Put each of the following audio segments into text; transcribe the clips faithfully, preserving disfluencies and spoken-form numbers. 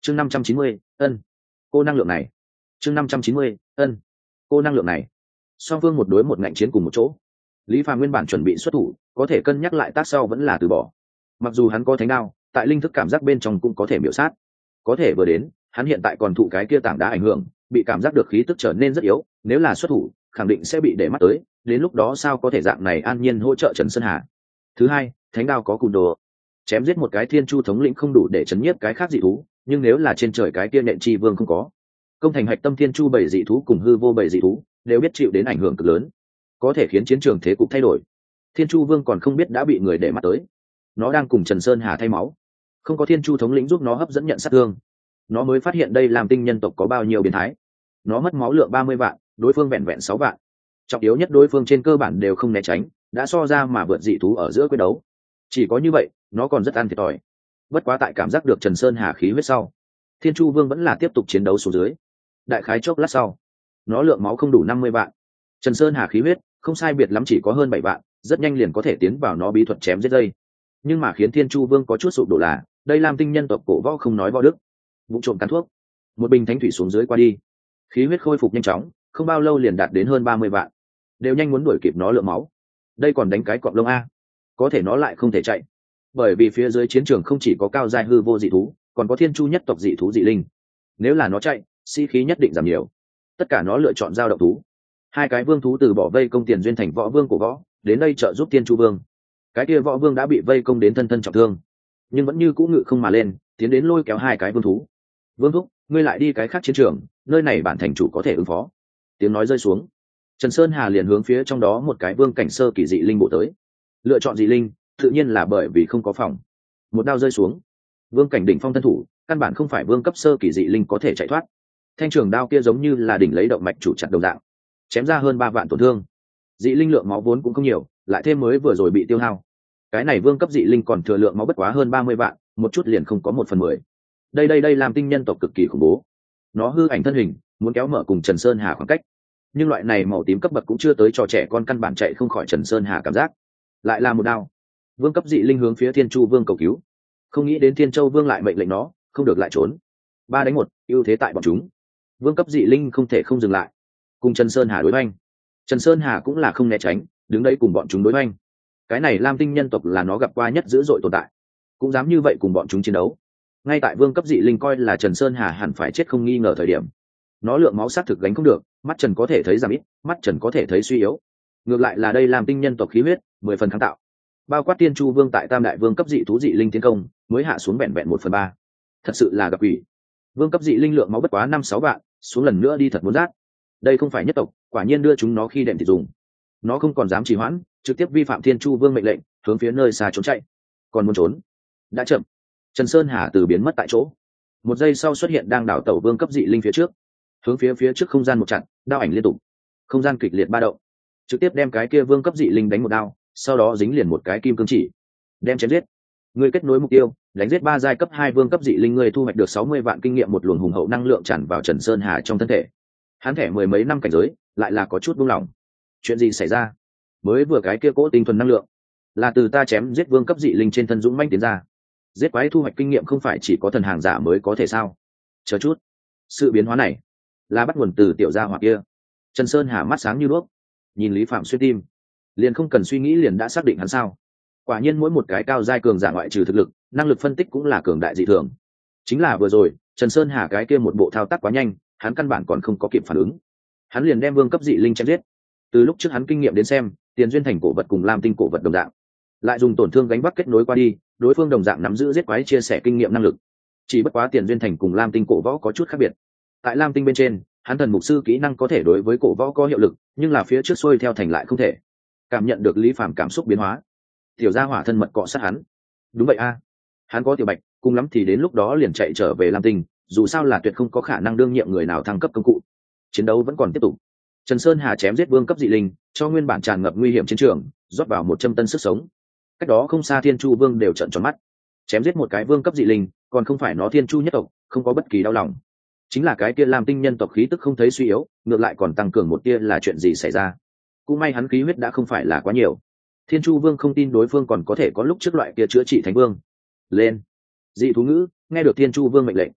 chương năm trăm chín mươi, ân cô năng lượng này chương năm trăm chín mươi, ân cô năng lượng này song phương một đối một ngạnh chiến cùng một chỗ. Lý Phàm nguyên bản chuẩn bị xuất thủ, có thể cân nhắc lại tác sau vẫn là từ bỏ. Mặc dù hắn có thánh đao, tại linh thức cảm giác bên trong cũng có thể miểu sát, có thể vừa đến hắn hiện tại còn thụ cái kia tảng đá ảnh hưởng, bị cảm giác được khí tức trở nên rất yếu, nếu là xuất thủ khẳng định sẽ bị để mắt tới, đến lúc đó sao có thể dạng này an nhiên hỗ trợ Trần Sơn Hà. Thứ hai, thánh đao có cùn đồ, chém giết một cái thiên chu thống lĩnh không đủ để chấn nhiếp cái khác dị thú, nhưng nếu là trên trời cái kia nện chi vương không có công thành hạch tâm thiên chu bảy dị thú cùng hư vô bảy dị thú đều biết chịu đến ảnh hưởng cực lớn, có thể khiến chiến trường thế cục thay đổi. Thiên chu vương còn không biết đã bị người để mắt tới, nó đang cùng Trần Sơn Hà thay máu, không có thiên chu thống lĩnh giúp nó hấp dẫn nhận sát thương, nó mới phát hiện đây làm tinh nhân tộc có bao nhiêu biến thái. Nó mất máu lượng ba mươi vạn, đối phương vẹn vẹn sáu vạn, trọng yếu nhất đối phương trên cơ bản đều không né tránh, đã so ra mà vượt dị thú ở giữa quyết đấu. Chỉ có như vậy nó còn rất ăn thiệt thòi. Bất quá tại cảm giác được Trần Sơn Hà khí huyết sau, thiên chu vương vẫn là tiếp tục chiến đấu xuống dưới. Đại khái chốc lát sau, nó lượng máu không đủ năm mươi vạn, Trần Sơn Hà khí huyết không sai biệt lắm chỉ có hơn bảy vạn, rất nhanh liền có thể tiến vào nó bí thuật chém giết dây. Nhưng mà khiến thiên chu vương có chút sụp đổ là đây làm tinh nhân tộc cổ võ không nói võ đức, vụ trộm cắn thuốc, một bình thánh thủy xuống dưới qua đi, khí huyết khôi phục nhanh chóng, không bao lâu liền đạt đến hơn ba mươi vạn, đều nhanh muốn đuổi kịp nó lượng máu. Đây còn đánh cái cọp lông a, có thể nó lại không thể chạy, bởi vì phía dưới chiến trường không chỉ có cao giai hư vô dị thú, còn có thiên chu nhất tộc dị thú dị linh. Nếu là nó chạy, sĩ khí nhất định giảm nhiều. Tất cả nó lựa chọn giao động thú. Hai cái vương thú từ bỏ vây công Tiền Duyên thành võ vương của võ, đến đây trợ giúp thiên chu vương. Cái kia võ vương đã bị vây công đến thân thân trọng thương, nhưng vẫn như cũ ngự không mà lên, tiến đến lôi kéo hai cái vương thú. Vương thúc, ngươi lại đi cái khác chiến trường, nơi này bản thành chủ có thể ứng phó. Tiếng nói rơi xuống, Trần Sơn Hà liền hướng phía trong đó một cái vương cảnh sơ kỳ dị linh bộ tới. Lựa chọn dị linh tự nhiên là bởi vì không có phòng. Một đao rơi xuống, vương cảnh đỉnh phong thân thủ căn bản không phải vương cấp sơ kỳ dị linh có thể chạy thoát. Thanh trường đao kia giống như là đỉnh lấy động mạch chủ chặt đầu dạng, chém ra hơn ba vạn tổn thương. Dị linh lượng máu vốn cũng không nhiều, lại thêm mới vừa rồi bị tiêu hao, cái này vương cấp dị linh còn thừa lượng máu bất quá hơn ba mươi vạn, một chút liền không có một phần mười. Đây đây đây làm tinh nhân tộc cực kỳ khủng bố. Nó hư ảnh thân hình muốn kéo mở cùng Trần Sơn Hà khoảng cách, nhưng loại này màu tím cấp bậc cũng chưa tới cho trẻ con căn bản chạy không khỏi Trần Sơn Hà cảm giác. Lại là một đao, vương cấp dị linh hướng phía thiên chu vương cầu cứu, không nghĩ đến thiên châu vương lại mệnh lệnh nó không được lại trốn. Ba đánh một, ưu thế tại bọn chúng. Vương cấp dị linh không thể không dừng lại, cùng Trần Sơn Hà đối oanh. Trần Sơn Hà cũng là không né tránh, đứng đấy cùng bọn chúng đối oanh. Cái này lam tinh nhân tộc là nó gặp qua nhất dữ dội tồn tại, cũng dám như vậy cùng bọn chúng chiến đấu. Ngay tại vương cấp dị linh coi là Trần Sơn Hà hẳn phải chết không nghi ngờ thời điểm, nó lượng máu sát thực gánh không được, mắt trần có thể thấy giảm ít, mắt trần có thể thấy suy yếu. Ngược lại là đây lam tinh nhân tộc khí huyết mười phần kháng tạo, bao quát tiên chu vương tại tam đại vương cấp dị thú dị linh tiến công mới hạ xuống vẹn vẹn một phần ba. Thật sự là gặp quỷ. Vương cấp dị linh lượng máu bất quá năm sáu vạn, xuống lần nữa đi thật muốn rát. Đây không phải nhất tộc, quả nhiên đưa chúng nó khi đệm thì dùng. Nó không còn dám trì hoãn, trực tiếp vi phạm thiên chu vương mệnh lệnh, hướng phía nơi xa trốn chạy. Còn muốn trốn đã chậm. Trần Sơn Hà từ biến mất tại chỗ, một giây sau xuất hiện đang đảo tẩu vương cấp dị linh phía trước, hướng phía phía trước không gian một chặn, đao ảnh liên tục, không gian kịch liệt ba động, trực tiếp đem cái kia vương cấp dị linh đánh một đao, sau đó dính liền một cái kim cương chỉ, đem chém giết. Người kết nối mục tiêu, đánh giết ba giai cấp hai vương cấp dị linh, người thu hoạch được sáu mươi vạn kinh nghiệm, một luồng hùng hậu năng lượng tràn vào Trần Sơn Hà trong thân thể. Hắn thẻ mười mấy năm cảnh giới, lại là có chút buông lỏng. Chuyện gì xảy ra? Mới vừa cái kia cỗ tinh thuần năng lượng, là từ ta chém giết vương cấp dị linh trên thân dũng mãnh tiến ra. Giết quái thu hoạch kinh nghiệm không phải chỉ có thần hàng giả mới có thể sao? Chờ chút, sự biến hóa này là bắt nguồn từ tiểu gia hỏa kia. Trần Sơn Hà mắt sáng như đuốc, nhìn Lý Phạm xuyên tim, liền không cần suy nghĩ liền đã xác định hắn sao. Quả nhiên mỗi một cái cao giai cường giả ngoại trừ thực lực, năng lực phân tích cũng là cường đại dị thường. Chính là vừa rồi Trần Sơn Hà cái kia một bộ thao tác quá nhanh, hắn căn bản còn không có kịp phản ứng, hắn liền đem vương cấp dị linh chém giết. Từ lúc trước hắn kinh nghiệm đến xem, Tiền Duyên thành cổ vật cùng lam tinh cổ vật đồng dạng, lại dùng tổn thương gánh vác kết nối qua đi, đối phương đồng dạng nắm giữ giết quái chia sẻ kinh nghiệm năng lực. Chỉ bất quá Tiền Duyên thành cùng lam tinh cổ võ có chút khác biệt. Tại lam tinh bên trên, hắn thần mục sư kỹ năng có thể đối với cổ võ có hiệu lực, nhưng là phía trước xuôi theo thành lại không thể. Cảm nhận được Lý Phàm cảm xúc biến hóa, tiểu gia hỏa thân mật cọ sát hắn. Đúng vậy a, hắn có tiểu bạch, cùng lắm thì đến lúc đó liền chạy trở về lam tinh, dù sao là tuyệt không có khả năng đương nhiệm người nào thăng cấp công cụ. Chiến đấu vẫn còn tiếp tục. Trần Sơn Hà chém giết vương cấp dị linh, cho nguyên bản tràn ngập nguy hiểm chiến trường rót vào một châm tân sức sống. Cách đó không xa thiên chu vương đều trợn tròn mắt. Chém giết một cái vương cấp dị linh, còn không phải nó thiên chu nhất tộc, không có bất kỳ đau lòng. Chính là cái kia lam tinh nhân tộc khí tức không thấy suy yếu, ngược lại còn tăng cường một tia, là chuyện gì xảy ra? Cũng may hắn khí huyết đã không phải là quá nhiều. Thiên chu vương không tin đối phương còn có thể có lúc trước loại kia chữa trị thánh vương. Lên. Dị thú ngữ nghe được thiên chu vương mệnh lệnh,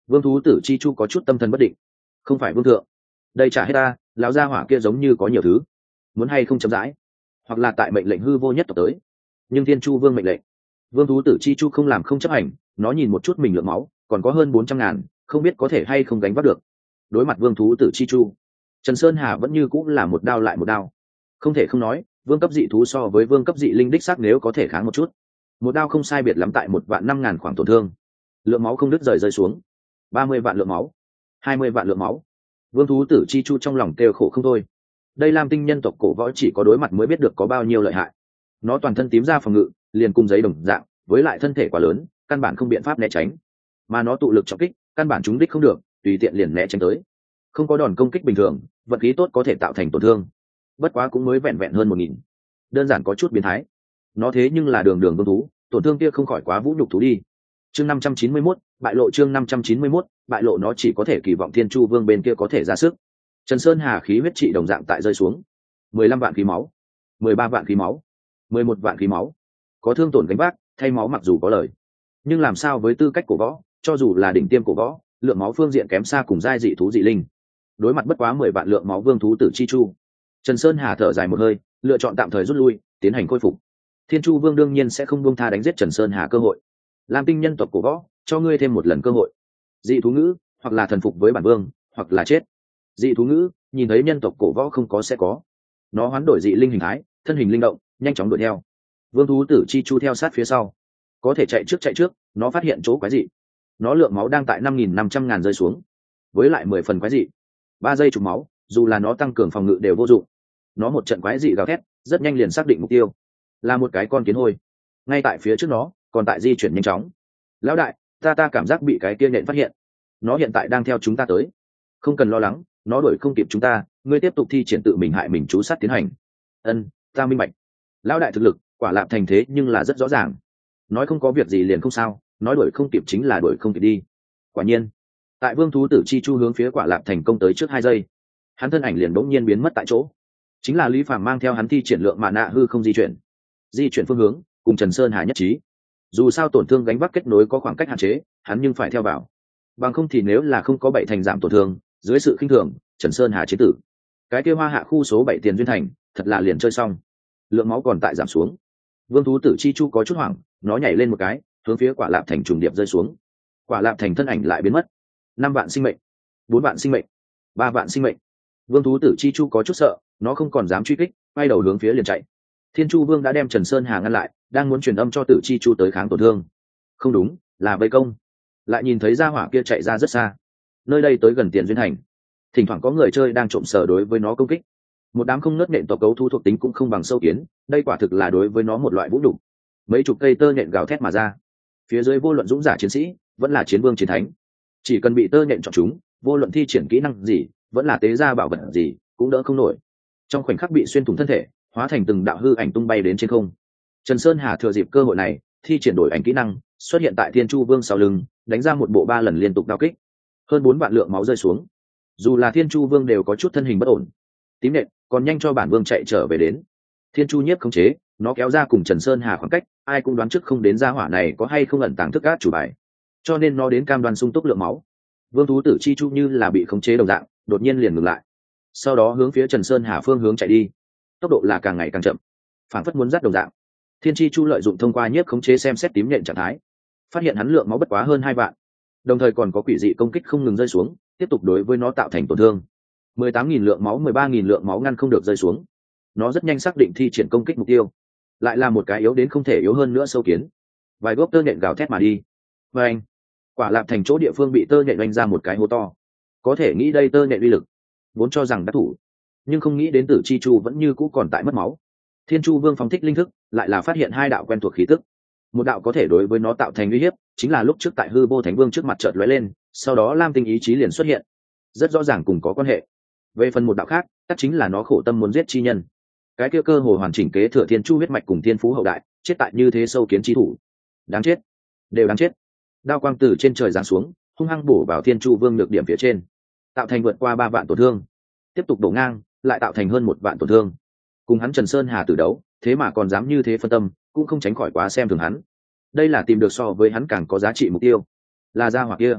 Vương thú tử chi chu có chút tâm thần bất định. Không phải vương thượng, đây trả hết ta, lão gia hỏa kia giống như có nhiều thứ, muốn hay không chậm rãi, hoặc là tại mệnh lệnh hư vô nhất tộc tới. Nhưng thiên chu vương mệnh lệnh, vương thú tử chi chu không làm không chấp hành. Nó nhìn một chút mình lượng máu còn có hơn bốn trăm ngàn, không biết có thể hay không gánh vác được. Đối mặt vương thú tử chi chu, Trần Sơn Hà vẫn như cũng là một đao lại một đao. Không thể không nói, vương cấp dị thú so với vương cấp dị linh đích xác nếu có thể kháng một chút. Một đao không sai biệt lắm tại một vạn năm ngàn khoảng tổn thương, lượng máu không đứt rời rơi xuống. Ba mươi vạn lượng máu, hai mươi vạn lượng máu. Vương thú tử chi chu trong lòng kêu khổ không thôi. Đây Lam Tinh nhân tộc cổ võ chỉ có đối mặt mới biết được có bao nhiêu lợi hại. Nó toàn thân tím ra phòng ngự, liền cùng giấy đồng dạng, với lại thân thể quá lớn, căn bản không biện pháp né tránh. Mà nó tụ lực trọng kích, căn bản trúng đích không được, tùy tiện liền né tránh tới. Không có đòn công kích bình thường, vận khí tốt có thể tạo thành tổn thương. Bất quá cũng mới vẹn vẹn hơn một nghìn, đơn giản có chút biến thái. Nó thế nhưng là đường đường vương thú, tổn thương kia không khỏi quá vũ nhục thú đi. Chương năm trăm chín mươi mốt, bại lộ chương năm trăm chín mươi mốt, bại lộ. Nó chỉ có thể kỳ vọng Thiên Chu Vương bên kia có thể ra sức. Trần Sơn Hà khí huyết trị đồng dạng tại rơi xuống. mười lăm vạn khí máu, mười ba vạn khí máu, mười một vạn khí máu. Có thương tổn gánh vác, thay máu mặc dù có lời, nhưng làm sao với tư cách cổ võ, cho dù là đỉnh tiêm cổ võ, lượng máu phương diện kém xa cùng giai dị thú dị linh. Đối mặt bất quá mười vạn lượng máu vương thú tử chi chu, Trần Sơn Hà thở dài một hơi, lựa chọn tạm thời rút lui, tiến hành khôi phục. Thiên Chu Vương đương nhiên sẽ không buông tha đánh giết Trần Sơn Hà cơ hội. Lam Tinh nhân tộc cổ võ, cho ngươi thêm một lần cơ hội. Dị thú ngữ, hoặc là thần phục với bản vương, hoặc là chết. Dị thú ngữ, nhìn thấy nhân tộc cổ võ không có sẽ có. Nó hoán đổi dị linh hình thái, thân hình linh động, nhanh chóng đuổi theo. Vương thú tử chi chu theo sát phía sau, có thể chạy trước chạy trước, nó phát hiện chỗ quái dị. Nó lượng máu đang tại năm nghìn năm trăm ngàn rơi xuống, với lại mười phần quái dị. Ba giây chục máu, dù là nó tăng cường phòng ngự đều vô dụng. Nó một trận quái dị gào thét, rất nhanh liền xác định mục tiêu, là một cái con kiến hôi. Ngay tại phía trước nó, còn tại di chuyển nhanh chóng. Lão đại, ta ta cảm giác bị cái kia nhện phát hiện. Nó hiện tại đang theo chúng ta tới. Không cần lo lắng, nó đuổi không kịp chúng ta, ngươi tiếp tục thi triển tự mình hại mình chú sát tiến hành. Ân, ta minh bạch. Lão đại thực lực, quả lạp thành thế nhưng là rất rõ ràng. Nói không có việc gì liền không sao, nói đuổi không kịp chính là đuổi không kịp đi. Quả nhiên, tại vương thú tử chi chu hướng phía quả lạp thành công tới trước hai giây, hắn thân ảnh liền bỗng nhiên biến mất tại chỗ. Chính là Lý Phàm mang theo hắn thi triển lượng mạ nạ hư không di chuyển, di chuyển phương hướng cùng Trần Sơn Hà nhất trí. Dù sao tổn thương gánh vác kết nối có khoảng cách hạn chế, hắn nhưng phải theo vào. Bằng không thì nếu là không có bảy thành giảm tổn thương, dưới sự khinh thường, Trần Sơn Hà chế tử. Cái kia hoa hạ khu số bảy tiền duyên thành, thật là liền chơi xong. Lượng máu còn tại giảm xuống. Vương thú tử chi chu có chút hoảng, nó nhảy lên một cái, hướng phía quả lạp thành trùng điệp rơi xuống. Quả lạp thành thân ảnh lại biến mất. Năm vạn sinh mệnh, bốn vạn sinh mệnh, ba vạn sinh mệnh. Vương thú tử chi chu có chút sợ, nó không còn dám truy kích, quay đầu hướng phía liền chạy. Thiên Chu Vương đã đem Trần Sơn Hà ngăn lại, đang muốn truyền âm cho Tử Chi Chu tới kháng tổn thương. Không đúng, là vây công. Lại nhìn thấy gia hỏa kia chạy ra rất xa. Nơi đây tới gần tiền duyên thành, thỉnh thoảng có người chơi đang trộm sở đối với nó công kích. Một đám không nớt nện tộc cấu thu thuộc tính cũng không bằng sâu kiến, đây quả thực là đối với nó một loại vũ đủ. Mấy chục cây tơ nhện gào thét mà ra. Phía dưới vô luận dũng giả chiến sĩ, vẫn là chiến vương chiến thánh. Chỉ cần bị tơ nhện chọn chúng, vô luận thi triển kỹ năng gì, vẫn là tế gia bảo vật gì, cũng đỡ không nổi. Trong khoảnh khắc bị xuyên thủng thân thể, hóa thành từng đạo hư ảnh tung bay đến trên không. Trần Sơn Hà thừa dịp cơ hội này, thi triển đổi ảnh kỹ năng, xuất hiện tại Thiên Chu Vương sau lưng, đánh ra một bộ ba lần liên tục đao kích. Hơn bốn vạn lượng máu rơi xuống. Dù là Thiên Chu Vương đều có chút thân hình bất ổn. Tím nện, còn nhanh cho bản vương chạy trở về đến. Thiên Chu nhiếp khống chế, nó kéo ra cùng Trần Sơn Hà khoảng cách, ai cũng đoán trước không đến gia hỏa này có hay không ẩn tàng thức át chủ bài. Cho nên nó đến cam đoan sung túc lượng máu. Vương thú tử chi chu như là bị khống chế đồng dạng, đột nhiên liền ngừng lại. Sau đó hướng phía Trần Sơn Hà phương hướng chạy đi. Tốc độ là càng ngày càng chậm, phản phất muốn dắt đồng dạng. Thiên Chi Chu lợi dụng thông qua nhiếp khống chế xem xét tím nhện trạng thái, phát hiện hắn lượng máu bất quá hơn hai vạn, đồng thời còn có quỷ dị công kích không ngừng rơi xuống, tiếp tục đối với nó tạo thành tổn thương. mười tám nghìn lượng máu, mười ba nghìn lượng máu ngăn không được rơi xuống. Nó rất nhanh xác định thi triển công kích mục tiêu, lại là một cái yếu đến không thể yếu hơn nữa sâu kiến. Vài gốc tơ nhện gào thét mà đi. Và anh, quả lạp thành chỗ địa phương bị tơ nhện đánh ra một cái hố to. Có thể nghĩ đây tơ nhện uy lực, vốn cho rằng đã thủ, nhưng không nghĩ đến Tử Chi Chu vẫn như cũ còn tại mất máu. Thiên Chu Vương phóng thích linh thức, lại là phát hiện hai đạo quen thuộc khí tức. Một đạo có thể đối với nó tạo thành uy hiếp, chính là lúc trước tại Hư Vô Thánh Vương trước mặt chợt lóe lên, sau đó Lam Tinh ý chí liền xuất hiện, rất rõ ràng cùng có quan hệ. Về phần một đạo khác, tất chính là nó khổ tâm muốn giết chi nhân. Cái kia cơ hồ hoàn chỉnh kế thừa Thiên Chu huyết mạch cùng Thiên Phú hậu đại, chết tại như thế sâu kiến chi thủ. Đáng chết, đều đáng chết. Đao quang từ trên trời giáng xuống, hung hăng bổ vào Thiên Chu Vương nhược điểm phía trên, tạo thành vượt qua ba vạn tổn thương. Tiếp tục đổ ngang, lại tạo thành hơn một vạn tổn thương. Cùng hắn Trần Sơn Hà tử đấu, thế mà còn dám như thế phân tâm, cũng không tránh khỏi quá xem thường hắn. Đây là tìm được so với hắn càng có giá trị mục tiêu, là gia hỏa kia.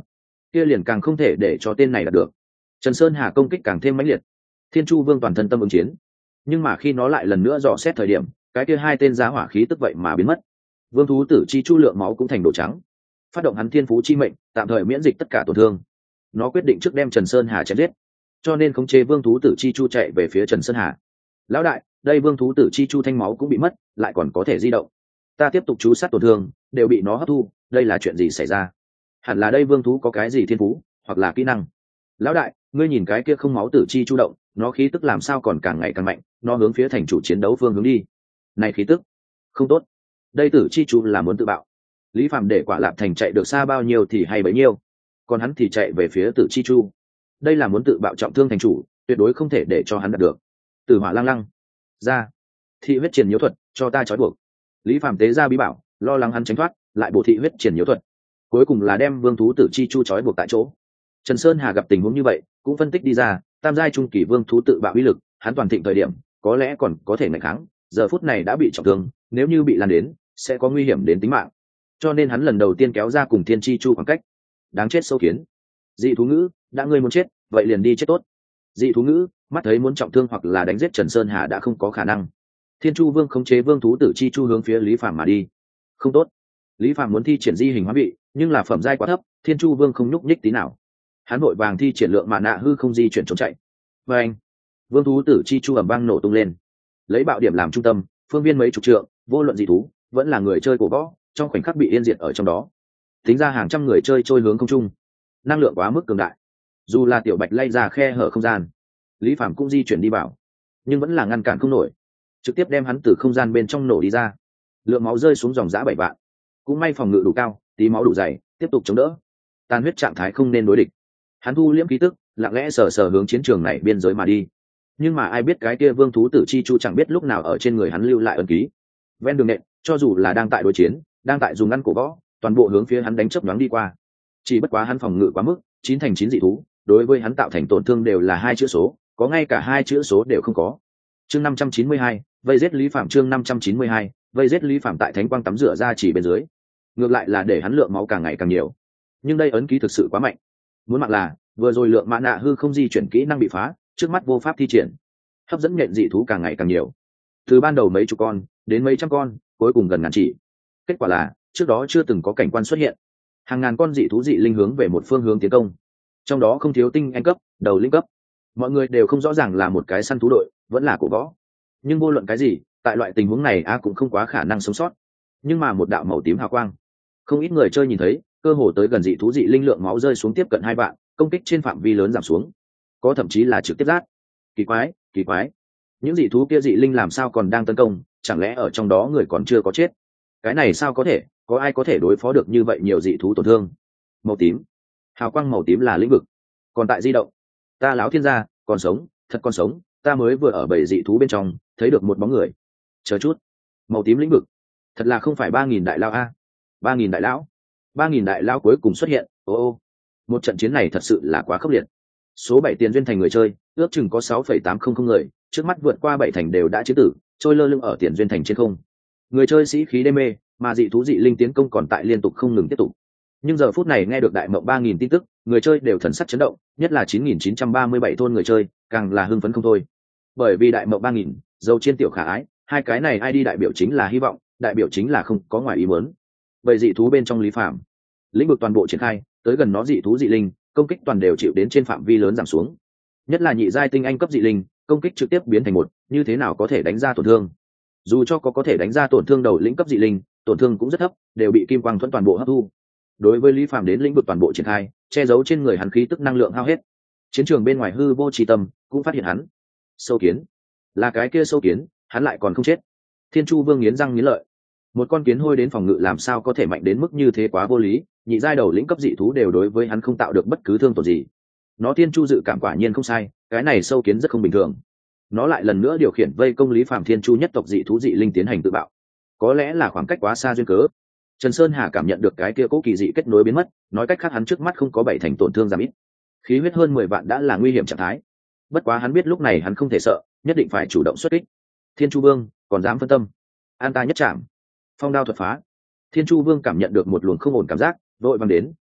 kia liền càng không thể để cho tên này đạt được. Trần Sơn Hà công kích càng thêm mãnh liệt, Thiên Chu Vương toàn thân tâm ứng chiến, nhưng mà khi nó lại lần nữa dò xét thời điểm, cái kia hai tên giá hỏa khí tức vậy mà biến mất. Vương thú tử chi chu lượng máu cũng thành đồ trắng, phát động hắn thiên phú chi mệnh, tạm thời miễn dịch tất cả tổn thương. Nó quyết định trước đem Trần Sơn Hà chém giết, cho nên khống chế vương thú tử chi chu chạy về phía Trần Sơn Hà. Lão đại, đây vương thú tử chi chu thanh máu cũng bị mất, lại còn có thể di động. Ta tiếp tục chú sát tổn thương, đều bị nó hấp thu, đây là chuyện gì xảy ra? Hẳn là đây vương thú có cái gì thiên phú, hoặc là kỹ năng. Lão đại, ngươi nhìn cái kia không máu tử chi chu động, nó khí tức làm sao còn càng ngày càng mạnh, nó hướng phía thành chủ chiến đấu phương hướng đi. Này khí tức không tốt, đây tử chi chu là muốn tự bạo. Lý Phạm để Quả Lạp Thành chạy được xa bao nhiêu thì hay bấy nhiêu, còn hắn thì chạy về phía tử chi chu. Đây là muốn tự bạo trọng thương thành chủ, tuyệt đối không thể để cho hắn đạt được. Tử hỏa lăng lăng ra, thị huyết triển nhiễu thuật, cho ta trói buộc. Lý Phạm tế ra bí bảo, lo lắng hắn tránh thoát, lại bổ thị huyết triển nhiễu thuật, cuối cùng là đem vương thú tử chi chu trói buộc tại chỗ. Trần Sơn Hà gặp tình huống như vậy, cũng phân tích đi ra, tam giai trung kỳ vương thú tự bạo uy lực, hắn toàn thịnh thời điểm có lẽ còn có thể ngăn kháng, giờ phút này đã bị trọng thương, nếu như bị lan đến sẽ có nguy hiểm đến tính mạng, cho nên hắn lần đầu tiên kéo ra cùng thiên chi chu khoảng cách. Đáng chết sâu kiến, dị thú ngữ, đã ngươi muốn chết vậy liền đi chết tốt. Dị thú ngữ mắt thấy muốn trọng thương hoặc là đánh giết Trần Sơn Hà đã không có khả năng. Thiên Chu Vương khống chế vương thú tử chi chu hướng phía Lý Phàm mà đi. Không tốt, Lý Phàm muốn thi triển di hình hóa vị, nhưng là phẩm giai quá thấp, Thiên Chu Vương không nhúc nhích tí nào. Hắn vội vàng thi triển lượng mạ nạ hư không di chuyển trốn chạy. Và anh, vương thú tử chi chu ầm vang nổ tung lên, lấy bạo điểm làm trung tâm, phương viên mấy chục trượng, vô luận dị thú vẫn là người chơi cổ võ, trong khoảnh khắc bị yên diệt ở trong đó. Tính ra hàng trăm người chơi trôi hướng không trung, năng lượng quá mức cường đại, dù là tiểu bạch lay ra khe hở không gian, Lý Phàm cũng di chuyển đi vào, nhưng vẫn là ngăn cản không nổi, trực tiếp đem hắn từ không gian bên trong nổ đi ra. Lượng máu rơi xuống dòng dã bảy vạn, cũng may phòng ngự đủ cao, tí máu đủ dày, tiếp tục chống đỡ. Tàn huyết trạng thái không nên đối địch, hắn thu liễm khí tức, lặng lẽ sờ sờ hướng chiến trường này biên giới mà đi. Nhưng mà ai biết cái kia vương thú tử chi chu chẳng biết lúc nào ở trên người hắn lưu lại ấn ký. Ven đường nện, cho dù là đang tại đối chiến, đang tại dùng ngăn cổ võ, toàn bộ hướng phía hắn đánh chớp nhoáng đi qua. Chỉ bất quá hắn phòng ngự quá mức, chín thành chín dị thú, đối với hắn tạo thành tổn thương đều là hai chữ số, có ngay cả hai chữ số đều không có. Chương năm trăm chín mươi hai, vây giết Lý Phạm. Chương năm trăm chín mươi hai, vây giết Lý Phạm tại thánh quang tắm rửa ra chỉ bên dưới. Ngược lại là để hắn lượng máu càng ngày càng nhiều. Nhưng đây ấn ký thực sự quá mạnh. Muốn mạng là, vừa rồi lượng mã nạ hư không di chuyển kỹ năng bị phá, trước mắt vô pháp thi triển, hấp dẫn nhện dị thú càng ngày càng nhiều, từ ban đầu mấy chục con đến mấy trăm con, cuối cùng gần ngàn chỉ. Kết quả là trước đó chưa từng có cảnh quan xuất hiện, hàng ngàn con dị thú dị linh hướng về một phương hướng tiến công, trong đó không thiếu tinh anh cấp, đầu linh cấp. Mọi người đều không rõ ràng là một cái săn thú đội vẫn là cổ võ, nhưng vô luận cái gì, tại loại tình huống này a cũng không quá khả năng sống sót. Nhưng mà một đạo màu tím hào quang, không ít người chơi nhìn thấy, cơ hồ tới gần dị thú dị linh lượng máu rơi xuống tiếp cận hai vạn, công kích trên phạm vi lớn giảm xuống, có thậm chí là trực tiếp rát. Kỳ quái, kỳ quái, những dị thú kia dị linh làm sao còn đang tấn công, chẳng lẽ ở trong đó người còn chưa có chết? Cái này sao có thể, có ai có thể đối phó được như vậy nhiều dị thú tổn thương? Màu tím, hào quang màu tím là lĩnh vực, còn tại di động. Ta láo thiên gia, còn sống, thật còn sống, ta mới vừa ở bầy dị thú bên trong thấy được một bóng người. Chờ chút, màu tím lĩnh vực, thật là không phải ba nghìn đại lao a? Ba nghìn đại lão, ba nghìn đại lao cuối cùng xuất hiện. Ô ô, một trận chiến này thật sự là quá khốc liệt. Số bảy tiền duyên thành người chơi ước chừng có sáu phẩy tám không không người, trước mắt vượt qua bảy thành đều đã chiến tử, trôi lơ lửng ở tiền duyên thành trên không. Người chơi sĩ khí đê mê, mà dị thú dị linh tiến công còn tại liên tục không ngừng tiếp tục. Nhưng giờ phút này nghe được đại mộng ba nghìn tin tức, người chơi đều thần sắc chấn động, nhất là chín nghìn chín trăm ba mươi bảy thôn người chơi càng là hưng phấn không thôi. Bởi vì đại mộng ba nghìn, dầu chiên tiểu khả ái, hai cái này ai đi đại biểu chính là hy vọng, đại biểu chính là không có ngoài ý muốn. Vậy dị thú bên trong Lý Phạm, lĩnh vực toàn bộ triển khai, tới gần nó dị thú dị linh, công kích toàn đều chịu đến trên phạm vi lớn giảm xuống. Nhất là nhị giai tinh anh cấp dị linh, công kích trực tiếp biến thành một, như thế nào có thể đánh ra tổn thương? Dù cho có có thể đánh ra tổn thương đầu lĩnh cấp dị linh, tổn thương cũng rất thấp, đều bị kim quang thuẫn toàn bộ hấp thu. Đối với Lý Phạm đến lĩnh vực toàn bộ triển khai, che giấu trên người hắn khí tức năng lượng hao hết. Chiến trường bên ngoài hư vô trì tâm cũng phát hiện hắn. Sâu kiến, là cái kia sâu kiến, hắn lại còn không chết. Thiên Chu Vương nghiến răng nghiến lợi. Một con kiến hôi đến phòng ngự làm sao có thể mạnh đến mức như thế, quá vô lý. Nhị giai đầu lĩnh cấp dị thú đều đối với hắn không tạo được bất cứ thương tổn gì. Nó Thiên Chu dự cảm quả nhiên không sai, cái này sâu kiến rất không bình thường. Nó lại lần nữa điều khiển vây công Lý Phạm Thiên Chu nhất tộc dị thú dị linh tiến hành tự bạo. Có lẽ là khoảng cách quá xa duyên cớ, Trần Sơn Hà cảm nhận được cái kia cố kỳ dị kết nối biến mất, nói cách khác hắn trước mắt không có bảy thành tổn thương giảm ít, khí huyết hơn mười vạn đã là nguy hiểm trạng thái. Bất quá hắn biết lúc này hắn không thể sợ, nhất định phải chủ động xuất kích. Thiên Chu Vương còn dám phân tâm, an ta nhất chạm. Phong đao thuật phá. Thiên Chu Vương cảm nhận được một luồng không ổn cảm giác, vội vàng đến,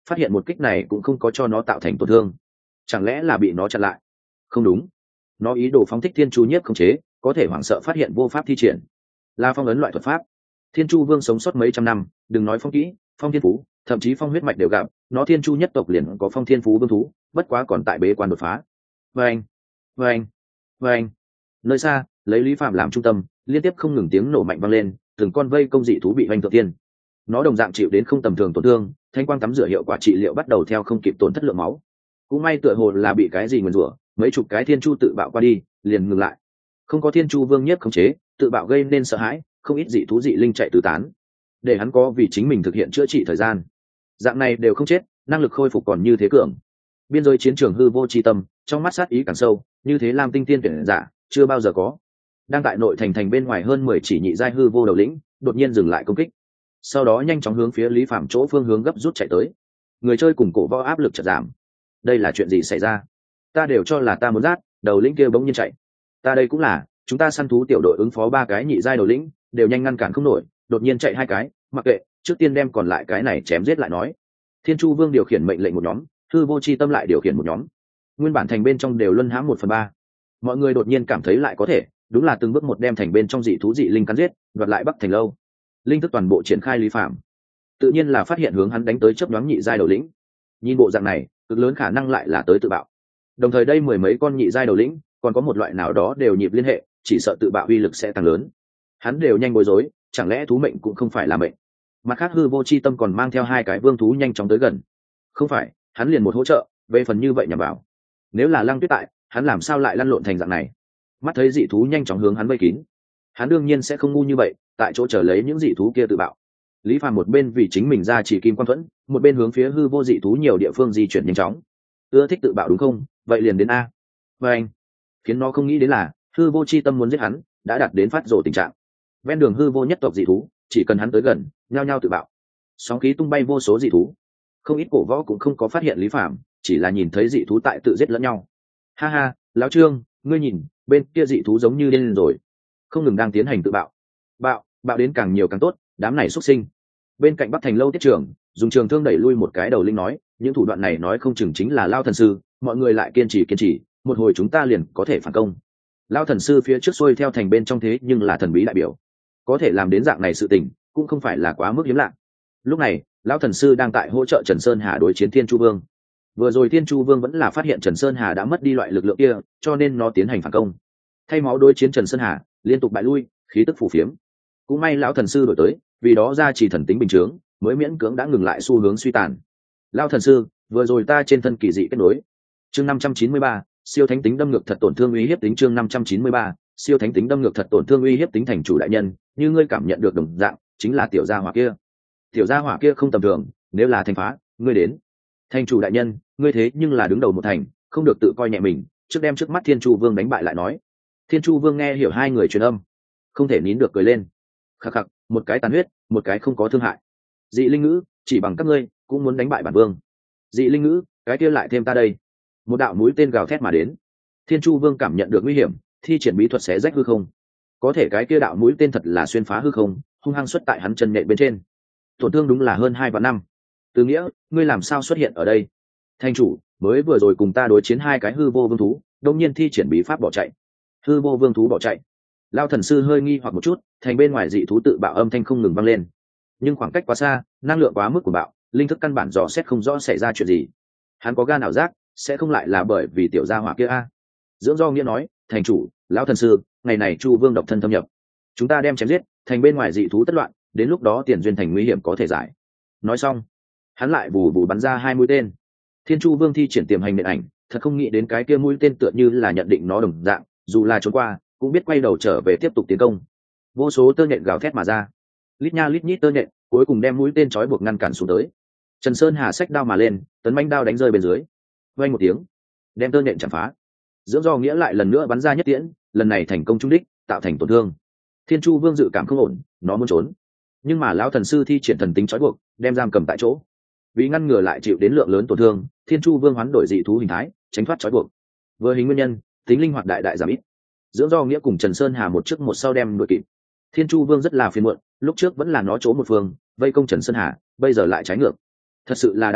phát hiện một kích này cũng không có cho nó tạo thành tổn thương. Chẳng lẽ là bị nó chặn lại? Không đúng, nó ý đồ phóng thích thiên chu nhiếp khống chế, có thể hoảng sợ phát hiện vô pháp thi triển, là phong ấn loại thuật pháp. Thiên chu vương sống sót mấy trăm năm, đừng nói phong kỹ, phong thiên phú, thậm chí phong huyết mạch đều gặp, nó thiên chu nhất tộc liền có phong thiên phú vương thú, bất quá còn tại bế quan đột phá. Vâng, vâng, vâng. Nơi xa, lấy Lý Phạm làm trung tâm, liên tiếp không ngừng tiếng nổ mạnh vang lên, từng con vây công dị thú bị hoành thượng tiên. Nó đồng dạng chịu đến không tầm thường tổn thương, thanh quang tắm rửa hiệu quả trị liệu bắt đầu theo không kịp tổn thất lượng máu. Cũng may tựa hồ là bị cái gì nguyền rủa, mấy chục cái thiên chu tự bạo qua đi, liền ngừng lại. Không có thiên chu vương nhiếp khống chế, tự bạo gây nên sợ hãi, không ít dị thú dị linh chạy tứ tán, để hắn có vì chính mình thực hiện chữa trị thời gian. Dạng này đều không chết, năng lực khôi phục còn như thế cường. Biên giới chiến trường hư vô chi tâm, trong mắt sát ý càng sâu, như thế Lam Tinh tiên tuyển giả chưa bao giờ có. Đang tại nội thành thành bên ngoài hơn mười chỉ nhị giai hư vô đầu lĩnh, đột nhiên dừng lại công kích, sau đó nhanh chóng hướng phía Lý Phạm chỗ phương hướng gấp rút chạy tới. Người chơi cùng cổ võ áp lực chợt giảm. Đây là chuyện gì xảy ra? Ta đều cho là ta muốn rát, đầu lĩnh kia bỗng nhiên chạy. Ta đây cũng là, chúng ta săn thú tiểu đội ứng phó ba cái nhị giai đầu lĩnh, đều nhanh ngăn cản không nổi, đột nhiên chạy hai cái, mặc kệ, trước tiên đem còn lại cái này chém giết lại nói. Thiên chu vương điều khiển mệnh lệnh một nhóm, hư vô chi tâm lại điều khiển một nhóm. Nguyên bản thành bên trong đều luân hãm một phần ba. Mọi người đột nhiên cảm thấy lại có thể, đúng là từng bước một đem thành bên trong dị thú dị linh cắn giết, đoạt lại Bắc Thành lâu. Linh thức toàn bộ triển khai Lý Phạm, tự nhiên là phát hiện hướng hắn đánh tới chớp nhoáng nhị giai đầu lĩnh. Nhìn bộ dạng này, cực lớn khả năng lại là tới tự bạo. Đồng thời đây mười mấy con nhị giai đầu lĩnh, còn có một loại nào đó đều nhịp liên hệ, chỉ sợ tự bạo uy lực sẽ tăng lớn. Hắn đều nhanh bối rối, chẳng lẽ thú mệnh cũng không phải là mệnh? Mặt khác hư vô chi tâm còn mang theo hai cái vương thú nhanh chóng tới gần. Không phải, hắn liền một hỗ trợ, về phần như vậy nhằm vào. Nếu là Lăng Tuyết tại, hắn làm sao lại lăn lộn thành dạng này? Mắt thấy dị thú nhanh chóng hướng hắn vây kín, hắn đương nhiên sẽ không ngu như vậy, tại chỗ chờ lấy những dị thú kia tự bạo. Lý Phàm một bên vì chính mình ra chỉ kim quan thuẫn, một bên hướng phía hư vô dị thú nhiều địa phương di chuyển nhanh chóng. Ưa thích tự bạo đúng không? Vậy liền đến a. Và anh, khiến nó không nghĩ đến là hư vô chi tâm muốn giết hắn, đã đạt đến phát rồ tình trạng. Ven đường hư vô nhất tộc dị thú, chỉ cần hắn tới gần, nhao nhao tự bạo. Sóng khí tung bay vô số dị thú. Không ít cổ võ cũng không có phát hiện Lý Phàm, chỉ là nhìn thấy dị thú tại tự giết lẫn nhau. Ha ha, lão Trương, ngươi nhìn, bên kia dị thú giống như điên rồi, không ngừng đang tiến hành tự bạo. Bạo, bạo đến càng nhiều càng tốt, đám này xuất sinh. Bên cạnh Bắc Thành lâu tiết trưởng, dùng trường thương đẩy lui một cái đầu linh nói, những thủ đoạn này nói không chừng chính là Lao thần sư, mọi người lại kiên trì kiên trì, một hồi chúng ta liền có thể phản công. Lao thần sư phía trước xuôi theo thành bên trong thế nhưng là thần bí đại biểu, có thể làm đến dạng này sự tình, cũng không phải là quá mức hiếm lạ. Lúc này, Lão thần sư đang tại hỗ trợ Trần Sơn Hà đối chiến Thiên Chu Vương. Vừa rồi Thiên Chu Vương vẫn là phát hiện Trần Sơn Hà đã mất đi loại lực lượng kia, cho nên nó tiến hành phản công. Thay máu đối chiến Trần Sơn Hà, liên tục bại lui, khí tức phù phiếm. Cũng may Lão thần sư đổi tới, vì đó ra chỉ thần tính bình thường, mới miễn cưỡng đã ngừng lại xu hướng suy tàn. Lão thần sư, vừa rồi ta trên thân kỳ dị kết nối. Chương năm trăm chín mươi ba, siêu thánh tính đâm ngược thật tổn thương uy hiếp tính. Chương năm trăm chín mươi ba, siêu thánh tính đâm ngược thật tổn thương uy hiếp tính. Thành chủ đại nhân, như ngươi cảm nhận được đồng dạng, chính là tiểu gia hỏa kia. Tiểu gia hỏa kia không tầm thường, nếu là thành phá, ngươi đến. Thành chủ đại nhân, ngươi thế nhưng là đứng đầu một thành, không được tự coi nhẹ mình, trước đem trước mắt Thiên Chu Vương đánh bại lại nói. Thiên Chu Vương nghe hiểu hai người truyền âm, không thể nín được cười lên. Khắc khắc, một cái tàn huyết, một cái không có thương hại. Dị linh ngữ, chỉ bằng các ngươi cũng muốn đánh bại bản vương. Dị linh ngữ, cái kia lại thêm ta đây. Một đạo mũi tên gào thét mà đến. Thiên Chu Vương cảm nhận được nguy hiểm, thi triển bí thuật xé rách hư không. Có thể cái kia đạo mũi tên thật là xuyên phá hư không, hung hăng xuất tại hắn chân nhẹ bên trên. Tổn thương đúng là hơn hai vạn năm. Từ Nghĩa, ngươi làm sao xuất hiện ở đây? Thành chủ, mới vừa rồi cùng ta đối chiến hai cái hư vô vương thú, đông nhiên thi triển bí pháp bỏ chạy. Hư vô vương thú bỏ chạy. Lao thần sư hơi nghi hoặc một chút, thành bên ngoài dị thú tự bạo âm thanh không ngừng vang lên. Nhưng khoảng cách quá xa, năng lượng quá mức của bạo, linh thức căn bản dò xét không rõ xảy ra chuyện gì. Hắn có gan ảo giác, sẽ không lại là bởi vì tiểu gia hỏa kia a. Dưỡng Do Nghĩa nói, thành chủ, lão thần sư, ngày này Chu Vương độc thân thâm nhập, chúng ta đem chém giết, thành bên ngoài dị thú tất loạn, đến lúc đó tiền duyên thành nguy hiểm có thể giải. Nói xong, hắn lại bù bù bắn ra hai mũi tên. Thiên Chu Vương thi triển tiềm hành nện ảnh, thật không nghĩ đến cái kia mũi tên tựa như là nhận định nó đồng dạng, dù là trốn qua, cũng biết quay đầu trở về tiếp tục tiến công. Vô số tơ nhện gào thét mà ra, lít nha lít nhít tơ nhện, cuối cùng đem mũi tên trói buộc ngăn cản xuống tới. Trần Sơn Hà xách đao mà lên, tấn manh đao đánh rơi bên dưới, vang một tiếng, đem tơ nhện chạm phá. Dưỡng Do Nghĩa lại lần nữa bắn ra nhất tiễn, lần này thành công trúng đích, tạo thành tổn thương. Thiên Chu Vương dự cảm không ổn, nó muốn trốn, nhưng mà lão thần sư thi triển thần tính trói buộc, đem giam cầm tại chỗ. Vì ngăn ngừa lại chịu đến lượng lớn tổn thương, Thiên Chu Vương hoán đổi dị thú hình thái, tránh thoát trói buộc. Vừa hình nguyên nhân, tính linh hoạt đại đại giảm ít. Dưỡng Do Nghĩa cùng Trần Sơn Hà một trước một sau đem đuổi kịp. Thiên Chu Vương rất là phiền muộn, lúc trước vẫn là nó chỗ một phương, vây công Trần Sơn Hà, bây giờ lại trái ngược. Thật sự là đáng hận,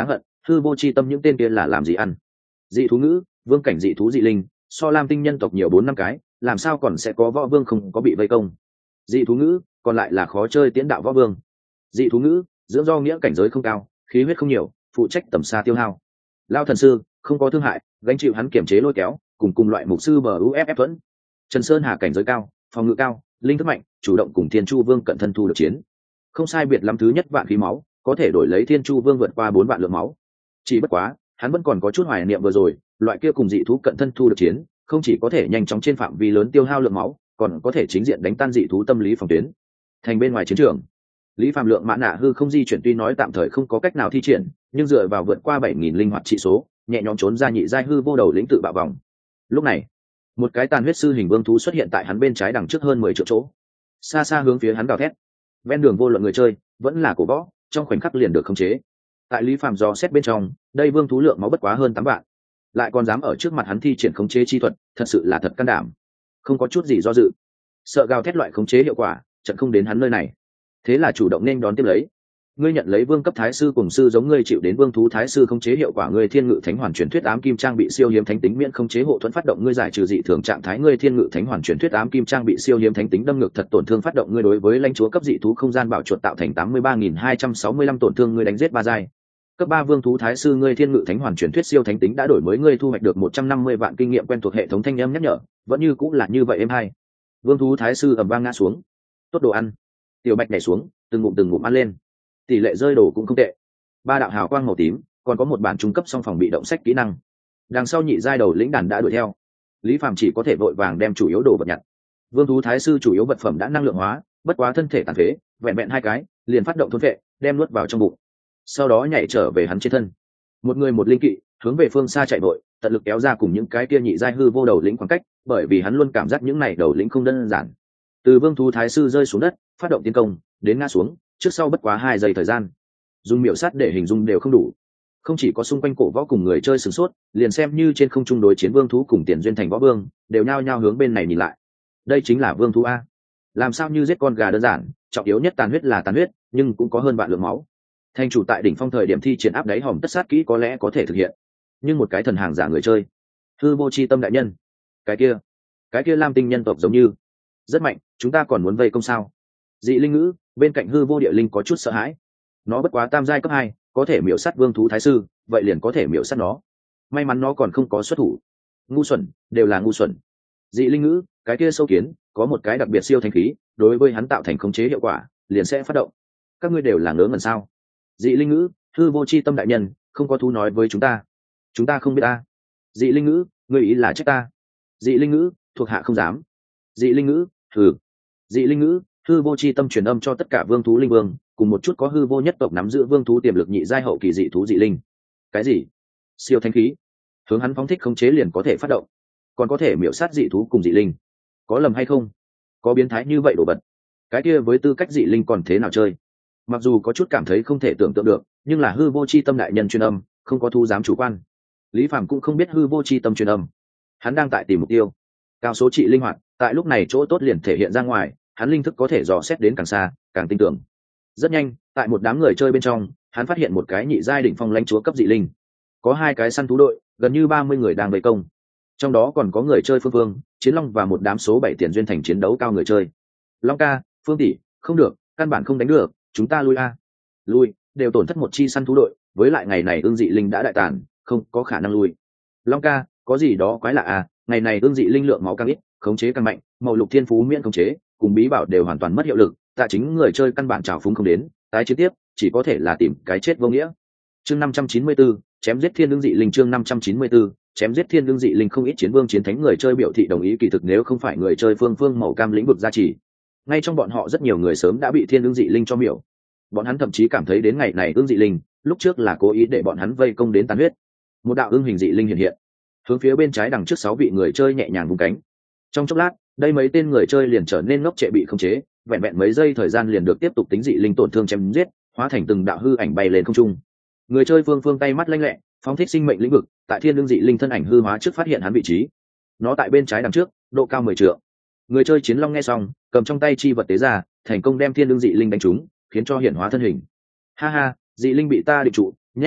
hư vô chi tâm những tên kia là làm gì ăn? Dị thú ngữ, vương cảnh dị thú dị linh, so lam tinh nhân tộc nhiều bốn năm cái, làm sao còn sẽ có võ vương không có bị vây công? Dị thú ngữ, còn lại là khó chơi tiễn đạo võ vương. Dị thú ngữ, dưỡng do nghĩa cảnh giới không cao, khí huyết không nhiều, phụ trách tầm xa tiêu hao. Lao thần sư, không có thương hại, gánh chịu hắn kiểm chế lôi kéo, cùng cùng loại mục sư bờ uff thuẫn. Trần Sơn Hà cảnh giới cao, phòng ngự cao, linh thức mạnh, chủ động cùng Thiên Chu Vương cận thân thu được chiến. Không sai biệt lắm thứ nhất vạn khí máu, có thể đổi lấy Thiên Chu Vương vượt qua bốn vạn lượng máu. Chỉ bất quá, hắn vẫn còn có chút hoài niệm vừa rồi, loại kia cùng dị thú cận thân thu được chiến, không chỉ có thể nhanh chóng trên phạm vi lớn tiêu hao lượng máu, còn có thể chính diện đánh tan dị thú tâm lý phòng tuyến. Thành bên ngoài chiến trường, Lý Phạm lượng mã nạ hư không di chuyển tuy nói tạm thời không có cách nào thi triển, nhưng dựa vào vượt qua bảy nghìn linh hoạt trị số, nhẹ nhõm trốn ra nhị giai hư vô đầu lĩnh tự bạo vòng. Lúc này, một cái tàn huyết sư hình vương thú xuất hiện tại hắn bên trái đằng trước hơn mười triệu chỗ, xa xa hướng phía hắn gào thét. Ven đường vô luận người chơi, vẫn là cổ võ, trong khoảnh khắc liền được khống chế. Tại Lý Phạm dò xét bên trong, đây vương thú lượng máu bất quá hơn tám vạn, lại còn dám ở trước mặt hắn thi triển khống chế chi thuật, thật sự là thật can đảm. Không có chút gì do dự, sợ gào thét loại khống chế hiệu quả, trận không đến hắn nơi này. Thế là chủ động nên đón tiếp lấy. Ngươi nhận lấy vương cấp thái sư cùng sư giống ngươi chịu đến vương thú thái sư khống chế hiệu quả, ngươi thiên ngự thánh hoàn truyền thuyết ám kim trang bị siêu hiếm thánh tính miễn khống chế hộ thuẫn phát động, ngươi giải trừ dị thường trạng thái, ngươi thiên ngự thánh hoàn truyền thuyết ám kim trang bị siêu hiếm thánh tính đâm ngược thật tổn thương phát động, ngươi đối với lãnh chúa cấp dị thú không gian bảo chuột tạo thành tám mươi ba nghìn hai trăm sáu mươi lăm tổn thương, ngươi đánh giết ba giai. Cấp ba vương thú thái sư, ngươi thiên ngự thánh hoàn truyền thuyết siêu thánh tính đã đổi mới, ngươi thu hoạch được một trăm năm mươi vạn kinh nghiệm quen thuộc hệ thống thanh âm nhắc nhở, vẫn như cũng là như vậy em hai. Vương thú thái sư ầm vang ngã xuống. Tốt đồ ăn. Tiểu Bạch nhảy xuống, từng ngụm từng ngụm ăn lên. Tỷ lệ rơi đồ cũng không tệ. Ba đạo hào quang màu tím, còn có một bản trung cấp song phòng bị động sách kỹ năng. Đằng sau nhị giai đầu lĩnh đàn đã đuổi theo. Lý Phàm chỉ có thể vội vàng đem chủ yếu đồ vật nhặt. Vương thú thái sư chủ yếu vật phẩm đã năng lượng hóa, bất quá thân thể tàn phế, vẹn vẹn hai cái, liền phát động thôn vệ, đem nuốt vào trong bụng. Sau đó nhảy trở về hắn trên thân. Một người một linh kỵ, hướng về phương xa chạy vội, tận lực kéo ra cùng những cái kia nhị giai hư vô đầu lĩnh khoảng cách, bởi vì hắn luôn cảm giác những này đầu lĩnh không đơn giản. Từ vương thú thái sư rơi xuống đất, phát động tiến công, đến ngã xuống, trước sau bất quá hai giây thời gian. Dùng miểu sát để hình dung đều không đủ. Không chỉ có xung quanh cổ võ cùng người chơi sửng sốt, liền xem như trên không trung đối chiến vương thú cùng Tiền Duyên thành võ vương, đều nhao nhao hướng bên này nhìn lại. Đây chính là vương thú a. Làm sao như giết con gà đơn giản, trọng yếu nhất tàn huyết là tàn huyết, nhưng cũng có hơn vạn lượng máu. Thành chủ tại đỉnh phong thời điểm thi triển áp đáy hòm tất sát kỹ có lẽ có thể thực hiện, nhưng một cái thần hàng giả người chơi, hư vô chi tâm đại nhân, cái kia, cái kia lam tinh nhân tộc giống như rất mạnh, chúng ta còn muốn vây công sao? Dị linh ngữ bên cạnh hư vô địa linh có chút sợ hãi. Nó bất quá tam giai cấp hai, có thể miểu sát vương thú thái sư, vậy liền có thể miểu sát nó. May mắn nó còn không có xuất thủ. Ngu xuẩn, đều là ngu xuẩn. Dị linh ngữ, cái kia sâu kiến, có một cái đặc biệt siêu thanh khí, đối với hắn tạo thành khống chế hiệu quả, liền sẽ phát động. Các ngươi đều là ngớ ngẩn sao? Dị linh ngữ, hư vô chi tâm đại nhân, không có thú nói với chúng ta, chúng ta không biết ta. Dị linh ngữ, ngươi ý là trách ta. Dị linh ngữ, thuộc hạ không dám. Dị linh ngữ, thử. Dị linh ngữ, hư vô chi tâm truyền âm cho tất cả vương thú linh vương, cùng một chút có hư vô nhất tộc nắm giữ vương thú tiềm lực nhị giai hậu kỳ dị thú dị linh. Cái gì? Siêu thanh khí, hướng hắn phóng thích khống chế liền có thể phát động, còn có thể miểu sát dị thú cùng dị linh. Có lầm hay không? Có biến thái như vậy đổ bật. Cái kia với tư cách dị linh còn thế nào chơi? Mặc dù có chút cảm thấy không thể tưởng tượng được, nhưng là hư vô chi tâm đại nhân truyền âm, không có thú dám chủ quan. Lý Phàm cũng không biết hư vô chi tâm truyền âm, hắn đang tại tìm mục tiêu. Cao số trị linh hoạt, tại lúc này chỗ tốt liền thể hiện ra ngoài, hắn linh thức có thể dò xét đến càng xa, càng tinh tưởng. Rất nhanh, tại một đám người chơi bên trong, hắn phát hiện một cái nhị giai đỉnh phong lãnh chúa cấp dị linh, có hai cái săn thú đội, gần như ba mươi người đang vây công. Trong đó còn có người chơi Phương Phương, Chiến Long và một đám số bảy Tiền Duyên thành chiến đấu cao người chơi. Long ca, Phương tỷ, không được, căn bản không đánh được, chúng ta lui a. Lui, đều tổn thất một chi săn thú đội, với lại ngày này ương dị linh đã đại tàn, không có khả năng lui. Long ca, có gì đó quái lạ à, ngày này ương dị linh lượng máu càng ít, khống chế càng mạnh, màu lục thiên phú miễn khống chế, cùng bí bảo đều hoàn toàn mất hiệu lực, tại chính người chơi căn bản trào phúng không đến, tái chiến tiếp, chỉ có thể là tìm cái chết vô nghĩa. Chương năm trăm chín mươi tư, chém giết thiên ương dị linh. Chương năm trăm chín mươi tư, chém giết thiên ương dị linh. Không ít chiến vương chiến thánh người chơi biểu thị đồng ý, kỳ thực nếu không phải người chơi Phương Phương màu cam lĩnh vực gia trì, ngay trong bọn họ rất nhiều người sớm đã bị thiên ương dị linh cho miểu. Bọn hắn thậm chí cảm thấy đến ngày này ương dị linh lúc trước là cố ý để bọn hắn vây công đến tàn huyết. Một đạo ương hình dị linh hiện hiện, hướng phía bên trái đằng trước sáu vị người chơi nhẹ nhàng vung cánh. Trong chốc lát, đây mấy tên người chơi liền trở nên ngốc trệ bị khống chế, vẹn vẹn mấy giây thời gian liền được tiếp tục tính dị linh tổn thương chém giết, hóa thành từng đạo hư ảnh bay lên không trung. Người chơi Phương Phương tay mắt lanh lẹ, phóng thích sinh mệnh lĩnh vực, tại thiên ương dị linh thân ảnh hư hóa trước phát hiện hắn vị trí. Nó tại bên trái đằng trước, độ cao mười trượng. Người chơi Chiến Long nghe xong, cầm trong tay chi vật tế ra, thành công đem thiên ương dị linh đánh trúng, khiến cho hiển hóa thân hình. Ha ha, dị linh bị ta địch trụ, nhanh,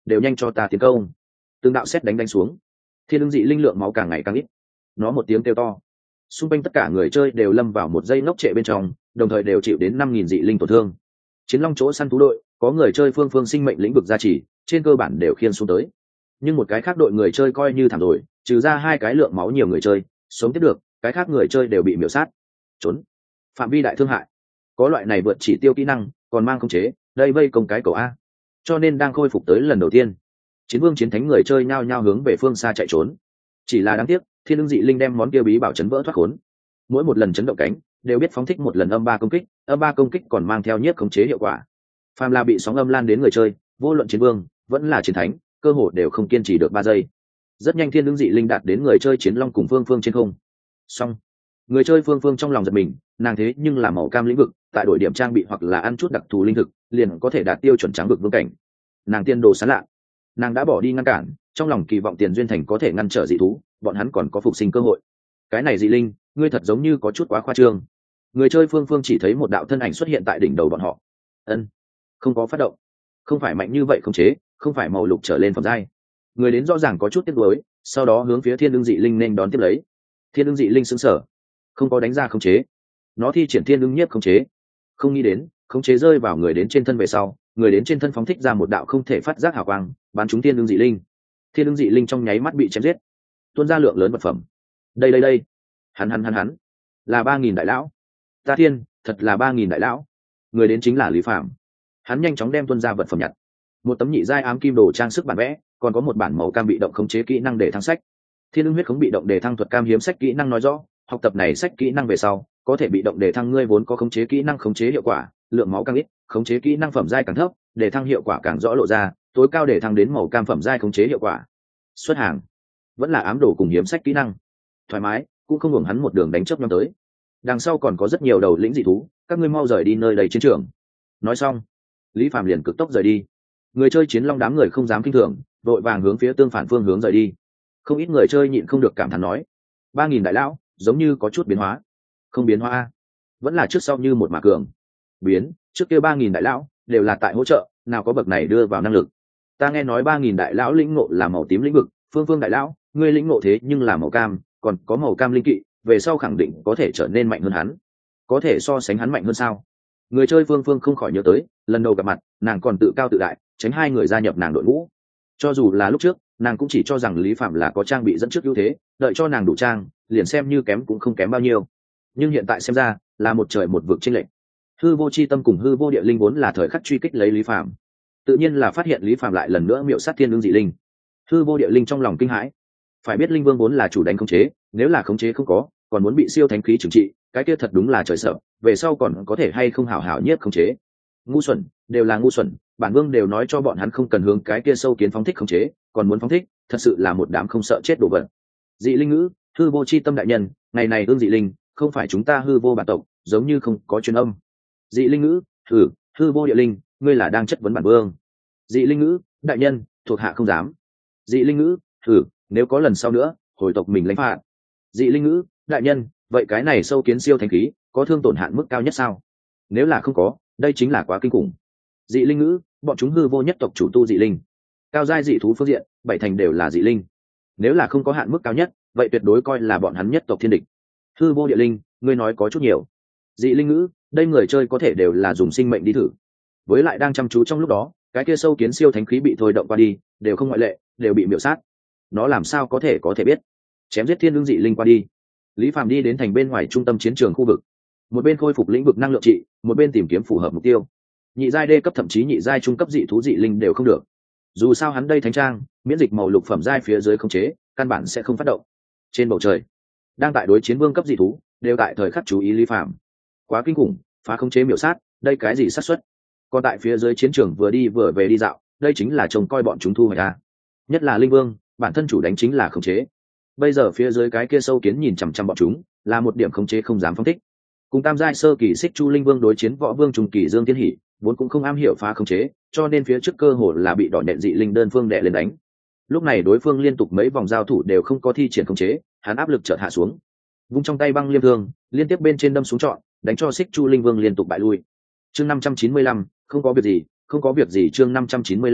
đều nhanh cho ta tiến công. Từng đạo sét đánh đánh xuống, thiên ưng dị linh lượng máu càng ngày càng ít. Nó một tiếng kêu to, xung quanh tất cả người chơi đều lâm vào một giây ngốc trệ bên trong, đồng thời đều chịu đến năm nghìn dị linh tổn thương. Chiến long chỗ săn thú đội có người chơi phương phương sinh mệnh lĩnh vực gia trì, trên cơ bản đều khiên xuống tới. Nhưng một cái khác đội người chơi coi như thảm rồi, trừ ra hai cái lượng máu nhiều người chơi sống tiếp được, cái khác người chơi đều bị miểu sát. Trốn, phạm vi đại thương hại. Có loại này vượt chỉ tiêu kỹ năng, còn mang khống chế, đây vây công cái cầu a. Cho nên đang khôi phục tới lần đầu tiên, chiến vương chiến thánh người chơi nhao nhao hướng về phương xa chạy trốn. Chỉ là đáng tiếc, thiên ưng dị linh đem món kia bí bảo chấn vỡ thoát khốn. Mỗi một lần chấn động cánh đều biết phóng thích một lần âm ba công kích, âm ba công kích còn mang theo nhiếp khống chế hiệu quả. Phàm là bị sóng âm lan đến người chơi, vô luận chiến vương vẫn là chiến thánh, cơ hồ đều không kiên trì được ba giây. Rất nhanh thiên ưng dị linh đạt đến người chơi chiến long cùng phương phương trên không. Xong, người chơi phương phương trong lòng giật mình, nàng thế nhưng là màu cam lĩnh vực, tại đội điểm trang bị hoặc là ăn chút đặc thù linh thực, liền có thể đạt tiêu chuẩn trắng vực vương cảnh. Nàng tiên đồ sáng lạ, nàng đã bỏ đi ngăn cản, trong lòng kỳ vọng tiền duyên thành có thể ngăn trở dị thú, bọn hắn còn có phục sinh cơ hội. Cái này dị linh, ngươi thật giống như có chút quá khoa trương. Người chơi phương phương chỉ thấy một đạo thân ảnh xuất hiện tại đỉnh đầu bọn họ. Ân, không có phát động, không phải mạnh như vậy không chế, không phải màu lục trở lên phẩm giai. Người đến rõ ràng có chút tiếc nuối, sau đó hướng phía thiên ưng dị linh nên đón tiếp lấy. Thiên ưng dị linh sững sờ, không có đánh ra khống chế, nó thi triển thiên ưng nhiếp khống chế. Không nghĩ đến khống chế rơi vào người đến trên thân về sau, người đến trên thân phóng thích ra một đạo không thể phát giác hào quang, bắn trúng thiên ưng dị linh. Thiên ưng dị linh trong nháy mắt bị chém giết, tuôn ra lượng lớn vật phẩm. Đây đây đây, hắn hắn hắn hắn, là ba nghìn đại lão. Ta thiên, thật là ba nghìn đại lão. Người đến chính là Lý Phạm. Hắn nhanh chóng đem tuôn ra vật phẩm nhặt. Một tấm nhị giai ám kim đồ trang sức bản vẽ, còn có một bản màu cam bị động khống chế kỹ năng để thăng sách. Thiên ưng huyết khống bị động để thăng thuật cam hiếm sách kỹ năng nói rõ, học tập này sách kỹ năng về sau, có thể bị động để thăng ngươi vốn có khống chế kỹ năng khống chế hiệu quả, lượng máu càng ít, khống chế kỹ năng phẩm giai càng thấp, để thăng hiệu quả càng rõ lộ ra, tối cao để thăng đến màu cam phẩm giai khống chế hiệu quả. Xuất hàng, vẫn là ám đồ cùng hiếm sách kỹ năng. Thoải mái, cũng không hưởng hắn một đường đánh chớp nhóm tới. Đằng sau còn có rất nhiều đầu lĩnh dị thú, các ngươi mau rời đi nơi đầy chiến trường. Nói xong, Lý Phạm liền cực tốc rời đi. Người chơi chiến long đám người không dám kinh thường, vội vàng hướng phía tương phản phương hướng rời đi. Không ít người chơi nhịn không được cảm thán nói, ba nghìn đại lão giống như có chút biến hóa. Không biến hóa, vẫn là trước sau như một mạc cường. Biến, trước kia ba nghìn đại lão đều là tại hỗ trợ, nào có bậc này đưa vào năng lực. Ta nghe nói ba nghìn đại lão lĩnh ngộ là màu tím lĩnh vực, phương phương đại lão ngươi lĩnh ngộ thế nhưng là màu cam, còn có màu cam linh kỵ, về sau khẳng định có thể trở nên mạnh hơn hắn. Có thể so sánh hắn mạnh hơn sao? Người chơi phương phương không khỏi nhớ tới, lần đầu gặp mặt nàng còn tự cao tự đại, tránh hai người gia nhập nàng đội ngũ. Cho dù là lúc trước nàng cũng chỉ cho rằng Lý Phạm là có trang bị dẫn trước ưu thế, đợi cho nàng đủ trang liền xem như kém cũng không kém bao nhiêu. Nhưng hiện tại xem ra là một trời một vực chênh lệch. Hư vô chi tâm cùng hư vô địa linh vốn là thời khắc truy kích lấy Lý Phạm, tự nhiên là phát hiện Lý Phạm lại lần nữa miệu sát thiên ương dị linh. Hư vô địa linh trong lòng kinh hãi, phải biết linh vương vốn là chủ đánh khống chế, nếu là khống chế không có còn muốn bị siêu thánh khí trừng trị, cái kia thật đúng là trời sợ, về sau còn có thể hay không hảo hảo nhiếp khống chế. Ngu xuẩn, đều là ngu xuẩn, bản vương đều nói cho bọn hắn không cần hướng cái kia sâu kiến phóng thích khống chế, còn muốn phóng thích, thật sự là một đám không sợ chết đồ vật. Dị linh ngữ, hư vô chi tâm đại nhân, ngày này ương dị linh, không phải chúng ta hư vô bản tộc, giống như không có truyền âm. Dị linh ngữ, thử, hư vô địa linh, ngươi là đang chất vấn bản vương. Dị linh ngữ, đại nhân, thuộc hạ không dám. Dị linh ngữ, thử, nếu có lần sau nữa, hồi tộc mình lãnh phạt. Dị linh ngữ, đại nhân, vậy cái này sâu kiến siêu thánh khí có thương tổn hạn mức cao nhất sao? Nếu là không có, đây chính là quá kinh khủng. Dị linh ngữ, bọn chúng hư vô nhất tộc chủ tu dị linh, cao giai dị thú phương diện bảy thành đều là dị linh, nếu là không có hạn mức cao nhất vậy tuyệt đối coi là bọn hắn nhất tộc thiên địch. Hư vô địa linh, ngươi nói có chút nhiều. Dị linh ngữ, đây người chơi có thể đều là dùng sinh mệnh đi thử, với lại đang chăm chú trong lúc đó cái kia sâu kiến siêu thánh khí bị thôi động qua đi đều không ngoại lệ, đều bị miểu sát. Nó làm sao có thể có thể biết? Chém giết thiên đương dị linh qua đi, Lý Phạm đi đến thành bên ngoài trung tâm chiến trường khu vực, một bên khôi phục lĩnh vực năng lượng trị, một bên tìm kiếm phù hợp mục tiêu. Nhị giai đê cấp thậm chí nhị giai trung cấp dị thú dị linh đều không được, dù sao hắn đây thánh trang miễn dịch màu lục phẩm giai phía dưới không chế, căn bản sẽ không phát động. Trên bầu trời đang tại đối chiến vương cấp dị thú đều tại thời khắc chú ý Lý Phạm. Quá kinh khủng, phá không chế miểu sát, đây cái gì xác suất? Còn tại phía dưới chiến trường vừa đi vừa về đi dạo, đây chính là trông coi bọn chúng thu hoạch ra. Nhất là linh vương, bản thân chủ đánh chính là khống chế, bây giờ phía dưới cái kia sâu kiến nhìn chằm chằm bọn chúng, là một điểm khống chế không dám phóng thích. Cùng tam giai sơ kỳ xích chu linh vương đối chiến võ vương trung kỳ dương thiên hỷ, vốn cũng không am hiểu phá khống chế, cho nên phía trước cơ hội là bị đỏ nhện dị linh đơn phương đè lên đánh. Lúc này đối phương liên tục mấy vòng giao thủ đều không có thi triển khống chế, hắn áp lực chợt hạ xuống, vung trong tay băng liêm thương liên tiếp bên trên đâm xuống trọn, đánh cho xích chu linh vương liên tục bại lui. Chương năm trăm chín mươi lăm, không có việc gì, không có việc gì. Chương năm trăm chín mươi lăm,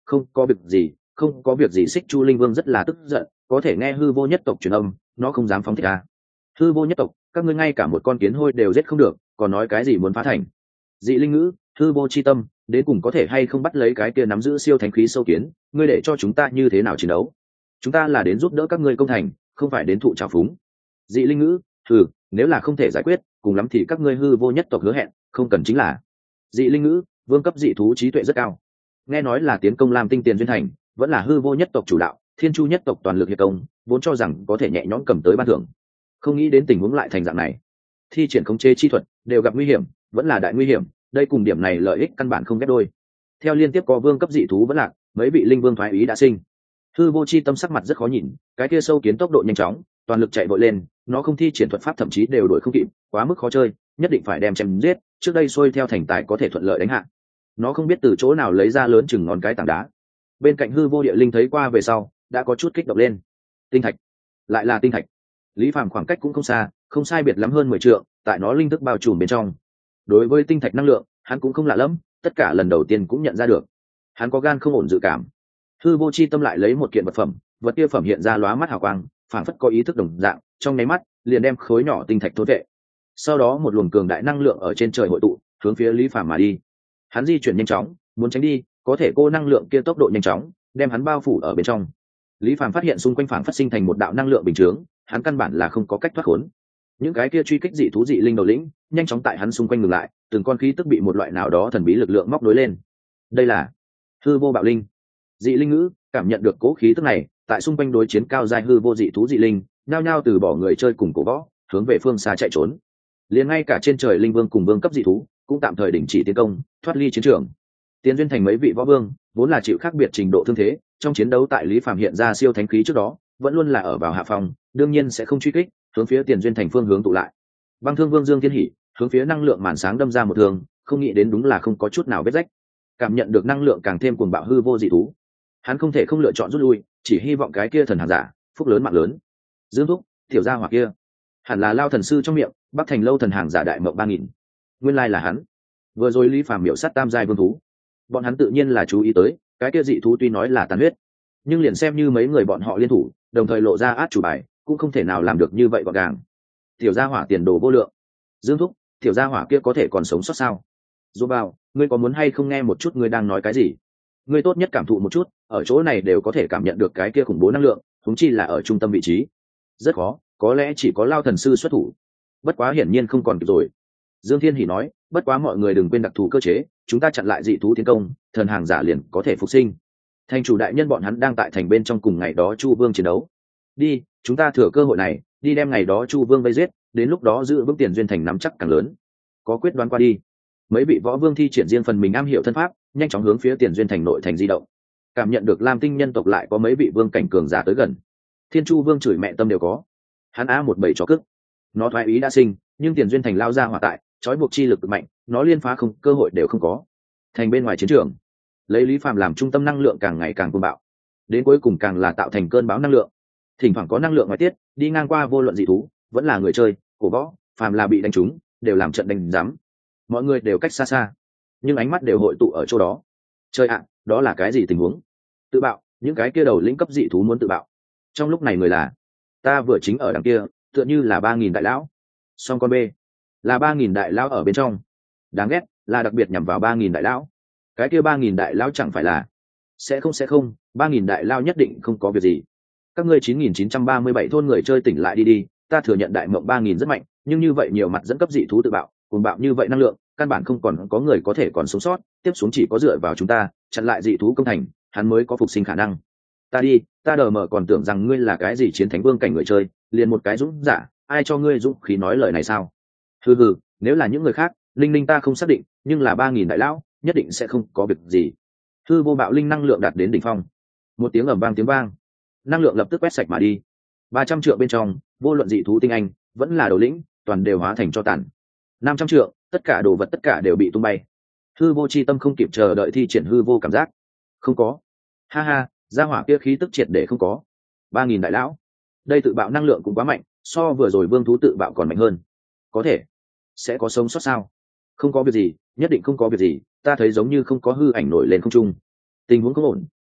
Không có việc gì, không có việc gì. Xích Chu Linh Vương rất là tức giận, có thể nghe hư vô nhất tộc truyền âm, nó không dám phóng thích ra. Hư vô nhất tộc, các ngươi ngay cả một con kiến hôi đều giết không được, còn nói cái gì muốn phá thành? Dị linh ngữ, hư vô chi tâm, đến cùng có thể hay không bắt lấy cái kia nắm giữ siêu thánh khí sâu kiến, ngươi để cho chúng ta như thế nào chiến đấu? Chúng ta là đến giúp đỡ các ngươi công thành, không phải đến thụ trào phúng. Dị linh ngữ, thử, nếu là không thể giải quyết, cùng lắm thì các ngươi hư vô nhất tộc hứa hẹn, không cần chính là. Dị linh ngữ, vương cấp dị thú trí tuệ rất cao. Nghe nói là tiến công làm tinh tiền duyên thành, vẫn là hư vô nhất tộc chủ đạo, thiên chu nhất tộc toàn lực hiệp công, vốn cho rằng có thể nhẹ nhõm cầm tới ban thưởng, không nghĩ đến tình huống lại thành dạng này. Thi triển khống chế chi thuật đều gặp nguy hiểm, vẫn là đại nguy hiểm, đây cùng điểm này lợi ích căn bản không ghép đôi. Theo liên tiếp có vương cấp dị thú vẫn lạc, mấy vị linh vương thoái ý đã sinh. Hư vô chi tâm sắc mặt rất khó nhìn, cái kia sâu kiến tốc độ nhanh chóng, toàn lực chạy vội lên, nó không thi triển thuật pháp thậm chí đều đuổi không kịp, quá mức khó chơi, nhất định phải đem chém giết, trước đây xuôi theo thành tài có thể thuận lợi đánh hạ. Nó không biết từ chỗ nào lấy ra lớn chừng ngón cái tảng đá. Bên cạnh hư vô địa linh thấy qua về sau, đã có chút kích động lên. Tinh thạch, lại là tinh thạch. Lý Phàm khoảng cách cũng không xa, không sai biệt lắm hơn mười trượng, tại nó linh thức bao trùm bên trong. Đối với tinh thạch năng lượng, hắn cũng không lạ lắm, tất cả lần đầu tiên cũng nhận ra được. Hắn có gan không ổn dự cảm. Hư vô chi tâm lại lấy một kiện vật phẩm, vật kia phẩm hiện ra lóa mắt hào quang, phảng phất có ý thức đồng dạng, trong nháy mắt liền đem khối nhỏ tinh thạch thôn vệ. Sau đó một luồng cường đại năng lượng ở trên trời hội tụ, hướng phía Lý Phàm mà đi. Hắn di chuyển nhanh chóng, muốn tránh đi, có thể cô năng lượng kia tốc độ nhanh chóng, đem hắn bao phủ ở bên trong. Lý Phàm phát hiện xung quanh phảng phất sinh thành một đạo năng lượng bình chướng, hắn căn bản là không có cách thoát khốn. Những cái kia truy kích dị thú dị linh đầu lĩnh, nhanh chóng tại hắn xung quanh ngừng lại, từng con khí tức bị một loại nào đó thần bí lực lượng móc đối lên. Đây là hư vô bạo linh. Dị linh ngữ cảm nhận được cố khí tức này, tại xung quanh đối chiến cao giai hư vô dị thú dị linh, nhao nhao từ bỏ người chơi cùng cổ võ, hướng về phương xa chạy trốn. Liền ngay cả trên trời linh vương cùng vương cấp dị thú cũng tạm thời đình chỉ tiến công, thoát ly chiến trường. Tiến duyên thành mấy vị võ vương, vốn là chịu khác biệt trình độ thương thế, trong chiến đấu tại Lý Phàm hiện ra siêu thánh khí trước đó, vẫn luôn là ở vào hạ phòng, đương nhiên sẽ không truy kích, hướng phía Tiền duyên thành phương hướng tụ lại. Băng Thương Vương Dương Thiên Hỉ hướng phía năng lượng màn sáng đâm ra một thương, không nghĩ đến đúng là không có chút nào vết rách. Cảm nhận được năng lượng càng thêm cuồng bạo hư vô dị thú, hắn không thể không lựa chọn rút lui, chỉ hy vọng cái kia thần hàng giả phúc lớn mạng lớn. Dương thúc, tiểu gia hỏa kia hẳn là Lao thần sư trong miệng Bắc Thành lâu thần hàng giả đại mộng ba nghìn, nguyên lai là hắn. Vừa rồi Lý Phàm miểu sát tam giai vương thú, bọn hắn tự nhiên là chú ý tới cái kia dị thú, tuy nói là tàn huyết, nhưng liền xem như mấy người bọn họ liên thủ đồng thời lộ ra át chủ bài, cũng không thể nào làm được như vậy gọn gàng. Tiểu gia hỏa tiền đồ vô lượng. Dương thúc, tiểu gia hỏa kia có thể còn sống sót sao? Dù bao, ngươi có muốn hay không nghe một chút ngươi đang nói cái gì? Ngươi tốt nhất cảm thụ một chút, ở chỗ này đều có thể cảm nhận được cái kia khủng bố năng lượng, huống chi là ở trung tâm vị trí. Rất khó, có lẽ chỉ có Lao thần sư xuất thủ. Bất quá hiển nhiên không còn kịp rồi. Dương Thiên Hỉ nói, bất quá mọi người đừng quên đặc thù cơ chế, chúng ta chặn lại dị thú tiến công, thần hàng giả liền có thể phục sinh. Thành chủ đại nhân bọn hắn đang tại thành bên trong cùng ngày đó Chu Vương chiến đấu. Đi, chúng ta thừa cơ hội này, đi đem ngày đó Chu Vương vây giết, đến lúc đó giữ vững Tiền duyên thành nắm chắc càng lớn. Có quyết đoán qua đi. Mấy vị võ vương thi triển riêng phần mình am hiểu thân pháp, nhanh chóng hướng phía Tiền duyên thành nội thành di động. Cảm nhận được Lam Tinh nhân tộc lại có mấy vị vương cảnh cường giả tới gần. Thiên Chu Vương chửi mẹ tâm đều có. Hắn á một bầy chó cức. Nó thoái ý đã sinh, nhưng Tiền duyên thành lao ra hỏa tại, trói buộc chi lực cực mạnh, nó liên phá không, cơ hội đều không có. Thành bên ngoài chiến trường, lấy Lý Phàm làm trung tâm năng lượng càng ngày càng cuồng bạo, đến cuối cùng càng là tạo thành cơn bão năng lượng. Thỉnh thoảng có năng lượng ngoại tiết đi ngang qua, vô luận dị thú vẫn là người chơi cổ võ, phàm là bị đánh trúng đều làm trận đánh giám. Mọi người đều cách xa xa, nhưng ánh mắt đều hội tụ ở chỗ đó. Chơi ạ, đó là cái gì tình huống? Tự bạo, những cái kia đầu lĩnh cấp dị thú muốn tự bạo. Trong lúc này người là ta vừa chính ở đằng kia, tựa như là ba nghìn đại lão. Song con B là ba nghìn đại lão ở bên trong. Đáng ghét, là đặc biệt nhằm vào ba nghìn đại lão. Cái kia ba nghìn đại lão chẳng phải là sẽ không sẽ không ba nghìn đại lão nhất định không có việc gì. Các ngươi chín nghìn chín trăm ba mươi bảy thôn người chơi tỉnh lại đi đi, ta thừa nhận đại mộng ba nghìn rất mạnh, nhưng như vậy nhiều mặt dẫn cấp dị thú tự bạo, cùng bạo như vậy năng lượng, căn bản không còn có người có thể còn sống sót, tiếp xuống chỉ có dựa vào chúng ta chặn lại dị thú công thành, hắn mới có phục sinh khả năng. Ta đi, ta đờ mờ còn tưởng rằng ngươi là cái gì chiến thánh vương cảnh người chơi, liền một cái dũng giả, ai cho ngươi dũng khí nói lời này sao? Hừ hừ, nếu là những người khác, linh linh ta không xác định, nhưng là ba nghìn đại lão, nhất định sẽ không có việc gì. Hư vô bạo linh năng lượng đạt đến đỉnh phong. Một tiếng ầm vang tiếng vang, năng lượng lập tức quét sạch mà đi. Ba trăm trượng bên trong, vô luận dị thú tinh anh vẫn là đầu lĩnh, toàn đều hóa thành cho tàn. Năm trăm trượng, tất cả đồ vật tất cả đều bị tung bay. Hư vô chi tâm không kịp chờ đợi thi triển hư vô cảm giác. Không có. Ha ha, gia hỏa kia khí tức triệt để không có. Ba nghìn đại lão, đây tự bạo năng lượng cũng quá mạnh, so vừa rồi vương thú tự bạo còn mạnh hơn. Có thể sẽ có sống sót sao? Không có việc gì, nhất định không có việc gì, ta thấy giống như không có hư ảnh nổi lên không trung. Tình huống không ổn,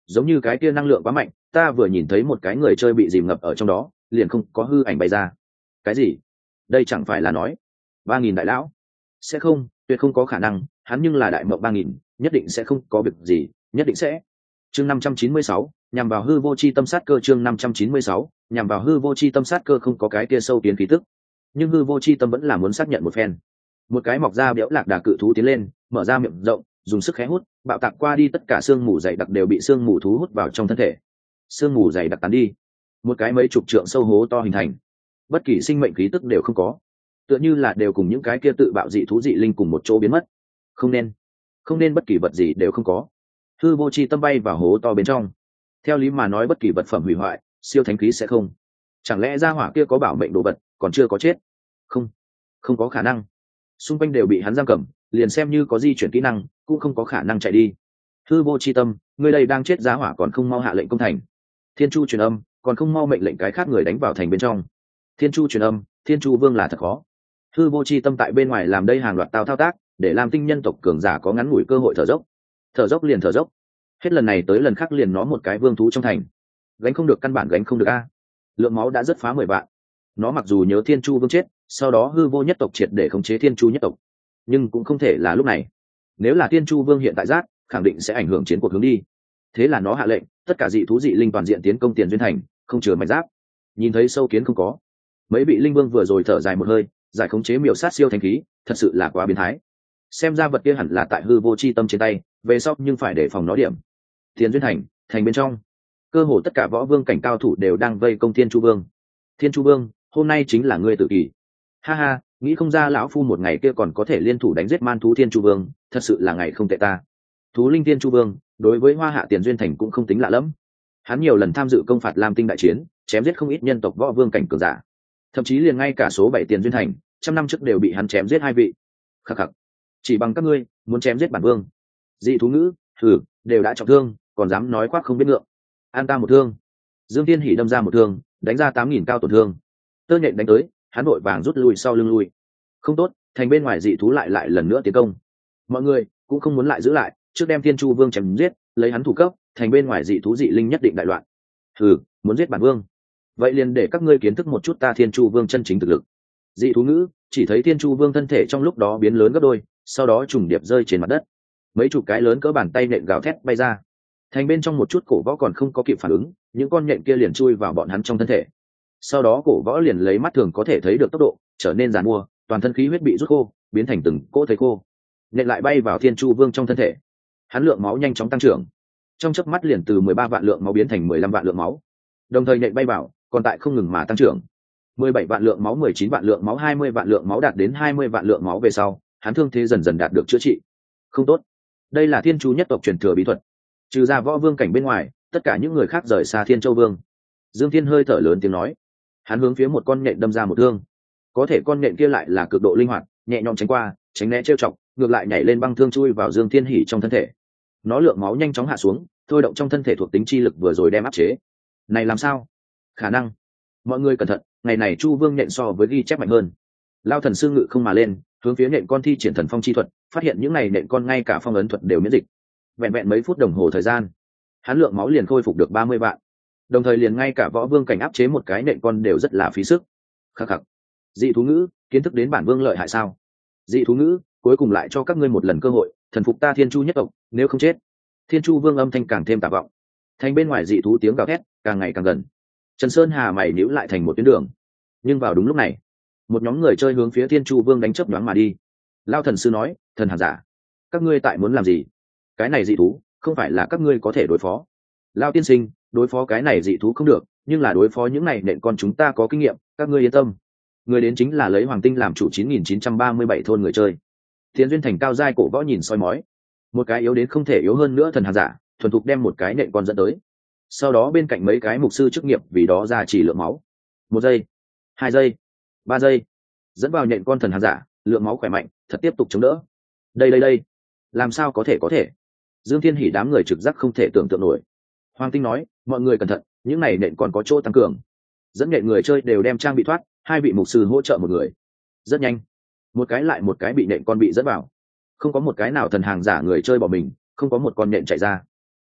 giống như cái kia năng lượng quá mạnh, ta vừa nhìn thấy một cái người chơi bị dìm ngập ở trong đó, liền không có hư ảnh bay ra. Cái gì? Đây chẳng phải là nói ba nghìn đại lão? Sẽ không, tuyệt không có khả năng, hắn nhưng là đại mộng ba nghìn, nhất định sẽ không có việc gì, nhất định sẽ. Chương năm trăm chín mươi sáu, nhằm vào hư vô chi tâm sát cơ. Chương năm trăm chín mươi sáu, nhằm vào hư vô chi tâm sát cơ. Không có cái kia sâu tiến khí tức, nhưng hư vô chi tâm vẫn là muốn xác nhận một phen. Một cái mọc ra béo lạc đà cự thú tiến lên, mở ra miệng rộng, dùng sức khé hút, bạo tạc qua đi, tất cả xương mù dày đặc đều bị xương mù thú hút vào trong thân thể. Xương mù dày đặc tán đi, một cái mấy chục trượng sâu hố to hình thành, bất kỳ sinh mệnh khí tức đều không có, tựa như là đều cùng những cái kia tự bạo dị thú dị linh cùng một chỗ biến mất. Không nên, không nên bất kỳ vật gì đều không có. Hư vô chi tâm bay vào hố to bên trong. Theo lý mà nói bất kỳ vật phẩm hủy hoại, siêu thánh khí sẽ không. Chẳng lẽ gia hỏa kia có bảo mệnh đồ vật, còn chưa có chết? Không, không có khả năng. Xung quanh đều bị hắn giam cầm, liền xem như có di chuyển kỹ năng, cũng không có khả năng chạy đi. Hư vô chi tâm, người đây đang chết, gia hỏa còn không mau hạ lệnh công thành. Thiên chu truyền âm, còn không mau mệnh lệnh cái khác người đánh vào thành bên trong. Thiên chu truyền âm, thiên chu vương là thật khó. Hư vô chi tâm tại bên ngoài làm đây hàng loạt tao thao tác, để làm tinh nhân tộc cường giả có ngắn ngủi cơ hội thở dốc. Thở dốc liền thở dốc, hết lần này tới lần khác liền nó một cái vương thú trong thành, gánh không được, căn bản gánh không được a. Lượng máu đã rất phá mười vạn. Nó mặc dù nhớ thiên chu vương chết, sau đó hư vô nhất tộc triệt để khống chế thiên chu nhất tộc, nhưng cũng không thể là lúc này. Nếu là thiên chu vương hiện tại giác, khẳng định sẽ ảnh hưởng chiến cuộc hướng đi. Thế là nó hạ lệnh tất cả dị thú dị linh toàn diện tiến công Tiền Duyên thành, không chừa mạch giáp. Nhìn thấy sâu kiến không có, mấy vị linh vương vừa rồi thở dài một hơi, giải khống chế miểu sát siêu thanh khí, thật sự là quá biến thái. Xem ra vật kia hẳn là tại hư vô chi tâm trên tay, về sau nhưng phải đề phòng nó điểm. Tiền Duyên thành, thành bên trong, cơ hồ tất cả võ vương cảnh cao thủ đều đang vây công Thiên Chu Vương. Thiên Chu Vương, hôm nay chính là ngươi tự kỷ. Ha ha, nghĩ không ra lão phu một ngày kia còn có thể liên thủ đánh giết man thú Thiên Chu Vương, thật sự là ngày không tệ ta. Thú linh Thiên Chu Vương, đối với Hoa Hạ Tiền Duyên thành cũng không tính lạ lắm. Hắn nhiều lần tham dự công phạt Lam Tinh đại chiến, chém giết không ít nhân tộc võ vương cảnh cường giả. Thậm chí liền ngay cả số bảy Tiền Duyên thành, trăm năm trước đều bị hắn chém giết hai vị. Khắc khắc, chỉ bằng các ngươi muốn chém giết bản vương? Dị thú ngữ, thử, đều đã trọng thương, còn dám nói khoác không biết ngượng. An ta một thương. Dương Thiên Hỉ đâm ra một thương, đánh ra tám nghìn cao tổn thương. Tơ nhện đánh tới, hắn vội vàng rút lui sau lưng lui. Không tốt, thành bên ngoài dị thú lại lại lần nữa tiến công. Mọi người cũng không muốn lại giữ lại, trước đem Thiên Chu Vương chém giết, lấy hắn thủ cấp, thành bên ngoài dị thú dị linh nhất định đại loạn. Hừ, muốn giết bản vương? Vậy liền để các ngươi kiến thức một chút ta Thiên Chu Vương chân chính thực lực. Dị thú ngữ, chỉ thấy Thiên Chu Vương thân thể trong lúc đó biến lớn gấp đôi, sau đó trùng điệp rơi trên mặt đất. Mấy chục cái lớn cỡ bàn tay nện gào thét bay ra. Thành bên trong một chút cổ võ còn không có kịp phản ứng, những con nhện kia liền chui vào bọn hắn trong thân thể. Sau đó cổ võ liền lấy mắt thường có thể thấy được tốc độ trở nên giàn mua, toàn thân khí huyết bị rút khô, biến thành từng cỗ thấy khô. Nhện lại bay vào Thiên Chu Vương trong thân thể. Hắn lượng máu nhanh chóng tăng trưởng, trong chớp mắt liền từ mười ba vạn lượng máu biến thành mười lăm vạn lượng máu. Đồng thời nhện bay vào, còn tại không ngừng mà tăng trưởng. mười bảy vạn lượng máu, mười chín vạn lượng máu, hai mươi vạn lượng máu, đạt đến hai mươi vạn lượng máu về sau, hắn thương thế dần dần đạt được chữa trị. Không tốt, đây là Thiên Chu nhất tộc truyền thừa bí thuật. Trừ ra võ vương cảnh bên ngoài, tất cả những người khác rời xa Thiên Châu Vương. Dương Thiên hơi thở lớn tiếng nói, hắn hướng phía một con nhện đâm ra một thương. Có thể con nhện kia lại là cực độ linh hoạt, nhẹ nhõm tránh qua, tránh né trêu chọc, ngược lại nhảy lên băng thương chui vào Dương Thiên Hỉ trong thân thể. Nó lượng máu nhanh chóng hạ xuống, thôi động trong thân thể thuộc tính chi lực vừa rồi đem áp chế. Này làm sao? Khả năng. Mọi người cẩn thận, ngày này Chu Vương nhện so với ghi chép mạnh hơn. Lao thần sư ngự không mà lên, hướng phía nhện con thi triển thần phong chi thuật, phát hiện những này nhện con ngay cả phong ấn thuật đều miễn dịch. Vẹn vẹn mấy phút đồng hồ thời gian, hắn lượng máu liền khôi phục được ba mươi vạn. Đồng thời liền ngay cả võ vương cảnh áp chế một cái nhện con đều rất là phí sức. Khắc khắc. Dị thú ngữ, kiến thức đến bản vương lợi hại sao? Dị thú ngữ, cuối cùng lại cho các ngươi một lần cơ hội, thần phục ta Thiên Chu nhất tộc, nếu không chết. Thiên Chu Vương âm thanh càng thêm tà vọng. Thành bên ngoài dị thú tiếng gào thét càng ngày càng gần. Trần Sơn Hà mày nhíu lại thành một tuyến đường. Nhưng vào đúng lúc này, một nhóm người chơi hướng phía Thiên Chu Vương đánh chớp nhoáng mà đi. Lao thần sư nói, thần hàn giả, các ngươi tại muốn làm gì? Cái này dị thú, không phải là các ngươi có thể đối phó. Lao tiên sinh, đối phó cái này dị thú không được, nhưng là đối phó những này nện con chúng ta có kinh nghiệm, các ngươi yên tâm. Người đến chính là lấy Hoàng Tinh làm chủ chín nghìn chín trăm ba mươi bảy thôn người chơi. Thiên Duyên thành cao giai cổ võ nhìn soi mói. Một cái yếu đến không thể yếu hơn nữa thần hàn giả, thuần thục đem một cái nện con dẫn tới. Sau đó bên cạnh mấy cái mục sư chức nghiệp vì đó ra chỉ lượng máu. Một giây, hai giây, ba giây, dẫn vào nện con thần hàn giả, lượng máu khỏe mạnh, thật tiếp tục chống đỡ. Đây đây đây, làm sao có thể có thể? Dương Thiên Hỉ đám người trực giác không thể tưởng tượng nổi. Hoàng Tinh nói, mọi người cẩn thận, những này nện còn có chỗ tăng cường. Dẫn nện người chơi đều đem trang bị thoát, hai vị mục sư hỗ trợ một người. Rất nhanh, một cái lại một cái bị nện con bị dẫn vào. Không có một cái nào thần hàng giả người chơi bỏ mình, không có một con nện chạy ra.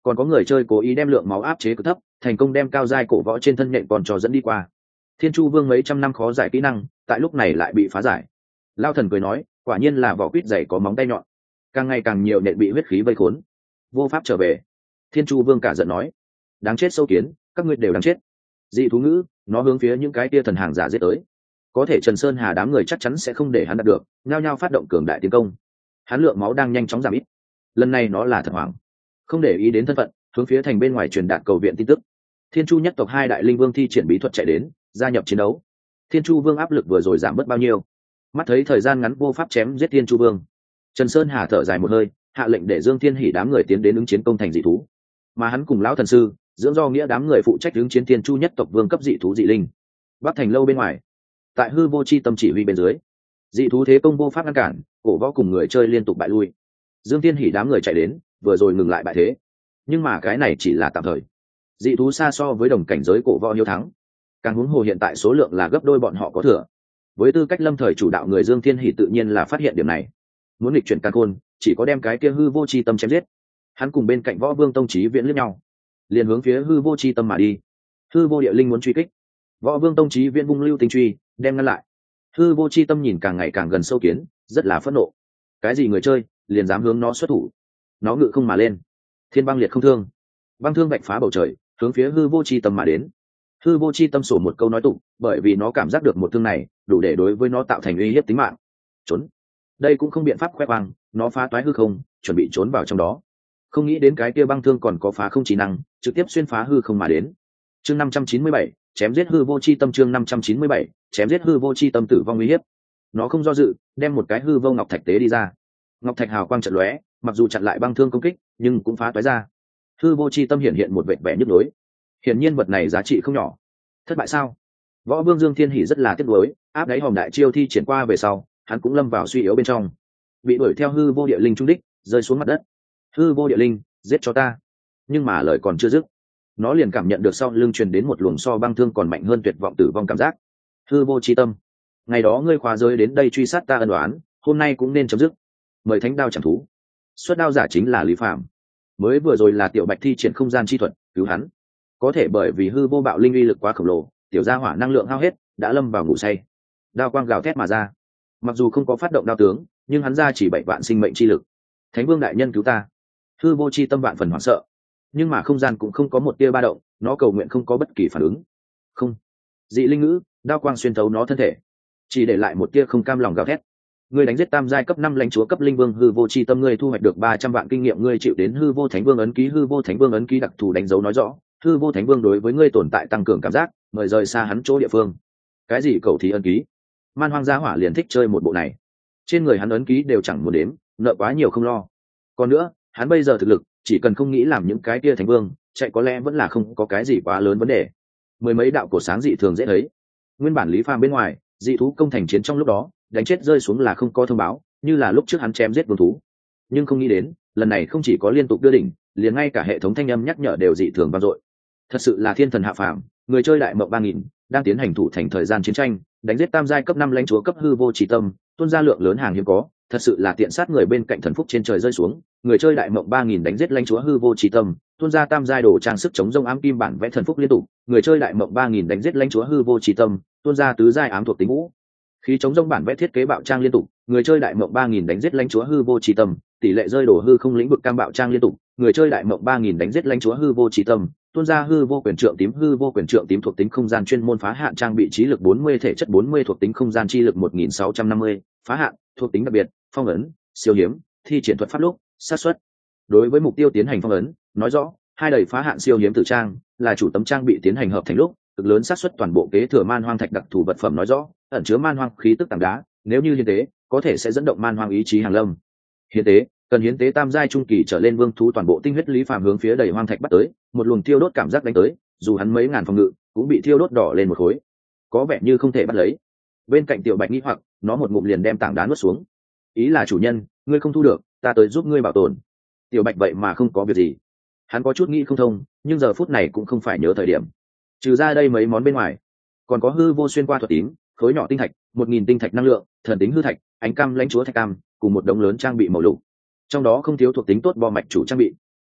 còn có người chơi cố ý đem lượng máu áp chế cực thấp, thành công đem cao giai cổ võ trên thân nhện còn trò dẫn đi qua. Thiên Chu Vương mấy trăm năm khó giải kỹ năng, tại lúc này lại bị phá giải. Lao Thần cười nói, quả nhiên là vỏ quýt dày có móng tay nhọn, càng ngày càng nhiều nhện bị huyết khí vây khốn, vô pháp trở về. Thiên Chu Vương cả giận nói, đáng chết sâu kiến, các ngươi đều đáng chết. Dị thú ngữ, nó hướng phía những cái tia thần hàng giả giết tới. Có thể Trần Sơn Hà đám người chắc chắn sẽ không để hắn đạt được, nhao nhao phát động cường đại tiến công. Hắn lượng máu đang nhanh chóng giảm ít. Lần này nó là thật hoảng, không để ý đến thân phận, hướng phía thành bên ngoài truyền đạt cầu viện tin tức. Thiên Chu nhất tộc hai đại linh vương thi triển bí thuật chạy đến, gia nhập chiến đấu. Thiên Chu Vương áp lực vừa rồi giảm bớt bao nhiêu? Mắt thấy thời gian ngắn vô pháp chém giết Thiên Chu Vương, Trần Sơn Hà thở dài một hơi, hạ lệnh để Dương Thiên Hỉ đám người tiến đến ứng chiến công thành dị thú, mà hắn cùng lão thần sư dưỡng do nghĩa đám người phụ trách ứng chiến Thiên Chu nhất tộc vương cấp dị thú dị linh. Bắc thành lâu bên ngoài, tại hư vô chi tâm chỉ huy bên dưới, dị thú thế công vô pháp ngăn cản, cổ võ cùng người chơi liên tục bại lui. Dương Thiên Hỉ đám người chạy đến, vừa rồi ngừng lại bại thế, nhưng mà cái này chỉ là tạm thời. Dị thú xa so với đồng cảnh giới cổ võ hiếu thắng, càng huống hồ hiện tại số lượng là gấp đôi bọn họ có thừa. Với tư cách lâm thời chủ đạo người Dương Thiên Hỉ tự nhiên là phát hiện điểm này, muốn nghịch chuyển càn khôn, chỉ có đem cái kia hư vô chi tâm chém giết. Hắn cùng bên cạnh Võ Vương Tông Chí Viễn liếc nhau, liền hướng phía hư vô chi tâm mà đi. Hư vô địa linh muốn truy kích, Võ Vương Tông Chí Viễn vung lưu tinh truy đem ngăn lại. Hư vô chi tâm nhìn càng ngày càng gần sâu kiến, rất là phẫn nộ. Cái gì người chơi liền dám hướng nó xuất thủ? Nó ngự không mà lên, thiên băng liệt không thương, băng thương vạch phá bầu trời, hướng phía hư vô chi tâm mà đến. Hư vô chi tâm sổ một câu nói tụng, bởi vì nó cảm giác được một thương này đủ để đối với nó tạo thành uy hiếp tính mạng. Trốn, đây cũng không biện pháp khoe khoang, nó phá toái hư không, chuẩn bị trốn vào trong đó. Không nghĩ đến cái kia băng thương còn có phá không trí năng, trực tiếp xuyên phá hư không mà đến. Chương năm trăm chín mươi bảy, chém giết hư vô chi tâm. Chương năm trăm chín mươi bảy, chém giết hư vô chi tâm tử vong uy hiếp. Nó không do dự, đem một cái hư vô ngọc thạch tế đi ra. Ngọc thạch hào quang chợt lóe, mặc dù chặn lại băng thương công kích, nhưng cũng phá toái ra. Hư vô chi tâm hiện hiện một vệt vẻ nhức nhối. Hiển nhiên vật này giá trị không nhỏ. Thất bại sao? Võ Vương Dương Thiên Hỉ rất là tiếc nuối, áp đáy hòm đại chiêu thi triển qua về sau, hắn cũng lâm vào suy yếu bên trong, bị đuổi theo hư vô địa linh trung đích, rơi xuống mặt đất. Hư vô địa linh, giết cho ta! Nhưng mà lời còn chưa dứt, nó liền cảm nhận được sau lưng truyền đến một luồng so băng thương còn mạnh hơn tuyệt vọng tử vong cảm giác. Hư vô chi tâm, ngày đó ngươi khóa giới đến đây truy sát ta ân oán, hôm nay cũng nên chấm dứt. Mời thánh đao chẳng thú. Xuất đao giả chính là Lý Phạm. Mới vừa rồi là Tiểu Bạch thi triển không gian chi thuật cứu hắn, có thể bởi vì hư vô bạo linh uy lực quá khổng lồ, tiểu gia hỏa năng lượng hao hết, đã lâm vào ngủ say. Đao quang gào thét mà ra, mặc dù không có phát động đao tướng, nhưng hắn ra chỉ bảy vạn sinh mệnh chi lực. Thánh Vương đại nhân cứu ta! Hư vô chi tâm vạn phần hoảng sợ, nhưng mà không gian cũng không có một tia ba động, nó cầu nguyện không có bất kỳ phản ứng. Không, dị linh ngữ, đao quang xuyên thấu nó thân thể, chỉ để lại một tia không cam lòng gào thét. Ngươi đánh giết tam giai cấp năm lãnh chúa cấp linh vương hư vô chi tâm, ngươi thu hoạch được ba trăm vạn kinh nghiệm, ngươi chịu đến hư vô thánh vương ấn ký. Hư vô thánh vương ấn ký đặc thù đánh dấu nói rõ, hư vô thánh vương đối với ngươi tồn tại tăng cường cảm giác, mời rời xa hắn chỗ địa phương. Cái gì cầu thí ấn ký? Man hoang gia hỏa liền thích chơi một bộ này. Trên người hắn ấn ký đều chẳng muốn đếm, nợ quá nhiều không lo. Còn nữa, hắn bây giờ thực lực, chỉ cần không nghĩ làm những cái kia thánh vương, chạy có lẽ vẫn là không có cái gì quá lớn vấn đề. Mười mấy đạo cổ sáng dị thường dễ thấy. Nguyên bản Lý Phàm bên ngoài, dị thú công thành chiến trong lúc đó, đánh chết rơi xuống là không có thông báo, như là lúc trước hắn chém giết vương thú. Nhưng không nghĩ đến, lần này không chỉ có liên tục đưa đỉnh, liền ngay cả hệ thống thanh âm nhắc nhở đều dị thường vang dội. Thật sự là thiên thần hạ phàm, người chơi đại mộng ba nghìn đang tiến hành thủ thành thời gian chiến tranh, đánh giết tam giai cấp năm lãnh chúa cấp hư vô chỉ tâm, tuôn ra lượng lớn hàng hiếm có, thật sự là tiện sát người bên cạnh thần phúc trên trời rơi xuống. Người chơi đại mộng ba nghìn đánh giết lãnh chúa hư vô chỉ tâm, tuôn ra tam giai đồ trang sức chống rông ám kim bản vẽ thần phúc liên tục. Người chơi đại mộng ba nghìn đánh giết lãnh chúa hư vô chỉ tâm, tuôn ra tứ giai ám thuộc tính ngũ khí chống rông bản vẽ thiết kế bạo trang liên tục. Người chơi đại mộng ba nghìn đánh giết lãnh chúa hư vô chỉ tâm, tỷ lệ rơi đổ hư không lĩnh vực cam bạo trang liên tục. Người chơi đại mộng ba nghìn đánh giết lãnh chúa hư vô chỉ tâm, tuôn ra hư vô quyền trượng tím. Hư vô quyền trượng tím thuộc tính không gian chuyên môn phá hạn trang bị trí lực bốn mươi, thể chất bốn mươi, thuộc tính không gian chi lực một nghìn sáu trăm năm mươi, phá hạn thuộc tính đặc biệt phong ấn siêu hiếm thi triển thuật pháp lúc sát xuất đối với mục tiêu tiến hành phong ấn. Nói rõ hai đầy phá hạn siêu hiếm tử trang là chủ tấm trang bị tiến hành hợp thành lúc cực lớn xác suất toàn bộ kế thừa man hoang thạch đặc thù vật phẩm. Nói rõ ẩn chứa man hoang khí tức tảng đá, nếu như hiến tế có thể sẽ dẫn động man hoang ý chí hàng lâm. Hiến tế cần hiến tế tam giai trung kỳ trở lên vương thú toàn bộ tinh huyết. Lý Phàm hướng phía đầy hoang thạch bắt tới, một luồng thiêu đốt cảm giác đánh tới, dù hắn mấy ngàn phòng ngự cũng bị thiêu đốt đỏ lên một khối, có vẻ như không thể bắt lấy. Bên cạnh Tiểu Bạch nghĩ hoặc, nó một ngụm liền đem tảng đá nuốt xuống. Ý là chủ nhân, ngươi không thu được, ta tới giúp ngươi bảo tồn. Tiểu Bạch vậy mà không có việc gì. Hắn có chút nghĩ không thông, nhưng giờ phút này cũng không phải nhớ thời điểm. Trừ ra đây mấy món bên ngoài, còn có hư vô xuyên qua thuật tím, khối nhỏ tinh thạch, một nghìn tinh thạch năng lượng, thần tính hư thạch, ánh cam lãnh chúa thạch cam, cùng một đống lớn trang bị màu lục. Trong đó không thiếu thuộc tính tốt bo mạch chủ trang bị.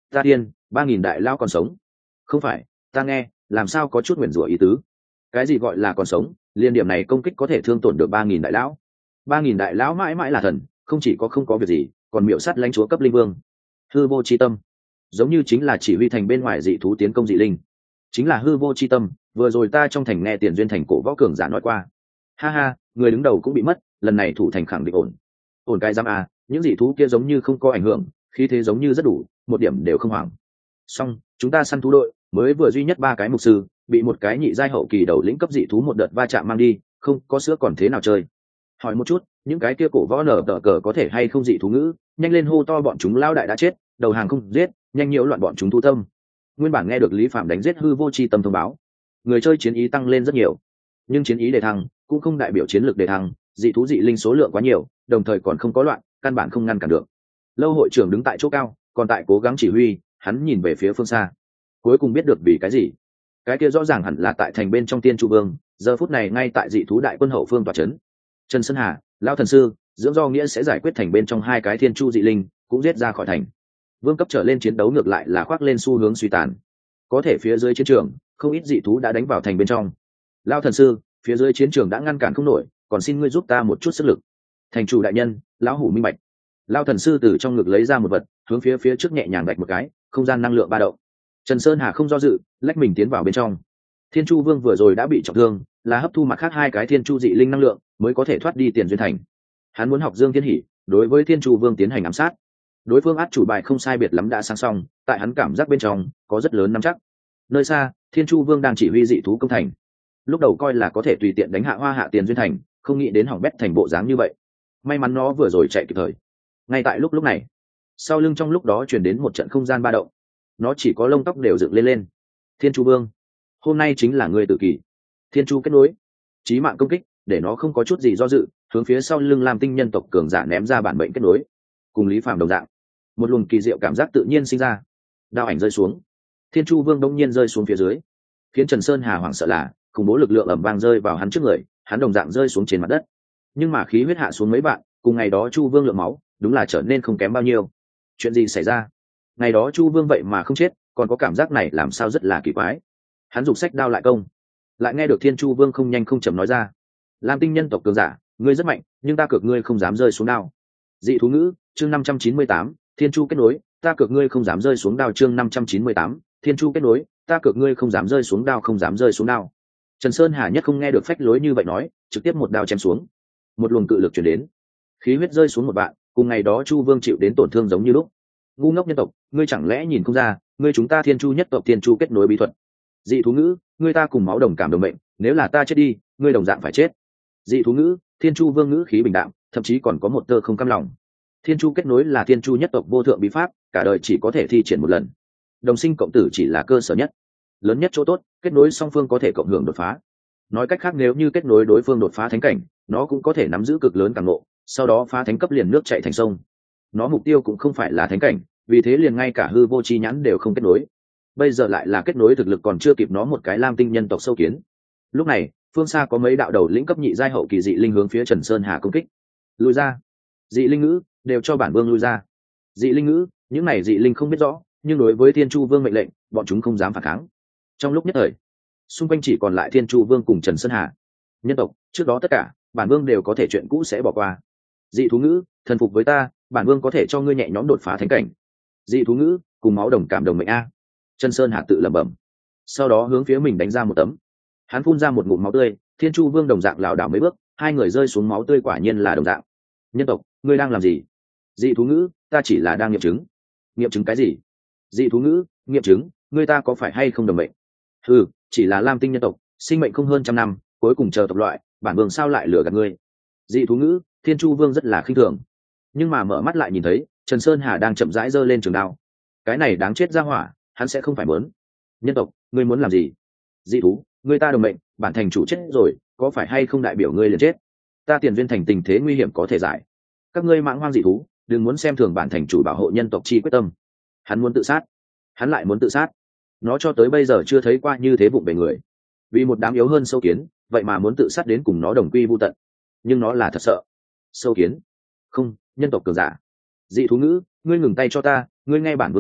Ta tiên, ba nghìn đại lao còn sống. Không phải, ta nghe làm sao có chút nguyền rủa ý tứ. Cái gì gọi là còn sống? Liên điểm này công kích có thể thương tổn được ba nghìn đại lão. Ba nghìn đại lão mãi mãi là thần, không chỉ có không có việc gì, còn miệu sát lãnh chúa cấp linh vương. Hư vô chi tâm, giống như chính là chỉ huy thành bên ngoài dị thú tiến công dị linh. Chính là hư vô chi tâm, vừa rồi ta trong thành nghe Tiền Duyên thành cổ võ cường giả nói qua. Ha ha, người đứng đầu cũng bị mất, lần này thủ thành khẳng định ổn. Ổn cái giam à, những dị thú kia giống như không có ảnh hưởng, khí thế giống như rất đủ, một điểm đều không hoảng. Xong, chúng ta săn thú đội mới vừa duy nhất ba cái mục sư, bị một cái nhị giai hậu kỳ đầu lĩnh cấp dị thú một đợt va chạm mang đi, không có sữa còn thế nào chơi. Hỏi một chút, những cái kia cổ võ nở tờ cờ có thể hay không dị thú ngữ, nhanh lên hô to bọn chúng lao đại đã chết, đầu hàng không giết, nhanh nhiễu loạn bọn chúng thu tâm. Nguyên bản nghe được Lý Phạm đánh giết hư vô chi tâm thông báo, người chơi chiến ý tăng lên rất nhiều, nhưng chiến ý đề thăng cũng không đại biểu chiến lược đề thăng, dị thú dị linh số lượng quá nhiều, đồng thời còn không có loạn, căn bản không ngăn cản được. Lâu hội trưởng đứng tại chỗ cao, còn tại cố gắng chỉ huy, hắn nhìn về phía phương xa, cuối cùng biết được vì cái gì. Cái kia rõ ràng hẳn là tại thành bên trong Tiên Chu Vương, giờ phút này ngay tại dị thú đại quân hậu phương tọa trấn. Trần Sơn Hà, lão thần sư, dưỡng do nghĩa sẽ giải quyết thành bên trong hai cái thiên chu dị linh, cũng giết ra khỏi thành. Vương cấp trở lên chiến đấu ngược lại là khoác lên xu hướng suy tàn. Có thể phía dưới chiến trường, không ít dị thú đã đánh vào thành bên trong. Lão thần sư, phía dưới chiến trường đã ngăn cản không nổi, còn xin ngươi giúp ta một chút sức lực. Thành chủ đại nhân, lão hủ minh bạch. Lão thần sư từ trong ngực lấy ra một vật, hướng phía phía trước nhẹ nhàng đạch một cái, không gian năng lượng ba động. Trần Sơn Hà không do dự, lách mình tiến vào bên trong. Thiên Chu Vương vừa rồi đã bị trọng thương, là hấp thu mặt khác hai cái thiên chu dị linh năng lượng mới có thể thoát đi Tiền Duyên thành. Hắn muốn học Dương Thiên Hỉ, đối với Thiên Chu Vương tiến hành ám sát. Đối phương át chủ bài không sai biệt lắm đã sang xong, tại hắn cảm giác bên trong có rất lớn nắm chắc. Nơi xa, Thiên Chu Vương đang chỉ huy dị thú công thành. Lúc đầu coi là có thể tùy tiện đánh hạ Hoa Hạ Tiền Duyên thành, không nghĩ đến hỏng bét thành bộ dáng như vậy. May mắn nó vừa rồi chạy kịp thời. Ngay tại lúc lúc này, sau lưng trong lúc đó truyền đến một trận không gian ba động. Nó chỉ có lông tóc đều dựng lên lên. Thiên Chu Vương, hôm nay chính là người tự kỷ. Thiên Chu kết nối, chí mạng công kích, để nó không có chút gì do dự, hướng phía sau lưng Lam Tinh nhân tộc cường giả ném ra bản mệnh kết nối. Cùng Lý Phàm đồng dạng, một luồng kỳ diệu cảm giác tự nhiên sinh ra. Đao ảnh rơi xuống, Thiên Chu Vương đông nhiên rơi xuống phía dưới, khiến Trần Sơn Hà hoảng sợ là khủng bố lực lượng ầm vang rơi vào hắn trước người, hắn đồng dạng rơi xuống trên mặt đất. Nhưng mà khí huyết hạ xuống mấy bạn, cùng ngày đó Chu Vương lượng máu, đúng là trở nên không kém bao nhiêu. Chuyện gì xảy ra? Ngày đó Chu Vương vậy mà không chết, còn có cảm giác này làm sao rất là kỳ quái. Hắn giục sách đao lại công, lại nghe được Thiên Chu Vương không nhanh không chậm nói ra: Lam Tinh nhân tộc cường giả, ngươi rất mạnh, nhưng ta cược ngươi không dám rơi xuống đao. Dị thú ngữ, chương năm trăm chín mươi tám, Thiên Chu kết nối, ta cược ngươi không dám rơi xuống đao. Chương năm trăm chín mươi tám, Thiên Chu kết nối, ta cược ngươi không dám rơi xuống đao, không dám rơi xuống đao. Trần Sơn Hà nhất không nghe được phách lối như vậy nói, trực tiếp một đao chém xuống. Một luồng cự lực truyền đến, khí huyết rơi xuống một bạn, cùng ngày đó Chu Vương chịu đến tổn thương giống như lúc. Ngu ngốc nhân tộc, ngươi chẳng lẽ nhìn không ra, ngươi chúng ta Thiên Chu nhất tộc Thiên Chu kết nối bí thuật. Dị thú ngữ, ngươi ta cùng máu đồng cảm đồng mệnh, nếu là ta chết đi, ngươi đồng dạng phải chết. Dị thú ngữ, Thiên Chu Vương ngữ khí bình đạm, thậm chí còn có một tơ không cam lòng. Thiên Chu kết nối là Thiên Chu nhất tộc vô thượng bí pháp, cả đời chỉ có thể thi triển một lần. Đồng sinh cộng tử chỉ là cơ sở nhất, lớn nhất chỗ tốt, kết nối song phương có thể cộng hưởng đột phá. Nói cách khác, nếu như kết nối đối phương đột phá thánh cảnh, nó cũng có thể nắm giữ cực lớn càng ngộ, sau đó phá thánh cấp liền nước chảy thành sông. Nó mục tiêu cũng không phải là thánh cảnh, vì thế liền ngay cả hư vô chi nhãn đều không kết nối. Bây giờ lại là kết nối thực lực còn chưa kịp nó một cái Lam Tinh nhân tộc sâu kiến. Lúc này, phương xa có mấy đạo đầu lĩnh cấp nhị giai hậu kỳ dị linh hướng phía Trần Sơn Hà công kích. Lùi ra. Dị linh ngữ, đều cho bản vương lui ra. Dị linh ngữ, những này dị linh không biết rõ, nhưng đối với Thiên Chu Vương mệnh lệnh, bọn chúng không dám phản kháng. Trong lúc nhất thời, xung quanh chỉ còn lại Thiên Chu Vương cùng Trần Sơn Hà. Nhân tộc, trước đó tất cả, bản vương đều có thể chuyện cũ sẽ bỏ qua. Dị thú ngữ, thần phục với ta, bản vương có thể cho ngươi nhẹ nhõm đột phá thánh cảnh. Dị thú ngữ, cùng máu đồng cảm đồng mệnh a. Trần Sơn Hà tự lẩm bẩm, sau đó hướng phía mình đánh ra một tấm. Hắn phun ra một ngụm máu tươi, Thiên Chu Vương đồng dạng lảo đảo mấy bước, hai người rơi xuống máu tươi quả nhiên là đồng dạng. Nhân tộc, ngươi đang làm gì? Dị thú ngữ, ta chỉ là đang nghiệm chứng. Nghiệm chứng cái gì? Dị thú ngữ, nghiệm chứng, ngươi ta có phải hay không đồng mệnh? Ừ, chỉ là Lam Tinh nhân tộc, sinh mệnh không hơn trăm năm, cuối cùng chờ tộc loại, bản vương sao lại lừa gạt ngươi? Dị thú ngữ, Thiên Chu Vương rất là khinh thường, nhưng mà mở mắt lại nhìn thấy Trần Sơn Hà đang chậm rãi giơ lên trường đao. Cái này đáng chết ra hỏa, hắn sẽ không phải muốn. Nhân tộc, ngươi muốn làm gì? Dị thú, ngươi ta đồng mệnh, bản thành chủ chết rồi, có phải hay không đại biểu ngươi liền chết? Ta Tiền Duyên thành tình thế nguy hiểm có thể giải. Các ngươi mãng hoang dị thú, đừng muốn xem thường bản thành chủ bảo hộ nhân tộc chi quyết tâm. Hắn muốn tự sát, hắn lại muốn tự sát. Nó cho tới bây giờ chưa thấy qua như thế vụng về người, vì một đám yếu hơn sâu kiến, vậy mà muốn tự sát đến cùng nó đồng quy vu tận. Nhưng nó là thật sợ. Sâu kiến? Không, nhân tộc cường giả. Dị thú ngữ, ngươi ngừng tay cho ta, ngươi nghe bản vương nói,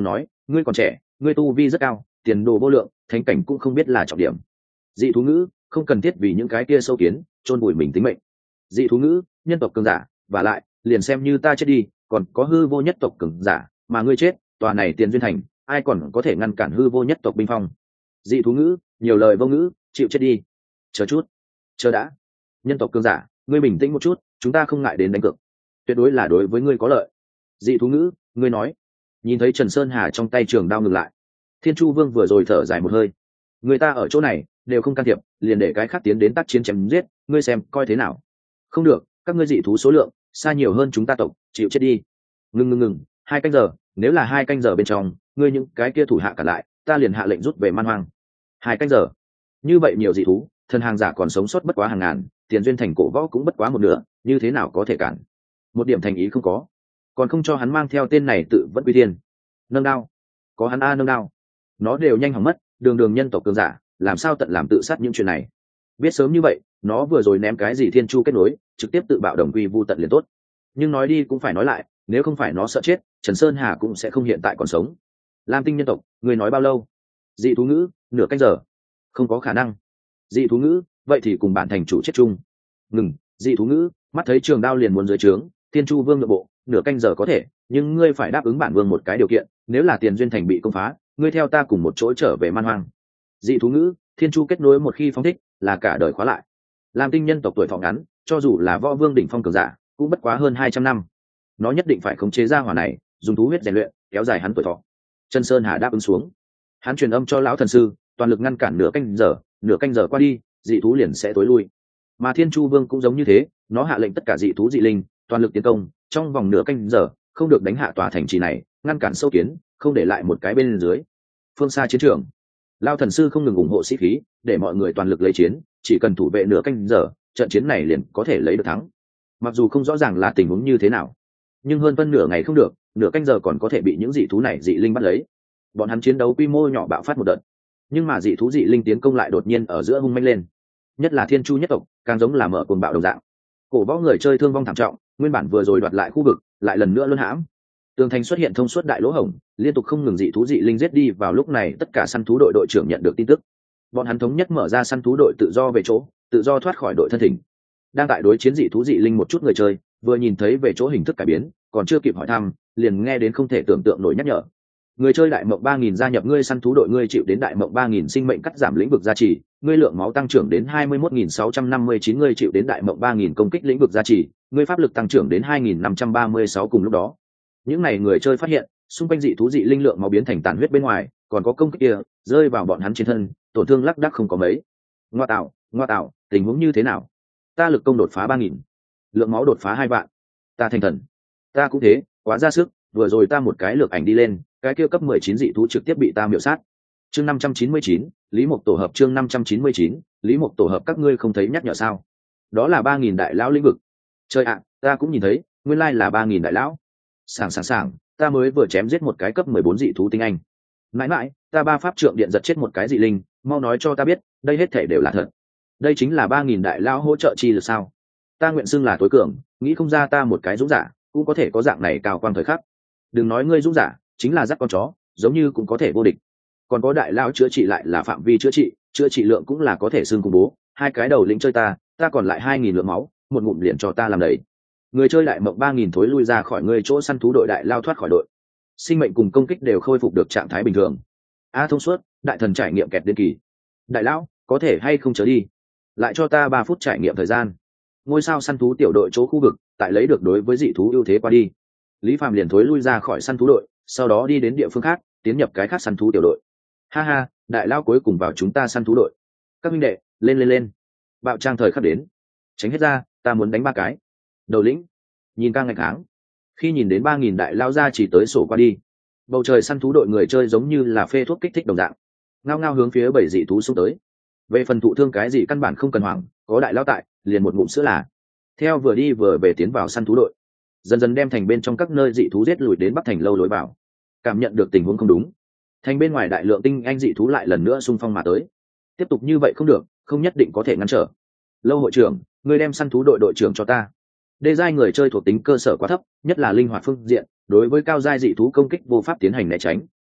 ngươi còn trẻ, ngươi tu vi rất cao, tiền đồ vô lượng, thánh cảnh cũng không biết là trọng điểm. Dị thú ngữ, không cần thiết vì những cái kia sâu kiến chôn vùi mình tính mệnh. Dị thú ngữ, nhân tộc cường giả, và lại liền xem như ta chết đi, còn có hư vô nhất tộc cường giả, mà ngươi chết, tòa này Tiền Duyên Thành ai còn có thể ngăn cản hư vô nhất tộc binh phong. Dị thú ngữ, nhiều lời vô ngữ, chịu chết đi. Chờ chút, chờ đã. Nhân tộc cường giả, ngươi bình tĩnh một chút, chúng ta không ngại đến đánh cược, tuyệt đối là đối với ngươi có lợi. Dị thú ngữ, ngươi nói. Nhìn thấy Trần Sơn Hà trong tay trường đao ngừng lại, Thiên Chu Vương vừa rồi thở dài một hơi. Người ta ở chỗ này đều không can thiệp, liền để cái khác tiến đến tác chiến chém giết, ngươi xem coi thế nào. Không được, các ngươi dị thú số lượng xa nhiều hơn chúng ta tộc, chịu chết đi. Ngừng ngừng ngừng, hai canh giờ, nếu là hai canh giờ bên trong, ngươi những cái kia thủ hạ cả lại, ta liền hạ lệnh rút về man hoang. Hai canh giờ, như vậy nhiều dị thú, thần hàng giả còn sống sót bất quá hàng ngàn, Tiền Duyên Thành cổ võ cũng bất quá một nửa, như thế nào có thể cản? Một điểm thành ý không có, còn không cho hắn mang theo tên này tự vẫn quy tiên. Nâng đao, có hắn a nâng đao, nó đều nhanh hỏng mất, đường đường nhân tộc cường giả, làm sao tận làm tự sát những chuyện này. Biết sớm như vậy, nó vừa rồi ném cái gì thiên chu kết nối, trực tiếp tự bạo đồng quy vu tận liền tốt. Nhưng nói đi cũng phải nói lại, nếu không phải nó sợ chết, Trần Sơn Hà cũng sẽ không hiện tại còn sống. Lam Tinh nhân tộc, người nói bao lâu? Dị thú ngữ, nửa canh giờ. Không có khả năng. Dị thú ngữ, vậy thì cùng bản thành chủ chết chung. Ngừng, dị thú ngữ, mắt thấy trường đao liền muốn dưới trướng, Thiên Chu Vương nội bộ, nửa canh giờ có thể, nhưng ngươi phải đáp ứng bản vương một cái điều kiện, nếu là Tiền Duyên Thành bị công phá, ngươi theo ta cùng một chỗ trở về man hoang. Dị thú ngữ, Thiên Chu kết nối một khi phóng thích, là cả đời khóa lại. Lam Tinh nhân tộc tuổi thọ ngắn, cho dù là võ vương đỉnh phong cường giả, cũng bất quá hơn hai trăm năm. Nó nhất định phải khống chế ra hỏa này, dùng thú huyết rèn luyện, kéo dài hắn tuổi thọ. Trần Sơn Hà đáp ứng xuống. Hắn truyền âm cho lão thần sư, toàn lực ngăn cản nửa canh giờ, nửa canh giờ qua đi, dị thú liền sẽ tối lui. Mà Thiên Chu Vương cũng giống như thế, nó hạ lệnh tất cả dị thú dị linh, toàn lực tiến công, trong vòng nửa canh giờ, không được đánh hạ tòa thành trì này, ngăn cản sâu kiến, không để lại một cái bên dưới. Phương xa chiến trường, Lão thần sư không ngừng ủng hộ sĩ khí, để mọi người toàn lực lấy chiến, chỉ cần thủ vệ nửa canh giờ, trận chiến này liền có thể lấy được thắng. Mặc dù không rõ ràng là tình huống như thế nào, nhưng hơn phân nửa ngày không được, nửa canh giờ còn có thể bị những dị thú này dị linh bắt lấy. Bọn hắn chiến đấu quy mô nhỏ bạo phát một đợt, nhưng mà dị thú dị linh tiến công lại đột nhiên ở giữa hung manh lên, nhất là Thiên Chu nhất tộc, càng giống là mở cuồng bạo đồng dạng. Cổ võ người chơi thương vong thảm trọng, nguyên bản vừa rồi đoạt lại khu vực, lại lần nữa luân hãm. Tường thành xuất hiện thông suốt đại lỗ hổng, liên tục không ngừng dị thú dị linh giết đi. Vào lúc này, tất cả săn thú đội đội trưởng nhận được tin tức, bọn hắn thống nhất mở ra săn thú đội tự do về chỗ, tự do thoát khỏi đội thân thỉnh. Đang tại đối chiến dị thú dị linh một chút người chơi, vừa nhìn thấy về chỗ hình thức cải biến, còn chưa kịp hỏi thăm, liền nghe đến không thể tưởng tượng nổi nhắc nhở. Người chơi đại mộng ba nghìn gia nhập ngươi săn thú đội, ngươi chịu đến đại mộng ba nghìn sinh mệnh cắt giảm lĩnh vực gia trì, ngươi lượng máu tăng trưởng đến hai mươi mốt nghìn sáu trăm năm mươi chín, ngươi chịu đến đại mộng ba nghìn công kích lĩnh vực gia trì, ngươi pháp lực tăng trưởng đến hai nghìn năm trăm ba mươi sáu. Cùng lúc đó, những này người chơi phát hiện, xung quanh dị thú dị linh lượng máu biến thành tàn huyết bên ngoài, còn có công kích kia rơi vào bọn hắn trên thân, tổn thương lác đác không có mấy. Ngoa tạo, ngoa tạo, tình huống như thế nào? Ta lực công đột phá ba nghìn, lượng máu đột phá hai vạn, ta thành thần. Ta cũng thế, quá ra sức, vừa rồi ta một cái lược ảnh đi lên, cái kia cấp mười chín dị thú trực tiếp bị ta miểu sát. Chương năm trăm chín mươi chín, Lý Mộc tổ hợp. Chương năm trăm chín mươi chín, Lý Mộc tổ hợp. Các ngươi không thấy nhắc nhở sao? Đó là ba nghìn đại lão lĩnh vực. Trời ạ, ta cũng nhìn thấy, nguyên lai là ba nghìn đại lão. Sảng sảng sảng, ta mới vừa chém giết một cái cấp mười bốn dị thú tinh anh. Mãi mãi, ta ba pháp trượng điện giật chết một cái dị linh, mau nói cho ta biết, đây hết thể đều là thật. Đây chính là ba nghìn đại lão hỗ trợ chi lực sao? Ta nguyện xưng là tối cường, nghĩ không ra ta một cái dũng giả, cũng có thể có dạng này cao quang thời khắc. Đừng nói ngươi dũng giả, chính là dắt con chó, giống như cũng có thể vô địch. Còn có đại lão chữa trị lại là phạm vi chữa trị, chữa trị lượng cũng là có thể xưng cùng bố, hai cái đầu lĩnh chơi ta, ta còn lại hai nghìn lượng máu, một ngụm liền cho ta làm đầy. Người chơi đại mộng ba nghìn thối lui ra khỏi người chỗ săn thú đội, đại lao thoát khỏi đội, sinh mệnh cùng công kích đều khôi phục được trạng thái bình thường. A thông suốt, đại thần trải nghiệm kẹt đến kỳ. Đại lão, có thể hay không chớ đi, lại cho ta ba phút trải nghiệm thời gian. Ngôi sao săn thú tiểu đội chỗ khu vực, tại lấy được đối với dị thú ưu thế qua đi, Lý Phàm liền thối lui ra khỏi săn thú đội, sau đó đi đến địa phương khác, tiến nhập cái khác săn thú tiểu đội. Ha ha, đại lao cuối cùng vào chúng ta săn thú đội. Các minh đệ, lên lên lên. Bạo trang thời khắc đến. Tránh hết ra, ta muốn đánh ba cái. Đầu lĩnh, nhìn ca ngạch kháng. Khi nhìn đến ba nghìn đại lao ra chỉ tới sổ qua đi, bầu trời săn thú đội người chơi giống như là phê thuốc kích thích đồng dạng, ngao ngao hướng phía bảy dị thú xung tới. Về phần thụ thương cái gì căn bản không cần hoảng, có đại lao tại, liền một ngụm sữa là. Theo vừa đi vừa về tiến vào săn thú đội, dần dần đem thành bên trong các nơi dị thú giết lùi đến bắc thành lâu lối vào. Cảm nhận được tình huống không đúng, thành bên ngoài đại lượng tinh anh dị thú lại lần nữa xung phong mà tới. Tiếp tục như vậy không được, không nhất định có thể ngăn trở. Lâu hội trưởng, ngươi đem săn thú đội đội trưởng cho ta. Đê giai người chơi thuộc tính cơ sở quá thấp, nhất là linh hoạt phương diện, đối với cao giai dị thú công kích vô pháp tiến hành né tránh,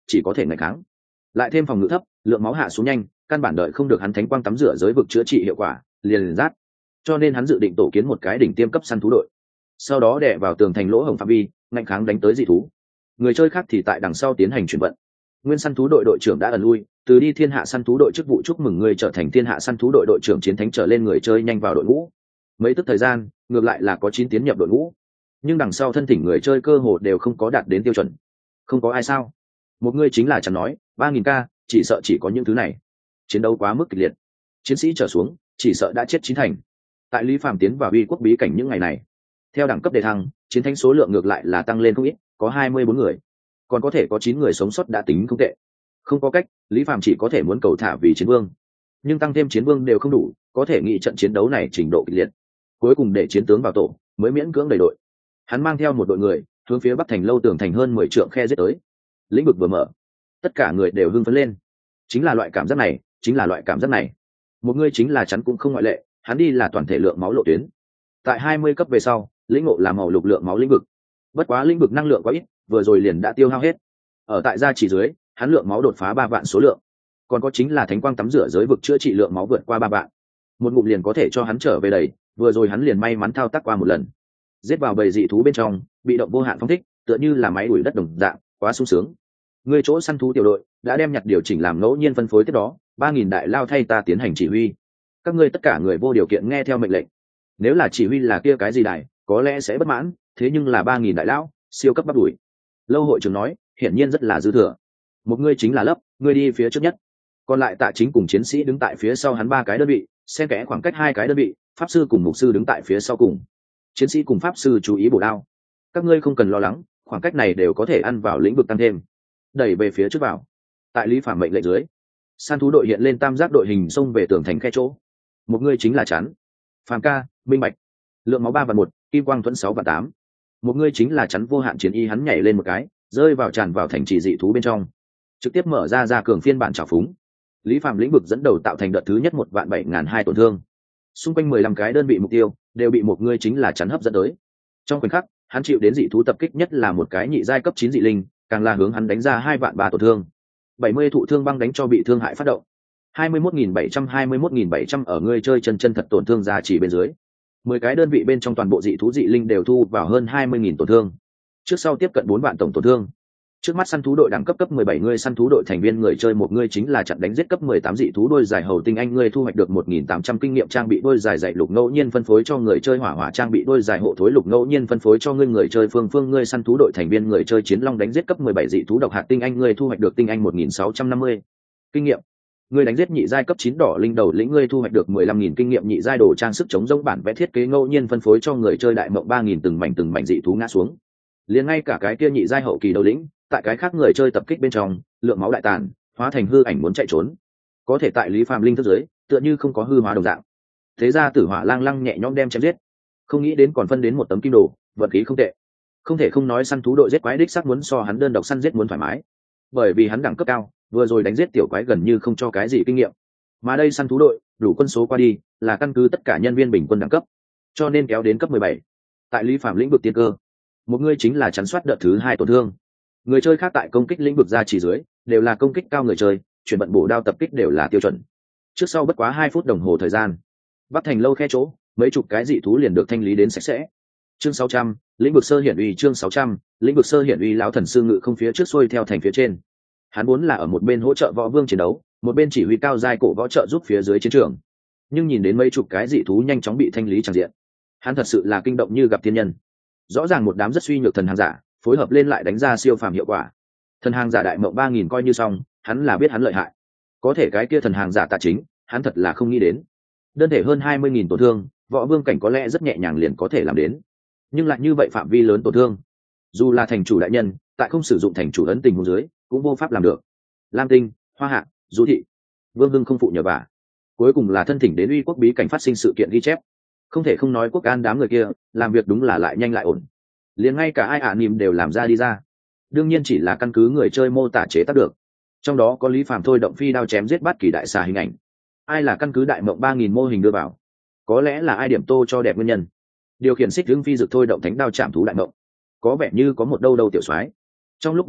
chỉ có thể ngày kháng. Lại thêm phòng ngự thấp, lượng máu hạ xuống nhanh, căn bản đợi không được hắn thánh quang tắm rửa giới vực chữa trị hiệu quả, liền liền rát. Cho nên hắn dự định tổ kiến một cái đỉnh tiêm cấp săn thú đội, sau đó đè vào tường thành lỗ hổng phạm vi, ngăn kháng đánh tới dị thú. Người chơi khác thì tại đằng sau tiến hành chuyển vận. Nguyên săn thú đội đội trưởng đã ẩn lui, từ đi thiên hạ săn thú đội chức vụ chúc mừng người trở thành thiên hạ săn thú đội đội trưởng chiến thánh trở lên người chơi nhanh vào đội ngũ. Mấy tức thời gian, ngược lại là có chín tiến nhập đội ngũ, nhưng đằng sau thân thỉnh người chơi cơ hồ đều không có đạt đến tiêu chuẩn. Không có ai sao? Một người chính là chẳng nói, ba nghìn k, chỉ sợ chỉ có những thứ này. Chiến đấu quá mức kịch liệt, chiến sĩ trở xuống, chỉ sợ đã chết chín thành. Tại Lý Phàm tiến vào uy quốc bí cảnh những ngày này, theo đẳng cấp đề thăng, chiến thánh số lượng ngược lại là tăng lên không ít, có hai mươi bốn người, còn có thể có chín người sống sót đã tính không tệ. Không có cách, Lý Phàm chỉ có thể muốn cầu thả vì chiến vương, nhưng tăng thêm chiến vương đều không đủ, có thể nghĩ trận chiến đấu này trình độ kịch liệt. Cuối cùng để chiến tướng vào tổ, mới miễn cưỡng đầy đội. Hắn mang theo một đội người, hướng phía bắc thành lâu tường thành hơn mười trượng khe giết tới. Lĩnh vực vừa mở, tất cả người đều hưng phấn lên. Chính là loại cảm giác này, chính là loại cảm giác này. Một người chính là chắn cũng không ngoại lệ, hắn đi là toàn thể lượng máu lộ tuyến. Tại hai mươi cấp về sau, lĩnh ngộ là màu lục lượng máu lĩnh vực. Bất quá lĩnh vực năng lượng quá ít, vừa rồi liền đã tiêu hao hết. Ở tại gia chỉ dưới, hắn lượng máu đột phá ba vạn số lượng. Còn có chính là thánh quang tắm rửa giới vực chữa trị lượng máu vượt qua ba vạn. Một ngụm liền có thể cho hắn trở về đầy, vừa rồi hắn liền may mắn thao tác qua một lần. Giết vào bầy dị thú bên trong, bị động vô hạn phóng thích, tựa như là máy đuổi đất đồng dạng, quá sung sướng. Người chỗ săn thú tiểu đội đã đem nhặt điều chỉnh làm ngẫu nhiên phân phối tiếp đó, ba nghìn đại lao thay ta tiến hành chỉ huy. Các ngươi tất cả người vô điều kiện nghe theo mệnh lệnh. Nếu là chỉ huy là kia cái gì đại, có lẽ sẽ bất mãn, thế nhưng là ba nghìn đại lão, siêu cấp bắt đuổi. Lâu hội trưởng nói, hiển nhiên rất là dư thừa. Một ngươi chính là lấp, ngươi đi phía trước nhất. Còn lại Tạ Chính cùng chiến sĩ đứng tại phía sau hắn ba cái đơn vị, xen kẽ khoảng cách hai cái đơn vị, pháp sư cùng mục sư đứng tại phía sau cùng. Chiến sĩ cùng pháp sư chú ý bổ đao. Các ngươi không cần lo lắng, khoảng cách này đều có thể ăn vào lĩnh vực tăng thêm. Đẩy về phía trước vào. Tại Lý Phàm mệnh lệnh dưới, săn thú đội hiện lên tam giác đội hình xông về tường thành khe chỗ. Một ngươi chính là chắn. Phàm ca, minh bạch. Lượng máu ba và một, kim quang thuẫn sáu và tám. Một ngươi chính là chắn vô hạn chiến y, hắn nhảy lên một cái, rơi vào tràn vào thành trì dị thú bên trong, trực tiếp mở ra ra cường phiên bản trào phúng. Lý Phàm lĩnh vực dẫn đầu tạo thành đợt thứ nhất một vạn bảy ngàn hai tổn thương. Xung quanh mười lăm cái đơn vị mục tiêu đều bị một ngươi chính là chắn hấp dẫn tới. Trong khoảnh khắc, hắn chịu đến dị thú tập kích, nhất là một cái nhị giai cấp chín dị linh, càng là hướng hắn đánh ra hai vạn ba tổn thương. bảy mươi thụ thương băng đánh cho bị thương hại phát động. hai mươi mốt nghìn bảy trăm hai mươi mốt nghìn bảy trăm ở ngươi chơi chân chân thật tổn thương ra chỉ bên dưới. mười cái đơn vị bên trong toàn bộ dị thú dị linh đều thu vào hơn hai mươi nghìn tổn thương. Trước sau tiếp cận bốn vạn tổng tổn thương. Trước mắt săn thú đội đẳng cấp cấp mười bảy, người săn thú đội thành viên người chơi một người chính là chặn đánh giết cấp mười tám dị thú đôi dài hầu tinh anh, người thu hoạch được một nghìn tám trăm kinh nghiệm, trang bị đôi dài dạy lục ngẫu nhiên phân phối cho người chơi hỏa hỏa, trang bị đôi dài hộ thối lục ngẫu nhiên phân phối cho ngươi người chơi phương phương, người săn thú đội thành viên người chơi chiến long đánh giết cấp mười bảy dị thú độc hạt tinh anh, người thu hoạch được tinh anh một nghìn sáu trăm năm mươi kinh nghiệm. Người đánh giết nhị giai cấp chín đỏ linh đầu lĩnh, ngươi thu hoạch được mười lăm nghìn kinh nghiệm, nhị giai đồ trang sức chống rông bản vẽ thiết kế ngẫu nhiên phân phối cho người chơi đại mộng ba nghìn, từng mảnh từng mảnh dị thú ngã xuống. Liền ngay cả cái kia nhị giai hậu kỳ đầu lĩnh, tại cái khác người chơi tập kích bên trong, lượng máu đại tàn, hóa thành hư ảnh muốn chạy trốn. Có thể tại Lý Phàm linh thức dưới, tựa như không có hư hóa đồng dạng. Thế ra Tử Hỏa lang lăng nhẹ nhõm đem chém giết. Không nghĩ đến còn phân đến một tấm kim đồ, vận khí không tệ. Không thể không nói săn thú đội giết quái đích xác muốn so hắn đơn độc săn giết muốn thoải mái. Bởi vì hắn đẳng cấp cao, vừa rồi đánh giết tiểu quái gần như không cho cái gì kinh nghiệm. Mà đây săn thú đội, đủ quân số qua đi, là căn cứ tất cả nhân viên bình quân đẳng cấp, cho nên kéo đến cấp mười bảy. Tại Lý Phàm lĩnh vực tiên cơ, một người chính là chắn soát đợt thứ hai tổn thương. Người chơi khác tại công kích lĩnh vực ra chỉ dưới, đều là công kích cao người chơi, chuyển bận bổ đao tập kích đều là tiêu chuẩn. Trước sau bất quá hai phút đồng hồ thời gian, bắc thành lâu khe chỗ, mấy chục cái dị thú liền được thanh lý đến sạch sẽ. Chương sáu trăm, lĩnh vực sơ hiển uy, chương sáu trăm, lĩnh vực sơ hiển uy, lão thần sư ngự không phía trước xuôi theo thành phía trên. Hắn muốn là ở một bên hỗ trợ võ vương chiến đấu, một bên chỉ huy cao giai cổ võ trợ giúp phía dưới chiến trường. Nhưng nhìn đến mấy chục cái dị thú nhanh chóng bị thanh lý tràn diện, hắn thật sự là kinh động như gặp thiên nhân. Rõ ràng một đám rất suy nhược thần hàng giả, phối hợp lên lại đánh ra siêu phàm hiệu quả. Thần hàng giả đại mộng ba nghìn coi như xong, hắn là biết hắn lợi hại. Có thể cái kia thần hàng giả Tạ Chính, hắn thật là không nghĩ đến. Đơn thể hơn hai mươi nghìn tổn thương, võ vương cảnh có lẽ rất nhẹ nhàng liền có thể làm đến. Nhưng lại như vậy phạm vi lớn tổn thương, dù là thành chủ đại nhân, tại không sử dụng thành chủ ấn tình huống dưới, cũng vô pháp làm được. Lam Tinh, Hoa Hạ, Du Thị, Vương Hưng không phụ nhờ vả. Cuối cùng là thân thỉnh đến uy quốc bí cảnh phát sinh sự kiện ghi chép. Không thể không nói quốc an đám người kia, làm việc đúng là lại nhanh lại ổn. Liền ngay cả ai ả nìm đều làm ra đi ra. Đương nhiên chỉ là căn cứ người chơi mô tả chế tác được. Trong đó có Lý Phàm thôi động phi đao chém giết bát kỳ đại xà hình ảnh. Ai là căn cứ đại mộng ba nghìn mô hình đưa vào. Có lẽ là ai điểm tô cho đẹp nguyên nhân. Điều khiển xích hương phi dực thôi động thánh đao chạm thú đại mộng. Có vẻ như có một đâu đâu tiểu soái. Trong lúc bất giác,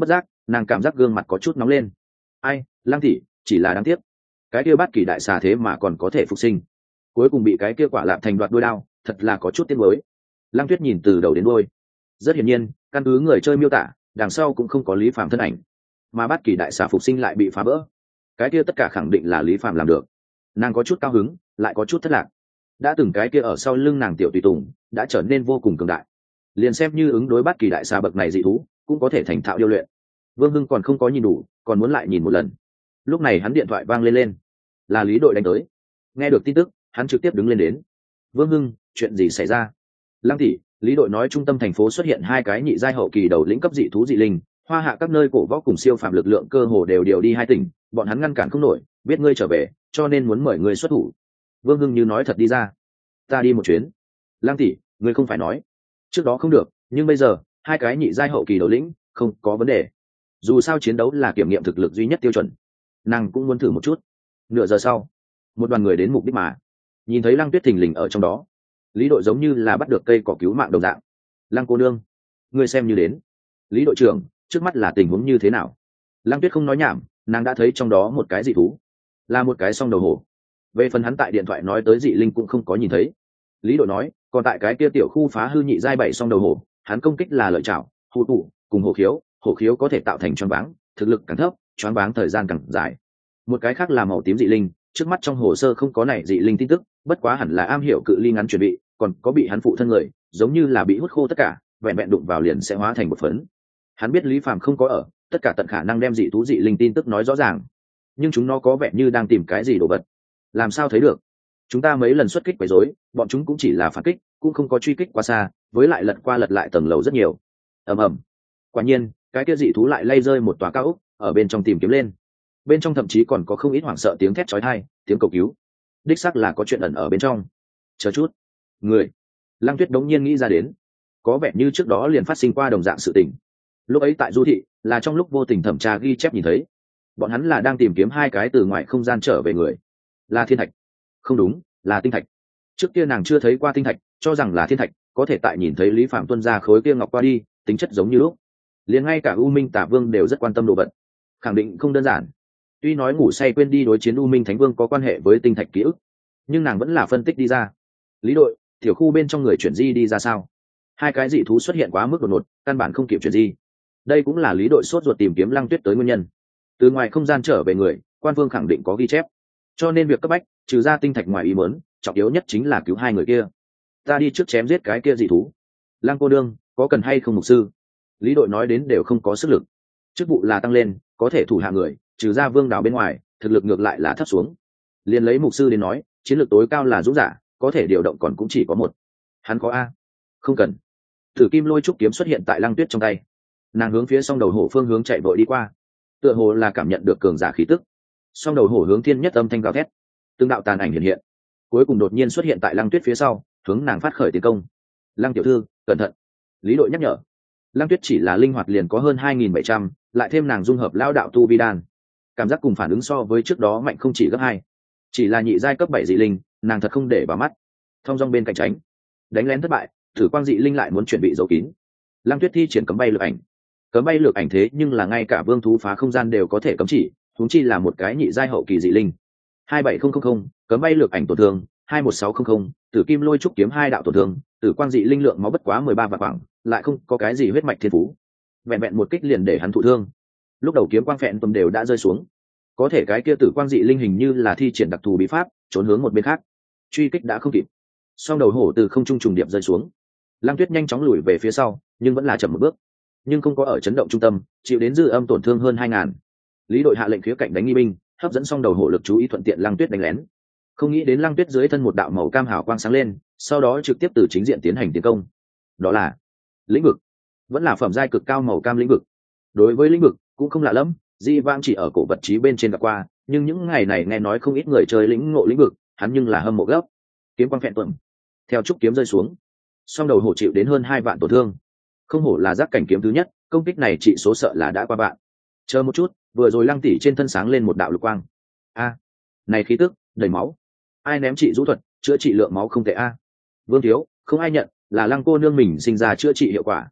nàng cảm giác gương mặt có chút nóng lên. Ai, Lăng tỷ, chỉ là đáng tiếc, cái kia bát kỳ đại xà thế mà còn có thể phục sinh, cuối cùng bị cái kia quả lạp thành đoạt đuôi đao, thật là có chút tiếc nuối. Lăng Tuyết nhìn từ đầu đến đuôi, rất hiển nhiên căn cứ người chơi miêu tả, đằng sau cũng không có Lý Phàm thân ảnh, mà bát kỳ đại xà phục sinh lại bị phá vỡ, cái kia tất cả khẳng định là Lý Phàm làm được. Nàng có chút cao hứng, lại có chút thất lạc. Đã từng cái kia ở sau lưng nàng tiểu tùy tùng đã trở nên vô cùng cường đại, liền xem như ứng đối bát kỳ đại xà bậc này dị thú cũng có thể thành thạo điêu luyện. Vương Hưng còn không có nhìn đủ, còn muốn lại nhìn một lần. Lúc này hắn điện thoại vang lên lên, là Lý đội đánh tới. Nghe được tin tức, hắn trực tiếp đứng lên đến. Vương Hưng, chuyện gì xảy ra? Lăng tỷ, Lý đội nói trung tâm thành phố xuất hiện hai cái nhị giai hậu kỳ đầu lĩnh cấp dị thú dị linh, hoa hạ các nơi cổ võ cùng siêu phàm lực lượng cơ hồ đều điều đi hai tỉnh, bọn hắn ngăn cản không nổi, biết ngươi trở về, cho nên muốn mời ngươi xuất thủ. Vương Hưng như nói thật đi ra. Ta đi một chuyến. Lăng tỷ, ngươi không phải nói trước đó không được, nhưng bây giờ hai cái nhị giai hậu kỳ đầu lĩnh không có vấn đề. Dù sao chiến đấu là kiểm nghiệm thực lực duy nhất tiêu chuẩn, nàng cũng muốn thử một chút. Nửa giờ sau, một đoàn người đến mục đích mà nhìn thấy Lăng Tuyết thình lình ở trong đó. Lý đội giống như là bắt được cây cỏ cứu mạng đồng dạng. Lăng cô nương, ngươi xem như đến. Lý đội trưởng, trước mắt là tình huống như thế nào? Lăng Tuyết không nói nhảm, nàng đã thấy trong đó một cái dị thú, là một cái song đầu hổ. Về phần hắn tại điện thoại nói tới dị linh cũng không có nhìn thấy. Lý đội nói, còn tại cái kia tiểu khu phá hư nhị giai bảy song đầu hổ, hắn công kích là lợi chảo, hù tụ cùng hổ khiếu, hổ khiếu có thể tạo thành choáng váng, thực lực càng thấp, choáng váng thời gian càng dài. Một cái khác là màu tím dị linh, trước mắt trong hồ sơ không có này dị linh tin tức, bất quá hẳn là am hiểu cự ly ngắn chuẩn bị, còn có bị hắn phụ thân người, giống như là bị hút khô tất cả, vẹn vẹn đụng vào liền sẽ hóa thành một phấn. Hắn biết Lý Phàm không có ở, tất cả tận khả năng đem dị thú dị linh tin tức nói rõ ràng, nhưng chúng nó có vẻ như đang tìm cái gì đồ vật, làm sao thấy được? Chúng ta mấy lần xuất kích quấy rối, bọn chúng cũng chỉ là phản kích, cũng không có truy kích quá xa, với lại lật qua lật lại tầng lầu rất nhiều. Ầm ầm. Quả nhiên, cái kia dị thú lại lay rơi một tòa cao ốc, ở bên trong tìm kiếm lên. Bên trong thậm chí còn có không ít hoảng sợ tiếng thét chói tai, tiếng cầu cứu. Đích xác là có chuyện ẩn ở bên trong. Chờ chút, người. Lăng Tuyết đống nhiên nghĩ ra đến, có vẻ như trước đó liền phát sinh qua đồng dạng sự tình. Lúc ấy tại du thị, là trong lúc vô tình thẩm tra ghi chép nhìn thấy, bọn hắn là đang tìm kiếm hai cái từ ngoài không gian trở về người. Là thiên thạch? Không đúng, là tinh thạch. Trước kia nàng chưa thấy qua tinh thạch, cho rằng là thiên thạch, có thể tại nhìn thấy Lý Phạm tuân ra khối kia ngọc qua đi, tính chất giống như lúc. Liền ngay cả U Minh Tả Vương đều rất quan tâm đồ vật, khẳng định không đơn giản. Tuy nói ngủ say quên đi đối chiến U Minh Thánh Vương có quan hệ với tinh thạch ký ức, nhưng nàng vẫn là phân tích đi ra. Lý đội, tiểu khu bên trong người chuyển di đi ra sao? Hai cái dị thú xuất hiện quá mức đột ngột, căn bản không kịp chuyển di. Đây cũng là Lý đội sốt ruột tìm kiếm Lăng Tuyết tới nguyên nhân. Từ ngoài không gian trở về người, quan vương khẳng định có ghi chép, cho nên việc cấp bách trừ ra tinh thạch ngoài ý muốn, trọng yếu nhất chính là cứu hai người kia. Ta đi trước chém giết cái kia dị thú. Lăng cô đương, có cần hay không mục sư? Lý đội nói đến đều không có sức lực. Chức vụ là tăng lên, có thể thủ hạ người, trừ ra Vương Đào bên ngoài, thực lực ngược lại là thấp xuống. Liền lấy mục sư đến nói, chiến lược tối cao là dũng giả, có thể điều động còn cũng chỉ có một. Hắn có a? Không cần. Thử Kim Lôi trúc kiếm xuất hiện tại Lăng Tuyết trong tay. Nàng hướng phía song đầu hổ phương hướng chạy vội đi qua, tựa hồ là cảm nhận được cường giả khí tức. Song đầu hổ hướng thiên nhất âm thanh gào thét, tương đạo tàn ảnh hiện hiện, cuối cùng đột nhiên xuất hiện tại Lăng Tuyết phía sau, hướng nàng phát khởi tiến công. Lăng tiểu thư, cẩn thận. Lý đội nhắc nhở. Lăng Tuyết chỉ là linh hoạt liền có hơn hai nghìn bảy trăm, lại thêm nàng dung hợp lão đạo tu vi đan, cảm giác cùng phản ứng so với trước đó mạnh không chỉ gấp hai. Chỉ là nhị giai cấp bảy dị linh, nàng thật không để vào mắt. Thông dong bên cạnh tránh, đánh lén thất bại, thử quang dị linh lại muốn chuẩn bị giấu kín. Lăng Tuyết thi triển cấm bay lược ảnh. Cấm bay lược ảnh thế nhưng là ngay cả vương thú phá không gian đều có thể cấm chỉ, huống chi là một cái nhị giai hậu kỳ dị linh. hai bảy không không không, cấm bay lược ảnh tổn thương, hai một sáu không không, tử kim lôi trúc kiếm hai đạo tổn thương, tử quang dị linh lượng máu bất quá mười ba vạn khoảng, lại không có cái gì huyết mạch thiên phú. Vẹn vẹn một kích liền để hắn thụ thương. Lúc đầu kiếm quang phẹn tầm đều đã rơi xuống. Có thể cái kia tử quang dị linh hình như là thi triển đặc thù bí pháp, trốn hướng một bên khác. Truy kích đã không kịp. Song đầu hổ từ không trung trùng điệp rơi xuống. Lăng Tuyết nhanh chóng lùi về phía sau, nhưng vẫn là chậm một bước. Nhưng không có ở chấn động trung tâm, chịu đến dư âm tổn thương hơn hai ngàn. Lý đội hạ lệnh khía cạnh đánh nghi binh, hấp dẫn song đầu hổ lực chú ý thuận tiện Lăng Tuyết đánh lén. Không nghĩ đến Lăng Tuyết dưới thân một đạo màu cam hào quang sáng lên, sau đó trực tiếp từ chính diện tiến hành tiến công. Đó là lĩnh vực, vẫn là phẩm giai cực cao màu cam lĩnh vực. Đối với lĩnh vực cũng không lạ lắm, Di Vang chỉ ở cổ vật chí bên trên gặp qua, nhưng những ngày này nghe nói không ít người chơi lĩnh ngộ lĩnh vực, hắn nhưng là hâm mộ gấp. Kiếm quang phẹn tuẩm, theo trúc kiếm rơi xuống, song đầu hổ chịu đến hơn hai vạn tổn thương. Không hổ là giác cảnh kiếm thứ nhất, công kích này trị số sợ là đã qua vạn. Chờ một chút, vừa rồi Lăng tỷ trên thân sáng lên một đạo lục quang. A, này khí tức đầy máu. Ai ném trị rũ thuật, chữa trị lượng máu không tệ a. Vương thiếu, không ai nhận, là Lăng cô nương mình sinh ra chữa trị hiệu quả.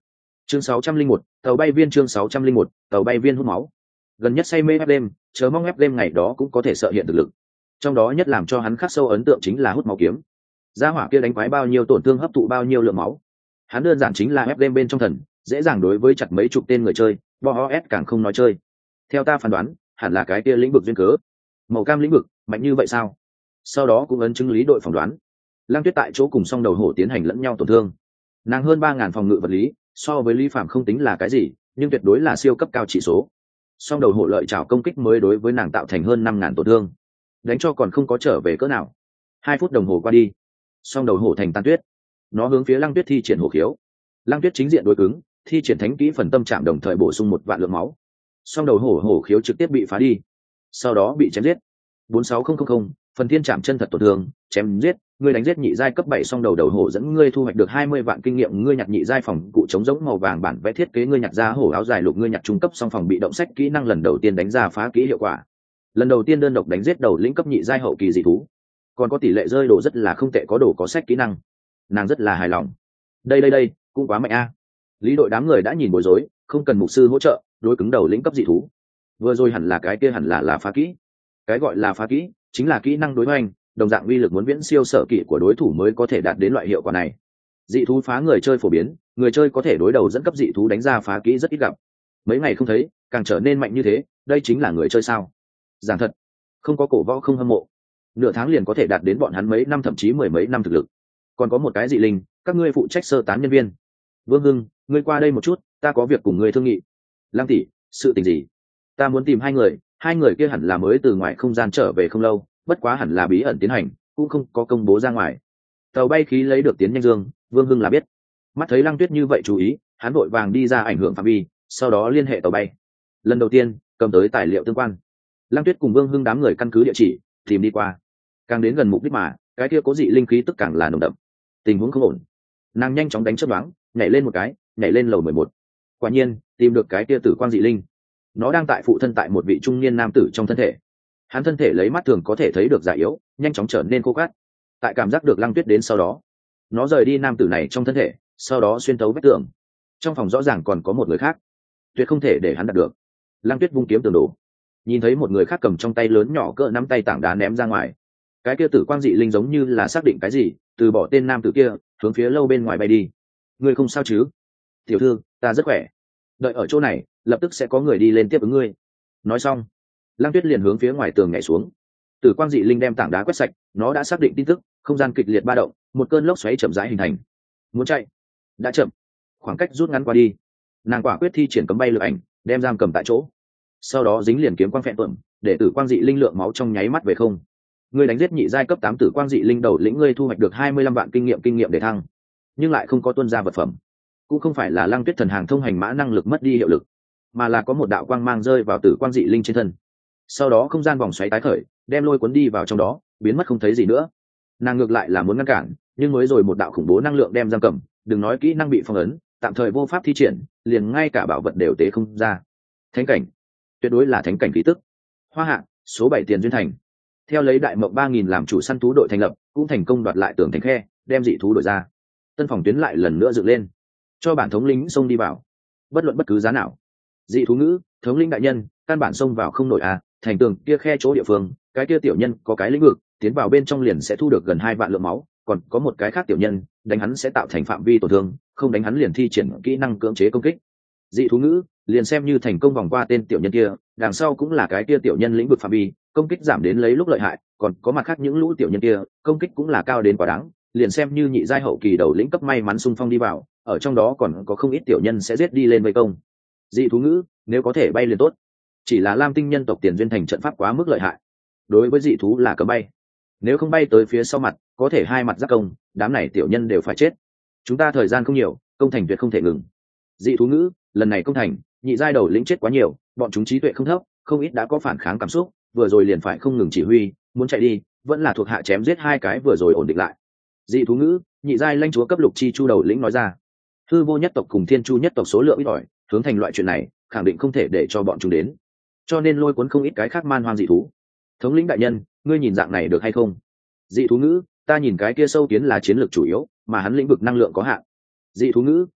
chương sáu trăm linh một, tàu bay viên chương sáu trăm linh một, tàu bay viên hút máu. Gần nhất say mê ép đêm, chờ mong ép đêm ngày đó cũng có thể sợ hiện thực lực. Trong đó nhất làm cho hắn khắc sâu ấn tượng chính là hút máu kiếm. Gia hỏa kia đánh quái bao nhiêu tổn thương hấp thụ bao nhiêu lượng máu. Hắn đơn giản chính là ép đêm bên trong thần, dễ dàng đối với chặt mấy chục tên người chơi, bo o ét càng không nói chơi. Theo ta phán đoán, hẳn là cái kia lĩnh vực duyên cớ. Màu cam lĩnh vực, mạnh như vậy sao? Sau đó cũng ấn chứng lý đội phỏng đoán. Lăng Tuyết tại chỗ cùng song đầu hổ tiến hành lẫn nhau tổn thương. Nàng hơn ba ngàn phòng ngự vật lý, so với Lý Phạm không tính là cái gì, nhưng tuyệt đối là siêu cấp cao chỉ số. Song đầu hổ lợi trảo công kích mới đối với nàng tạo thành hơn năm ngàn tổn thương, đánh cho còn không có trở về cỡ nào. Hai phút đồng hồ qua đi, song đầu hổ thành tan tuyết. Nó hướng phía Lăng Tuyết thi triển hổ khiếu. Lăng Tuyết chính diện đối cứng, thi triển thánh kỹ phần tâm chạm đồng thời bổ sung một vạn lượng máu. Song đầu hổ hổ khiếu trực tiếp bị phá đi, sau đó bị chém giết. Bốn sáu không không không, phần thiên chạm chân thật tổn thương, chém giết. Ngươi đánh giết nhị giai cấp bảy song đầu đầu hổ dẫn ngươi thu hoạch được hai mươi vạn kinh nghiệm, ngươi nhặt nhị giai phòng cụ chống giống màu vàng bản vẽ thiết kế, ngươi nhặt ra hổ áo dài lục, ngươi nhặt trung cấp song phòng bị động sách kỹ năng lần đầu tiên đánh ra phá kỹ hiệu quả. Lần đầu tiên đơn độc đánh giết đầu lĩnh cấp nhị giai hậu kỳ dị thú. Còn có tỷ lệ rơi đồ rất là không tệ, có đồ có sách kỹ năng. Nàng rất là hài lòng. Đây đây đây, cũng quá mạnh a. Lý đội đám người đã nhìn bối rối, không cần mục sư hỗ trợ, đối cứng đầu lĩnh cấp dị thú. Vừa rồi hẳn là cái kia hẳn là là phá kỹ. Cái gọi là phá kỹ, chính là kỹ năng đối hoành, đồng dạng uy lực muốn viễn siêu sở kỹ của đối thủ mới có thể đạt đến loại hiệu quả này. Dị thú phá người chơi phổ biến, người chơi có thể đối đầu dẫn cấp dị thú đánh ra phá kỹ rất ít gặp. Mấy ngày không thấy, càng trở nên mạnh như thế, đây chính là người chơi sao? Giảng thật, không có cổ võ không hâm mộ. Nửa tháng liền có thể đạt đến bọn hắn mấy năm thậm chí mười mấy năm thực lực. Còn có một cái dị linh, các ngươi phụ trách sơ tán nhân viên. Vương Hưng, ngươi qua đây một chút, ta có việc cùng ngươi thương nghị. Lăng tỷ, sự tình gì? Ta muốn tìm hai người, hai người kia hẳn là mới từ ngoài không gian trở về không lâu, bất quá hẳn là bí ẩn tiến hành, cũng không có công bố ra ngoài. Tàu bay khí lấy được tiến nhanh dương, Vương Hưng là biết. Mắt thấy Lăng Tuyết như vậy chú ý, hắn vội vàng đi ra ảnh hưởng phạm vi, sau đó liên hệ tàu bay. Lần đầu tiên, cầm tới tài liệu tương quan. Lăng Tuyết cùng Vương Hưng đám người căn cứ địa chỉ, tìm đi qua. Càng đến gần mục đích mà, cái kia cố dị linh khí tức càng là nồng đậm. Tình huống không ổn. Nàng nhanh chóng đánh chớp đoán, nhảy lên một cái, nhảy lên lầu mười một. Quả nhiên, tìm được cái kia tử quang dị linh. Nó đang tại phụ thân tại một vị trung niên nam tử trong thân thể. Hắn thân thể lấy mắt thường có thể thấy được già yếu, nhanh chóng trở nên khô cát. Tại cảm giác được Lăng Tuyết đến sau đó, nó rời đi nam tử này trong thân thể, sau đó xuyên tấu vách tường. Trong phòng rõ ràng còn có một người khác, tuyệt không thể để hắn đạt được. Lăng Tuyết vung kiếm tường đổ, nhìn thấy một người khác cầm trong tay lớn nhỏ cỡ nắm tay tảng đá ném ra ngoài. Cái kia tử quang dị linh giống như là xác định cái gì, từ bỏ tên nam tử kia, hướng phía lâu bên ngoài bay đi. Ngươi không sao chứ? Tiểu thư, ta rất khỏe. Đợi ở chỗ này, lập tức sẽ có người đi lên tiếp ứng ngươi. Nói xong, Lăng Tuyết liền hướng phía ngoài tường nhảy xuống. Tử quang dị linh đem tảng đá quét sạch, nó đã xác định tin tức, không gian kịch liệt ba động, một cơn lốc xoáy chậm rãi hình thành. Muốn chạy, đã chậm. Khoảng cách rút ngắn qua đi. Nàng quả quyết thi triển cấm bay lực ảnh, đem giam cầm tại chỗ. Sau đó dính liền kiếm quang phẹn tuẩm, để tử quang dị linh lượng máu trong nháy mắt về không. Ngươi đánh giết nhị giai cấp tám tử quang dị linh đầu lĩnh, ngươi thu hoạch được hai mươi lăm vạn kinh nghiệm kinh nghiệm để thăng, nhưng lại không có tuân ra vật phẩm. Cũng không phải là Lăng Tuyết thần hàng thông hành mã năng lực mất đi hiệu lực, mà là có một đạo quang mang rơi vào tử quang dị linh trên thân. Sau đó không gian vòng xoáy tái khởi, đem lôi cuốn đi vào trong đó, biến mất không thấy gì nữa. Nàng ngược lại là muốn ngăn cản, nhưng mới rồi một đạo khủng bố năng lượng đem giam cầm, đừng nói kỹ năng bị phong ấn, tạm thời vô pháp thi triển, liền ngay cả bảo vật đều tế không ra. Thánh cảnh, tuyệt đối là thánh cảnh khí tức. Hoa Hạ, số bảy Tiền Duyên Thành. Theo lấy đại mộng ba nghìn làm chủ săn thú đội thành lập, cũng thành công đoạt lại tường thành khe, đem dị thú đổi ra. Tân phòng tuyến lại lần nữa dựng lên, cho bản thống lĩnh xông đi vào, bất luận bất cứ giá nào. Dị thú ngữ, thống lĩnh đại nhân, căn bản xông vào không nổi à, thành tường kia khe chỗ địa phương, cái kia tiểu nhân có cái lĩnh vực, tiến vào bên trong liền sẽ thu được gần hai vạn lượng máu, còn có một cái khác tiểu nhân, đánh hắn sẽ tạo thành phạm vi tổn thương, không đánh hắn liền thi triển kỹ năng cưỡng chế công kích. Dị thú ngữ, liền xem như thành công vòng qua tên tiểu nhân kia, đằng sau cũng là cái kia tiểu nhân lĩnh vực phạm vi, công kích giảm đến lấy lúc lợi hại, còn có mặt khác những lũ tiểu nhân kia, công kích cũng là cao đến quá đáng, liền xem như nhị giai hậu kỳ đầu lĩnh cấp may mắn xung phong đi vào, ở trong đó còn có không ít tiểu nhân sẽ giết đi lên vây công. Dị thú ngữ, nếu có thể bay liền tốt. Chỉ là Lam Tinh nhân tộc Tiền Duyên Thành trận pháp quá mức lợi hại, đối với dị thú là cấm bay, nếu không bay tới phía sau mặt, có thể hai mặt giáp công, đám này tiểu nhân đều phải chết. Chúng ta thời gian không nhiều, công thành tuyệt không thể ngừng. Dị thú ngữ, lần này công thành, nhị giai đầu lĩnh chết quá nhiều, bọn chúng trí tuệ không thấp, không ít đã có phản kháng cảm xúc, vừa rồi liền phải không ngừng chỉ huy, muốn chạy đi, vẫn là thuộc hạ chém giết hai cái vừa rồi ổn định lại. Dị thú ngữ, nhị giai lãnh chúa cấp lục chi chu đầu lĩnh nói ra. Hư vô nhất tộc cùng thiên chu nhất tộc số lượng ít ỏi, hướng thành loại chuyện này, khẳng định không thể để cho bọn chúng đến, cho nên lôi cuốn không ít cái khác man hoang dị thú. Thống lĩnh đại nhân, ngươi nhìn dạng này được hay không? Dị thú ngữ, ta nhìn cái kia sâu kiến là chiến lược chủ yếu, mà hắn lĩnh vực năng lượng có hạn. Dị thú ngữ,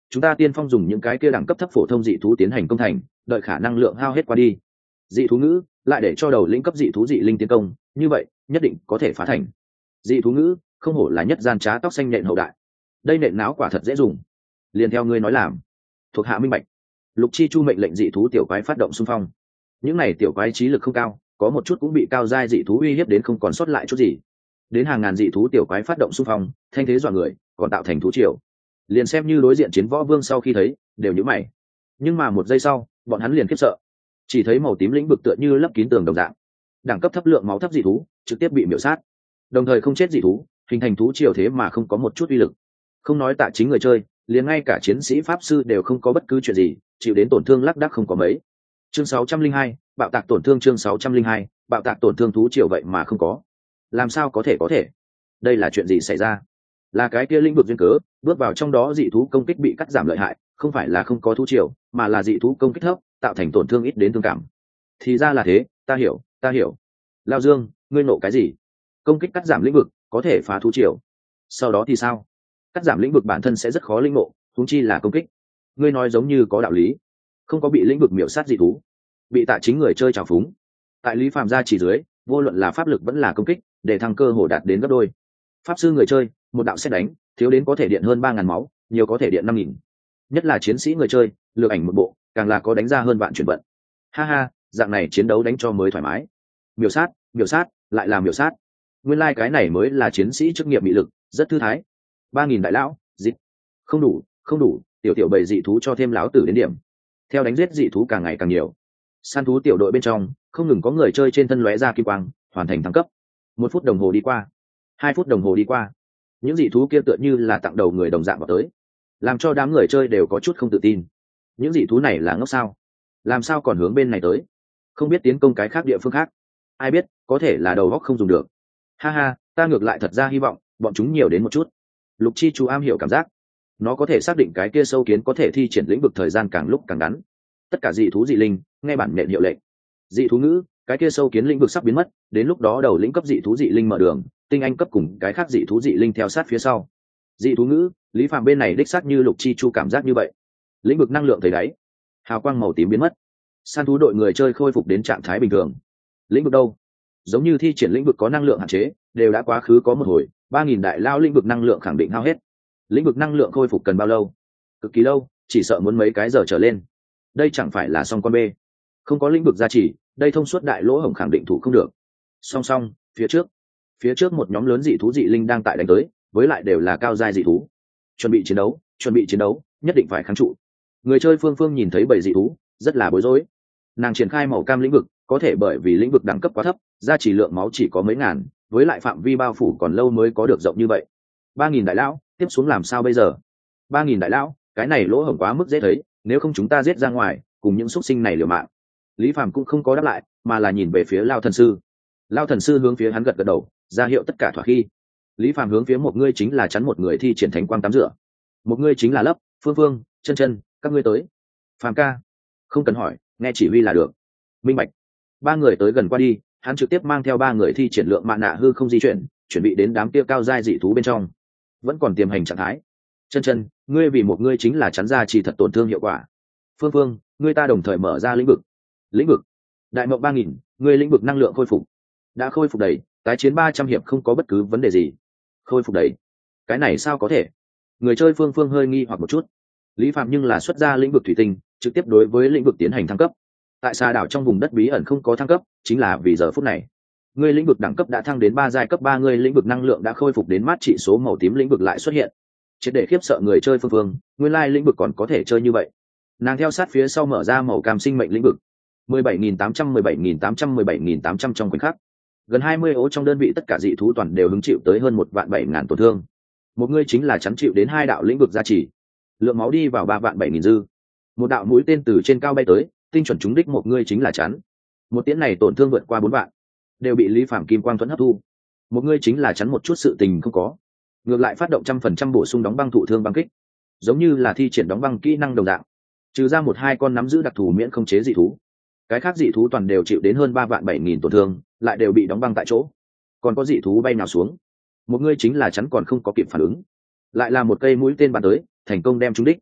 chúng ta tiên phong dùng những cái kia đẳng cấp thấp phổ thông dị thú tiến hành công thành, đợi khả năng lượng hao hết qua đi, dị thú ngữ lại để cho đầu lĩnh cấp dị thú dị linh tiến công, như vậy nhất định có thể phá thành. Dị thú ngữ không hổ là nhất gian trá tóc xanh nện hậu đại, đây nện não quả thật dễ dùng, liền theo ngươi nói làm. Thuộc hạ minh bạch. Lục Chi Chu mệnh lệnh dị thú tiểu quái phát động xung phong. Những này tiểu quái trí lực không cao, có một chút cũng bị cao giai dị thú uy hiếp đến không còn sót lại chút gì. Đến hàng ngàn dị thú tiểu quái phát động xung phong, thanh thế dọa người, còn tạo thành thú triều. Liền xem như đối diện chiến võ vương sau khi thấy, đều nhíu mày. Nhưng mà một giây sau, bọn hắn liền khiếp sợ. Chỉ thấy màu tím lĩnh vực tựa như lấp kín tường đồng dạng. Đẳng cấp thấp lượng máu thấp dị thú, trực tiếp bị miểu sát. Đồng thời không chết dị thú, hình thành thú triều thế mà không có một chút uy lực. Không nói Tạ Chính người chơi, liền ngay cả chiến sĩ pháp sư đều không có bất cứ chuyện gì, chịu đến tổn thương lác đác không có mấy. Chương sáu trăm linh hai, bạo tạc tổn thương chương sáu trăm linh hai, bạo tạc tổn thương thú triều vậy mà không có. Làm sao có thể có thể? Đây là chuyện gì xảy ra? Là cái kia lĩnh vực duyên cớ, bước vào trong đó dị thú công kích bị cắt giảm lợi hại, không phải là không có thú triều, mà là dị thú công kích thấp, tạo thành tổn thương ít đến thương cảm. Thì ra là thế, ta hiểu, ta hiểu. Lao Dương, ngươi nộ cái gì? Công kích cắt giảm lĩnh vực, có thể phá thú triều. Sau đó thì sao? Cắt giảm lĩnh vực bản thân sẽ rất khó linh ngộ, huống chi là công kích. Ngươi nói giống như có đạo lý. Không có bị lĩnh vực miểu sát dị thú, bị Tạ Chính người chơi trào phúng. Tại Lý Phàm gia chỉ dưới, vô luận là pháp lực vẫn là công kích, để thăng cơ hồ đạt đến gấp đôi. Pháp sư người chơi, một đạo xét đánh, thiếu đến có thể điện hơn ba ngàn máu, nhiều có thể điện năm nghìn. Nhất là chiến sĩ người chơi, lược ảnh một bộ, càng là có đánh ra hơn vạn chuyển vận. Ha ha, dạng này chiến đấu đánh cho mới thoải mái. Miểu sát, miểu sát, lại là miểu sát. Nguyên lai like cái này mới là chiến sĩ chức nghiệp mị lực, rất thư thái. Ba nghìn đại lão, dịch. Không đủ, không đủ, tiểu tiểu bầy dị thú cho thêm lão tử đến điểm. Theo đánh giết dị thú càng ngày càng nhiều, săn thú tiểu đội bên trong không ngừng có người chơi trên thân lóe ra kim quang, hoàn thành thăng cấp. Một phút đồng hồ đi qua, hai phút đồng hồ đi qua, những dị thú kia tựa như là tặng đầu người đồng dạng vào tới, làm cho đám người chơi đều có chút không tự tin. Những dị thú này là ngốc sao? Làm sao còn hướng bên này tới? Không biết tiến công cái khác địa phương khác? Ai biết, có thể là đầu góc không dùng được. Ha ha, ta ngược lại thật ra hy vọng bọn chúng nhiều đến một chút. Lục Chi chú am hiểu cảm giác, nó có thể xác định cái kia sâu kiến có thể thi triển lĩnh vực thời gian càng lúc càng ngắn. Tất cả dị thú dị linh nghe bản nện hiệu lệnh. Dị thú ngữ, cái kia sâu kiến lĩnh vực sắp biến mất, đến lúc đó đầu lĩnh cấp dị thú dị linh mở đường, tinh anh cấp cùng cái khác dị thú dị linh theo sát phía sau. Dị thú ngữ, Lý Phàm bên này đích xác như Lục Chi Chu cảm giác như vậy. Lĩnh vực năng lượng thấy đáy, hào quang màu tím biến mất, săn thú đội người chơi khôi phục đến trạng thái bình thường. Lĩnh vực đâu? Giống như thi triển lĩnh vực có năng lượng hạn chế, đều đã quá khứ có một hồi, ba nghìn đại lao lĩnh vực năng lượng khẳng định hao hết. Lĩnh vực năng lượng khôi phục cần bao lâu? Cực kỳ lâu, chỉ sợ muốn mấy cái giờ trở lên. Đây chẳng phải là song con bê. Không có lĩnh vực gia trì, đây thông suốt đại lỗ hổng khẳng định thủ không được. Song song, phía trước, phía trước một nhóm lớn dị thú dị linh đang tại đánh tới, với lại đều là cao giai dị thú. Chuẩn bị chiến đấu, chuẩn bị chiến đấu, nhất định phải kháng trụ. Người chơi Phương Phương nhìn thấy bầy dị thú, rất là bối rối. Nàng triển khai màu cam lĩnh vực, có thể bởi vì lĩnh vực đẳng cấp quá thấp, gia trì lượng máu chỉ có mấy ngàn, với lại phạm vi bao phủ còn lâu mới có được rộng như vậy. Ba nghìn đại lão, tiếp xuống làm sao bây giờ? Ba nghìn đại lão, cái này lỗ hổng quá mức dễ thấy, nếu không chúng ta giết ra ngoài, cùng những xuất sinh này liều mạng. Lý Phàm cũng không có đáp lại, mà là nhìn về phía Lao Thần Sư. Lao Thần Sư hướng phía hắn gật gật đầu, ra hiệu tất cả thỏa khi. Lý Phàm hướng phía một ngươi chính là chắn một người thi triển thánh quang tắm rửa. Một ngươi chính là Lấp, Phương Phương, Chân Chân, các ngươi tới. Phàm ca, không cần hỏi, nghe chỉ huy là được. Minh bạch. Ba người tới gần qua đi, hắn trực tiếp mang theo ba người thi triển lượng mạn nạ hư không di chuyển, chuẩn bị đến đám kia cao giai dị thú bên trong. Vẫn còn tiềm hành trạng thái. Chân Chân, ngươi vì một ngươi chính là chắn ra chỉ thật tổn thương hiệu quả. Phương Phương, ngươi ta đồng thời mở ra lĩnh vực. Lĩnh vực. Đại mộng ba nghìn, ngươi lĩnh vực năng lượng khôi phục. Đã khôi phục đầy, tái chiến ba trăm hiệp không có bất cứ vấn đề gì. Khôi phục đầy. Cái này sao có thể? Người chơi Phương Phương hơi nghi hoặc một chút. Lý Phạm nhưng là xuất ra lĩnh vực thủy tinh, trực tiếp đối với lĩnh vực tiến hành thăng cấp. Tại xa đảo trong vùng đất bí ẩn không có thăng cấp, chính là vì giờ phút này. Ngươi lĩnh vực đẳng cấp đã thăng đến ba giai cấp ba, ngươi lĩnh vực năng lượng đã khôi phục đến mát trị số màu tím lĩnh vực lại xuất hiện. Triệt để khiếp sợ người chơi Phương Phương, nguyên lai lĩnh vực còn có thể chơi như vậy. Nàng theo sát phía sau mở ra màu cam sinh mệnh lĩnh vực. mười bảy nghìn tám trăm mười bảy nghìn tám trăm mười bảy nghìn tám trăm trong khoảnh khắc. Gần hai mươi ố trong đơn vị tất cả dị thú toàn đều hứng chịu tới hơn một vạn bảy ngàn tổn thương. Một ngươi chính là chắn chịu đến hai đạo lĩnh vực gia trì. Lượng máu đi vào ba vạn bảy nghìn dư. Một đạo mũi tên từ trên cao bay tới, tinh chuẩn trúng đích một ngươi chính là chắn. Một tiễn này tổn thương vượt qua bốn vạn, đều bị Lý Phàm kim quang thuẫn hấp thu. Một ngươi chính là chắn một chút sự tình không có, ngược lại phát động trăm phần trăm bổ sung đóng băng thụ thương băng kích, giống như là thi triển đóng băng kỹ năng đồng dạng. Trừ ra một hai con nắm giữ đặc thù miễn không chế dị thú, cái khác dị thú toàn đều chịu đến hơn ba vạn bảy nghìn tổn thương, lại đều bị đóng băng tại chỗ. Còn có dị thú bay nào xuống, một ngươi chính là chắn còn không có kịp phản ứng, lại là một cây mũi tên bắn tới, thành công đem trúng đích.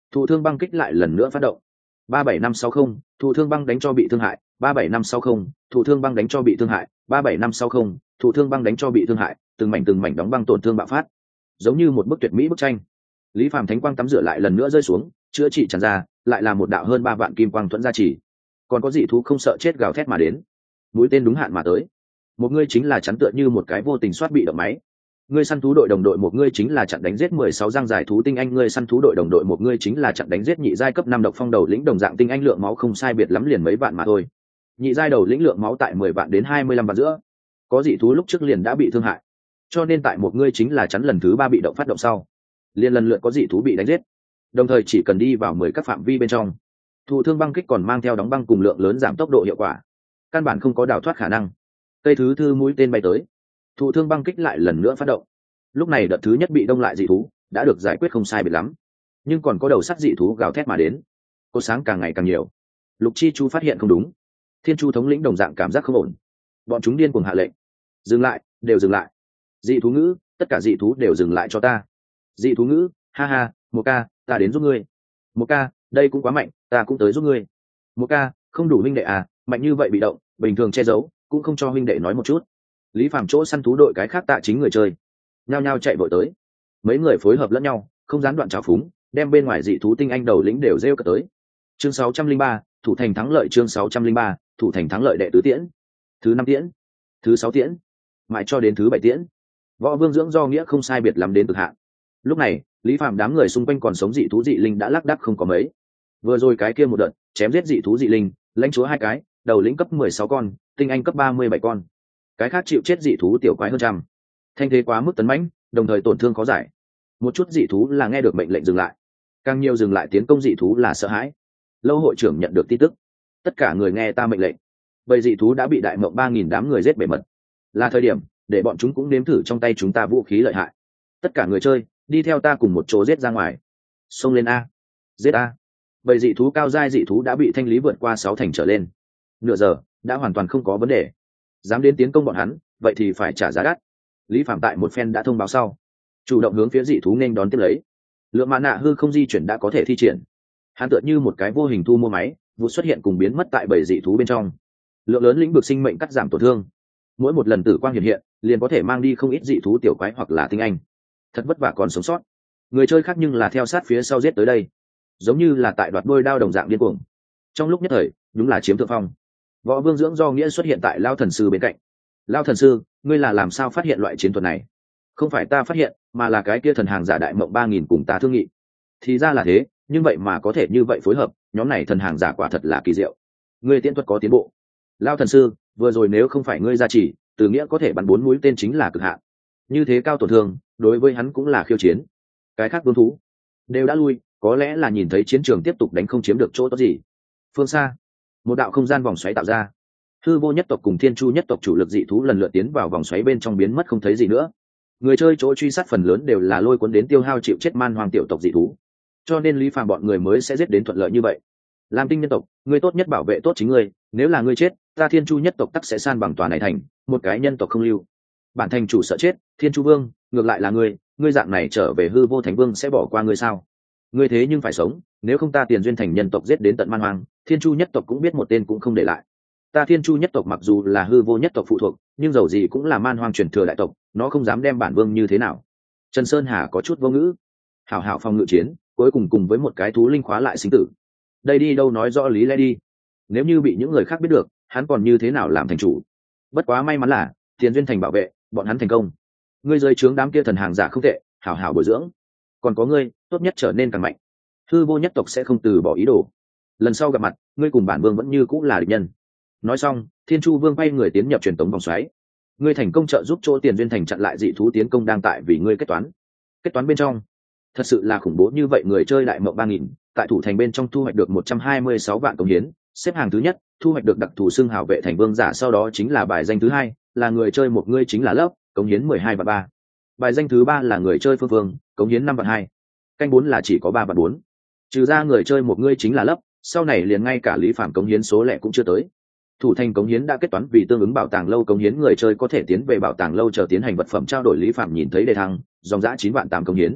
Thụ thương băng kích lại lần nữa phát động. Ba bảy năm sáu không, thụ thương băng đánh cho bị thương hại. Ba bảy năm sáu không, thụ thương băng đánh cho bị thương hại. Ba bảy năm sáu không, thụ thương băng đánh cho bị thương hại. Từng mảnh từng mảnh đóng băng tổn thương bạo phát, giống như một bức tuyệt mỹ bức tranh. Lý Phàm thánh quang tắm rửa lại lần nữa rơi xuống, chữa trị tràn ra, lại là một đạo hơn ba vạn kim quang thuẫn gia trì. Còn có dị thú không sợ chết gào thét mà đến, mũi tên đúng hạn mà tới. Một ngươi chính là chắn tựa như một cái vô tình soát bị động máy. Ngươi săn thú đội đồng đội một ngươi chính là chặn đánh giết mười sáu giang giải thú tinh anh, ngươi săn thú đội đồng đội một ngươi chính là chặn đánh giết nhị giai cấp năm độc phong đầu lĩnh đồng dạng tinh anh, lượng máu không sai biệt lắm liền mấy vạn mà thôi. Nhị giai đầu lĩnh lượng máu tại mười vạn đến hai mươi lăm vạn giữa. Có dị thú lúc trước liền đã bị thương hại, cho nên tại một ngươi chính là chắn lần thứ ba bị động phát động sau, liền lần lượt có dị thú bị đánh giết. Đồng thời chỉ cần đi vào mười các phạm vi bên trong, thụ thương băng kích còn mang theo đóng băng cùng lượng lớn giảm tốc độ hiệu quả, căn bản không có đào thoát khả năng. Cây thứ thư mũi tên bay tới, thụ thương băng kích lại lần nữa phát động. Lúc này đợt thứ nhất bị đông lại dị thú đã được giải quyết không sai biệt lắm, nhưng còn có đầu sắt dị thú gào thét mà đến, cột sáng càng ngày càng nhiều. Lục Chi Chu phát hiện không đúng, Thiên Chu thống lĩnh đồng dạng cảm giác không ổn, bọn chúng điên cuồng hạ lệnh: dừng lại, đều dừng lại. Dị thú ngữ, tất cả dị thú đều dừng lại cho ta. Dị thú ngữ, ha ha, một ca, ta đến giúp ngươi. Một ca, đây cũng quá mạnh, ta cũng tới giúp ngươi. Một ca, không đủ huynh đệ à, mạnh như vậy bị động, bình thường che giấu, cũng không cho huynh đệ nói một chút. Lý Phàm chỗ săn thú đội cái khác tạ chính người chơi, nhao nhao chạy vội tới. Mấy người phối hợp lẫn nhau, không gián đoạn trào phúng, đem bên ngoài dị thú tinh anh đầu lĩnh đều rêu cả tới. Chương sáu trăm linh ba, thủ thành thắng lợi. Chương sáu trăm linh ba, thủ thành thắng lợi đệ tứ tiễn, thứ năm tiễn, thứ sáu tiễn, mãi cho đến thứ bảy tiễn. Võ Vương dưỡng do nghĩa không sai biệt lắm đến cực hạn. Lúc này, Lý Phàm đám người xung quanh còn sống dị thú dị linh đã lác đác không có mấy. Vừa rồi cái kia một đợt chém giết dị thú dị linh, lãnh chúa hai cái, đầu lĩnh cấp mười sáu con, tinh anh cấp ba mươi bảy con. Cái khác chịu chết dị thú tiểu quái hơn trăm. Thanh thế quá mức tấn mãnh, đồng thời tổn thương khó giải. Một chút dị thú là nghe được mệnh lệnh dừng lại, càng nhiều dừng lại tiến công dị thú là sợ hãi. Lâu hội trưởng nhận được tin tức, tất cả người nghe ta mệnh lệnh. Bầy dị thú đã bị đại mộng ba nghìn đám người giết bể mật, là thời điểm để bọn chúng cũng nếm thử trong tay chúng ta vũ khí lợi hại. Tất cả người chơi đi theo ta cùng một chỗ giết ra ngoài, xông lên a, giết a. Bầy dị thú cao giai dị thú đã bị thanh lý vượt qua sáu thành trở lên, nửa giờ đã hoàn toàn không có vấn đề. Dám đến tiến công bọn hắn, vậy thì phải trả giá đắt. Lý Phạm tại một phen đã thông báo sau, chủ động hướng phía dị thú nên đón tiếp lấy. Lượng mã nạ hư không di chuyển đã có thể thi triển, hắn tựa như một cái vô hình thu mua máy, vụ xuất hiện cùng biến mất tại bầy dị thú bên trong. Lượng lớn lĩnh vực sinh mệnh cắt giảm tổn thương, mỗi một lần tử quang hiện hiện liền có thể mang đi không ít dị thú tiểu quái hoặc là tinh anh. Thật vất vả còn sống sót. Người chơi khác nhưng là theo sát phía sau giết tới đây, giống như là tại đoạt đôi đao đồng dạng điên cuồng. Trong lúc nhất thời, đúng là chiếm thượng phong. Võ Vương dưỡng do nghĩa xuất hiện tại Lao Thần Sư bên cạnh. Lao Thần Sư, ngươi là làm sao phát hiện loại chiến thuật này? Không phải ta phát hiện, mà là cái kia thần hàng giả đại mộng ba nghìn cùng ta thương nghị. Thì ra là thế, nhưng vậy mà có thể như vậy phối hợp, nhóm này thần hàng giả quả thật là kỳ diệu. Ngươi tiễn thuật có tiến bộ. Lao Thần Sư, vừa rồi nếu không phải ngươi gia trì, Từ Nghĩa có thể bắn bốn mũi tên chính là cực hạn. Như thế cao tổn thương, đối với hắn cũng là khiêu chiến. Cái khác vương thú đều đã lui, có lẽ là nhìn thấy chiến trường tiếp tục đánh không chiếm được chỗ tốt gì. Phương xa, một đạo không gian vòng xoáy tạo ra. Hư Vô nhất tộc cùng Thiên Chu nhất tộc chủ lực dị thú lần lượt tiến vào vòng xoáy bên trong biến mất không thấy gì nữa. Người chơi chỗ truy sát phần lớn đều là lôi cuốn đến tiêu hao chịu chết man hoàng tiểu tộc dị thú, cho nên Lý Phàm bọn người mới sẽ giết đến thuận lợi như vậy. Lam Tinh nhân tộc, ngươi tốt nhất bảo vệ tốt chính ngươi, nếu là ngươi chết, ta Thiên Chu nhất tộc tắc sẽ san bằng tòa này thành, một cái nhân tộc không lưu. Bản thành chủ sợ chết, Thiên Chu vương, ngược lại là ngươi, ngươi dạng này trở về Hư Vô Thánh Vương sẽ bỏ qua ngươi sao? Ngươi thế nhưng phải sống, nếu không ta Tiền Duyên thành nhân tộc giết đến tận man hoang, Thiên Chu nhất tộc cũng biết một tên cũng không để lại. Ta Thiên Chu nhất tộc mặc dù là Hư Vô nhất tộc phụ thuộc, nhưng dầu gì cũng là man hoang truyền thừa đại tộc, nó không dám đem bản vương như thế nào. Trần Sơn Hà có chút vô ngữ. Hảo hảo phòng ngự chiến, cuối cùng cùng với một cái thú linh khóa lại sinh tử. Đây đi đâu nói rõ lý lẽ đi. Nếu như bị những người khác biết được, hắn còn như thế nào làm thành chủ? Bất quá may mắn là Tiền Duyên thành bảo vệ, bọn hắn thành công. Ngươi dưới trướng đám kia thần hàng giả không tệ, hảo hảo bồi dưỡng. Còn có ngươi, tốt nhất trở nên càng mạnh. Hư Vô nhất tộc sẽ không từ bỏ ý đồ. Lần sau gặp mặt, ngươi cùng bản vương vẫn như cũng là địch nhân. Nói xong, Thiên Chu vương quay người tiến nhập truyền tống vòng xoáy. Ngươi thành công trợ giúp chỗ Tiền Duyên thành chặn lại dị thú tiến công đang tại vì ngươi kết toán. Kết toán bên trong, thật sự là khủng bố như vậy. Người chơi đại mộng ba nghìn tại thủ thành bên trong thu hoạch được một trăm hai mươi sáu vạn công hiến, xếp hàng thứ nhất, thu hoạch được đặc thù xưng hào vệ thành vương giả, sau đó chính là bài danh thứ hai, là người chơi một ngươi chính là lớp, công hiến mười hai vạn ba. Bài danh thứ ba là người chơi phương phương, công hiến năm vạn hai. Canh bốn là chỉ có ba vạn bốn. Trừ ra người chơi một ngươi chính là lớp, sau này liền ngay cả Lý Phàm cống hiến số lẻ cũng chưa tới. Thủ thành cống hiến đã kết toán vì tương ứng bảo tàng lâu cống hiến, người chơi có thể tiến về bảo tàng lâu chờ tiến hành vật phẩm trao đổi. Lý Phàm nhìn thấy đề thăng, dòng dã chín vạn tám cống hiến.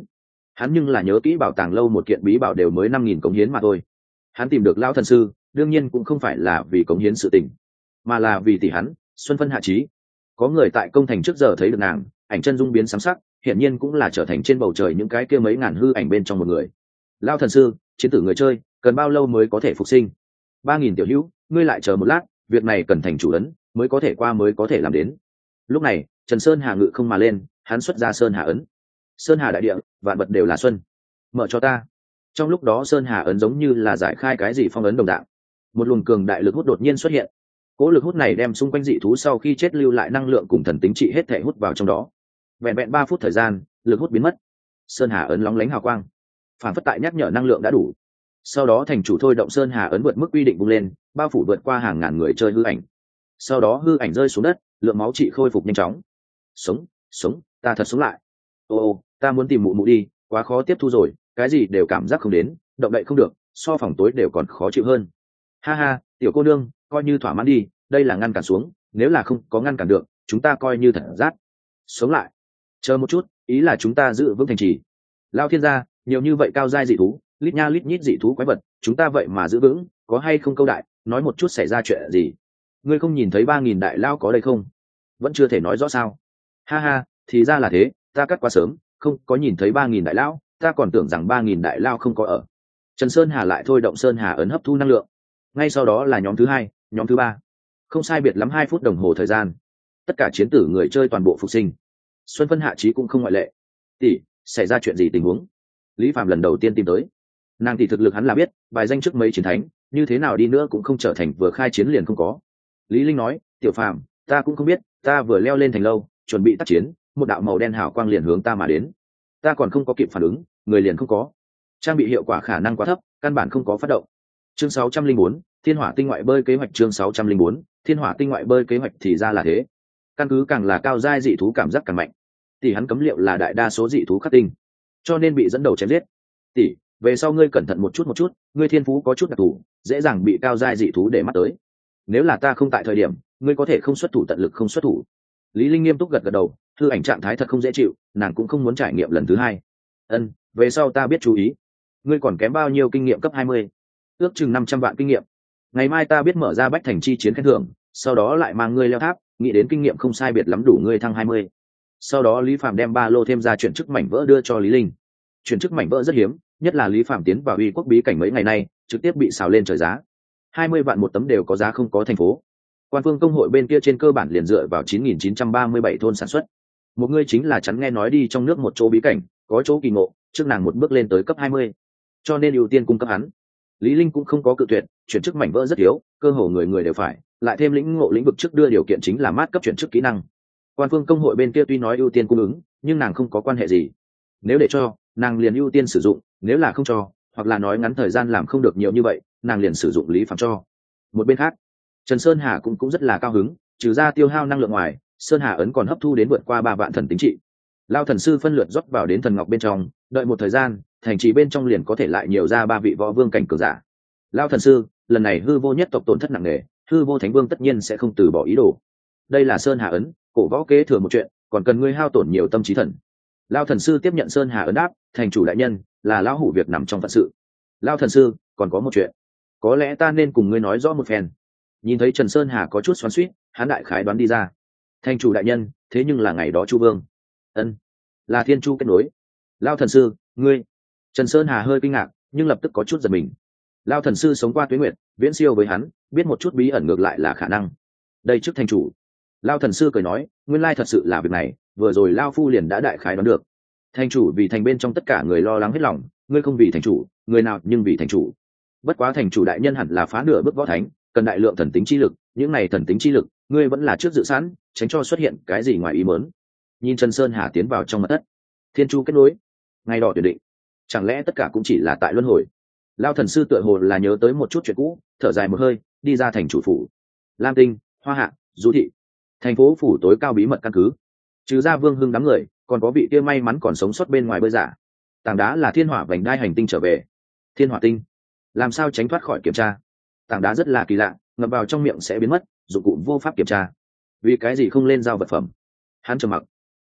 hắn nhưng là nhớ kỹ bảo tàng lâu một kiện bí bảo đều mới năm nghìn cống hiến mà thôi. Hắn tìm được lão thần sư đương nhiên cũng không phải là vì cống hiến sự tình, mà là vì tỷ hắn Xuân Phân Hạ Trí. Có người tại công thành trước giờ thấy được nàng, ảnh chân dung biến sáng sắc, hiển nhiên cũng là trở thành trên bầu trời những cái kia mấy ngàn hư ảnh bên trong một người. Lão thần sư, chiến tử người chơi cần bao lâu mới có thể phục sinh? Ba nghìn tiểu hữu, ngươi lại chờ một lát, việc này cần thành chủ ấn mới có thể qua mới có thể làm đến. Lúc này Trần Sơn Hà ngự không mà lên, hắn xuất ra Sơn Hà ấn. Sơn Hà đại địa, vạn vật đều là xuân, mở cho ta. Trong lúc đó Sơn Hà ấn giống như là giải khai cái gì phong ấn đồng dạng, một luồng cường đại lực hút đột nhiên xuất hiện. Cỗ lực hút này đem xung quanh dị thú sau khi chết lưu lại năng lượng cùng thần tính trị hết thể hút vào trong đó. Vẹn vẹn ba phút thời gian, lực hút biến mất. Sơn Hà ấn lóng lánh hào quang, phản phất tại nhắc nhở năng lượng đã đủ. Sau đó thành chủ thôi động Sơn Hà ấn vượt mức quy định bung lên, bao phủ vượt qua hàng ngàn người chơi hư ảnh. Sau đó hư ảnh rơi xuống đất, lượng máu trị khôi phục nhanh chóng. Sống, sống, ta thật sống lại. Ô ô, ta muốn tìm mụ mụ đi, quá khó tiếp thu rồi, cái gì đều cảm giác không đến, động đậy không được, so phòng tối đều còn khó chịu hơn. Ha ha, tiểu cô nương, coi như thỏa mãn đi, đây là ngăn cản xuống, nếu là không có ngăn cản được, chúng ta coi như thật rát. Sống lại. Chờ một chút, ý là chúng ta giữ vững thành trì. Lao thiên gia, nhiều như vậy cao giai dị thú, lít nha lít nhít dị thú quái vật, chúng ta vậy mà giữ vững, có hay không câu đại, nói một chút xảy ra chuyện gì? Ngươi không nhìn thấy ba nghìn đại lao có đây không? Vẫn chưa thể nói rõ sao? Ha ha, thì ra là thế, ta cắt quá sớm, không có nhìn thấy ba nghìn đại lao, ta còn tưởng rằng ba nghìn đại lao không có ở. Trần Sơn Hà lại thôi động Sơn Hà ấn hấp thu năng lượng. Ngay sau đó là nhóm thứ hai, nhóm thứ ba. Không sai biệt lắm hai phút đồng hồ thời gian, tất cả chiến tử người chơi toàn bộ phục sinh. Xuân Phân Hạ Trí cũng không ngoại lệ. Tỷ, xảy ra chuyện gì tình huống? Lý Phạm lần đầu tiên tìm tới. Nàng thì thực lực hắn là biết, bài danh trước mấy chiến thánh, như thế nào đi nữa cũng không trở thành vừa khai chiến liền không có. Lý Linh nói, tiểu Phạm, ta cũng không biết, ta vừa leo lên thành lâu, chuẩn bị tác chiến, một đạo màu đen hào quang liền hướng ta mà đến. Ta còn không có kịp phản ứng, người liền không có. Trang bị hiệu quả khả năng quá thấp, căn bản không có phát động. Chương sáu trăm linh bốn, Thiên Hỏa Tinh ngoại bơi kế hoạch. Chương sáu trăm linh bốn, Thiên Hỏa Tinh ngoại bơi kế hoạch. Thì ra là thế. Căn cứ càng là cao giai dị thú cảm giác càng mạnh. Tỷ hắn cấm liệu là đại đa số dị thú khắc tinh, cho nên bị dẫn đầu chém giết. Tỷ, về sau ngươi cẩn thận một chút một chút, ngươi thiên phú có chút đặc thù, dễ dàng bị cao giai dị thú để mắt tới. Nếu là ta không tại thời điểm, ngươi có thể không xuất thủ tận lực không xuất thủ. Lý Linh nghiêm túc gật gật đầu, thư ảnh trạng thái thật không dễ chịu, nàng cũng không muốn trải nghiệm lần thứ hai. Ân, về sau ta biết chú ý. Ngươi còn kém bao nhiêu kinh nghiệm cấp hai mươi? Ước chừng năm trăm vạn kinh nghiệm. Ngày mai ta biết mở ra bách thành chi chiến khen thưởng, sau đó lại mang ngươi leo tháp, nghĩ đến kinh nghiệm không sai biệt lắm đủ ngươi thăng hai mươi. Sau đó Lý Phạm đem ba lô thêm ra chuyển chức mảnh vỡ đưa cho Lý Linh. Chuyển chức mảnh vỡ rất hiếm, nhất là Lý Phạm tiến vào uy quốc bí cảnh mấy ngày nay, trực tiếp bị xào lên trời giá. hai mươi vạn một tấm đều có giá không có thành phố. Quan phương công hội bên kia trên cơ bản liền dựa vào chín nghìn chín trăm ba mươi bảy thôn sản xuất. Một người chính là chắn nghe nói đi trong nước một chỗ bí cảnh, có chỗ kỳ ngộ, trước nàng một bước lên tới cấp hai mươi, cho nên ưu tiên cung cấp hắn. Lý Linh cũng không có cự tuyệt, chuyển chức mảnh vỡ rất yếu, cơ hồ người người đều phải, lại thêm lĩnh ngộ lĩnh vực trước đưa điều kiện chính là mát cấp chuyển chức kỹ năng. Quan phương công hội bên kia tuy nói ưu tiên cung ứng, nhưng nàng không có quan hệ gì. Nếu để cho, nàng liền ưu tiên sử dụng, nếu là không cho, hoặc là nói ngắn thời gian làm không được nhiều như vậy, nàng liền sử dụng Lý Phạm cho. Một bên khác, Trần Sơn Hà cũng cũng rất là cao hứng, trừ ra tiêu hao năng lượng ngoài, Sơn Hà ấn còn hấp thu đến vượt qua ba vạn thần tính trị. Lao thần sư phân lượt rót vào đến thần ngọc bên trong, đợi một thời gian, thành trì bên trong liền có thể lại nhiều ra ba vị võ vương cảnh cường giả. Lao thần sư, lần này hư vô nhất tộc tổn thất nặng nề, hư vô thánh vương tất nhiên sẽ không từ bỏ ý đồ. Đây là Sơn Hà ấn, cổ võ kế thừa một chuyện, còn cần ngươi hao tổn nhiều tâm trí thần. Lao thần sư tiếp nhận Sơn Hà ấn đáp, thành chủ đại nhân, là lão hủ việc nằm trong phận sự. Lao thần sư, còn có một chuyện, có lẽ ta nên cùng ngươi nói rõ một phen. Nhìn thấy Trần Sơn Hà có chút xoắn xuýt, hắn đại khái đoán đi ra. Thành chủ đại nhân, thế nhưng là ngày đó Chu Vương. Ân, là Thiên Chu kết nối. Lao thần sư, ngươi. Trần Sơn Hà hơi kinh ngạc, nhưng lập tức có chút giật mình. Lao thần sư sống qua tuế nguyệt, viễn siêu với hắn, biết một chút bí ẩn ngược lại là khả năng. Đây trước thành chủ. Lao thần sư cười nói, nguyên lai thật sự là việc này, vừa rồi Lao phu liền đã đại khái đoán được. Thành chủ vì thành bên trong tất cả người lo lắng hết lòng, ngươi không vì thành chủ, người nào nhưng vì thành chủ. Bất quá thành chủ đại nhân hẳn là phá nửa bước võ thánh, cần đại lượng thần tính chi lực, những này thần tính chi lực, ngươi vẫn là trước dự sẵn, tránh cho xuất hiện cái gì ngoài ý muốn. Nhìn Trần Sơn Hà tiến vào trong mật thất, Thiên Chu kết nối, ngày đỏ tuyển định, chẳng lẽ tất cả cũng chỉ là tại luân hồi? Lao thần sư tựa hồ là nhớ tới một chút chuyện cũ, thở dài một hơi, đi ra thành chủ phủ. Lam Tinh, Hoa Hạ, Du thị, thành phố phủ tối cao bí mật căn cứ. Trừ ra Vương Hưng đám người, còn có vị kia may mắn còn sống sót bên ngoài bơi giả. Tảng đá là thiên hỏa vành đai hành tinh trở về. Thiên hỏa tinh, làm sao tránh thoát khỏi kiểm tra? Tảng đá rất là kỳ lạ, ngập vào trong miệng sẽ biến mất, dụng cụ vô pháp kiểm tra. Vì cái gì không lên giao vật phẩm? Hắn trầm mặc.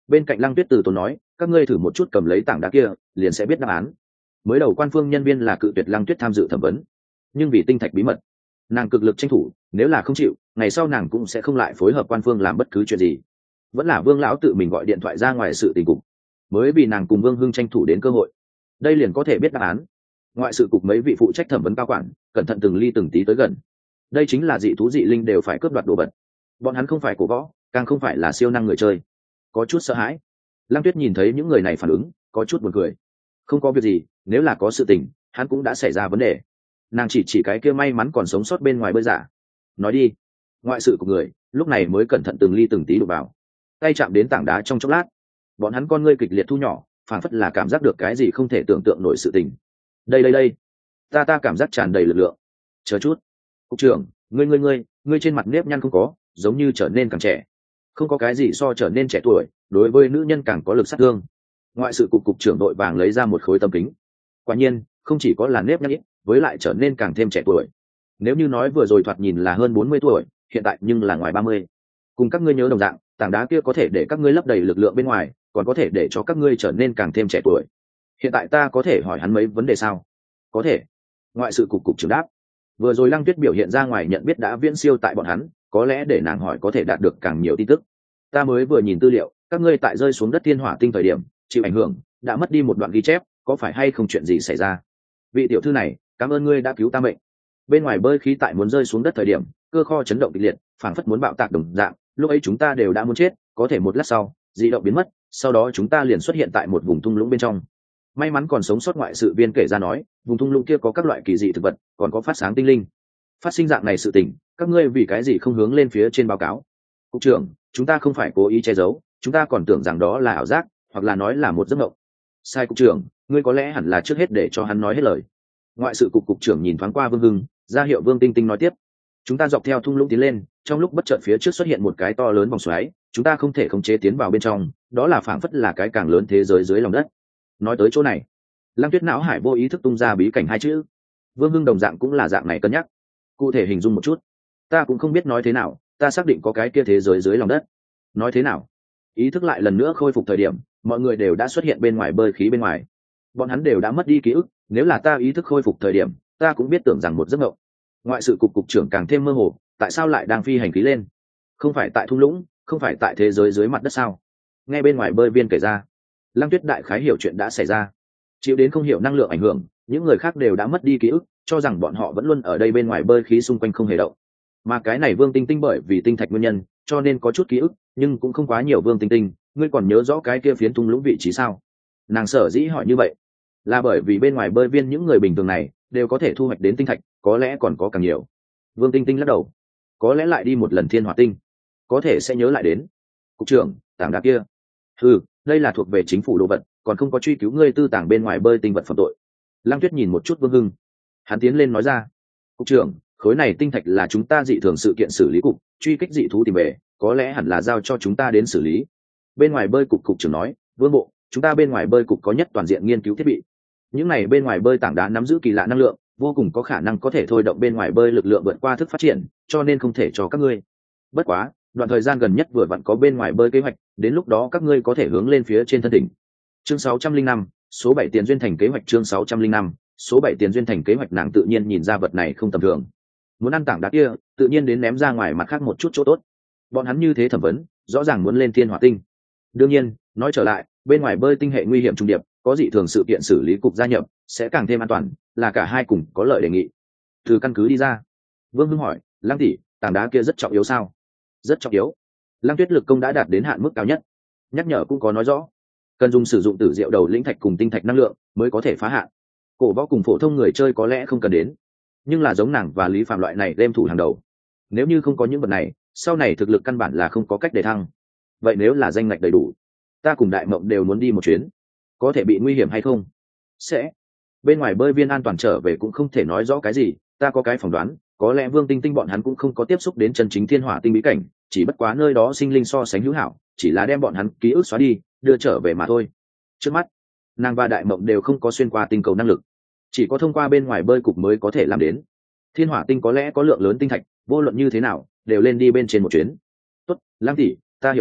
Bên cạnh Lăng Tuyết từ tốn nói, các ngươi thử một chút cầm lấy tảng đá kia liền sẽ biết đáp án. Mới đầu quan phương nhân viên là cự tuyệt Lăng Tuyết tham dự thẩm vấn, nhưng vì tinh thạch bí mật, nàng cực lực tranh thủ, nếu là không chịu, ngày sau nàng cũng sẽ không lại phối hợp quan phương làm bất cứ chuyện gì. Vẫn là Vương lão tự mình gọi điện thoại ra ngoài sự tình cục, mới vì nàng cùng Vương Hưng tranh thủ đến cơ hội. Đây liền có thể biết đáp án. Ngoại sự cục mấy vị phụ trách thẩm vấn cao quản cẩn thận từng ly từng tí tới gần. Đây chính là dị thú dị linh đều phải cướp đoạt đồ vật. Bọn hắn không phải cổ võ, càng không phải là siêu năng người chơi. Có chút sợ hãi. Lăng Tuyết nhìn thấy những người này phản ứng, có chút buồn cười. Không có việc gì, nếu là có sự tình, hắn cũng đã xảy ra vấn đề. Nàng chỉ chỉ cái kia may mắn còn sống sót bên ngoài bơi giả. Nói đi. Ngoại sự của người lúc này mới cẩn thận từng ly từng tí đụng vào, tay chạm đến tảng đá trong chốc lát, bọn hắn con ngươi kịch liệt thu nhỏ, phảng phất là cảm giác được cái gì không thể tưởng tượng nổi sự tình. Đây đây đây, ta ta cảm giác tràn đầy lực lượng. Chờ chút, cục trưởng, ngươi ngươi ngươi, ngươi trên mặt nếp nhăn không có, giống như trở nên càng trẻ. Không có cái gì so trở nên trẻ tuổi, đối với nữ nhân càng có lực sát thương. Ngoại sự cục cục trưởng đội vàng lấy ra một khối tấm kính. Quả nhiên, không chỉ có là nếp nhăn ít, với lại trở nên càng thêm trẻ tuổi. Nếu như nói vừa rồi thoạt nhìn là hơn bốn mươi tuổi, hiện tại nhưng là ngoài ba mươi. Cùng các ngươi nhớ đồng dạng, tảng đá kia có thể để các ngươi lấp đầy lực lượng bên ngoài, còn có thể để cho các ngươi trở nên càng thêm trẻ tuổi. Hiện tại ta có thể hỏi hắn mấy vấn đề sao? Có thể. Ngoại sự cục cục trưởng đáp. Vừa rồi Lăng Tuyết biểu hiện ra ngoài nhận biết đã viễn siêu tại bọn hắn, có lẽ để nàng hỏi có thể đạt được càng nhiều tin tức. Ta mới vừa nhìn tư liệu, các ngươi tại rơi xuống đất thiên hỏa tinh thời điểm chịu ảnh hưởng, đã mất đi một đoạn ghi chép, có phải hay không chuyện gì xảy ra? Vị tiểu thư này, cảm ơn ngươi đã cứu ta mệnh. Bên ngoài bơi khí tại muốn rơi xuống đất thời điểm, cơ kho chấn động kịch liệt, phảng phất muốn bạo tạc đồng dạng, lúc ấy chúng ta đều đã muốn chết, có thể một lát sau, dị động biến mất, sau đó chúng ta liền xuất hiện tại một vùng thung lũng bên trong. May mắn còn sống sót ngoại sự viên kể ra nói, vùng thung lũng kia có các loại kỳ dị thực vật, còn có phát sáng tinh linh. Phát sinh dạng này sự tình, các ngươi vì cái gì không hướng lên phía trên báo cáo? Cục trưởng, chúng ta không phải cố ý che giấu, chúng ta còn tưởng rằng đó là ảo giác, hoặc là nói là một giấc mộng. Sai cục trưởng, ngươi có lẽ hẳn là trước hết để cho hắn nói hết lời. Ngoại sự cục cục trưởng nhìn thoáng qua Vương Hưng, ra hiệu Vương Tinh Tinh nói tiếp. Chúng ta dọc theo thung lũng tiến lên, trong lúc bất chợt phía trước xuất hiện một cái to lớn vòng xoáy, chúng ta không thể khống chế tiến vào bên trong, đó là phảng phất là cái càng lớn thế giới dưới lòng đất. Nói tới chỗ này, Lăng Tuyết não hải vô ý thức tung ra bí cảnh hai chữ. Vương Hưng đồng dạng cũng là dạng này cân nhắc. Cụ thể hình dung một chút, ta cũng không biết nói thế nào, ta xác định có cái kia thế giới dưới lòng đất. Nói thế nào? Ý thức lại lần nữa khôi phục thời điểm, mọi người đều đã xuất hiện bên ngoài bơi khí bên ngoài. Bọn hắn đều đã mất đi ký ức, nếu là ta ý thức khôi phục thời điểm, ta cũng biết tưởng rằng một giấc mộng. Ngoại sự cục cục trưởng càng thêm mơ hồ, tại sao lại đang phi hành khí lên? Không phải tại thung lũng, không phải tại thế giới dưới mặt đất sao? Nghe bên ngoài bơi viên kể ra, Lăng Tuyết đại khái hiểu chuyện đã xảy ra. Chịu đến không hiểu năng lượng ảnh hưởng, những người khác đều đã mất đi ký ức, cho rằng bọn họ vẫn luôn ở đây bên ngoài bơi khí xung quanh không hề động. Mà cái này Vương Tinh Tinh bởi vì tinh thạch nguyên nhân, cho nên có chút ký ức, nhưng cũng không quá nhiều. Vương Tinh Tinh, ngươi còn nhớ rõ cái kia phiến thung lũng vị trí sao? Nàng sở dĩ hỏi như vậy, là bởi vì bên ngoài bơi viên những người bình thường này đều có thể thu hoạch đến tinh thạch, có lẽ còn có càng nhiều. Vương Tinh Tinh lắc đầu, có lẽ lại đi một lần thiên hỏa tinh, có thể sẽ nhớ lại đến. Cục trưởng, tảng đá kia, ừ, đây là thuộc về chính phủ đồ vật, còn không có truy cứu ngươi tư tàng bên ngoài bơi tinh vật phạm tội. Lăng Tuyết nhìn một chút Vương Hưng, hắn tiến lên nói ra, cục trưởng, khối này tinh thạch là chúng ta dị thường sự kiện xử lý cục truy kích dị thú tìm về, có lẽ hẳn là giao cho chúng ta đến xử lý. Bên ngoài bơi cục cục trưởng nói, Vương bộ, chúng ta bên ngoài bơi cục có nhất toàn diện nghiên cứu thiết bị, những này bên ngoài bơi tảng đá nắm giữ kỳ lạ năng lượng, vô cùng có khả năng có thể thôi động bên ngoài bơi lực lượng vượt qua thức phát triển, cho nên không thể cho các ngươi. Bất quá, đoạn thời gian gần nhất vừa vặn có bên ngoài bơi kế hoạch, đến lúc đó các ngươi có thể hướng lên phía trên thân đỉnh. Chương sáu trăm linh năm, số bảy tiền duyên thành kế hoạch. Chương sáu trăm linh năm, số bảy tiền duyên thành kế hoạch. Nàng tự nhiên nhìn ra vật này không tầm thường, muốn ăn tảng đá kia, tự nhiên đến ném ra ngoài mặt khác một chút chỗ tốt. Bọn hắn như thế thẩm vấn, rõ ràng muốn lên thiên hỏa tinh. Đương nhiên, nói trở lại, bên ngoài bơi tinh hệ nguy hiểm trung điệp, có dị thường sự kiện xử lý cục gia nhập, sẽ càng thêm an toàn, là cả hai cùng có lợi đề nghị. Từ căn cứ đi ra, Vương Hưng hỏi, Lăng tỷ, tảng đá kia rất trọng yếu sao? Rất trọng yếu. Lăng Tuyết lực công đã đạt đến hạn mức cao nhất. Nhắc nhở cũng có nói rõ, cần dùng sử dụng tử diệu đầu lĩnh thạch cùng tinh thạch năng lượng mới có thể phá hạn. Cổ võ cùng phổ thông người chơi có lẽ không cần đến, nhưng là giống nàng và Lý Phạm loại này đem thủ hàng đầu, nếu như không có những vật này, sau này thực lực căn bản là không có cách để thăng. Vậy nếu là danh ngạch đầy đủ, ta cùng Đại Mộng đều muốn đi một chuyến, có thể bị nguy hiểm hay không? Sẽ. Bên ngoài bơi viên an toàn trở về cũng không thể nói rõ cái gì, ta có cái phỏng đoán, có lẽ Vương Tinh Tinh bọn hắn cũng không có tiếp xúc đến chân chính thiên hỏa tinh bí cảnh, chỉ bất quá nơi đó sinh linh so sánh hữu hảo, chỉ là đem bọn hắn ký ức xóa đi, đưa trở về mà thôi. Trước mắt, nàng và Đại Mộng đều không có xuyên qua tinh cầu năng lực, chỉ có thông qua bên ngoài bơi cục mới có thể làm đến. Thiên hỏa tinh có lẽ có lượng lớn tinh thạch, vô luận như thế nào đều lên đi bên trên một chuyến. Tốt, Lăng tỷ, ta hiểu được,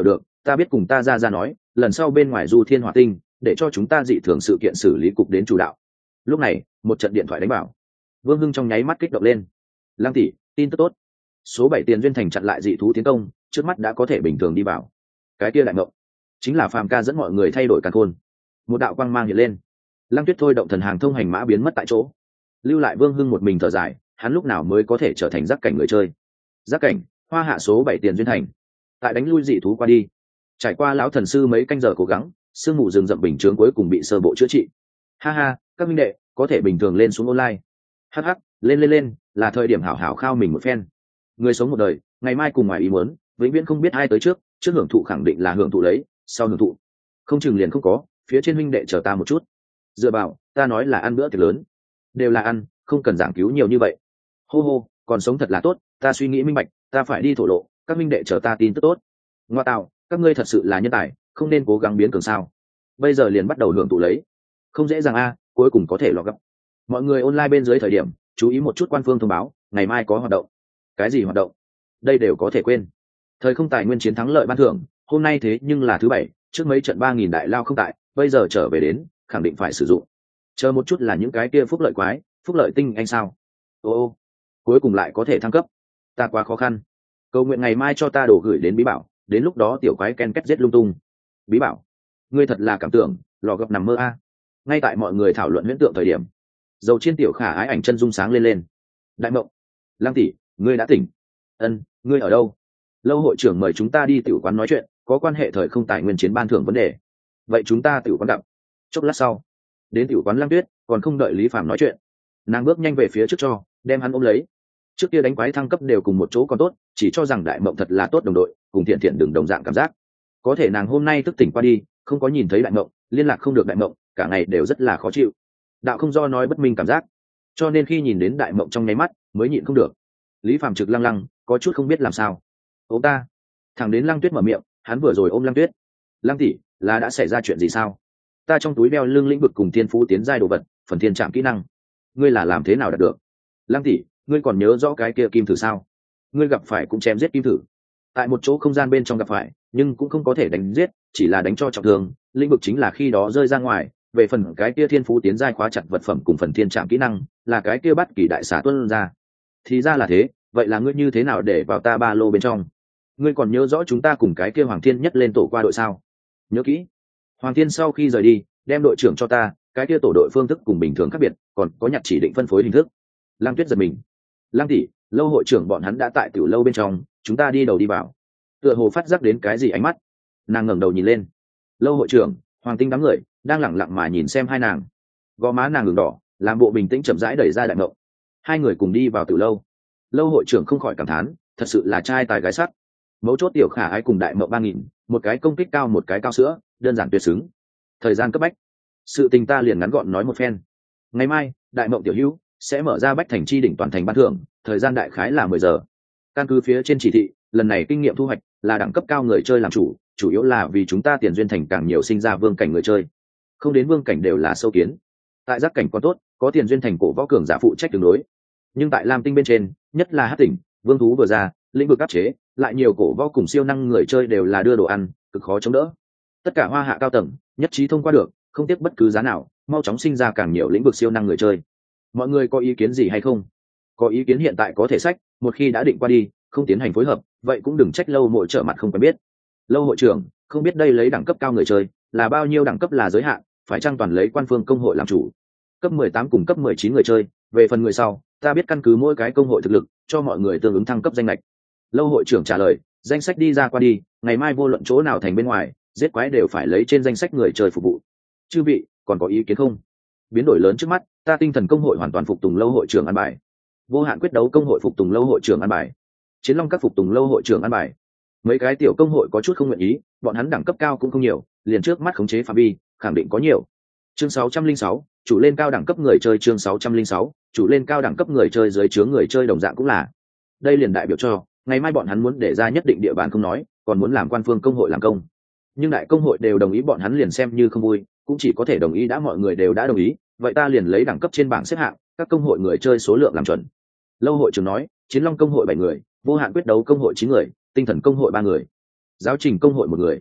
ta biết cùng ta ra ra nói lần sau bên ngoài du thiên hỏa tinh để cho chúng ta dị thường sự kiện xử lý cục đến chủ đạo. Lúc này một trận điện thoại đánh bảo. Vương Hưng trong nháy mắt kích động lên. Lăng tỷ, tin tức tốt, số bảy tiền duyên thành chặn lại dị thú tiến công, trước mắt đã có thể bình thường đi vào. Cái kia đại mộng chính là Phàm ca dẫn mọi người thay đổi càn khôn. Một đạo quang mang hiện lên, Lăng Tuyết thôi động thần hàng thông hành mã biến mất tại chỗ, lưu lại Vương Hưng một mình thở dài. Hắn lúc nào mới có thể trở thành giác cảnh người chơi? Giác cảnh, hoa hạ số bảy tiền duyên thành. Tại đánh lui dị thú qua đi, trải qua lão thần sư mấy canh giờ cố gắng, sương mù rừng rậm bình chướng cuối cùng bị sơ bộ chữa trị. Ha ha, các minh đệ có thể bình thường lên xuống online. Hắc hắc, lên lên lên, là thời điểm hảo hảo khao mình một phen. Người sống một đời, ngày mai cùng ngoài ý muốn, vĩnh viễn không biết ai tới trước, trước hưởng thụ khẳng định là hưởng thụ lấy, sau hưởng thụ không chừng liền không có. Phía trên huynh đệ chờ ta một chút. Dựa vào, ta nói là ăn bữa tiệc lớn, đều là ăn, không cần giảng cứu nhiều như vậy. Hô hô, còn sống thật là tốt, ta suy nghĩ minh bạch, ta phải đi thổ lộ, các minh đệ chờ ta tin tức tốt. Ngoa tạo, các ngươi thật sự là nhân tài, không nên cố gắng biến cường sao? Bây giờ liền bắt đầu hưởng thụ lấy, không dễ dàng a, cuối cùng có thể lọt gấp. Mọi người online bên dưới thời điểm, chú ý một chút quan phương thông báo, ngày mai có hoạt động. Cái gì hoạt động? Đây đều có thể quên. Thời không tài nguyên chiến thắng lợi ban thưởng, hôm nay thế nhưng là thứ bảy, trước mấy trận ba nghìn đại lao không tại, bây giờ trở về đến, khẳng định phải sử dụng. Chờ một chút là những cái kia phúc lợi quái, phúc lợi tinh anh sao? Ô ô, cuối cùng lại có thể thăng cấp. Ta quá khó khăn. Cầu nguyện ngày mai cho ta đồ gửi đến bí bảo, đến lúc đó tiểu quái ken két giết lung tung. Bí bảo, ngươi thật là cảm tưởng, lò gập nằm mơ a. Ngay tại mọi người thảo luận huyễn tượng thời điểm, dầu trên tiểu khả ái ảnh chân dung sáng lên lên. Đại mộng, Lăng tỷ, ngươi đã tỉnh. Ân, ngươi ở đâu? Lâu hội trưởng mời chúng ta đi tiểu quán nói chuyện, có quan hệ thời không tài nguyên chiến ban thưởng vấn đề. Vậy chúng ta tiểu quán gặp. Chốc lát sau, đến tiểu quán Lăng Tuyết, còn không đợi Lý Phàm nói chuyện, nàng bước nhanh về phía trước cho, đem hắn ôm lấy. Trước kia đánh quái thăng cấp đều cùng một chỗ còn tốt, chỉ cho rằng đại mộng thật là tốt đồng đội, cùng thiện thiện đừng đồng dạng cảm giác. Có thể nàng hôm nay thức tỉnh qua đi, không có nhìn thấy đại mộng, liên lạc không được đại mộng, cả ngày đều rất là khó chịu. Đạo không do nói bất minh cảm giác, cho nên khi nhìn đến đại mộng trong nháy mắt, mới nhịn không được. Lý Phàm trực lăng lăng, có chút không biết làm sao. Ôm ta. Thằng đến Lăng Tuyết mở miệng, hắn vừa rồi ôm Lăng Tuyết. Lăng tỷ, là đã xảy ra chuyện gì sao? Ta trong túi đeo lưng lĩnh vực cùng thiên phú tiến giai đồ vật, phần thiên trạm kỹ năng, ngươi là làm thế nào đạt được? Lăng tỷ, ngươi còn nhớ rõ cái kia kim thử sao? Ngươi gặp phải cũng chém giết kim thử, tại một chỗ không gian bên trong gặp phải, nhưng cũng không có thể đánh giết, chỉ là đánh cho trọng thương. Lĩnh vực chính là khi đó rơi ra ngoài. Về phần cái kia thiên phú tiến giai khóa chặt vật phẩm cùng phần thiên trạm kỹ năng, là cái kia bắt kỳ đại xả tuân ra. Thì ra là thế, vậy là ngươi như thế nào để vào ta ba lô bên trong? Ngươi còn nhớ rõ chúng ta cùng cái kia Hoàng Thiên nhất lên tổ qua đội sao? Nhớ kỹ. Hoàng Thiên sau khi rời đi, đem đội trưởng cho ta, cái kia tổ đội phương thức cùng bình thường khác biệt, còn có nhặt chỉ định phân phối hình thức. Lăng Tuyết giật mình. Lăng tỷ, lâu hội trưởng bọn hắn đã tại tiểu lâu bên trong, chúng ta đi đầu đi vào. Tựa hồ phát giác đến cái gì ánh mắt, nàng ngẩng đầu nhìn lên. Lâu hội trưởng, Hoàng Tinh đám người đang lẳng lặng mà nhìn xem hai nàng. Gò má nàng ửng đỏ, làm bộ bình tĩnh chậm rãi đẩy ra đại mộng. Hai người cùng đi vào tiểu lâu. Lâu hội trưởng không khỏi cảm thán, thật sự là trai tài gái sắc. Mấu chốt tiểu khả ái cùng đại mộng ba nghìn, một cái công kích cao một cái cao sữa, đơn giản tuyệt xứng. Thời gian cấp bách, sự tình ta liền ngắn gọn nói một phen. Ngày mai, đại mộng tiểu hữu sẽ mở ra bách thành chi đỉnh toàn thành ban thưởng, thời gian đại khái là mười giờ. Căn cứ phía trên chỉ thị, lần này kinh nghiệm thu hoạch là đẳng cấp cao người chơi làm chủ, chủ yếu là vì chúng ta tiền duyên thành càng nhiều sinh ra vương cảnh người chơi, không đến vương cảnh đều là sâu kiến. Tại giác cảnh còn tốt, có tiền duyên thành cổ võ cường giả phụ trách đường đối, nhưng tại lam tinh bên trên, nhất là hát tỉnh, vương thú vừa ra, lĩnh vực áp chế, lại nhiều cổ võ cùng siêu năng người chơi đều là đưa đồ ăn, cực khó chống đỡ. Tất cả hoa hạ cao tầng nhất trí thông qua được, không tiếc bất cứ giá nào, mau chóng sinh ra càng nhiều lĩnh vực siêu năng người chơi. Mọi người có ý kiến gì hay không? Có ý kiến hiện tại có thể sách, một khi đã định qua đi, không tiến hành phối hợp, vậy cũng đừng trách lâu hội trợ mặt không quen biết. Lâu hội trưởng, không biết đây lấy đẳng cấp cao người chơi là bao nhiêu đẳng cấp là giới hạn, phải chăng toàn lấy quan phương công hội làm chủ? Cấp mười tám cùng cấp mười chín người chơi, về phần người sau, ta biết căn cứ mỗi cái công hội thực lực, cho mọi người tương ứng thăng cấp danh lệch. Lâu hội trưởng trả lời, danh sách đi ra qua đi, ngày mai vô luận chỗ nào thành bên ngoài, giết quái đều phải lấy trên danh sách người chơi phục vụ. Chư vị, còn có ý kiến không? Biến đổi lớn trước mắt, ta tinh thần công hội hoàn toàn phục tùng lâu hội trưởng an bài. Vô hạn quyết đấu công hội phục tùng lâu hội trưởng an bài. Chiến long các phục tùng lâu hội trưởng an bài. Mấy cái tiểu công hội có chút không nguyện ý, bọn hắn đẳng cấp cao cũng không nhiều, liền trước mắt khống chế phạm vi, khẳng định có nhiều. Chương sáu trăm linh sáu, chủ lên cao đẳng cấp người chơi. Chương sáu trăm linh sáu, chủ lên cao đẳng cấp người chơi dưới chướng người chơi đồng dạng cũng là. Đây liền đại biểu cho, ngày mai bọn hắn muốn để ra nhất định địa bàn không nói, còn muốn làm quan phương công hội làm công. Nhưng đại công hội đều đồng ý, bọn hắn liền xem như không vui, cũng chỉ có thể đồng ý. Đã mọi người đều đã đồng ý, vậy ta liền lấy đẳng cấp trên bảng xếp hạng, các công hội người chơi số lượng làm chuẩn. Lâu hội trưởng nói, chiến long công hội bảy người, vô hạn quyết đấu công hội chín người, tinh thần công hội ba người, giáo trình công hội một người,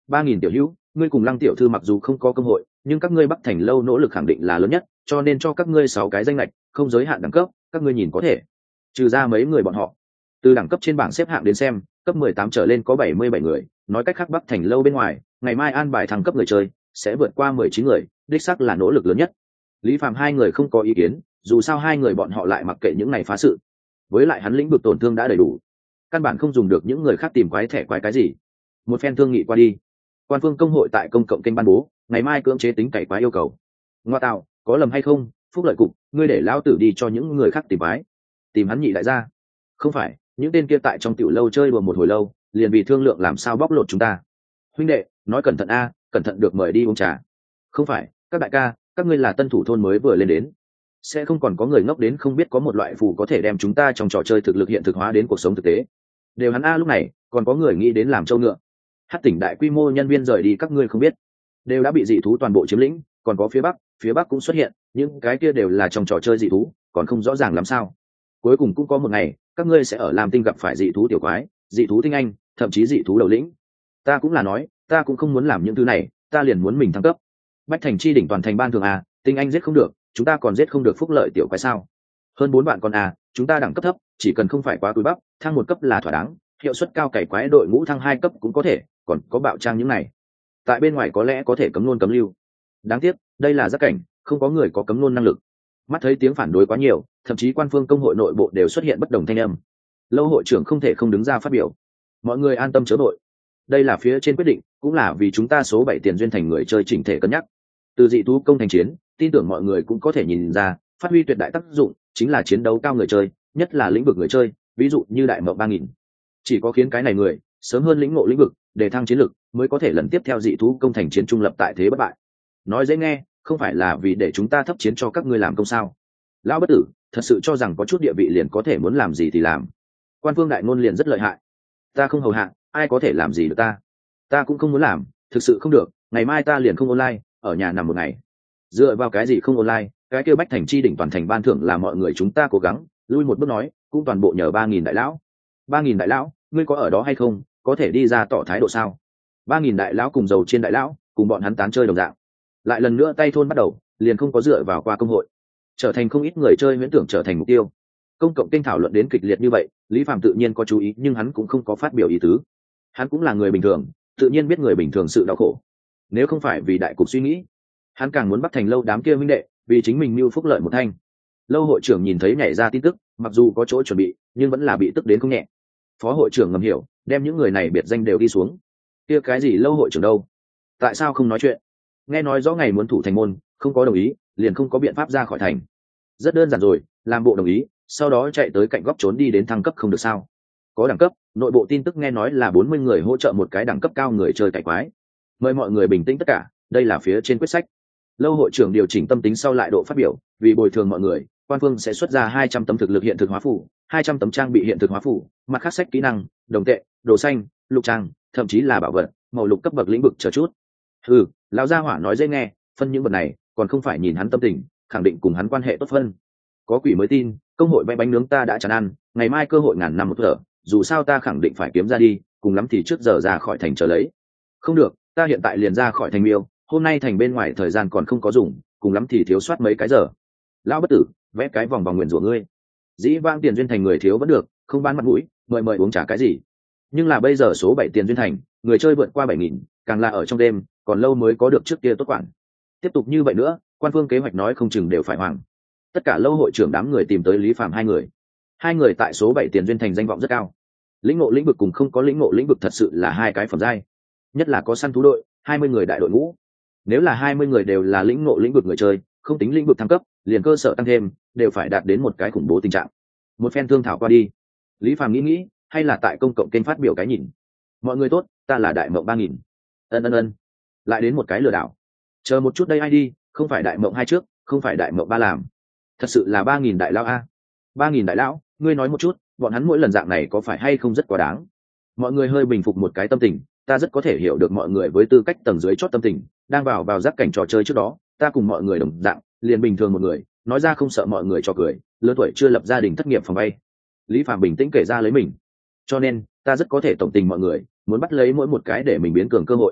ba nghìn tiểu hữu, ngươi cùng Lăng tiểu thư mặc dù không có cơ hội, nhưng các ngươi Bắc Thành lâu nỗ lực khẳng định là lớn nhất, cho nên cho các ngươi sáu cái danh lệch, không giới hạn đẳng cấp, các ngươi nhìn có thể. Trừ ra mấy người bọn họ, từ đẳng cấp trên bảng xếp hạng đến xem, cấp mười tám trở lên có bảy mươi bảy người, nói cách khác Bắc Thành lâu bên ngoài, ngày mai an bài thăng cấp người chơi sẽ vượt qua mười chín người, đích xác là nỗ lực lớn nhất. Lý Phạm hai người không có ý kiến, dù sao hai người bọn họ lại mặc kệ những này phá sự. Với lại hắn lĩnh vực tổn thương đã đầy đủ, căn bản không dùng được những người khác tìm quái thẻ quái cái gì. Một phen thương nghị qua đi, quan phương công hội tại công cộng kênh ban bố, ngày mai cưỡng chế tính cày quái yêu cầu. Ngoa tạo, có lầm hay không? Phúc lợi cục, ngươi để lão tử đi cho những người khác tìm quái, tìm hắn nhị đại gia. Không phải, những tên kia tại trong tiểu lâu chơi đùa một hồi lâu, liền vì thương lượng làm sao bóc lột chúng ta. Huynh đệ, nói cẩn thận a, cẩn thận được mời đi uống trà. Không phải, các đại ca, các ngươi là tân thủ thôn mới vừa lên đến, sẽ không còn có người ngốc đến không biết có một loại phù có thể đem chúng ta trong trò chơi thực lực hiện thực hóa đến cuộc sống thực tế. Đều hắn a, lúc này còn có người nghĩ đến làm trâu ngựa. Hát tỉnh đại quy mô nhân viên rời đi các ngươi không biết, đều đã bị dị thú toàn bộ chiếm lĩnh, còn có phía bắc, phía bắc cũng xuất hiện, những cái kia đều là trong trò chơi dị thú, còn không rõ ràng làm sao. Cuối cùng cũng có một ngày, các ngươi sẽ ở Lam Tinh gặp phải dị thú tiểu quái, dị thú tinh anh, thậm chí dị thú đầu lĩnh. Ta cũng là nói, ta cũng không muốn làm những thứ này, ta liền muốn mình thăng cấp. Bách Thành chi đỉnh toàn thành ban thường a, tinh anh giết không được, chúng ta còn giết không được phúc lợi tiểu quái sao? Hơn bốn bạn con a, chúng ta đẳng cấp thấp, chỉ cần không phải quá cúi bắp, thăng một cấp là thỏa đáng, hiệu suất cao cày quái đội ngũ thăng hai cấp cũng có thể, còn có bạo trang những này. Tại bên ngoài có lẽ có thể cấm luôn cấm lưu. Đáng tiếc, đây là giác cảnh, không có người có cấm luôn năng lực. Mắt thấy tiếng phản đối quá nhiều, thậm chí quan phương công hội nội bộ đều xuất hiện bất đồng thanh âm. Lâu hội trưởng không thể không đứng ra phát biểu. Mọi người an tâm chớ vội. Đây là phía trên quyết định, cũng là vì chúng ta số bảy tiền duyên thành người chơi chỉnh thể cân nhắc. Từ dị thú công thành chiến, tin tưởng mọi người cũng có thể nhìn ra, phát huy tuyệt đại tác dụng chính là chiến đấu cao người chơi, nhất là lĩnh vực người chơi, ví dụ như đại mộng ba nghìn. Chỉ có khiến cái này người sớm hơn lĩnh ngộ lĩnh vực, để thăng chiến lực, mới có thể lần tiếp theo dị thú công thành chiến trung lập tại thế bất bại. Nói dễ nghe, không phải là vì để chúng ta thấp chiến cho các ngươi làm công sao? Lão bất tử, thật sự cho rằng có chút địa vị liền có thể muốn làm gì thì làm. Quan phương đại ngôn liền rất lợi hại. Ta không hầu hạ, ai có thể làm gì được ta? Ta cũng không muốn làm, thực sự không được, ngày mai ta liền không online, ở nhà nằm một ngày. Dựa vào cái gì không online? Cái kêu Bách Thành chi đỉnh toàn thành ban thưởng là mọi người chúng ta cố gắng, lui một bước nói, cũng toàn bộ nhờ ba nghìn đại lão. Ba nghìn đại lão, ngươi có ở đó hay không? Có thể đi ra tỏ thái độ sao? Ba nghìn đại lão cùng dầu trên đại lão, cùng bọn hắn tán chơi đồng dạng. Lại lần nữa tay thôn bắt đầu, liền không có dựa vào qua công hội, trở thành không ít người chơi huyễn tưởng trở thành mục tiêu. Công cộng kênh thảo luận đến kịch liệt như vậy, Lý Phạm tự nhiên có chú ý, nhưng hắn cũng không có phát biểu ý tứ. Hắn cũng là người bình thường, tự nhiên biết người bình thường sự đau khổ. Nếu không phải vì đại cục suy nghĩ, hắn càng muốn bắt thành lâu đám kia huynh đệ, vì chính mình mưu phúc lợi một thanh. Lâu hội trưởng nhìn thấy nhảy ra tin tức, mặc dù có chỗ chuẩn bị, nhưng vẫn là bị tức đến không nhẹ. Phó hội trưởng ngầm hiểu, đem những người này biệt danh đều đi xuống. Kia cái gì lâu hội trưởng đâu? Tại sao không nói chuyện? Nghe nói rõ ngày muốn thủ thành môn, không có đồng ý, liền không có biện pháp ra khỏi thành. Rất đơn giản rồi, làm bộ đồng ý, sau đó chạy tới cạnh góc trốn đi đến thăng cấp không được sao? Có đẳng cấp, nội bộ tin tức nghe nói là bốn mươi người hỗ trợ một cái đẳng cấp cao người chơi cải quái. Mời mọi người bình tĩnh tất cả, đây là phía trên quyết sách. Lâu hội trưởng điều chỉnh tâm tính sau lại độ phát biểu, vì bồi thường mọi người, quan phương sẽ xuất ra hai trăm tấm thực lực hiện thực hóa phủ, hai trăm tấm trang bị hiện thực hóa phủ, mặt khác sách kỹ năng, đồng tệ, đồ xanh, lục trang, thậm chí là bảo vật, màu lục cấp bậc lĩnh vực chờ chút. Ừ, lão gia hỏa nói dễ nghe, phân những vật này, còn không phải nhìn hắn tâm tình, khẳng định cùng hắn quan hệ tốt phân. Có quỷ mới tin, công hội vẽ bánh nướng ta đã chán ăn, ngày mai cơ hội ngàn năm một thở, dù sao ta khẳng định phải kiếm ra đi, cùng lắm thì trước giờ ra khỏi thành chờ lấy. Không được, ta hiện tại liền ra khỏi thành miêu, hôm nay thành bên ngoài thời gian còn không có dùng, cùng lắm thì thiếu soát mấy cái giờ. Lão bất tử, vẽ cái vòng vòng nguyện rủa ngươi. Dĩ vãng tiền duyên thành người thiếu vẫn được, không bán mặt mũi, mời mời uống trà cái gì. Nhưng là bây giờ số bảy tiền duyên thành, người chơi vượt qua bảy nghìn, càng là ở trong đêm, còn lâu mới có được trước kia tốt quản. Tiếp tục như vậy nữa, quan phương kế hoạch nói không chừng đều phải hoàng. Tất cả lâu hội trưởng đám người tìm tới Lý Phạm hai người. Hai người tại số bảy tiền duyên thành danh vọng rất cao. Lĩnh ngộ lĩnh vực cùng không có lĩnh ngộ lĩnh vực thật sự là hai cái phẩm giai. Nhất là có săn thú đội, hai mươi người đại đội ngũ. Nếu là hai mươi người đều là lĩnh ngộ lĩnh vực người chơi, không tính lĩnh vực thăng cấp, liền cơ sở tăng thêm, đều phải đạt đến một cái khủng bố tình trạng. Một phen thương thảo qua đi, Lý Phạm nghĩ nghĩ, hay là tại công cộng kênh phát biểu cái nhìn. Mọi người tốt, ta là đại mộng ba nghìn. Ân ân ân. Lại đến một cái lừa đảo. Chờ một chút đây ai đi, không phải đại mộng hai trước, không phải đại mộng ba làm. Thật sự là ba nghìn đại lão a. Ba nghìn đại lão, ngươi nói một chút, bọn hắn mỗi lần dạng này có phải hay không rất quá đáng. Mọi người hơi bình phục một cái tâm tình, ta rất có thể hiểu được mọi người với tư cách tầng dưới chót tâm tình, đang vào vào giác cảnh trò chơi trước đó, ta cùng mọi người đồng dạng, liền bình thường một người, nói ra không sợ mọi người cho cười, lớn tuổi chưa lập gia đình thất nghiệp phòng vay. Lý Phạm bình tĩnh kể ra lấy mình. Cho nên, ta rất có thể tổng tình mọi người, muốn bắt lấy mỗi một cái để mình biến cường cơ hội.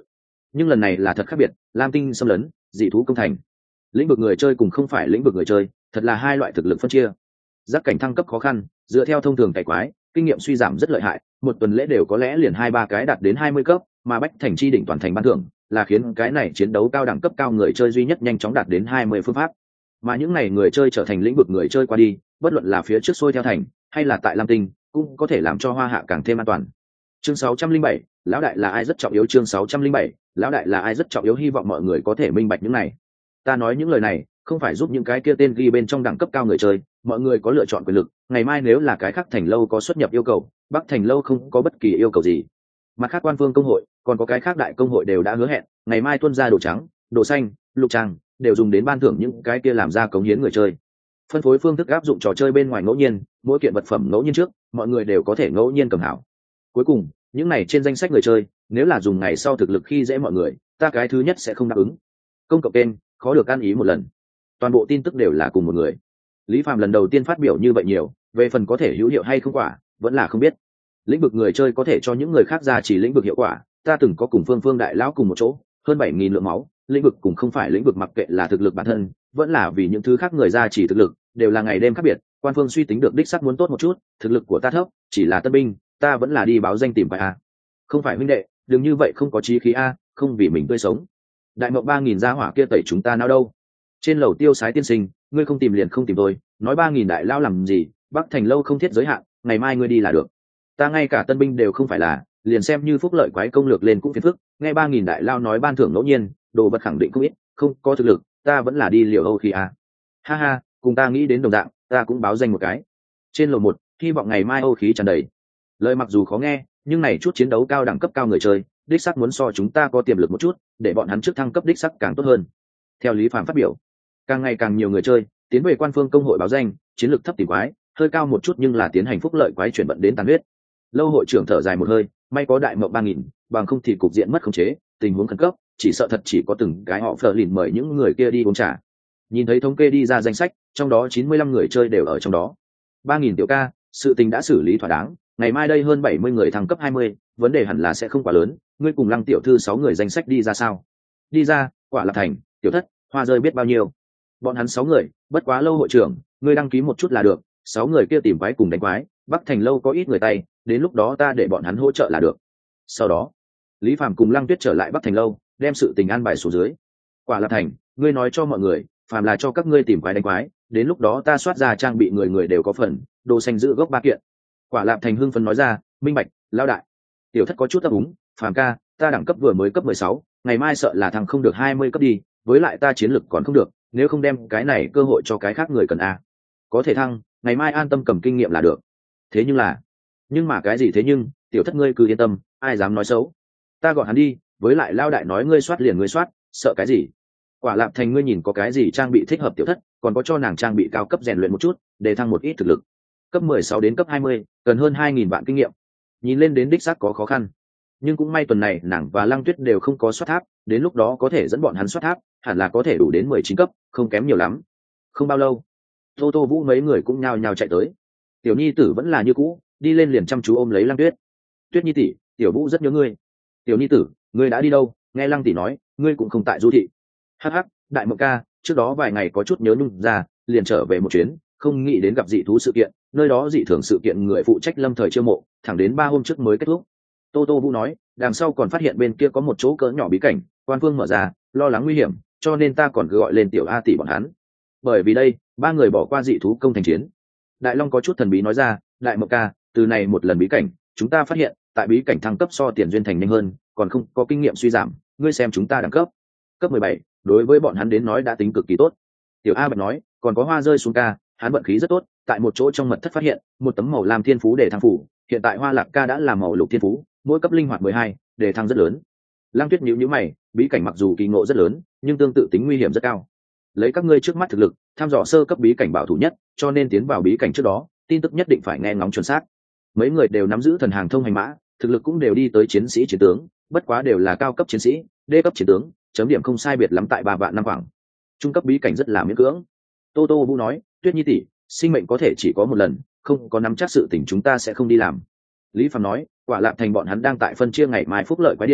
nhưng lần này là thật khác biệt, lam tinh xâm lấn, dị thú công thành. Lĩnh vực người chơi cùng không phải lĩnh vực người chơi thật là hai loại thực lực phân chia. Giác cảnh thăng cấp khó khăn, dựa theo thông thường cày quái, kinh nghiệm suy giảm rất lợi hại, một tuần lễ đều có lẽ liền hai ba cái đạt đến hai mươi cấp, mà bách thành chi đỉnh toàn thành ban thưởng là khiến cái này chiến đấu cao đẳng cấp cao người chơi duy nhất nhanh chóng đạt đến hai mươi phương pháp. Mà những này người chơi trở thành lĩnh vực người chơi qua đi, bất luận là phía trước xuôi theo thành hay là tại lam tinh, cũng có thể làm cho hoa hạ càng thêm an toàn. Chương sáu trăm linh bảy, lão đại là ai rất trọng yếu. Chương sáu trăm linh bảy, lão đại là ai rất trọng yếu. Hy vọng mọi người có thể minh bạch những này. Ta nói những lời này không phải giúp những cái kia tên ghi bên trong đẳng cấp cao người chơi, mọi người có lựa chọn quyền lực. Ngày mai nếu là cái khác thành lâu có xuất nhập yêu cầu, bắc thành lâu không có bất kỳ yêu cầu gì. Mặt khác quan phương công hội còn có cái khác đại công hội đều đã hứa hẹn ngày mai tuân ra đồ trắng, đồ xanh, lục trang đều dùng đến ban thưởng những cái kia làm ra cống hiến người chơi. Phân phối phương thức áp dụng trò chơi bên ngoài ngẫu nhiên, mỗi kiện vật phẩm ngẫu nhiên trước mọi người đều có thể ngẫu nhiên cầm hảo. Cuối cùng những này trên danh sách người chơi nếu là dùng ngày sau thực lực khi dễ mọi người, ta cái thứ nhất sẽ không đáp ứng. Công cộng kênh khó được ăn ý một lần, toàn bộ tin tức đều là cùng một người. Lý Phạm lần đầu tiên phát biểu như vậy nhiều, về phần có thể hữu hiệu hay không quả vẫn là không biết. Lĩnh vực người chơi có thể cho những người khác ra chỉ lĩnh vực hiệu quả, ta từng có cùng Phương Phương đại lão cùng một chỗ, hơn bảy nghìn lượng máu, lĩnh vực cùng không phải lĩnh vực, mặc kệ là thực lực bản thân vẫn là vì những thứ khác người ra chỉ thực lực, đều là ngày đêm khác biệt. Quan phương suy tính được đích xác muốn tốt một chút, thực lực của ta thấp, chỉ là tân binh, ta vẫn là đi báo danh tìm phải a. Không phải huynh đệ, đừng như vậy không có chí khí a, không vì mình tươi sống. Đại mộng ba nghìn gia hỏa kia tẩy chúng ta nào đâu. Trên lầu Tiêu Sái tiên sinh, ngươi không tìm liền không tìm tôi, nói ba nghìn đại lao làm gì, Bắc Thành lâu không thiết giới hạn, ngày mai ngươi đi là được. Ta ngay cả tân binh đều không phải là, liền xem như phúc lợi quái công lược lên cũng phiền phức, nghe ba nghìn đại lao nói ban thưởng ngẫu nhiên, đồ vật khẳng định không ít, không có thực lực, ta vẫn là đi liều âu khi a. Ha ha, cùng ta nghĩ đến đồng dạng, ta cũng báo danh một cái. Trên lầu một, hy vọng ngày mai âu khí tràn đầy. Lời mặc dù khó nghe, nhưng này chút chiến đấu cao đẳng cấp cao người chơi, đích sắc muốn so chúng ta có tiềm lực một chút, để bọn hắn trước thăng cấp đích sắc càng tốt hơn. Theo Lý Phạm phát biểu, càng ngày càng nhiều người chơi tiến về quan phương công hội báo danh, chiến lược thấp tìm quái, hơi cao một chút nhưng là tiến hành phúc lợi quái chuyển vận đến tàn huyết. Lâu hội trưởng thở dài một hơi, may có đại mộng ba nghìn, bằng không thì cục diện mất khống chế, tình huống khẩn cấp, chỉ sợ thật chỉ có từng cái họ phờ lìn mời những người kia đi uống trà. Nhìn thấy thống kê đi ra danh sách, trong đó chín mươi lăm người chơi đều ở trong đó. ba nghìn tiểu ca, sự tình đã xử lý thỏa đáng, ngày mai đây hơn bảy mươi người thăng cấp hai mươi, vấn đề hẳn là sẽ không quá lớn, ngươi cùng Lăng tiểu thư sáu người danh sách đi ra sao? Đi ra, quả là thành, tiểu thất, hoa rơi biết bao nhiêu. Bọn hắn sáu người, bất quá lâu hội trưởng, ngươi đăng ký một chút là được, sáu người kia tìm quái cùng đánh quái, Bắc Thành lâu có ít người tay, đến lúc đó ta để bọn hắn hỗ trợ là được. Sau đó, Lý Phàm cùng Lăng Tuyết trở lại Bắc Thành lâu, đem sự tình an bài xuống dưới. Quả là thành, ngươi nói cho mọi người, phàm là cho các ngươi tìm quái đánh quái, đến lúc đó ta soát ra trang bị người người đều có phần, đồ xanh giữ gốc ba kiện. Quả Lạp Thành hưng phấn nói ra, minh bạch, lão đại. Tiểu thất có chút ấp úng, Phàm ca, ta đẳng cấp vừa mới cấp mười sáu, ngày mai sợ là thằng không được hai mươi cấp đi, với lại ta chiến lực còn không được, nếu không đem cái này cơ hội cho cái khác người cần a. Có thể thăng, ngày mai an tâm cầm kinh nghiệm là được. Thế nhưng là, nhưng mà cái gì thế nhưng, tiểu thất ngươi cứ yên tâm, ai dám nói xấu. Ta gọi hắn đi, với lại lao đại nói ngươi soát liền ngươi soát, sợ cái gì? Quả Lạp Thành ngươi nhìn có cái gì trang bị thích hợp tiểu thất, còn có cho nàng trang bị cao cấp rèn luyện một chút, để thăng một ít thực lực. Cấp mười sáu đến cấp hai mươi, cần hơn hai nghìn vạn kinh nghiệm. Nhìn lên đến đích xác có khó khăn, nhưng cũng may tuần này nàng và Lăng Tuyết đều không có soát tháp, đến lúc đó có thể dẫn bọn hắn soát tháp, hẳn là có thể đủ đến mười chín cấp, không kém nhiều lắm. Không bao lâu, Tô Tô Vũ mấy người cũng nhao nhao chạy tới. Tiểu Nhi tử vẫn là như cũ, đi lên liền chăm chú ôm lấy Lăng Tuyết. Tuyết Nhi tỷ, Tiểu Vũ rất nhớ ngươi. Tiểu Nhi tử, ngươi đã đi đâu? Nghe Lăng tỷ nói, ngươi cũng không tại du thị. Hắc hắc, đại mộng ca, trước đó vài ngày có chút nhớ nhung ra, liền trở về một chuyến, không nghĩ đến gặp dị thú sự kiện, nơi đó dị thường sự kiện người phụ trách lâm thời chiêu mộ, thẳng đến ba hôm trước mới kết thúc. Tô Tô Vũ nói, đằng sau còn phát hiện bên kia có một chỗ cỡ nhỏ bí cảnh, quan phương mở ra, lo lắng nguy hiểm, cho nên ta còn cứ gọi lên tiểu A tỷ bọn hắn. Bởi vì đây, ba người bỏ qua dị thú công thành chiến. Đại Long có chút thần bí nói ra, đại mộng ca, từ này một lần bí cảnh, chúng ta phát hiện, tại bí cảnh thăng cấp so tiền duyên thành nhanh hơn, còn không có kinh nghiệm suy giảm, ngươi xem chúng ta đẳng cấp. Cấp mười bảy, đối với bọn hắn đến nói đã tính cực kỳ tốt. Tiểu A Bạch nói, còn có hoa rơi xuống ca, hắn vận khí rất tốt, tại một chỗ trong mật thất phát hiện một tấm màu lam thiên phú để thăng phủ, hiện tại Hoa Lạc ca đã làm màu lục thiên phú, mỗi cấp linh hoạt mười hai, để thăng rất lớn. Lăng Tuyết nhíu nhíu mày, bí cảnh mặc dù kỳ ngộ rất lớn, nhưng tương tự tính nguy hiểm rất cao. Lấy các ngươi trước mắt thực lực, tham dò sơ cấp bí cảnh bảo thủ nhất, cho nên tiến vào bí cảnh trước đó, tin tức nhất định phải nghe ngóng chuẩn xác. Mấy người đều nắm giữ thần hàng thông hành mã, thực lực cũng đều đi tới chiến sĩ chiến tướng, bất quá đều là cao cấp chiến sĩ, đê cấp chiến tướng, chấm điểm không sai biệt lắm tại ba vạn năm khoảng. Trung cấp bí cảnh rất là miễn cưỡng. Tô Tô Vũ nói, Tuyết Nhi tỷ, sinh mệnh có thể chỉ có một lần, không có nắm chắc sự tình chúng ta sẽ không đi làm. Lý Phạm nói, Quả Lạp Thành bọn hắn đang tại phân chia ngày mai phúc lợi quái điểm,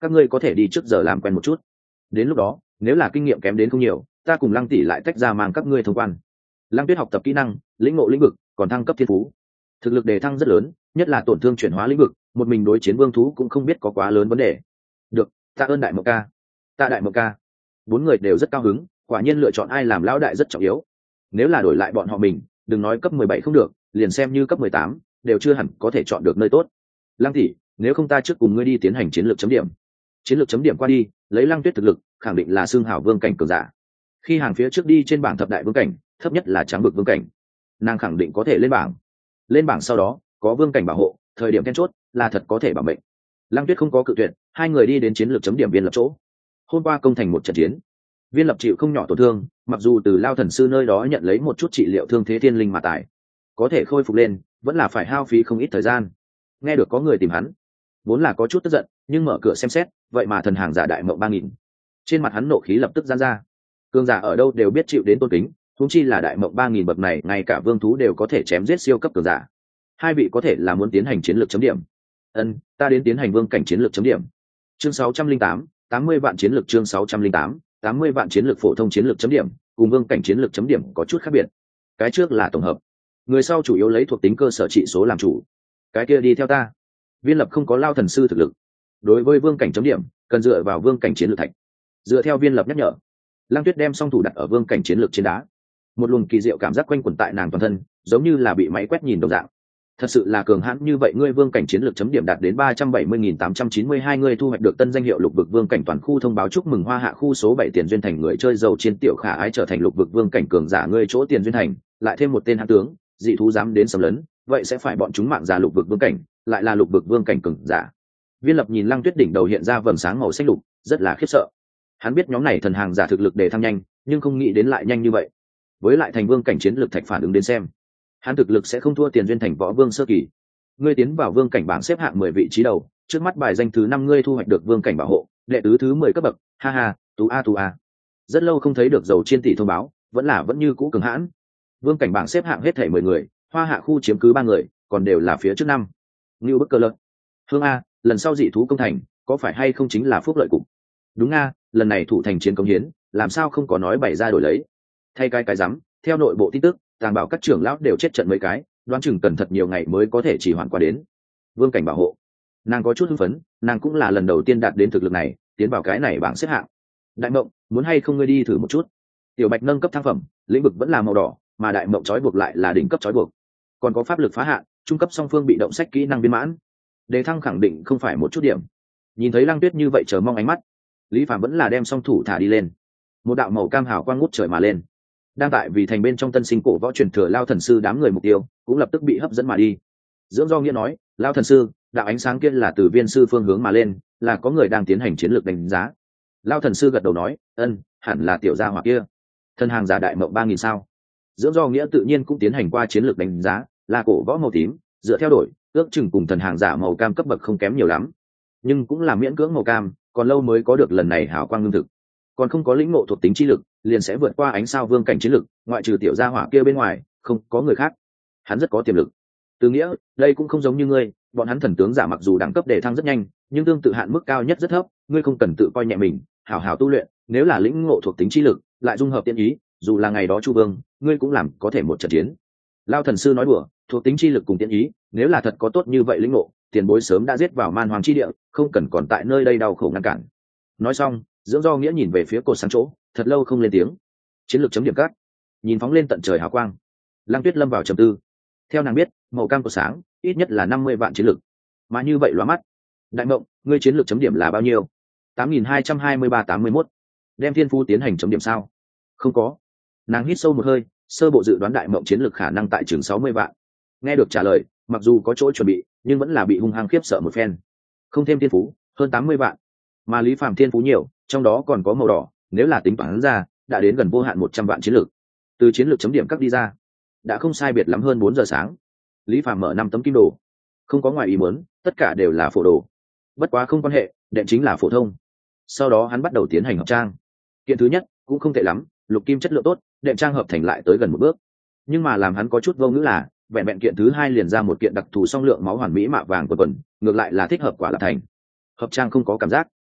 các ngươi có thể đi trước giờ làm quen một chút, đến lúc đó nếu là kinh nghiệm kém đến không nhiều, ta cùng Lăng tỷ lại tách ra mang các ngươi thông quan. Lăng Tuyết học tập kỹ năng, lĩnh ngộ lĩnh vực, còn thăng cấp thiên phú, thực lực đề thăng rất lớn, nhất là tổn thương chuyển hóa lĩnh vực, một mình đối chiến vương thú cũng không biết có quá lớn vấn đề. Được, tạ ơn đại mộng ca. Tạ đại mộng ca. Bốn người đều rất cao hứng, quả nhiên lựa chọn ai làm lão đại rất trọng yếu. Nếu là đổi lại bọn họ mình, đừng nói cấp mười bảy không được, liền xem như cấp mười tám, đều chưa hẳn có thể chọn được nơi tốt. Lăng tỷ, nếu không ta trước cùng ngươi đi tiến hành chiến lược chấm điểm. Chiến lược chấm điểm qua đi, lấy Lăng Tuyết thực lực, khẳng định là xương hảo vương cảnh cường giả. Khi hàng phía trước đi trên bảng thập đại vương cảnh, thấp nhất là trắng bực vương cảnh, nàng khẳng định có thể lên bảng. Lên bảng sau đó, có vương cảnh bảo hộ, thời điểm then chốt là thật có thể bảo mệnh. Lăng Tuyết không có cự tuyệt, hai người đi đến chiến lược chấm điểm viên lập chỗ. Hôm qua công thành một trận chiến, viên lập chịu không nhỏ tổn thương, mặc dù từ Lao thần sư nơi đó nhận lấy một chút trị liệu thương thế thiên linh mà tài, có thể khôi phục lên, vẫn là phải hao phí không ít thời gian. Nghe được có người tìm hắn, vốn là có chút tức giận, nhưng mở cửa xem xét, vậy mà thần hàng giả đại mộng ba nghìn, trên mặt hắn nộ khí lập tức giãn ra. Cường giả ở đâu đều biết chịu đến tôn kính, huống chi là đại mộng ba nghìn bậc này, ngay cả vương thú đều có thể chém giết siêu cấp cường giả. Hai vị có thể là muốn tiến hành chiến lược chấm điểm. Ân, ta đến tiến hành vương cảnh chiến lược chấm điểm. Chương sáu trăm linh tám, tám mươi vạn chiến lược chương sáu trăm linh tám, tám mươi vạn chiến lược phổ thông chiến lược chấm điểm, cùng vương cảnh chiến lược chấm điểm có chút khác biệt. Cái trước là tổng hợp, người sau chủ yếu lấy thuộc tính cơ sở trị số làm chủ. Cái kia đi theo ta. Viên lập không có Lao thần sư thực lực, đối với vương cảnh chấm điểm cần dựa vào vương cảnh chiến lược thạch. Dựa theo viên lập nhắc nhở, Lăng Tuyết đem song thủ đặt ở vương cảnh chiến lược trên đá. Một luồng kỳ diệu cảm giác quanh quẩn tại nàng toàn thân, giống như là bị máy quét nhìn đồng dạng. Thật sự là cường hãn như vậy, ngươi vương cảnh chiến lược chấm điểm đạt đến ba trăm bảy mươi nghìn tám trăm chín mươi hai, ngươi thu hoạch được tân danh hiệu lục vực vương cảnh toàn khu thông báo chúc mừng hoa hạ khu số bảy tiền duyên thành người chơi giàu trên tiểu khả ái trở thành lục vực vương cảnh cường giả, ngươi chỗ tiền duyên thành lại thêm một tên hãn tướng, dị thú dám đến xâm lấn, vậy sẽ phải bọn chúng mạng già lục vực vương cảnh, lại là lục vực vương cảnh cường giả. Viên lập nhìn Lăng Tuyết đỉnh đầu hiện ra vầng sáng màu xanh lục, rất là khiếp sợ. Hắn biết nhóm này thần hàng giả thực lực để thăng nhanh, nhưng không nghĩ đến lại nhanh như vậy. Với lại thành vương cảnh chiến lược thạch phản ứng đến xem, hắn thực lực sẽ không thua tiền duyên thành võ vương sơ kỳ. Ngươi tiến vào vương cảnh bảng xếp hạng mười vị trí đầu, trước mắt bài danh thứ năm ngươi thu hoạch được vương cảnh bảo hộ, đệ tứ thứ mười cấp bậc, ha ha, tú a tú a. Rất lâu không thấy được dầu chiên tỷ thông báo, vẫn là vẫn như cũ cường hãn. Vương cảnh bảng xếp hạng hết thảy mười người, hoa hạ khu chiếm cứ ba người, còn đều là phía trước năm. Ngưu bức cơ lợi. Hương a, lần sau dị thú công thành, có phải hay không chính là phúc lợi cục? Đúng a, lần này thủ thành chiến công hiến, làm sao không có nói bày ra đổi lấy? Thay cái cái rắm, theo nội bộ tin tức, tàng bảo các trưởng lão đều chết trận mấy cái, đoán chừng cần thật nhiều ngày mới có thể chỉ hoàn qua đến. Vương cảnh bảo hộ, nàng có chút hưng phấn, nàng cũng là lần đầu tiên đạt đến thực lực này, tiến vào cái này bảng xếp hạng. Đại mộng, muốn hay không ngươi đi thử một chút? Tiểu bạch nâng cấp thăng phẩm, lĩnh vực vẫn là màu đỏ, mà đại mộng trói buộc lại là đỉnh cấp trói buộc, còn có pháp lực phá hạn, trung cấp song phương bị động sách kỹ năng viên mãn, đề thăng khẳng định không phải một chút điểm. Nhìn thấy Lăng Tuyết như vậy chờ mong ánh mắt, Lý Phàm vẫn là đem song thủ thả đi lên. Một đạo màu cam hào quang ngút trời mà lên, đang tại vì thành bên trong tân sinh cổ võ truyền thừa Lao thần sư đám người mục tiêu cũng lập tức bị hấp dẫn mà đi. Dưỡng Do Nghĩa nói, Lao thần sư, đạo ánh sáng kia là từ viên sư phương hướng mà lên, là có người đang tiến hành chiến lược đánh giá. Lao thần sư gật đầu nói, ân, hẳn là tiểu gia hỏa kia. Thân hàng giả đại mộng ba nghìn sao? Dưỡng Do Nghĩa tự nhiên cũng tiến hành qua chiến lược đánh giá, là cổ võ màu tím, dựa theo đổi ước chừng cùng thần hàng giả màu cam cấp bậc không kém nhiều lắm, nhưng cũng là miễn cưỡng màu cam, còn lâu mới có được lần này hào quang lương thực, còn không có lĩnh ngộ thuộc tính chi lực, liền sẽ vượt qua ánh sao vương cảnh chiến lực, ngoại trừ tiểu gia hỏa kia bên ngoài, không có người khác. Hắn rất có tiềm lực. Từ Nghĩa, đây cũng không giống như ngươi, bọn hắn thần tướng giả mặc dù đẳng cấp đề thăng rất nhanh, nhưng tương tự hạn mức cao nhất rất thấp, ngươi không cần tự coi nhẹ mình, hảo hảo tu luyện, nếu là lĩnh ngộ thuộc tính chi lực, lại dung hợp tiên ý, dù là ngày đó Chu Vương, ngươi cũng làm có thể một trận chiến. Lao thần sư nói đùa, thuộc tính chi lực cùng tiên ý, nếu là thật có tốt như vậy lĩnh ngộ, tiền bối sớm đã giết vào man hoàng chi địa, không cần còn tại nơi đây đau khổ ngăn cản. Nói xong, Dưỡng Do Nghĩa nhìn về phía cột sáng chỗ, thật lâu không lên tiếng. Chiến lược chấm điểm cát, nhìn phóng lên tận trời hào quang. Lăng Tuyết lâm vào trầm tư. Theo nàng biết, màu cam cột sáng ít nhất là năm mươi vạn chiến lược, mà như vậy lóa mắt. Đại mộng, ngươi chiến lược chấm điểm là bao nhiêu? tám nghìn hai trăm hai mươi ba tám mươi mốt. Đem thiên phú tiến hành chấm điểm sao? Không có. Nàng hít sâu một hơi, sơ bộ dự đoán đại mộng chiến lược khả năng tại trường sáu mươi vạn. Nghe được trả lời, mặc dù có chỗ chuẩn bị, nhưng vẫn là bị hung hăng khiếp sợ một phen. Không thêm thiên phú, hơn tám mươi vạn. Mà Lý Phàm thiên phú nhiều, trong đó còn có màu đỏ, nếu là tính toán ra, đã đến gần vô hạn một trăm vạn chiến lược. Từ chiến lược chấm điểm các đi ra, đã không sai biệt lắm hơn bốn giờ sáng. Lý Phàm mở năm tấm kim đồ, không có ngoài ý muốn, tất cả đều là phổ đồ. Bất quá không quan hệ, đệm chính là phổ thông. Sau đó hắn bắt đầu tiến hành hợp trang. Kiện thứ nhất cũng không tệ lắm, lục kim chất lượng tốt, đệm trang hợp thành lại tới gần một bước. Nhưng mà làm hắn có chút vô ngữ là, vẹn vẹn kiện thứ hai liền ra một kiện đặc thù song lượng máu hoàn mỹ mạ vàng quần quần, ngược lại là thích hợp quả là thành. Hợp trang không có cảm giác.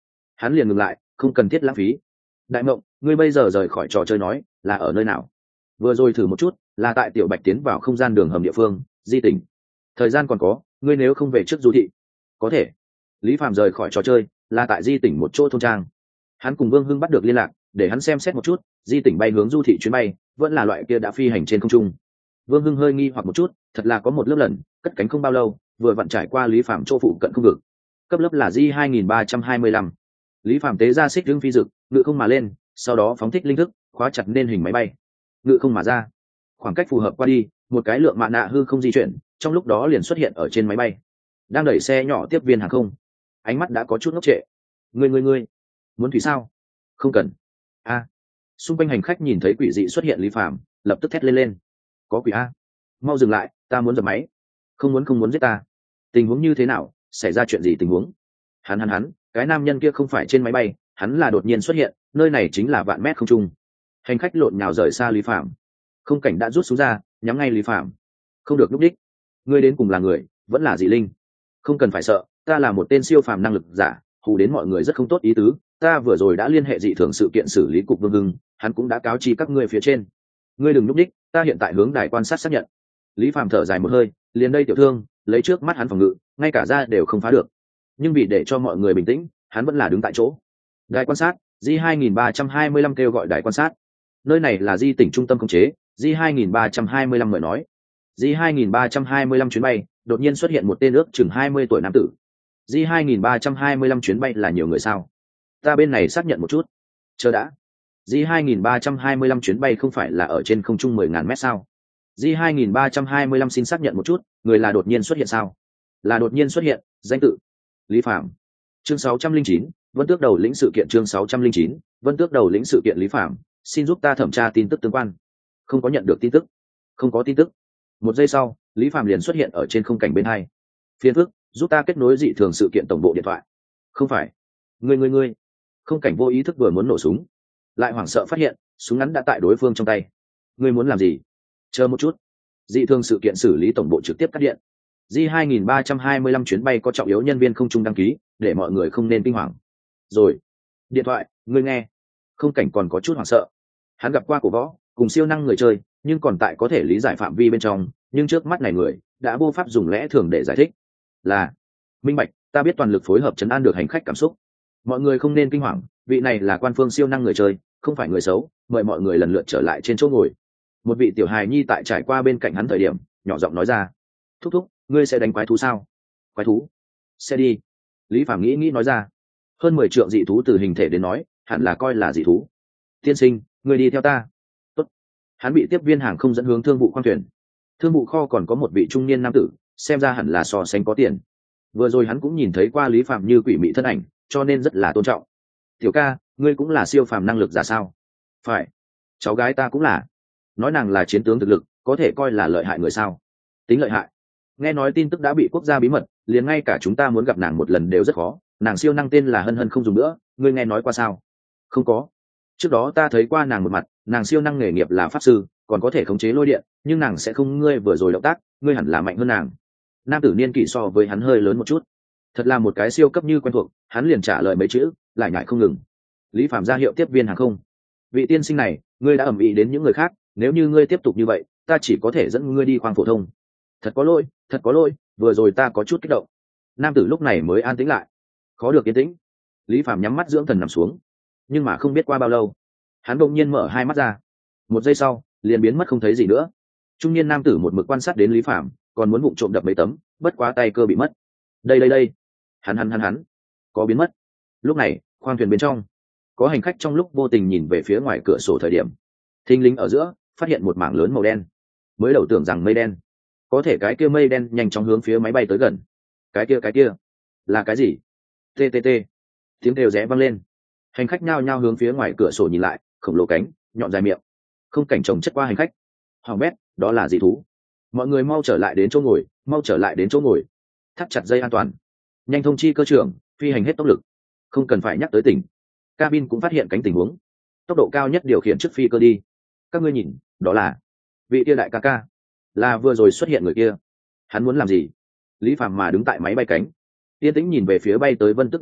hắn liền ngừng lại, không cần thiết lãng phí. Đại Mộng, ngươi bây giờ rời khỏi trò chơi nói là ở nơi nào? Vừa rồi thử một chút, là tại Tiểu Bạch tiến vào không gian đường hầm địa phương, di tỉnh. Thời gian còn có, ngươi nếu không về trước du thị, có thể. Lý Phạm rời khỏi trò chơi, là tại di tỉnh một chỗ thôn trang. Hắn cùng Vương Hưng bắt được liên lạc, để hắn xem xét một chút, di tỉnh bay hướng du thị chuyến bay, vẫn là loại kia đã phi hành trên không trung. Vương Hưng hơi nghi hoặc một chút, thật là có một lớp lần, cất cánh không bao lâu, vừa vặn trải qua Lý Phạm chỗ phụ cận không vực. Cấp lớp là J hai nghìn ba trăm hai mươi lăm. Lý Phạm tế ra xích hương phi dực, ngự không mà lên, sau đó phóng thích linh thức, khóa chặt nên hình máy bay. Ngự không mà ra. Khoảng cách phù hợp qua đi, một cái lượng mạ nạ hư không di chuyển, trong lúc đó liền xuất hiện ở trên máy bay. Đang đẩy xe nhỏ tiếp viên hàng không. Ánh mắt đã có chút ngốc trệ. Ngươi ngươi ngươi, muốn thủy sao? Không cần. A. Xung quanh hành khách nhìn thấy quỷ dị xuất hiện Lý Phạm, lập tức thét lên lên. Có quỷ a. Mau dừng lại, ta muốn dập máy. Không muốn không muốn giết ta. Tình huống như thế nào, xảy ra chuyện gì tình huống? Hắn hắn hắn, cái nam nhân kia không phải trên máy bay, hắn là đột nhiên xuất hiện, nơi này chính là vạn mét không trung. Hành khách lộn nhào rời xa Lý Phạm. Không cảnh đã rút súng ra, nhắm ngay Lý Phạm. Không được lúc đích. Ngươi đến cùng là người, vẫn là dị linh. Không cần phải sợ, ta là một tên siêu phàm năng lực giả, hù đến mọi người rất không tốt ý tứ. Ta vừa rồi đã liên hệ dị thường sự kiện xử lý cục Vương Hưng, hắn cũng đã cáo chi các ngươi phía trên. Ngươi đừng lúc đích, ta hiện tại hướng đài quan sát xác nhận. Lý Phạm thở dài một hơi, liền đây tiểu thương, lấy trước mắt hắn phòng ngự, ngay cả ra đều không phá được. Nhưng vì để cho mọi người bình tĩnh, hắn vẫn là đứng tại chỗ. Đài quan sát, J hai nghìn ba trăm hai mươi lăm kêu gọi đài quan sát. Nơi này là di tỉnh trung tâm khống chế, J hai nghìn ba trăm hai mươi lăm người nói. J hai nghìn ba trăm hai mươi lăm chuyến bay, đột nhiên xuất hiện một tên ước chừng hai mươi tuổi nam tử. J hai nghìn ba trăm hai mươi lăm chuyến bay là nhiều người sao? Ta bên này xác nhận một chút. Chờ đã. J hai nghìn ba trăm hai mươi lăm chuyến bay không phải là ở trên không trung mười ngàn mét sao? J hai nghìn ba trăm hai mươi lăm xin xác nhận một chút, người là đột nhiên xuất hiện sao? Là đột nhiên xuất hiện, danh tự. Lý Phạm. Chương sáu trăm linh chín, Vân Tước đầu lĩnh sự kiện chương sáu trăm linh chín, Vân Tước đầu lĩnh sự kiện Lý Phạm, xin giúp ta thẩm tra tin tức tương quan. Không có nhận được tin tức. Không có tin tức. Một giây sau, Lý Phạm liền xuất hiện ở trên không cảnh bên hai. Phiên phức, giúp ta kết nối dị thường sự kiện tổng bộ điện thoại. Không phải. Ngươi ngươi ngươi. Không cảnh vô ý thức vừa muốn nổ súng, lại hoảng sợ phát hiện, súng ngắn đã tại đối phương trong tay. Ngươi muốn làm gì? Chờ một chút. Dị thường sự kiện xử lý tổng bộ trực tiếp cắt điện. J hai nghìn ba trăm hai mươi lăm chuyến bay có trọng yếu nhân viên không trung đăng ký, để mọi người không nên kinh hoàng. Rồi. Điện thoại, ngươi nghe. Không cảnh còn có chút hoảng sợ. Hắn gặp qua cổ võ, cùng siêu năng người chơi, nhưng còn tại có thể lý giải phạm vi bên trong, nhưng trước mắt này người đã vô pháp dùng lẽ thường để giải thích. Là minh bạch, ta biết toàn lực phối hợp trấn an được hành khách cảm xúc. Mọi người không nên kinh hoàng, vị này là quan phương siêu năng người chơi, không phải người xấu, mời mọi người lần lượt trở lại trên chỗ ngồi. Một vị tiểu hài nhi tại trải qua bên cạnh hắn thời điểm, nhỏ giọng nói ra. Thúc thúc, ngươi sẽ đánh quái thú sao? Quái thú? Sẽ đi. Lý Phạm nghĩ nghĩ nói ra. Hơn mười trượng dị thú từ hình thể đến nói, hẳn là coi là dị thú. Tiên sinh, ngươi đi theo ta. Tốt. Hắn bị tiếp viên hàng không dẫn hướng thương vụ khoang thuyền. Thương vụ kho còn có một vị trung niên nam tử, xem ra hẳn là so sánh có tiền. Vừa rồi hắn cũng nhìn thấy qua Lý Phạm như quỷ mị thân ảnh, cho nên rất là tôn trọng. Tiểu ca, ngươi cũng là siêu phàm năng lực giả sao? Phải. Cháu gái ta cũng là. Nói nàng là chiến tướng thực lực, có thể coi là lợi hại người sao? Tính lợi hại. Nghe nói tin tức đã bị quốc gia bí mật, liền ngay cả chúng ta muốn gặp nàng một lần đều rất khó. Nàng siêu năng tên là Hân Hân không dùng nữa, ngươi nghe nói qua sao? Không có. Trước đó ta thấy qua nàng một mặt, nàng siêu năng nghề nghiệp là pháp sư, còn có thể khống chế lôi điện, nhưng nàng sẽ không ngươi vừa rồi động tác, ngươi hẳn là mạnh hơn nàng. Nam tử niên kỷ so với hắn hơi lớn một chút. Thật là một cái siêu cấp như quen thuộc, hắn liền trả lời mấy chữ, lại nhại không ngừng. Lý Phạm ra hiệu tiếp viên hàng không. Vị tiên sinh này, ngươi đã ầm ĩ đến những người khác, nếu như ngươi tiếp tục như vậy, ta chỉ có thể dẫn ngươi đi khoang phổ thông. Thật có lỗi, thật có lỗi, vừa rồi ta có chút kích động. Nam tử lúc này mới an tĩnh lại. Khó được yên tĩnh. Lý Phạm nhắm mắt dưỡng thần nằm xuống. Nhưng mà không biết qua bao lâu, hắn đột nhiên mở hai mắt ra. Một giây sau, liền biến mất không thấy gì nữa. Trung niên nam tử một mực quan sát đến Lý Phạm, còn muốn vụng trộm đập mấy tấm, bất quá tay cơ bị mất. Đây đây đây, hắn hắn hắn hắn, có biến mất. Lúc này, khoang thuyền bên trong, có hành khách trong lúc vô tình nhìn về phía ngoài cửa sổ thời điểm, thình lình ở giữa phát hiện một mảng lớn màu đen. Mới đầu tưởng rằng mây đen, có thể cái kia mây đen nhanh chóng hướng phía máy bay tới gần. Cái kia cái kia, là cái gì? Tê tê tê, tiếng kêu rẽ vang lên. Hành khách nhao nhao hướng phía ngoài cửa sổ nhìn lại, khổng lồ cánh, nhọn dài miệng. Không cảnh chồng chất qua hành khách. Hoàng bét, đó là dị thú. Mọi người mau trở lại đến chỗ ngồi, mau trở lại đến chỗ ngồi. Thắt chặt dây an toàn. Nhanh thông chi cơ trưởng, phi hành hết tốc lực. Không cần phải nhắc tới tỉnh. Cabin cũng phát hiện cánh tình huống. Tốc độ cao nhất điều khiển trước phi cơ đi. Các ngươi nhìn, đó là vị kia đại ca ca, là vừa rồi xuất hiện người kia. Hắn muốn làm gì? Lý Phạm mà đứng tại máy bay cánh, yên tĩnh nhìn về phía bay tới Vân Tước đàn thú,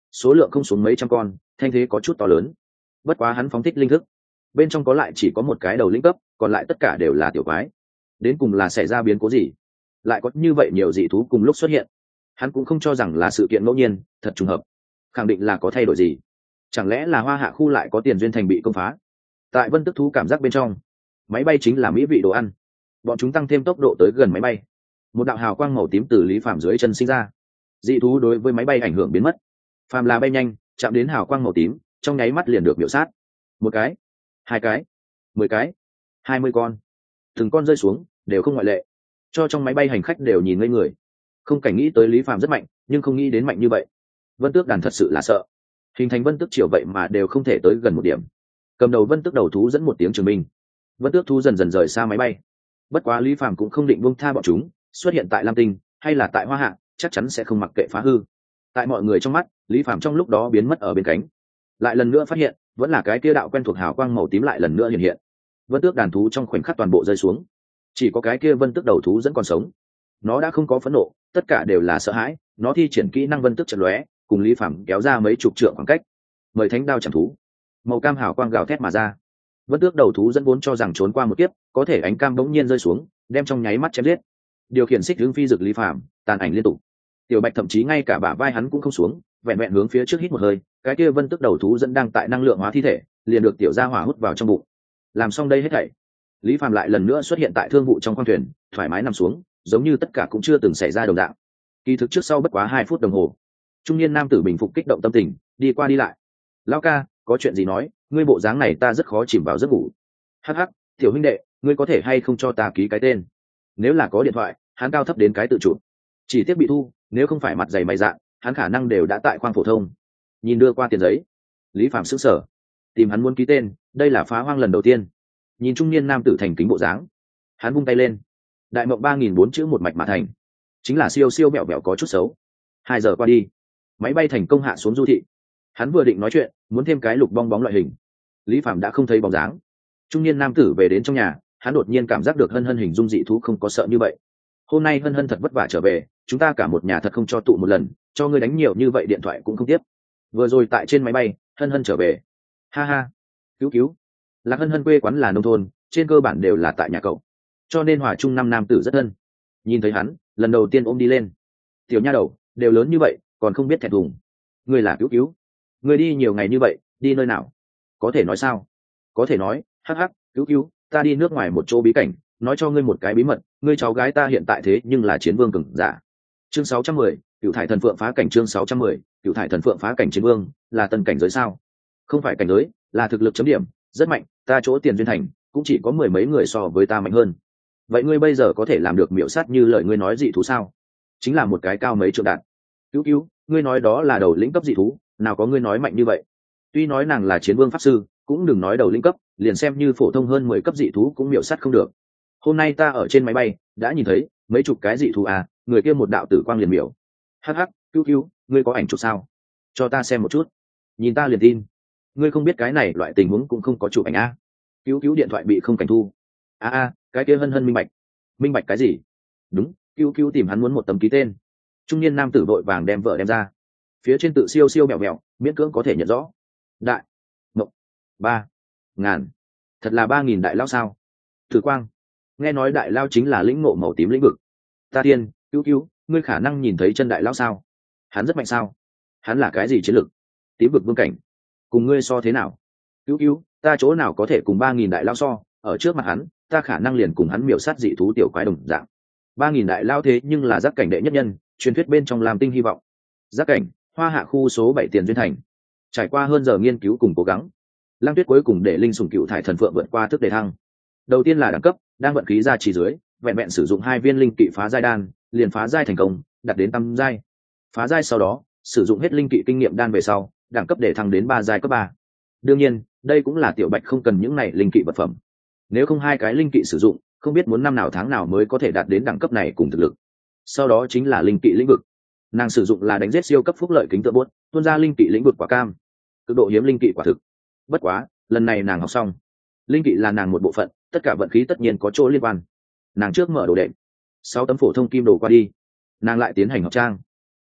số lượng không xuống mấy trăm con, thanh thế có chút to lớn. Bất quá hắn phóng thích linh thức, bên trong có lại chỉ có một cái đầu lĩnh cấp, còn lại tất cả đều là tiểu quái. Đến cùng là xảy ra biến cố gì, lại có như vậy nhiều dị thú cùng lúc xuất hiện? Hắn cũng không cho rằng là sự kiện ngẫu nhiên, thật trùng hợp, khẳng định là có thay đổi gì. Chẳng lẽ là Hoa Hạ khu lại có tiền duyên thành bị công phá? Tại Vân Tức thú cảm giác bên trong, máy bay chính là mỹ vị đồ ăn. Bọn chúng tăng thêm tốc độ tới gần máy bay, một đạo hào quang màu tím từ Lý Phàm dưới chân sinh ra. Dị thú đối với máy bay ảnh hưởng biến mất. Phàm là bay nhanh, chạm đến hào quang màu tím, trong nháy mắt liền được biểu sát. Một cái, hai cái, mười cái, hai mươi con, từng con rơi xuống đều không ngoại lệ, cho trong máy bay hành khách đều nhìn ngây người. Không cảnh nghĩ tới Lý Phàm rất mạnh, nhưng không nghĩ đến mạnh như vậy. Vân Tước đàn thật sự là sợ, hình thành Vân Tước triều vậy mà đều không thể tới gần một điểm. Cầm đầu Vân Tước đầu thú dẫn một tiếng trường minh, Vân Tước thú dần dần rời xa máy bay. Bất quá Lý Phàm cũng không định buông tha bọn chúng, xuất hiện tại Lam Tinh hay là tại Hoa Hạ, chắc chắn sẽ không mặc kệ phá hư. Tại mọi người trong mắt, Lý Phàm trong lúc đó biến mất ở bên cánh, lại lần nữa phát hiện, vẫn là cái kia đạo quen thuộc hào quang màu tím lại lần nữa hiện hiện. Vân Tước đàn thú trong khoảnh khắc toàn bộ rơi xuống, chỉ có cái kia Vân Tước đầu thú vẫn còn sống. Nó đã không có phẫn nộ, tất cả đều là sợ hãi. Nó thi triển kỹ năng Vân Tước chật lóe, cùng Lý Phàm kéo ra mấy chục trượng khoảng cách. Mời thánh đao chạm thú, màu cam hào quang gào thét mà ra. Vân Tước đầu thú dẫn vốn cho rằng trốn qua một kiếp, có thể ánh cam bỗng nhiên rơi xuống, đem trong nháy mắt chém giết. Điều khiển xích hướng phi dực Lý Phàm, tàn ảnh liên tục. Tiểu Bạch thậm chí ngay cả bả vai hắn cũng không xuống, vẹn vẹn hướng phía trước hít một hơi, cái kia Vân Tước đầu thú dẫn đang tại năng lượng hóa thi thể, liền được tiểu gia hỏa hút vào trong bụng. Làm xong đây hết thảy, Lý Phàm lại lần nữa xuất hiện tại thương vụ trong khoang thuyền, thoải mái nằm xuống, giống như tất cả cũng chưa từng xảy ra đồng dạng. Kỳ thực trước sau bất quá hai phút đồng hồ, trung niên nam tử bình phục kích động tâm tình, đi qua đi lại. Lão ca, có chuyện gì nói, ngươi bộ dáng này ta rất khó chìm vào giấc ngủ. Hắc hắc, tiểu huynh đệ, ngươi có thể hay không cho ta ký cái tên? Nếu là có điện thoại, hắn cao thấp đến cái tự chủ, chỉ tiếc bị thu, nếu không phải mặt dày mày dạn, hắn khả năng đều đã tại khoang phổ thông. Nhìn đưa qua tiền giấy, Lý Phàm sững sờ, tìm hắn muốn ký tên, đây là phá hoang lần đầu tiên. Nhìn trung niên nam tử thành kính bộ dáng, hắn vung tay lên, đại mộng ba nghìn bốn chữ một mạch mà thành, chính là siêu siêu bẹo bẹo có chút xấu. Hai giờ qua đi, máy bay thành công hạ xuống du thị. Hắn vừa định nói chuyện, muốn thêm cái lục bong bóng loại hình, Lý Phàm đã không thấy bóng dáng. Trung niên nam tử về đến trong nhà, hắn đột nhiên cảm giác được Hân Hân hình dung dị thú không có sợ như vậy. Hôm nay Hân Hân thật vất vả trở về, chúng ta cả một nhà thật không cho tụ một lần, cho ngươi đánh nhiều như vậy điện thoại cũng không tiếp. Vừa rồi tại trên máy bay, Hân Hân trở về. Ha ha, cứu cứu. Lạc Hân Hân quê quán là nông thôn, trên cơ bản đều là tại nhà cậu, cho nên hòa trung năm nam tử rất thân. Nhìn thấy hắn, lần đầu tiên ôm đi lên. Tiểu nha đầu, đều lớn như vậy, còn không biết thẹn thùng. Ngươi là cứu cứu, ngươi đi nhiều ngày như vậy, đi nơi nào? Có thể nói sao? Có thể nói, hắc hắc, cứu cứu, ta đi nước ngoài một chỗ bí cảnh, nói cho ngươi một cái bí mật, ngươi cháu gái ta hiện tại thế nhưng là chiến vương cường giả. Chương sáu trăm mười, Cửu Thải Thần Phượng phá cảnh. Chương sáu trăm mười, Cửu Thải Thần Phượng phá cảnh. Chiến vương là tân cảnh giới sao? Không phải cảnh giới, là thực lực chấm điểm, rất mạnh, ta chỗ Tiền Duyên Thành cũng chỉ có mười mấy người so với ta mạnh hơn. Vậy ngươi bây giờ có thể làm được miểu sát như lời ngươi nói dị thú sao? Chính là một cái cao mấy trượng đạn. Cứu cứu, ngươi nói đó là đầu lĩnh cấp dị thú, nào có ngươi nói mạnh như vậy. Tuy nói nàng là chiến vương pháp sư, cũng đừng nói đầu lĩnh cấp, liền xem như phổ thông hơn mười cấp dị thú cũng miểu sát không được. Hôm nay ta ở trên máy bay đã nhìn thấy mấy chục cái dị thú à, người kia một đạo tử quang liền miểu. Hắc hắc, cứu cứu, ngươi có ảnh chụp sao? Cho ta xem một chút. Nhìn ta liền tin. Ngươi không biết cái này loại tình huống cũng không có chụp ảnh a. Cứu cứu điện thoại bị không cảnh thu. A a, cái kia Hân Hân minh bạch. Minh bạch cái gì? Đúng, cứu cứu tìm hắn muốn một tấm ký tên. Trung niên nam tử vội vàng đem vợ đem ra. Phía trên tự siêu siêu mẹo mẹo, miễn cưỡng có thể nhận rõ. Đại mộng ba ngàn, thật là ba nghìn đại lao sao? Thử quang, nghe nói đại lao chính là lĩnh ngộ màu tím lĩnh vực. Ta tiên, cứu cứu, ngươi khả năng nhìn thấy chân đại lao sao? Hắn rất mạnh sao? Hắn là cái gì chiến lực? Tím vực vương cảnh, cùng ngươi so thế nào? Cứu cứu, ta chỗ nào có thể cùng ba nghìn đại lao so? Ở trước mặt hắn, ta khả năng liền cùng hắn miểu sát dị thú tiểu quái đồng dạng. Ba nghìn đại lao thế nhưng là giác cảnh đệ nhất nhân, truyền thuyết bên trong làm tinh hy vọng. Giác cảnh, Hoa Hạ khu số bảy Tiền Duyên Thành. Trải qua hơn giờ nghiên cứu cùng cố gắng, Lăng Tuyết cuối cùng để linh sủng Cựu Thải Thần Phượng vượt qua thức đề thăng. Đầu tiên là đẳng cấp, đang vận khí ra chỉ dưới, vẹn vẹn sử dụng hai viên linh kỵ phá giai đan, liền phá giai thành công, đạt đến tam giai. Phá giai sau đó, sử dụng hết linh kỵ kinh nghiệm đan về sau, đẳng cấp để thăng đến ba giai cấp ba. Đương nhiên, đây cũng là Tiểu Bạch không cần những này linh kỵ vật phẩm. Nếu không hai cái linh kỵ sử dụng, không biết muốn năm nào tháng nào mới có thể đạt đến đẳng cấp này cùng thực lực. Sau đó chính là linh kỵ lĩnh vực. Nàng sử dụng là đánh giết siêu cấp phúc lợi kính tượng buốt, tuôn ra linh kỵ lĩnh vực quả cam, cực độ hiếm linh kỵ quả thực. Bất quá, lần này nàng học xong, linh kỵ là nàng một bộ phận, tất cả vận khí tất nhiên có chỗ liên quan. Nàng trước mở đồ đệm, sáu tấm phổ thông kim đồ qua đi, nàng lại tiến hành học trang.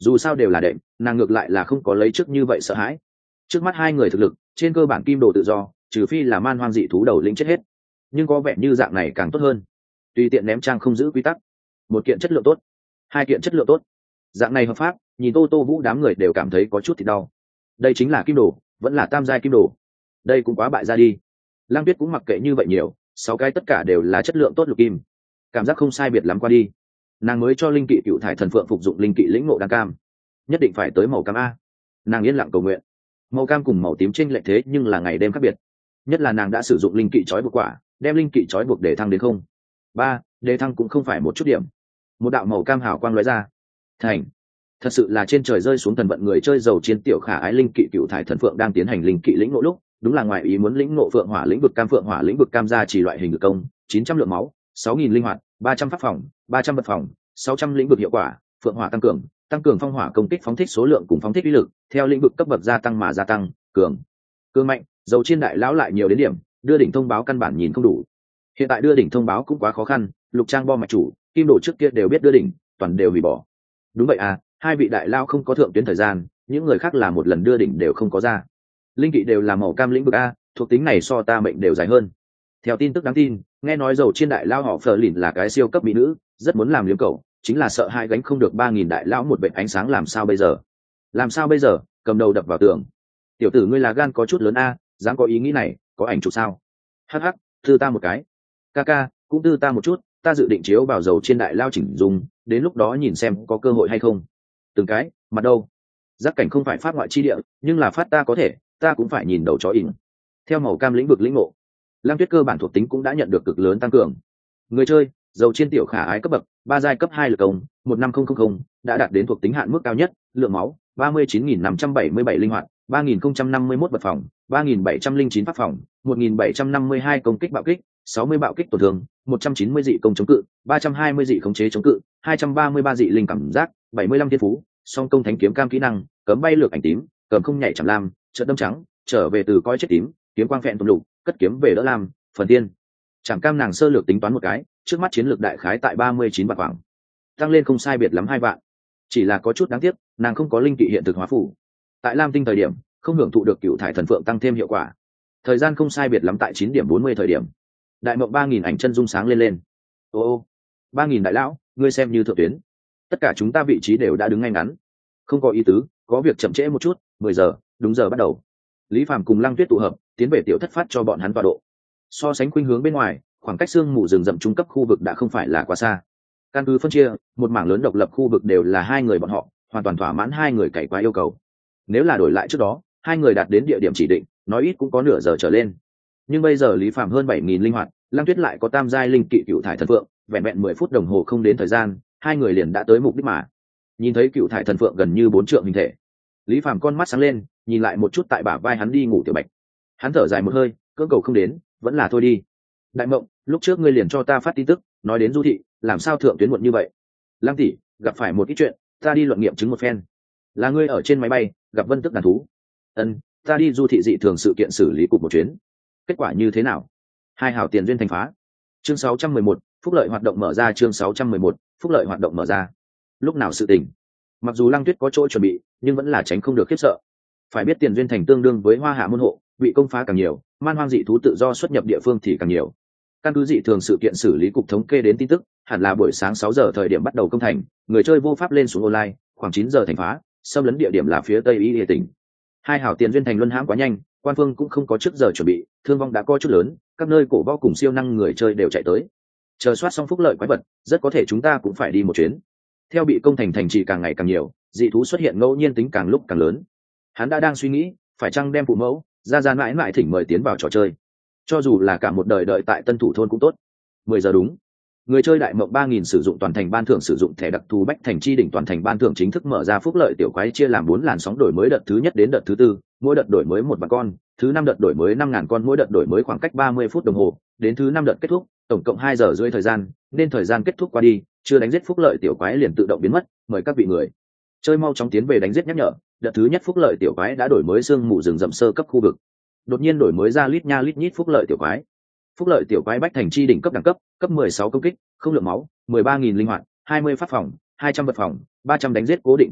dù sao đều là đệm, nàng ngược lại là không có lấy trước như vậy sợ hãi. Trước mắt hai người thực lực trên cơ bản kim đồ tự do, trừ phi là man hoang dị thú đầu lĩnh chết hết, nhưng có vẻ như dạng này càng tốt hơn. Tùy tiện ném trang không giữ quy tắc, một kiện chất lượng tốt, hai kiện chất lượng tốt, dạng này hợp pháp, nhìn Tô Tô Vũ đám người đều cảm thấy có chút thì đau. Đây chính là kim đồ, vẫn là tam giai kim đồ, đây cũng quá bại ra đi. Lang Tuyết cũng mặc kệ như vậy nhiều, sáu cái tất cả đều là chất lượng tốt lục kim, cảm giác không sai biệt lắm qua đi. Nàng mới cho linh kỵ cựu thải thần phượng phục dụng linh kỵ lĩnh ngộ đan cam, nhất định phải tới màu cam a. Nàng yên lặng cầu nguyện. Màu cam cùng màu tím chênh lệch thế nhưng là ngày đêm khác biệt, nhất là nàng đã sử dụng linh kỵ trói buộc quả, đem linh kỵ trói buộc để thăng đến không ba, đề thăng cũng không phải một chút điểm. Một đạo màu cam hào quang lóe ra, thành. Thật sự là trên trời rơi xuống thần vận, người chơi giàu chiến tiểu khả ái linh kỵ cựu thải thần phượng đang tiến hành linh kỵ lĩnh ngộ lúc, đúng là ngoài ý muốn lĩnh ngộ phượng hỏa lĩnh vực cam, phượng hỏa lĩnh vực cam gia chỉ loại hình lực công, chín trăm lượng máu, sáu nghìn linh hoạt, ba trăm pháp phòng, ba trăm vật phòng, sáu trăm lĩnh vực hiệu quả, phượng hỏa tăng cường, tăng cường phong hỏa công kích phóng thích số lượng cùng phóng thích uy lực, theo lĩnh vực cấp bậc gia tăng mà gia tăng, cường, cường mạnh, dầu chiên đại lão lại nhiều đến điểm, đưa đỉnh thông báo căn bản nhìn không đủ. Hiện tại đưa đỉnh thông báo cũng quá khó khăn, lục trang bo mạch chủ, kim đồ trước kia đều biết đưa đỉnh, toàn đều hủy bỏ. Đúng vậy à, hai vị đại lao không có thượng tuyến thời gian, những người khác là một lần đưa đỉnh đều không có ra. Linh kỵ đều là màu cam lĩnh vực a, thuộc tính này so ta mệnh đều dài hơn. Theo tin tức đáng tin, nghe nói dầu chiên đại lao họ Phở Lìn là cái siêu cấp mỹ nữ, rất muốn làm liếm cầu, chính là sợ hai gánh không được ba nghìn đại lão một bệnh ánh sáng, làm sao bây giờ? Làm sao bây giờ? Cầm đầu đập vào tường. Tiểu tử ngươi là gan có chút lớn a, dám có ý nghĩ này, có ảnh chụp sao? Hắc hắc, tư ta một cái. Ca ca, cũng tư ta một chút, ta dự định chiếu vào dầu chiên đại lao chỉnh dùng, đến lúc đó nhìn xem có cơ hội hay không. Từng cái, mặt đâu? Giác cảnh không phải phát ngoại chi địa, nhưng là phát ta có thể, ta cũng phải nhìn đầu chó ỉn. Theo màu cam lĩnh vực lĩnh ngộ, Lam Tuyết cơ bản thuộc tính cũng đã nhận được cực lớn tăng cường. Người chơi, dầu chiên tiểu khả ái cấp bậc, ba giai cấp hai lực công, một năm không không không, đã đạt đến thuộc tính hạn mức cao nhất, lượng máu, ba mươi chín nghìn năm trăm bảy mươi bảy linh hoạt, ba nghìn không trăm năm mươi mốt vật phòng, ba nghìn bảy trăm linh chín pháp phòng, một nghìn bảy trăm năm mươi hai công kích bạo kích, sáu mươi bạo kích tổn thương, một trăm chín mươi dị công chống cự, ba trăm hai mươi dị khống chế chống cự, hai trăm ba mươi ba dị linh cảm giác, bảy mươi lăm thiên phú, song công thánh kiếm cam kỹ năng, cấm bay lược ảnh tím, cầm không nhảy chạm lam, chợt đâm trắng, trở về từ coi chết tím, kiếm quang phẹn tùng lục, cất kiếm về đỡ lam, phần tiên. Chạm cam nàng sơ lược tính toán một cái, trước mắt chiến lược đại khái tại ba mươi chín vạn khoảng, tăng lên không sai biệt lắm hai vạn. Chỉ là có chút đáng tiếc, nàng không có linh kỵ hiện thực hóa phủ. Tại lam tinh thời điểm, không hưởng thụ được cựu thải thần phượng tăng thêm hiệu quả. Thời gian không sai biệt lắm tại chín điểm bốn mươi thời điểm, đại mộng ba nghìn ảnh chân dung sáng lên lên. Ô ô, ba nghìn đại lão, ngươi xem như thượng tuyến. Tất cả chúng ta vị trí đều đã đứng ngay ngắn. Không có ý tứ, có việc chậm trễ một chút, mười giờ, đúng giờ bắt đầu. Lý Phàm cùng Lăng Tuyết tụ hợp, tiến về tiểu thất phát cho bọn hắn tọa độ. So sánh khuynh hướng bên ngoài, khoảng cách sương mù rừng rậm trung cấp khu vực đã không phải là quá xa. Căn cứ phân chia, một mảng lớn độc lập khu vực đều là hai người bọn họ, hoàn toàn thỏa mãn hai người cày quá yêu cầu. Nếu là đổi lại trước đó, hai người đạt đến địa điểm chỉ định, nói ít cũng có nửa giờ trở lên. Nhưng bây giờ Lý Phàm hơn bảy nghìn linh hoạt, Lăng Tuyết lại có tam giai linh kỵ cựu thải thần phượng, vẹn vẹn mười phút đồng hồ không đến thời gian, hai người liền đã tới mục đích mà. Nhìn thấy cựu thải thần phượng gần như bốn trượng hình thể, Lý Phàm con mắt sáng lên, nhìn lại một chút tại bả vai hắn đi ngủ tiểu bạch. Hắn thở dài một hơi, cưỡng cầu không đến, vẫn là thôi đi. Đại mộng, lúc trước ngươi liền cho ta phát tin tức, nói đến Du thị, làm sao thượng tuyến muộn như vậy? Lăng tỷ, gặp phải một ít chuyện, ta đi luận nghiệm chứng một phen. Là ngươi ở trên máy bay gặp Vân Tức đàn thú. Ân, ta đi Du thị dị thường sự kiện xử lý cục một chuyến. Kết quả như thế nào? Hai hảo tiền duyên thành phá. Chương sáu trăm mười một, phúc lợi hoạt động mở ra. Chương sáu trăm mười một, phúc lợi hoạt động mở ra. Lúc nào sự tình? Mặc dù Lăng Tuyết có chỗ chuẩn bị, nhưng vẫn là tránh không được khiếp sợ. Phải biết tiền duyên thành tương đương với Hoa Hạ môn hộ, bị công phá càng nhiều, man hoang dị thú tự do xuất nhập địa phương thì càng nhiều. Căn cứ dị thường sự kiện xử lý cục thống kê đến tin tức, hẳn là buổi sáng sáu giờ thời điểm bắt đầu công thành, người chơi vô pháp lên xuống online, khoảng chín giờ thành phá, xâm lấn địa điểm là phía tây y địa tỉnh. Hai hảo tiền duyên thành luân hãm quá nhanh, quan phương cũng không có trước giờ chuẩn bị, thương vong đã có chút lớn, các nơi cổ võ cùng siêu năng người chơi đều chạy tới. Chờ soát xong phúc lợi quái vật, rất có thể chúng ta cũng phải đi một chuyến. Theo bị công thành thành trì càng ngày càng nhiều, dị thú xuất hiện ngẫu nhiên tính càng lúc càng lớn. Hắn đã đang suy nghĩ, phải chăng đem phụ mẫu ra ra mãi mãi thỉnh mời tiến vào trò chơi, cho dù là cả một đời đợi tại tân thủ thôn cũng tốt. Mười giờ đúng, người chơi đại mộng ba nghìn sử dụng toàn thành ban thưởng sử dụng thẻ đặc thù bách thành chi đỉnh toàn thành ban thưởng chính thức mở ra. Phúc lợi tiểu quái chia làm bốn làn sóng đổi mới, đợt thứ nhất đến đợt thứ tư, mỗi đợt đổi mới một vạn con, thứ năm đợt đổi mới năm ngàn con, mỗi đợt đổi mới khoảng cách ba mươi phút đồng hồ, đến thứ năm đợt kết thúc, tổng cộng hai giờ rưỡi thời gian, nên thời gian kết thúc qua đi, chưa đánh giết phúc lợi tiểu quái liền tự động biến mất, mời các vị người chơi mau chóng tiến về đánh giết nhắc nhở. Đợt thứ nhất phúc lợi tiểu quái đã đổi mới sương mù rừng rậm sơ cấp khu vực, đột nhiên đổi mới ra lít nha lít nhít phúc lợi tiểu quái. Phúc lợi tiểu quái bách thành chi đỉnh cấp đẳng cấp, cấp mười sáu công kích, không lượng máu, mười ba nghìn linh hoạt, hai mươi pháp phòng, hai trăm vật phòng, ba trăm đánh giết cố định kinh nghiệm,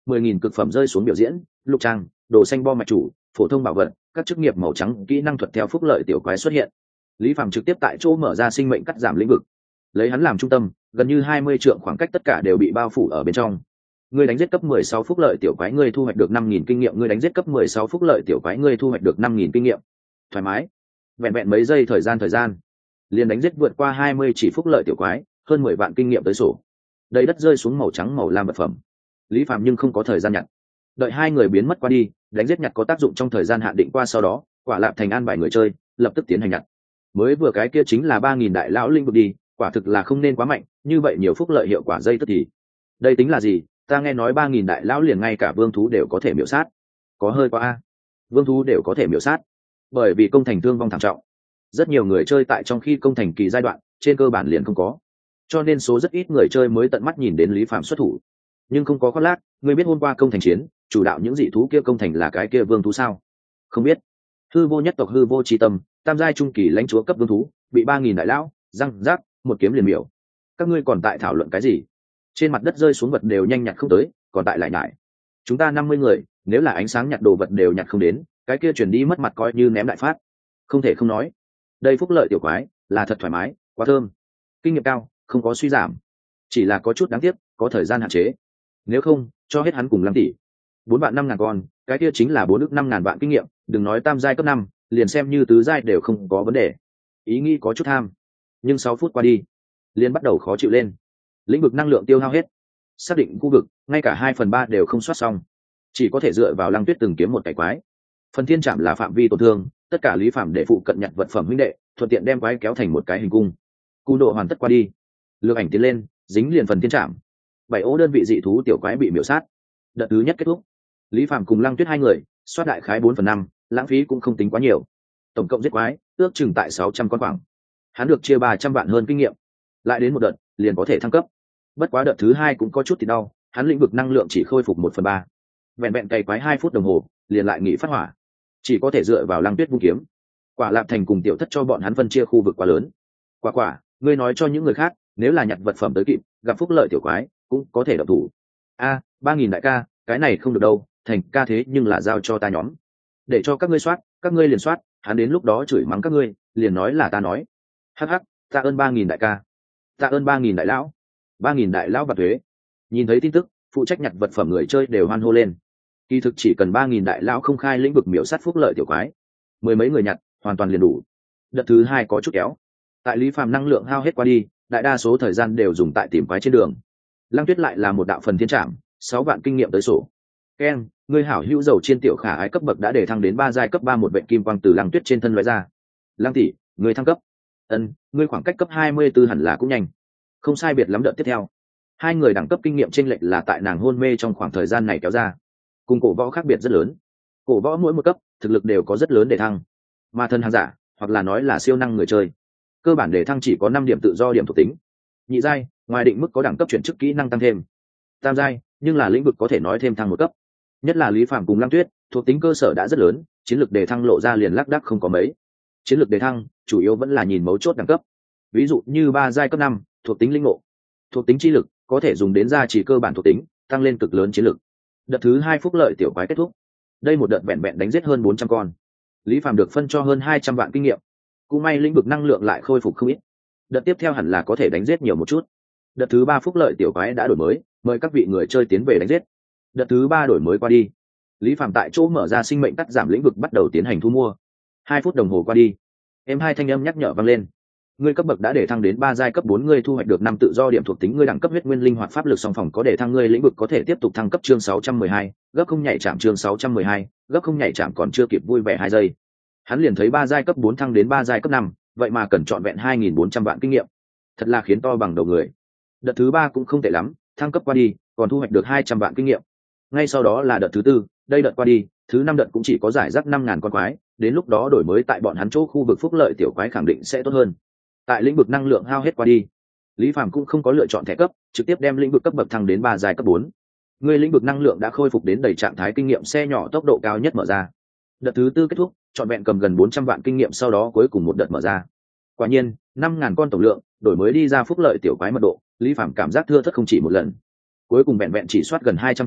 mười nghìn cực phẩm rơi xuống biểu diễn, lục trang, đồ xanh bo mạch chủ, phổ thông bảo vật, các chức nghiệp màu trắng, kỹ năng thuật theo phúc lợi tiểu quái xuất hiện. Lý Phàm trực tiếp tại chỗ mở ra sinh mệnh cắt giảm lĩnh vực, lấy hắn làm trung tâm, gần như hai mươi trượng khoảng cách tất cả đều bị bao phủ ở bên trong. Ngươi đánh giết cấp mười sáu phúc lợi tiểu quái, ngươi thu hoạch được năm nghìn kinh nghiệm, ngươi đánh giết cấp mười sáu phúc lợi tiểu quái, ngươi thu hoạch được năm nghìn kinh nghiệm. Thoải mái. Vẹn vẹn mấy giây thời gian thời gian, liền đánh giết vượt qua hai mươi chỉ phúc lợi tiểu quái, hơn mười vạn kinh nghiệm tới sổ. Đầy đất rơi xuống màu trắng màu lam vật phẩm. Lý Phàm nhưng không có thời gian nhặt. Đợi hai người biến mất qua đi, đánh giết nhặt có tác dụng trong thời gian hạn định qua, sau đó, quả lạp thành an bài người chơi, lập tức tiến hành nhặt. Mới vừa cái kia chính là ba nghìn đại lão linh vực đi, quả thực là không nên quá mạnh, như vậy nhiều phúc lợi hiệu quả dây tức thì. Đây tính là gì, ta nghe nói ba nghìn đại lão liền ngay cả vương thú đều có thể miểu sát. Có hơi quá a. Vương thú đều có thể miểu sát. Bởi vì công thành thương vong thảm trọng. Rất nhiều người chơi tại trong khi công thành kỳ giai đoạn, trên cơ bản liền không có. Cho nên số rất ít người chơi mới tận mắt nhìn đến Lý Phàm xuất thủ. Nhưng không có khoác lác, ngươi biết hôm qua công thành chiến, chủ đạo những dị thú kia công thành là cái kia vương thú sao? Không biết. Hư vô nhất tộc hư vô chi tâm, tam giai trung kỳ lãnh chúa cấp vương thú, bị ba nghìn đại lão, răng rác, một kiếm liền miểu. Các ngươi còn tại thảo luận cái gì? Trên mặt đất rơi xuống vật đều nhanh nhặt không tới, còn tại lại nhải. Chúng ta năm mươi người, nếu là ánh sáng nhặt đồ vật đều nhặt không đến, cái kia chuyển đi mất mặt coi như ném đại phát. Không thể không nói, đây phúc lợi tiểu quái là thật thoải mái, quá thơm. Kinh nghiệm cao, không có suy giảm, chỉ là có chút đáng tiếc, có thời gian hạn chế. Nếu không, cho hết hắn cùng năm tỷ, bốn vạn năm ngàn con, cái kia chính là bốn ước năm ngàn vạn kinh nghiệm. Đừng nói tam giai cấp năm, liền xem như tứ giai đều không có vấn đề. Ý nghĩ có chút tham, nhưng sáu phút qua đi, liền bắt đầu khó chịu lên. Lĩnh vực năng lượng tiêu hao hết, xác định khu vực, ngay cả hai phần ba đều không soát xong, chỉ có thể dựa vào Lăng Tuyết từng kiếm một cái quái. Phần thiên trảm là phạm vi tổn thương, tất cả Lý Phạm để phụ cận nhặt vật phẩm huynh đệ, thuận tiện đem quái kéo thành một cái hình cung. Cung độ hoàn tất qua đi, lược ảnh tiến lên, dính liền phần thiên trảm. Bảy ô đơn vị dị thú tiểu quái bị miểu sát. Đợt thứ nhất kết thúc, Lý Phạm cùng Lăng Tuyết hai người soát đại khái bốn phần năm, lãng phí cũng không tính quá nhiều. Tổng cộng giết quái ước chừng tại sáu trăm con khoảng. Hắn được chia ba trăm vạn hơn kinh nghiệm, lại đến một đợt liền có thể thăng cấp. Bất quá đợt thứ hai cũng có chút thì đau, hắn lĩnh vực năng lượng chỉ khôi phục một phần ba, vẹn vẹn cày quái hai phút đồng hồ liền lại nghỉ phát hỏa, chỉ có thể dựa vào Lăng Tuyết vung kiếm. Quả Lạp Thành cùng Tiểu Thất cho bọn hắn phân chia khu vực quá lớn. Quả quả, ngươi nói cho những người khác, nếu là nhặt vật phẩm tới kịp, gặp phúc lợi tiểu quái cũng có thể động thủ. A, ba nghìn đại ca, cái này không được đâu, Thành ca thế nhưng là giao cho ta nhóm, để cho các ngươi soát, các ngươi liền soát, hắn đến lúc đó chửi mắng các ngươi, liền nói là ta nói. Hắc hắc, tạ ơn ba nghìn đại ca, tạ ơn ba nghìn đại lão, ba nghìn đại lão và thuế. Nhìn thấy tin tức, phụ trách nhặt vật phẩm người chơi đều hoan hô lên. Kỳ thực chỉ cần ba nghìn đại lão không khai lĩnh vực miểu sát phúc lợi tiểu quái, mười mấy người nhặt hoàn toàn liền đủ. Đợt thứ hai có chút kéo, tại Lý Phàm năng lượng hao hết qua đi, đại đa số thời gian đều dùng tại tìm quái trên đường. Lăng Tuyết lại là một đạo phần thiên trảm, sáu vạn kinh nghiệm tới sổ. Ken, người hảo hữu dầu trên tiểu khả ái cấp bậc đã để thăng đến ba giai cấp ba, một vệ kim quang từ Lăng Tuyết trên thân loại ra. Lăng tỷ, người thăng cấp. Ân, ngươi khoảng cách cấp hai mươi tư hẳn là cũng nhanh. Không sai biệt lắm, đợt tiếp theo. Hai người đẳng cấp kinh nghiệm chênh lệch là tại nàng hôn mê trong khoảng thời gian này kéo ra. Cùng cổ võ khác biệt rất lớn. Cổ võ mỗi một cấp, thực lực đều có rất lớn để thăng. Mà thân hàng giả, hoặc là nói là siêu năng người chơi, cơ bản để thăng chỉ có năm điểm tự do điểm thuộc tính. Nhị giai, ngoài định mức có đẳng cấp chuyển chức kỹ năng tăng thêm. Tam giai, nhưng là lĩnh vực có thể nói thêm thăng một cấp. Nhất là Lý Phàm cùng Lăng Tuyết, thuộc tính cơ sở đã rất lớn, chiến lược đề thăng lộ ra liền lác đác không có mấy. Chiến lược đề thăng chủ yếu vẫn là nhìn mấu chốt đẳng cấp. Ví dụ như ba giai cấp năm, thuộc tính linh ngộ, thuộc tính chi lực có thể dùng đến gia trì cơ bản thuộc tính, tăng lên cực lớn chiến lược. Đợt thứ hai phúc lợi tiểu quái kết thúc. Đây một đợt vẹn vẹn đánh giết hơn bốn trăm con. Lý Phàm được phân cho hơn hai trăm vạn kinh nghiệm. Cũng may lĩnh vực năng lượng lại khôi phục không ít. Đợt tiếp theo hẳn là có thể đánh giết nhiều một chút. Đợt thứ ba phúc lợi tiểu quái đã đổi mới, mời các vị người chơi tiến về đánh giết. Đợt thứ ba đổi mới qua đi, Lý Phàm tại chỗ mở ra sinh mệnh cắt giảm lĩnh vực, bắt đầu tiến hành thu mua. Hai phút đồng hồ qua đi, em hai thanh âm nhắc nhở vang lên. Ngươi cấp bậc đã để thăng đến ba giai cấp bốn, ngươi thu hoạch được năm tự do điểm thuộc tính, ngươi đẳng cấp huyết nguyên linh hoạt pháp lực song phòng có để thăng, ngươi lĩnh vực có thể tiếp tục thăng cấp. Chương sáu trăm mười hai, gấp không nhảy chạm. Chương sáu trăm mười hai, gấp không nhảy chạm. Còn chưa kịp vui vẻ hai giây, hắn liền thấy ba giai cấp bốn thăng đến ba giai cấp năm, vậy mà cần trọn vẹn hai nghìn bốn trăm vạn kinh nghiệm, thật là khiến to bằng đầu người. Đợt thứ ba cũng không tệ lắm, thăng cấp qua đi, còn thu hoạch được hai trăm vạn kinh nghiệm. Ngay sau đó là đợt thứ tư, đây đợt qua đi, thứ năm đợt cũng chỉ có giải rác năm ngàn con quái, đến lúc đó đổi mới tại bọn hắn chỗ khu vực phúc lợi tiểu quái khẳng định sẽ tốt hơn. Tại lĩnh vực năng lượng hao hết qua đi, Lý Phàm cũng không có lựa chọn thẻ cấp, trực tiếp đem lĩnh vực cấp bậc thăng đến ba giai cấp bốn. Người lĩnh vực năng lượng đã khôi phục đến đầy trạng thái kinh nghiệm xe nhỏ tốc độ cao nhất mở ra. Đợt thứ tư kết thúc, trọn vẹn cầm gần bốn trăm vạn kinh nghiệm, sau đó cuối cùng một đợt mở ra. Quả nhiên, năm ngàn con tổng lượng, đổi mới đi ra phúc lợi tiểu quái mật độ, Lý Phàm cảm giác thưa thất không chỉ một lần. Cuối cùng vẹn vẹn chỉ soát gần hai trăm chỉ,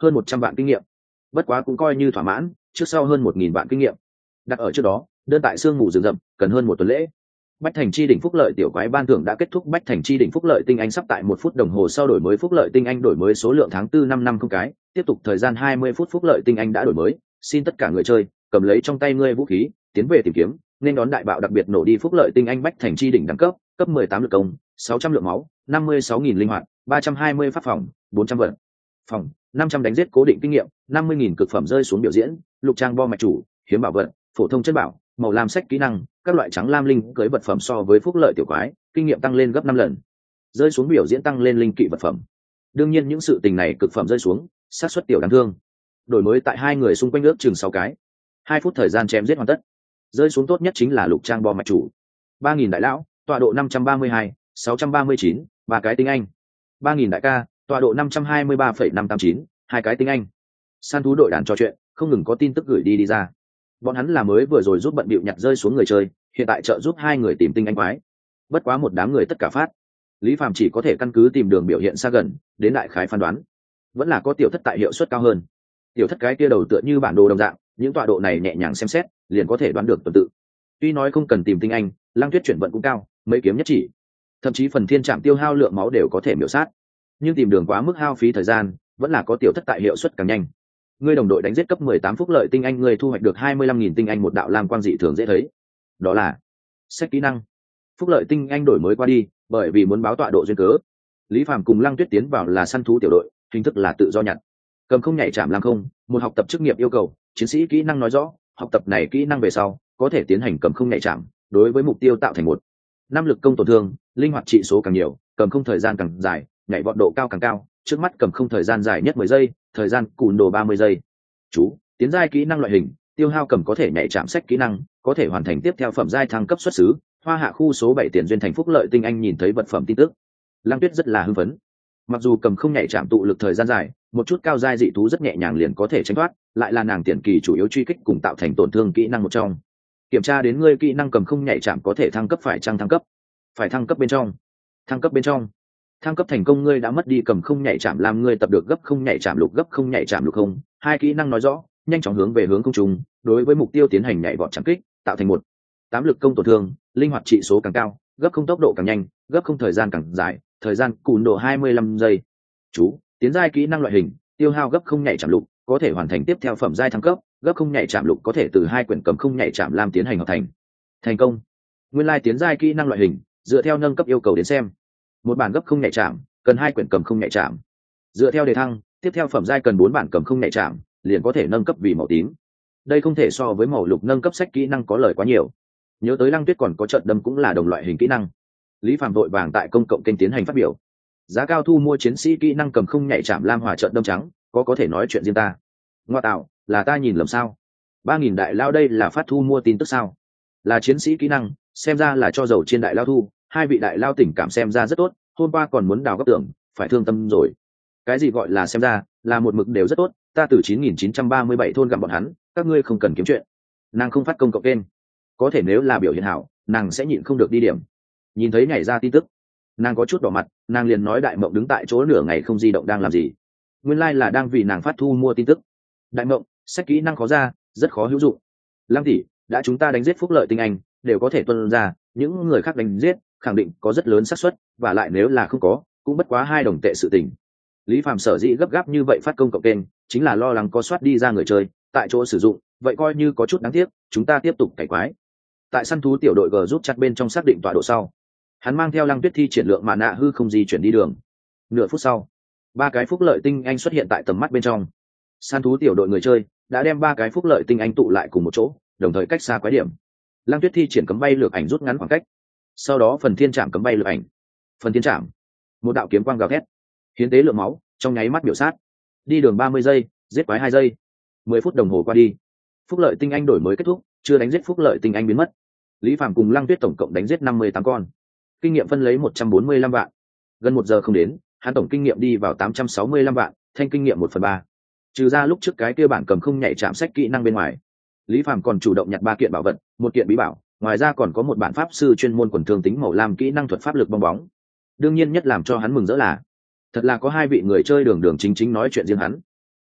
hơn một trăm vạn kinh nghiệm. Bất quá cũng coi như thỏa mãn, trước sau hơn một nghìn vạn kinh nghiệm. Đặt ở trước đó, đơn tại sương mù rừng rậm, cần hơn một tuần lễ. Bách Thành chi đỉnh phúc lợi tiểu quái ban thưởng đã kết thúc. Bách Thành chi đỉnh phúc lợi tinh anh sắp tại một phút đồng hồ sau đổi mới. Phúc lợi tinh anh đổi mới số lượng tháng tư năm năm không cái, tiếp tục thời gian hai mươi phút. Phúc lợi tinh anh đã đổi mới, xin tất cả người chơi cầm lấy trong tay ngươi vũ khí, tiến về tìm kiếm, nên đón đại bạo đặc biệt nổ đi. Phúc lợi tinh anh Bách Thành chi đỉnh đẳng cấp, cấp mười tám lực công, sáu trăm lượng máu, năm mươi sáu nghìn linh hoạt, ba trăm hai mươi pháp phòng, bốn trăm vận phòng, năm trăm đánh giết cố định kinh nghiệm, năm mươi nghìn cực phẩm rơi xuống biểu diễn, lục trang bo mạch chủ, hiếm bảo vật, phổ thông chất bảo, màu lam sách kỹ năng, các loại trắng lam linh cưới vật phẩm. So với phúc lợi tiểu quái, kinh nghiệm tăng lên gấp năm lần, rơi xuống biểu diễn tăng lên linh kỵ vật phẩm. Đương nhiên những sự tình này cực phẩm rơi xuống, xác suất tiểu đáng thương. Đổi mới tại hai người xung quanh ước chừng sáu cái, hai phút thời gian chém giết hoàn tất. Rơi xuống tốt nhất chính là lục trang bo mạch chủ, ba nghìn đại lão, tọa độ năm trăm ba mươi hai, sáu trăm ba mươi chín, ba cái tinh anh. Ba nghìn đại ca, tọa độ năm trăm hai mươi ba phẩy năm tám chín, hai cái tinh anh. Săn thú đội đàn trò chuyện, không ngừng có tin tức gửi đi đi ra. Bọn hắn là mới vừa rồi giúp bận bịu nhặt rơi xuống người chơi, hiện tại trợ giúp hai người tìm tinh anh quái. Bất quá một đám người tất cả phát, Lý Phàm chỉ có thể căn cứ tìm đường biểu hiện xa gần đến đại khái phán đoán, vẫn là có tiểu thất tại hiệu suất cao hơn. Tiểu thất cái kia đầu tựa như bản đồ đồng dạng, những tọa độ này nhẹ nhàng xem xét liền có thể đoán được tuần tự. Tuy nói không cần tìm tinh anh, Lăng Tuyết chuyển vận cũng cao, mấy kiếm nhất chỉ, thậm chí phần thiên trạm tiêu hao lượng máu đều có thể miểu sát. Nhưng tìm đường quá mức hao phí thời gian, vẫn là có tiểu thất tại hiệu suất càng nhanh. Ngươi đồng đội đánh giết cấp mười tám phúc lợi tinh anh, ngươi thu hoạch được hai mươi lăm nghìn tinh anh. Một đạo lam quang dị thường dễ thấy, đó là sách kỹ năng. Phúc lợi tinh anh đổi mới qua đi, bởi vì muốn báo tọa độ duyên cớ, Lý Phàm cùng Lăng Tuyết tiến vào là săn thú tiểu đội, hình thức là tự do nhặt. Cầm không nhảy chạm lam không, một học tập chức nghiệp yêu cầu, chiến sĩ kỹ năng nói rõ, học tập này kỹ năng về sau, có thể tiến hành cầm không nhảy chạm, đối với mục tiêu tạo thành một năm lực công tổn thương, linh hoạt trị số càng nhiều, cầm không thời gian càng dài, nhảy vọt độ cao càng cao. Trước mắt cầm không thời gian dài nhất mười giây, thời gian cùn đồ ba mươi giây. Chú tiến giai kỹ năng loại hình, tiêu hao cầm có thể nhảy chạm sách kỹ năng, có thể hoàn thành tiếp theo phẩm giai thăng cấp xuất xứ. Hoa hạ khu số bảy tiền duyên thành phúc lợi tinh anh nhìn thấy vật phẩm tin tức, Lăng Tuyết rất là hưng phấn. Mặc dù cầm không nhảy chạm tụ lực thời gian dài, một chút cao giai dị thú rất nhẹ nhàng liền có thể tránh thoát, lại là nàng tiền kỳ chủ yếu truy kích cùng tạo thành tổn thương kỹ năng một trong. Kiểm tra đến ngươi kỹ năng cầm không nhảy chạm có thể thăng cấp, phải chăng thăng cấp? Phải thăng cấp bên trong. Thăng cấp bên trong. Thăng cấp thành công, ngươi đã mất đi cầm không nhảy chạm làm ngươi tập được gấp không nhảy chạm lục, gấp không nhảy chạm lục không. Hai kỹ năng nói rõ, nhanh chóng hướng về hướng không trung, đối với mục tiêu tiến hành nhảy vọt chạm kích, tạo thành một tám lực công tổn thương, linh hoạt trị số càng cao, gấp không tốc độ càng nhanh, gấp không thời gian càng dài, thời gian cùn độ hai mươi lăm giây. Chú tiến giai kỹ năng loại hình, tiêu hao gấp không nhảy chạm lục, có thể hoàn thành tiếp theo phẩm giai thăng cấp. Gấp không nhảy chạm lục có thể từ hai quyển cầm không nhảy chạm lam tiến hành hợp thành. Thành công. Nguyên lai tiến giai kỹ năng loại hình, dựa theo nâng cấp yêu cầu đến xem, một bản gấp không nhảy chạm cần hai quyển cầm không nhảy chạm. Dựa theo đề thăng, tiếp theo phẩm giai cần bốn bản cầm không nhảy chạm, liền có thể nâng cấp vì màu tím. Đây không thể so với màu lục nâng cấp sách kỹ năng có lời quá nhiều. Nhớ tới Lăng Tuyết còn có trận đâm cũng là đồng loại hình kỹ năng. Lý Phạm vội vàng tại công cộng kênh tiến hành phát biểu. Giá cao thu mua chiến sĩ kỹ năng cầm không nhảy chạm lam hòa trận đâm trắng, có có thể nói chuyện riêng ta. Ngoa tạo, là ta nhìn lầm sao? Ba nghìn đại lao đây là phát thu mua tin tức sao? Là chiến sĩ kỹ năng, xem ra là cho dầu trên đại lao thu. Hai vị đại lao tình cảm xem ra rất tốt, hôm qua còn muốn đào góc tưởng, phải thương tâm rồi. Cái gì gọi là xem ra, là một mực đều rất tốt, ta từ chín nghìn chín trăm ba mươi bảy thôn gặp bọn hắn, các ngươi không cần kiếm chuyện. Nàng không phát công cộng kênh, có thể nếu là biểu hiện hảo, nàng sẽ nhịn không được đi điểm. Nhìn thấy nhảy ra tin tức, nàng có chút đỏ mặt, nàng liền nói Đại Mộng đứng tại chỗ nửa ngày không di động đang làm gì. Nguyên lai like là đang vì nàng phát thu mua tin tức. Đại Mộng, sách kỹ năng khó ra, rất khó hữu dụng. Lăng tỷ, đã chúng ta đánh giết phúc lợi tinh anh, đều có thể tuân ra, những người khác đánh giết, khẳng định có rất lớn xác suất, và lại nếu là không có, cũng bất quá hai đồng tệ sự tình. Lý Phạm sở dĩ gấp gáp như vậy phát công cộng kênh, chính là lo lắng có soát đi ra người chơi, tại chỗ sử dụng, vậy coi như có chút đáng tiếc, chúng ta tiếp tục cải quái. Tại săn thú tiểu đội G giúp chặt bên trong xác định tọa độ sau, hắn mang theo Lăng Tuyết thi triển lượng mà nạ hư không di chuyển đi đường. Nửa phút sau, ba cái phúc lợi tinh anh xuất hiện tại tầm mắt bên trong. Săn thú tiểu đội người chơi đã đem ba cái phúc lợi tinh anh tụ lại cùng một chỗ, đồng thời cách xa quái điểm. Lăng Tuyết thi triển cấm bay lược ảnh rút ngắn khoảng cách, sau đó phần thiên trạm cấm bay lược ảnh, phần thiên trạm, một đạo kiếm quang gào thét, hiến tế lượng máu trong nháy mắt biểu sát. Đi đường ba mươi giây, giết quái hai giây. Mười phút đồng hồ qua đi, phúc lợi tinh anh đổi mới kết thúc, chưa đánh giết phúc lợi tinh anh biến mất. Lý Phạm cùng Lăng Tuyết tổng cộng đánh giết năm mươi tám con, kinh nghiệm phân lấy một trăm bốn mươi lăm vạn. Gần một giờ không đến, hắn tổng kinh nghiệm đi vào tám trăm sáu mươi lăm vạn, thanh kinh nghiệm một phần ba. Trừ ra lúc trước cái kia bản cầm không nhảy chạm sách kỹ năng bên ngoài, Lý Phạm còn chủ động nhặt ba kiện bảo vật, một kiện bí bảo, ngoài ra còn có một bản pháp sư chuyên môn quần thương tính màu lam kỹ năng thuật pháp lực bong bóng. Đương nhiên nhất làm cho hắn mừng rỡ là, thật là có hai vị người chơi đường đường chính chính nói chuyện riêng hắn.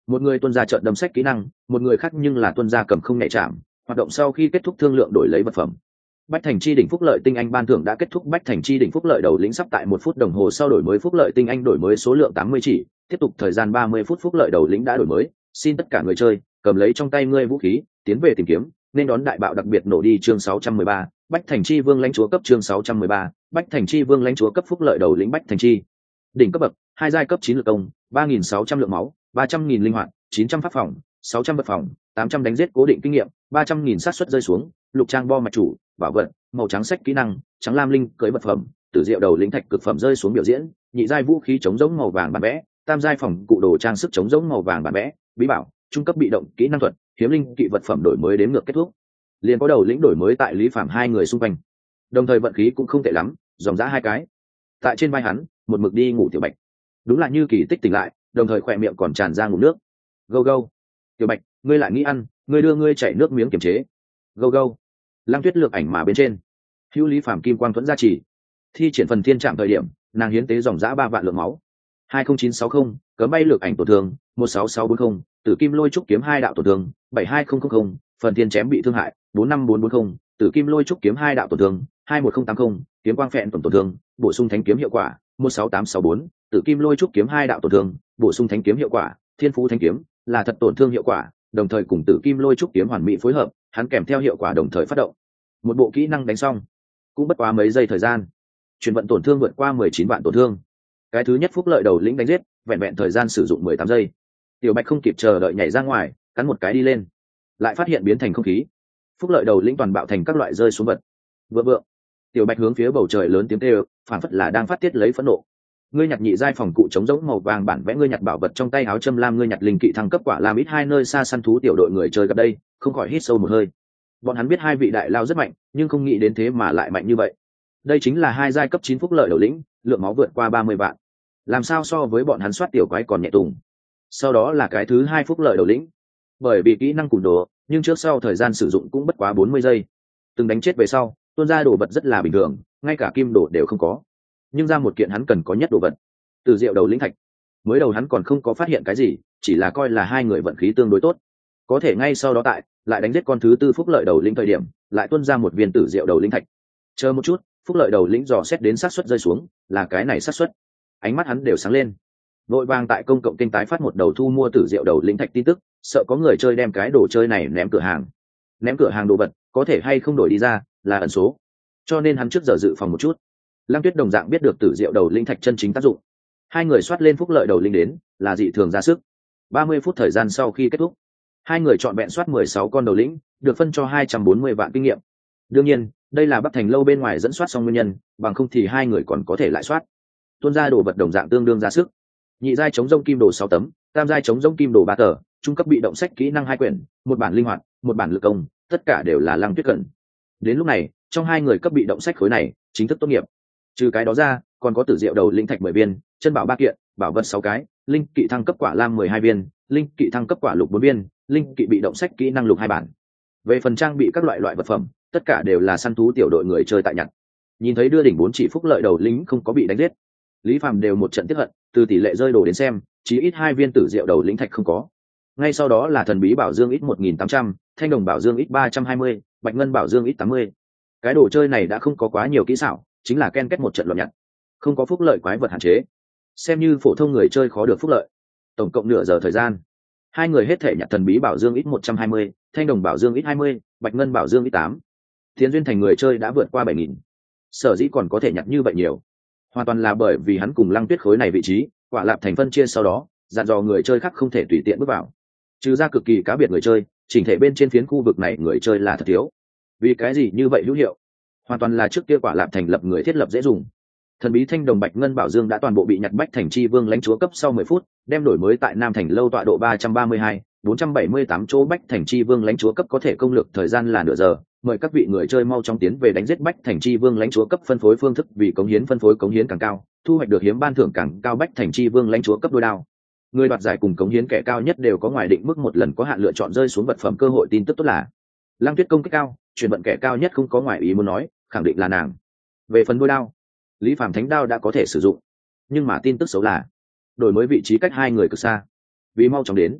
một người tuân ra trận đâm sách kỹ năng, một người khác nhưng là tuân ra cầm không nhạy chạm, hoạt động sau khi kết thúc thương lượng đổi lấy vật phẩm. Bách Thành Chi đỉnh phúc lợi tinh anh ban thưởng đã kết thúc. Bách Thành Chi đỉnh phúc lợi đầu lĩnh sắp tại một phút đồng hồ sau đổi mới phúc lợi tinh anh đổi mới số lượng tám mươi chỉ, tiếp tục thời gian ba mươi phút phúc lợi đầu lĩnh đã đổi mới. Xin tất cả người chơi cầm lấy trong tay ngươi vũ khí, tiến về tìm kiếm, nên đón đại bạo đặc biệt nổ đi. Chương sáu trăm mười ba, Bách Thành Chi Vương lãnh chúa cấp. Chương sáu trăm mười ba, Bách Thành Chi Vương lãnh chúa cấp. Phúc lợi đầu lĩnh Bách Thành Chi đỉnh cấp bậc hai giai cấp chín lực công, ba nghìn sáu trăm lượng máu, ba trăm nghìn linh hoạt, chín trăm pháp phòng, sáu trăm vật phòng, tám trăm đánh giết cố định kinh nghiệm, ba trăm nghìn sát suất rơi xuống, lục trang bo mạch chủ, bảo vật, màu trắng sách kỹ năng, trắng lam linh cưới vật phẩm, tử diệu đầu lĩnh thạch cực phẩm rơi xuống biểu diễn, nhị giai vũ khí chống giống màu vàng bản vẽ, tam giai phòng cụ đồ trang sức chống giống màu vàng bản vẽ, bí bảo, trung cấp bị động kỹ năng thuật, hiếm linh kỵ vật phẩm đổi mới đến ngược kết thúc. Liền có đầu lĩnh đổi mới tại Lý Phàm hai người xung quanh. Đồng thời vận khí cũng không tệ lắm, dòng dã hai cái. Tại trên vai hắn, một mực đi ngủ Tiểu Bạch. Đúng là như kỳ tích tỉnh lại, đồng thời khỏe miệng còn tràn ra ngủ nước. Go go. Tiểu Bạch, ngươi lại nghĩ ăn, ngươi đưa ngươi chảy nước miếng kiềm chế. Go go. Lăng Tuyết lược ảnh mà bên trên. Hữu Lý Phàm kim quang thuẫn gia trì. Thi triển phần thiên trạm thời điểm, nàng hiến tế dòng dã ba vạn lượng máu. hai không chín sáu không, cấm bay lược ảnh tổn thương, một sáu sáu bốn không, tử kim lôi trúc kiếm hai đạo tổn thương, bảy hai không không không, phần thiên chém bị thương hại, bốn năm bốn bốn không, tử kim lôi trúc kiếm hai đạo tổn thương, hai một không tám không, kiếm quang phẹn tổn tổn thương, bổ sung thánh kiếm hiệu quả, một sáu tám sáu bốn, tử kim lôi trúc kiếm hai đạo tổn thương, bổ sung thánh kiếm hiệu quả, thiên phú thánh kiếm, là thật tổn thương hiệu quả, đồng thời cùng tử kim lôi trúc kiếm hoàn mỹ phối hợp, hắn kèm theo hiệu quả đồng thời phát động. Một bộ kỹ năng đánh xong, cũng bất quá mấy giây thời gian. Chuyển vận tổn thương vượt qua mười chín vạn tổn thương. Cái thứ nhất phúc lợi đầu lĩnh đánh giết, vẹn vẹn thời gian sử dụng mười tám giây. Tiểu Bạch không kịp chờ đợi nhảy ra ngoài, cắn một cái đi lên, lại phát hiện biến thành không khí. Phúc lợi đầu lĩnh toàn bạo thành các loại rơi xuống vật. Vượng vượng. Tiểu Bạch hướng phía bầu trời lớn tiếng kêu, phản phất là đang phát tiết lấy phẫn nộ. Ngươi nhặt nhị giai phòng cụ chống giống màu vàng bản vẽ, ngươi nhặt bảo vật trong tay áo châm lam, ngươi nhặt linh kỵ thăng cấp quả làm ít hai nơi xa săn thú tiểu đội người chơi gặp đây, không khỏi hít sâu một hơi. Bọn hắn biết hai vị đại lao rất mạnh, nhưng không nghĩ đến thế mà lại mạnh như vậy. Đây chính là hai giai cấp chín phúc lợi đầu lĩnh, lượng máu vượt qua ba mươi vạn. Làm sao so với bọn hắn soát tiểu quái còn nhẹ tùng. Sau đó là cái thứ hai phúc lợi đầu lĩnh. Bởi vì kỹ năng cùn đồ, nhưng trước sau thời gian sử dụng cũng bất quá bốn mươi giây. Từng đánh chết về sau, tuôn ra đồ vật rất là bình thường, ngay cả kim đồ đều không có. Nhưng ra một kiện hắn cần có nhất đồ vật. Từ diệu đầu lĩnh thạch. Mới đầu hắn còn không có phát hiện cái gì, chỉ là coi là hai người vận khí tương đối tốt. Có thể ngay sau đó tại, lại đánh giết con thứ tư phúc lợi đầu lĩnh thời điểm, lại tuôn ra một viên tử diệu đầu lĩnh thạch. Chờ một chút, phúc lợi đầu lĩnh dò xét đến xác suất rơi xuống, là cái này xác suất. Ánh mắt hắn đều sáng lên. Vội vàng tại công cộng kênh tái phát một đầu thu mua tử diệu đầu lĩnh thạch tin tức, sợ có người chơi đem cái đồ chơi này ném cửa hàng. Ném cửa hàng đồ vật, có thể hay không đổi đi ra, là ẩn số. Cho nên hắn trước giờ dự phòng một chút. Lăng Tuyết đồng dạng biết được tử diệu đầu lĩnh thạch chân chính tác dụng. Hai người soát lên phúc lợi đầu lĩnh đến, là dị thường ra sức. ba mươi phút thời gian sau khi kết thúc, hai người chọn vẹn soát mười sáu con đầu lĩnh, được phân cho hai trăm bốn mươi vạn kinh nghiệm. Đương nhiên, đây là Bắc Thành lâu bên ngoài dẫn soát xong nguyên nhân, bằng không thì hai người còn có thể lại soát. Tuôn ra đồ vật đồng dạng tương đương ra sức. Nhị giai chống rông kim đồ sáu tấm, tam giai chống rông kim đồ ba tờ, trung cấp bị động sách kỹ năng hai quyển, một bản linh hoạt, một bản lực công, tất cả đều là Lăng Tuyết cần. Đến lúc này, trong hai người cấp bị động sách khối này, chính thức tốt nghiệp. Trừ cái đó ra, còn có tử diệu đầu lĩnh thạch mười viên, chân bảo ba kiện, bảo vật sáu cái, linh kỵ thăng cấp quả lam mười hai viên, linh kỵ thăng cấp quả lục bốn viên, linh kỵ bị động sách kỹ năng lục hai bản. Về phần trang bị các loại loại vật phẩm, tất cả đều là săn thú tiểu đội người chơi tại nhặt. Nhìn thấy đưa đỉnh bốn chỉ phúc lợi đầu lính không có bị đánh giết, Lý Phàm đều một trận tiếc hận, từ tỷ lệ rơi đồ đến xem, chỉ ít hai viên tử diệu đầu lĩnh thạch không có. Ngay sau đó là thần bí bảo dương ít một nghìn tám trăm, thanh đồng bảo dương ít ba trăm hai mươi, bạch ngân bảo dương ít tám mươi. Cái đồ chơi này đã không có quá nhiều kỹ xảo, chính là ken kết một trận loạn nhặt. Không có phúc lợi quái vật hạn chế, xem như phổ thông người chơi khó được phúc lợi. Tổng cộng nửa giờ thời gian, hai người hết thể nhặt thần bí bảo dương ít một trăm hai mươi, thanh đồng bảo dương ít hai mươi, bạch ngân bảo dương ít tám. Tiến duyên thành người chơi đã vượt qua bảy nghìn. Sở dĩ còn có thể nhặt như vậy nhiều, hoàn toàn là bởi vì hắn cùng Lăng Tuyết khối này vị trí, quả lạp thành phân chia sau đó, dặn dò người chơi khác không thể tùy tiện bước vào. Trừ ra cực kỳ cá biệt người chơi, chỉnh thể bên trên phiến khu vực này người chơi là thật thiếu. Vì cái gì như vậy hữu hiệu? Hoàn toàn là trước kia quả lạp thành lập người thiết lập dễ dùng. Thần bí thanh đồng bạch ngân bảo dương đã toàn bộ bị nhặt bách thành chi vương lãnh chúa cấp sau mười phút, đem đổi mới tại Nam Thành lâu tọa độ ba trăm ba mươi hai, bốn trăm bảy mươi tám chỗ bách thành chi vương lãnh chúa cấp có thể công lược thời gian là nửa giờ. Mời các vị người chơi mau chóng tiến về đánh giết bách thành chi vương lãnh chúa cấp. Phân phối phương thức vì cống hiến phân phối cống hiến càng cao, thu hoạch được hiếm ban thưởng càng cao. Bách thành chi vương lãnh chúa cấp đôi đao, người đoạt giải cùng cống hiến kẻ cao nhất đều có ngoài định mức một lần có hạn lựa chọn rơi xuống vật phẩm cơ hội. Tin tức tốt là Lăng Tuyết công kích cao, chuyển vận kẻ cao nhất không có ngoài ý muốn nói, khẳng định là nàng. Về phần đôi đao, Lý Phàm thánh đao đã có thể sử dụng, nhưng mà tin tức xấu là đổi mới vị trí cách hai người cực xa. Vì mau chóng đến,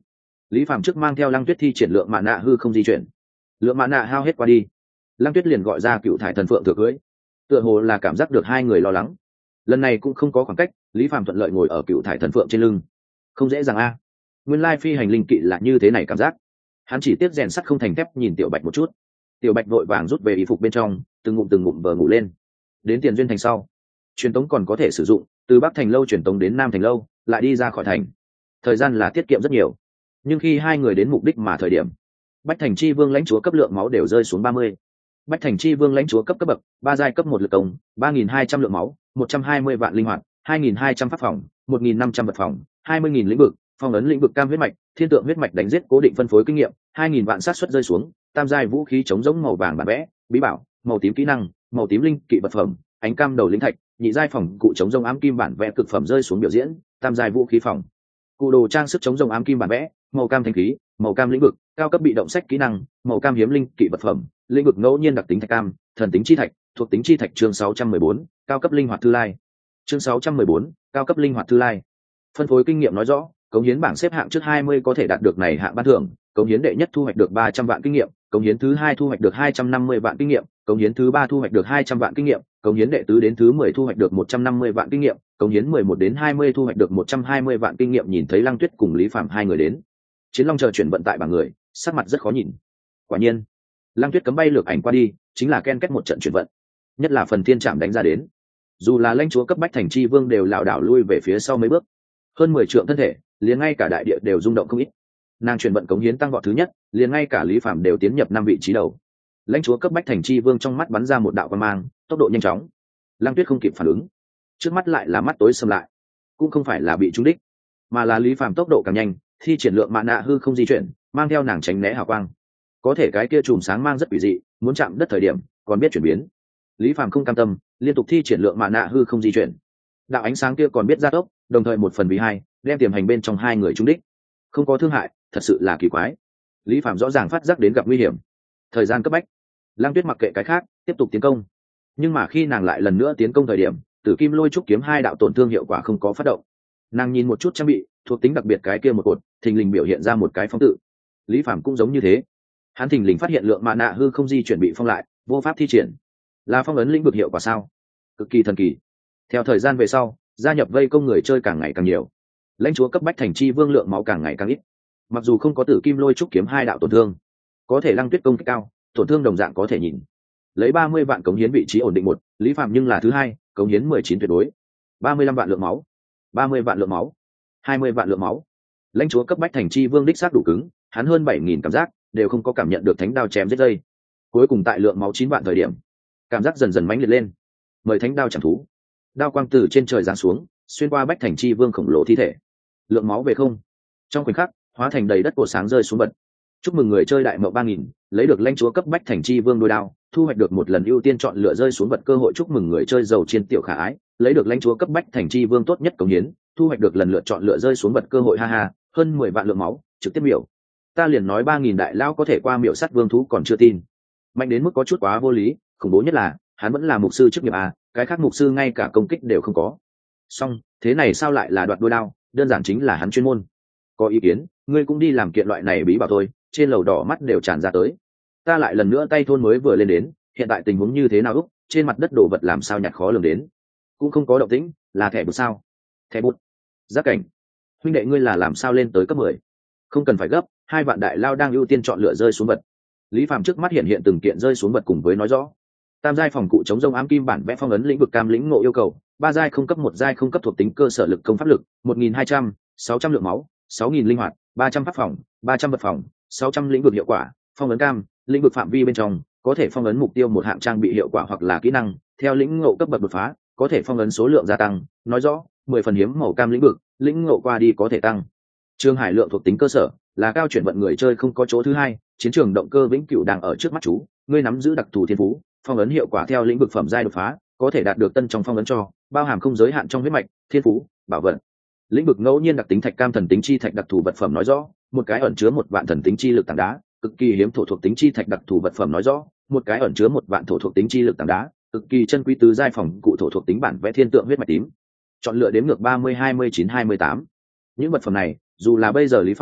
Lý Phàm trước mang theo Lăng Tuyết thi triển lượng mạ nạ hư không di chuyển, lượng mạ nạ hao hết qua đi, Lăng Tuyết liền gọi ra cựu thải thần phượng thừa cưới, tựa hồ là cảm giác được hai người lo lắng. Lần này cũng không có khoảng cách, Lý Phàm thuận lợi ngồi ở cựu thải thần phượng trên lưng. Không dễ dàng a, nguyên lai phi hành linh kỵ là như thế này cảm giác. Hắn chỉ tiếp rèn sắt không thành thép nhìn Tiểu Bạch một chút. Tiểu Bạch vội vàng rút về y phục bên trong, từng ngụm từng ngụm vờ ngủ lên. Đến Tiền Duyên thành sau, truyền tống còn có thể sử dụng, từ Bắc thành lâu truyền tống đến Nam thành lâu, lại đi ra khỏi thành. Thời gian là tiết kiệm rất nhiều. Nhưng khi hai người đến mục đích mà thời điểm, Bách Thành Chi Vương lãnh chúa cấp lượng máu đều rơi xuống ba mươi. Bách Thành Chi Vương lãnh chúa cấp cấp bậc, ba giai cấp một lực công, ba nghìn hai trăm lượng máu, một trăm hai mươi vạn linh hoạt, hai nghìn hai trăm pháp phòng, một nghìn năm trăm vật phòng, hai mươi nghìn lĩnh vực, phong ấn lĩnh vực cam huyết mạch, thiên tượng huyết mạch đánh giết cố định phân phối kinh nghiệm, hai nghìn vạn sát suất rơi xuống, tam giai vũ khí chống giống màu vàng bản vẽ, bí bảo, màu tím kỹ năng, màu tím linh kỵ vật phẩm, ánh cam đầu linh thạch, nhị giai phòng cụ chống rông ám kim bản vẽ cực phẩm rơi xuống biểu diễn, tam giai vũ khí phòng cụ đồ trang sức chống rông ám kim bản vẽ, màu cam thanh khí, màu cam lĩnh vực, cao cấp bị động sách kỹ năng, màu cam hiếm linh kỵ vật phẩm, lĩnh vực ngẫu nhiên đặc tính thạch cam, thần tính chi thạch, thuộc tính chi thạch chương sáu trăm mười bốn, cao cấp linh hoạt thư lai. Chương sáu trăm mười bốn, cao cấp linh hoạt thư lai. Phân phối kinh nghiệm nói rõ, cống hiến bảng xếp hạng trước hai mươi có thể đạt được này hạng ban thưởng, cống hiến đệ nhất thu hoạch được ba trăm vạn kinh nghiệm, cống hiến thứ hai thu hoạch được hai trăm năm mươi vạn kinh nghiệm, cống hiến thứ ba thu hoạch được hai trăm vạn kinh nghiệm, cống hiến đệ tứ đến thứ mười thu hoạch được một trăm năm mươi vạn kinh nghiệm, cống hiến mười một đến hai mươi thu hoạch được một trăm hai mươi vạn kinh nghiệm. Nhìn thấy Lăng Tuyết cùng Lý Phàm hai người đến, Chiến Long chờ chuyển vận tại bảng người, sắc mặt rất khó nhìn. Quả nhiên, Lăng Tuyết cấm bay lược ảnh qua đi, chính là ken kết một trận chuyển vận, nhất là phần thiên trạm đánh ra đến, dù là lãnh chúa cấp Bách Thành Chi Vương đều lảo đảo lui về phía sau mấy bước, hơn mười trượng thân thể, liền ngay cả đại địa đều rung động không ít. Nàng chuyển vận cống hiến tăng vọt thứ nhất, liền ngay cả Lý Phàm đều tiến nhập năm vị trí đầu. Lãnh chúa cấp Bách Thành Chi Vương trong mắt bắn ra một đạo quang mang, tốc độ nhanh chóng. Lăng Tuyết không kịp phản ứng, trước mắt lại là mắt tối sầm lại, cũng không phải là bị trúng đích, mà là Lý Phàm tốc độ càng nhanh, thi triển lượng mạ nạ hư không di chuyển, mang theo nàng tránh né hào quang. Có thể cái kia chùm sáng mang rất quỷ dị, muốn chạm đất thời điểm còn biết chuyển biến. Lý Phàm không cam tâm, liên tục thi triển lượng mạ nạ hư không di chuyển. Đạo ánh sáng kia còn biết gia tốc, đồng thời một phần vì hai, đem tiềm hành bên trong hai người trúng đích. Không có thương hại, thật sự là kỳ quái. Lý Phàm rõ ràng phát giác đến gặp nguy hiểm. Thời gian cấp bách, Lăng Tuyết mặc kệ cái khác, tiếp tục tiến công. Nhưng mà khi nàng lại lần nữa tiến công thời điểm, Tử Kim Lôi Trúc kiếm hai đạo tổn thương hiệu quả không có phát động. Nàng nhìn một chút trang bị, thuộc tính đặc biệt cái kia một cột, thình lình biểu hiện ra một cái phong tự. Lý Phàm cũng giống như thế. Hắn thình lình phát hiện lượng mạ nạ hư không di chuyển bị phong lại, vô pháp thi triển. Là phong ấn lĩnh vực hiệu quả sao? Cực kỳ thần kỳ. Theo thời gian về sau, gia nhập vây công người chơi càng ngày càng nhiều. Lãnh chúa cấp Bách Thành Chi Vương lượng máu càng ngày càng ít. Mặc dù không có Tử Kim Lôi Trúc kiếm hai đạo tổn thương, có thể Lăng Tuyết công kích cao, tổn thương đồng dạng có thể nhìn. Lấy ba mươi vạn cống hiến vị trí ổn định một, Lý Phàm nhưng là thứ hai, cống hiến mười chín tuyệt đối. ba mươi lăm vạn lượng máu, ba mươi vạn lượng máu, hai mươi vạn lượng máu. Lãnh chúa cấp Bách Thành Chi Vương đích xác đủ cứng, hắn hơn bảy nghìn cảm giác đều không có cảm nhận được thánh đao chém giết dây. Cuối cùng tại lượng máu chín vạn thời điểm, cảm giác dần dần mãnh liệt lên. Mời thánh đao chẳng thú. Đao quang từ trên trời giáng xuống, xuyên qua Bách Thành Chi Vương khổng lồ thi thể. Lượng máu về không. Trong khoảnh khắc, hóa thành đầy đất cổ sáng rơi xuống bật. Chúc mừng người chơi đại mậu ba nghìn, lấy được lãnh chúa cấp Bách Thành Chi Vương đôi đao, thu hoạch được một lần ưu tiên chọn lựa rơi xuống bật cơ hội. Chúc mừng người chơi giàu chiên tiểu khả ái, lấy được lãnh chúa cấp Bách Thành Chi Vương tốt nhất cống hiến, thu hoạch được lần lựa chọn lựa rơi xuống bật cơ hội. Ha ha, hơn mười vạn lượng máu, trực tiếp miểu. Ta liền nói ba nghìn đại lao có thể qua miểu sát vương thú còn chưa tin. Mạnh đến mức có chút quá vô lý, khủng bố nhất là, hắn vẫn là mục sư chức nghiệp à, cái khác mục sư ngay cả công kích đều không có. Song, thế này sao lại là đoạt đôi đao, đơn giản chính là hắn chuyên môn. Có ý kiến, ngươi cũng đi làm kiện loại này bí bảo thôi, trên lầu đỏ mắt đều tràn ra tới. Ta lại lần nữa tay thôn mới vừa lên đến, hiện tại tình huống như thế nào úc, trên mặt đất đồ vật làm sao nhặt khó lường đến. Cũng không có động tĩnh, là thẻ bút sao? Thẻ bút. Giác cảnh. Huynh đệ ngươi là làm sao lên tới cấp mười? Không cần phải gấp, hai vạn đại lao đang ưu tiên chọn lựa rơi xuống vật. Lý Phàm trước mắt hiện hiện từng kiện rơi xuống vật cùng với nói rõ. Tam giai phòng cụ chống rông ám kim bản vẽ phong ấn lĩnh vực cam lĩnh ngộ yêu cầu, ba giai không cấp một giai không cấp thuộc tính cơ sở lực công pháp lực, một nghìn hai trăm, sáu trăm lượng máu, sáu nghìn linh hoạt, ba trăm pháp phòng, ba trăm vật phòng, sáu trăm lĩnh vực hiệu quả, phong ấn cam, lĩnh vực phạm vi bên trong, có thể phong ấn mục tiêu một hạng trang bị hiệu quả hoặc là kỹ năng, theo lĩnh ngộ cấp bậc đột phá, có thể phong ấn số lượng gia tăng, nói rõ, mười phần hiếm màu cam lĩnh vực, lĩnh ngộ qua đi có thể tăng. Trương Hải lượng thuộc tính cơ sở, là cao chuyển vận người chơi không có chỗ thứ hai, chiến trường động cơ vĩnh cửu đang ở trước mắt chú, ngươi nắm giữ đặc thù thiên phú, phong ấn hiệu quả theo lĩnh vực phẩm giai đột phá, có thể đạt được tân trong phong ấn cho, bao hàm không giới hạn trong huyết mạch, thiên phú, bảo vật. Lĩnh vực ngẫu nhiên đặc tính thạch cam thần tính chi thạch đặc thù vật phẩm nói rõ, một cái ẩn chứa một vạn thần tính chi lực tảng đá, cực kỳ hiếm thổ thuộc tính chi thạch đặc thù vật phẩm nói rõ, một cái ẩn chứa một vạn thổ thuộc tính chi lực tảng đá, cực kỳ chân quý tứ giai phòng cụ thổ thuộc tính bản vẽ thiên tượng huyết mạch tím. Chọn lựa đếm ngược ba mươi hai mươi chín hai mươi tám. Những vật phẩm này, dù là bây giờ Lý Phạm,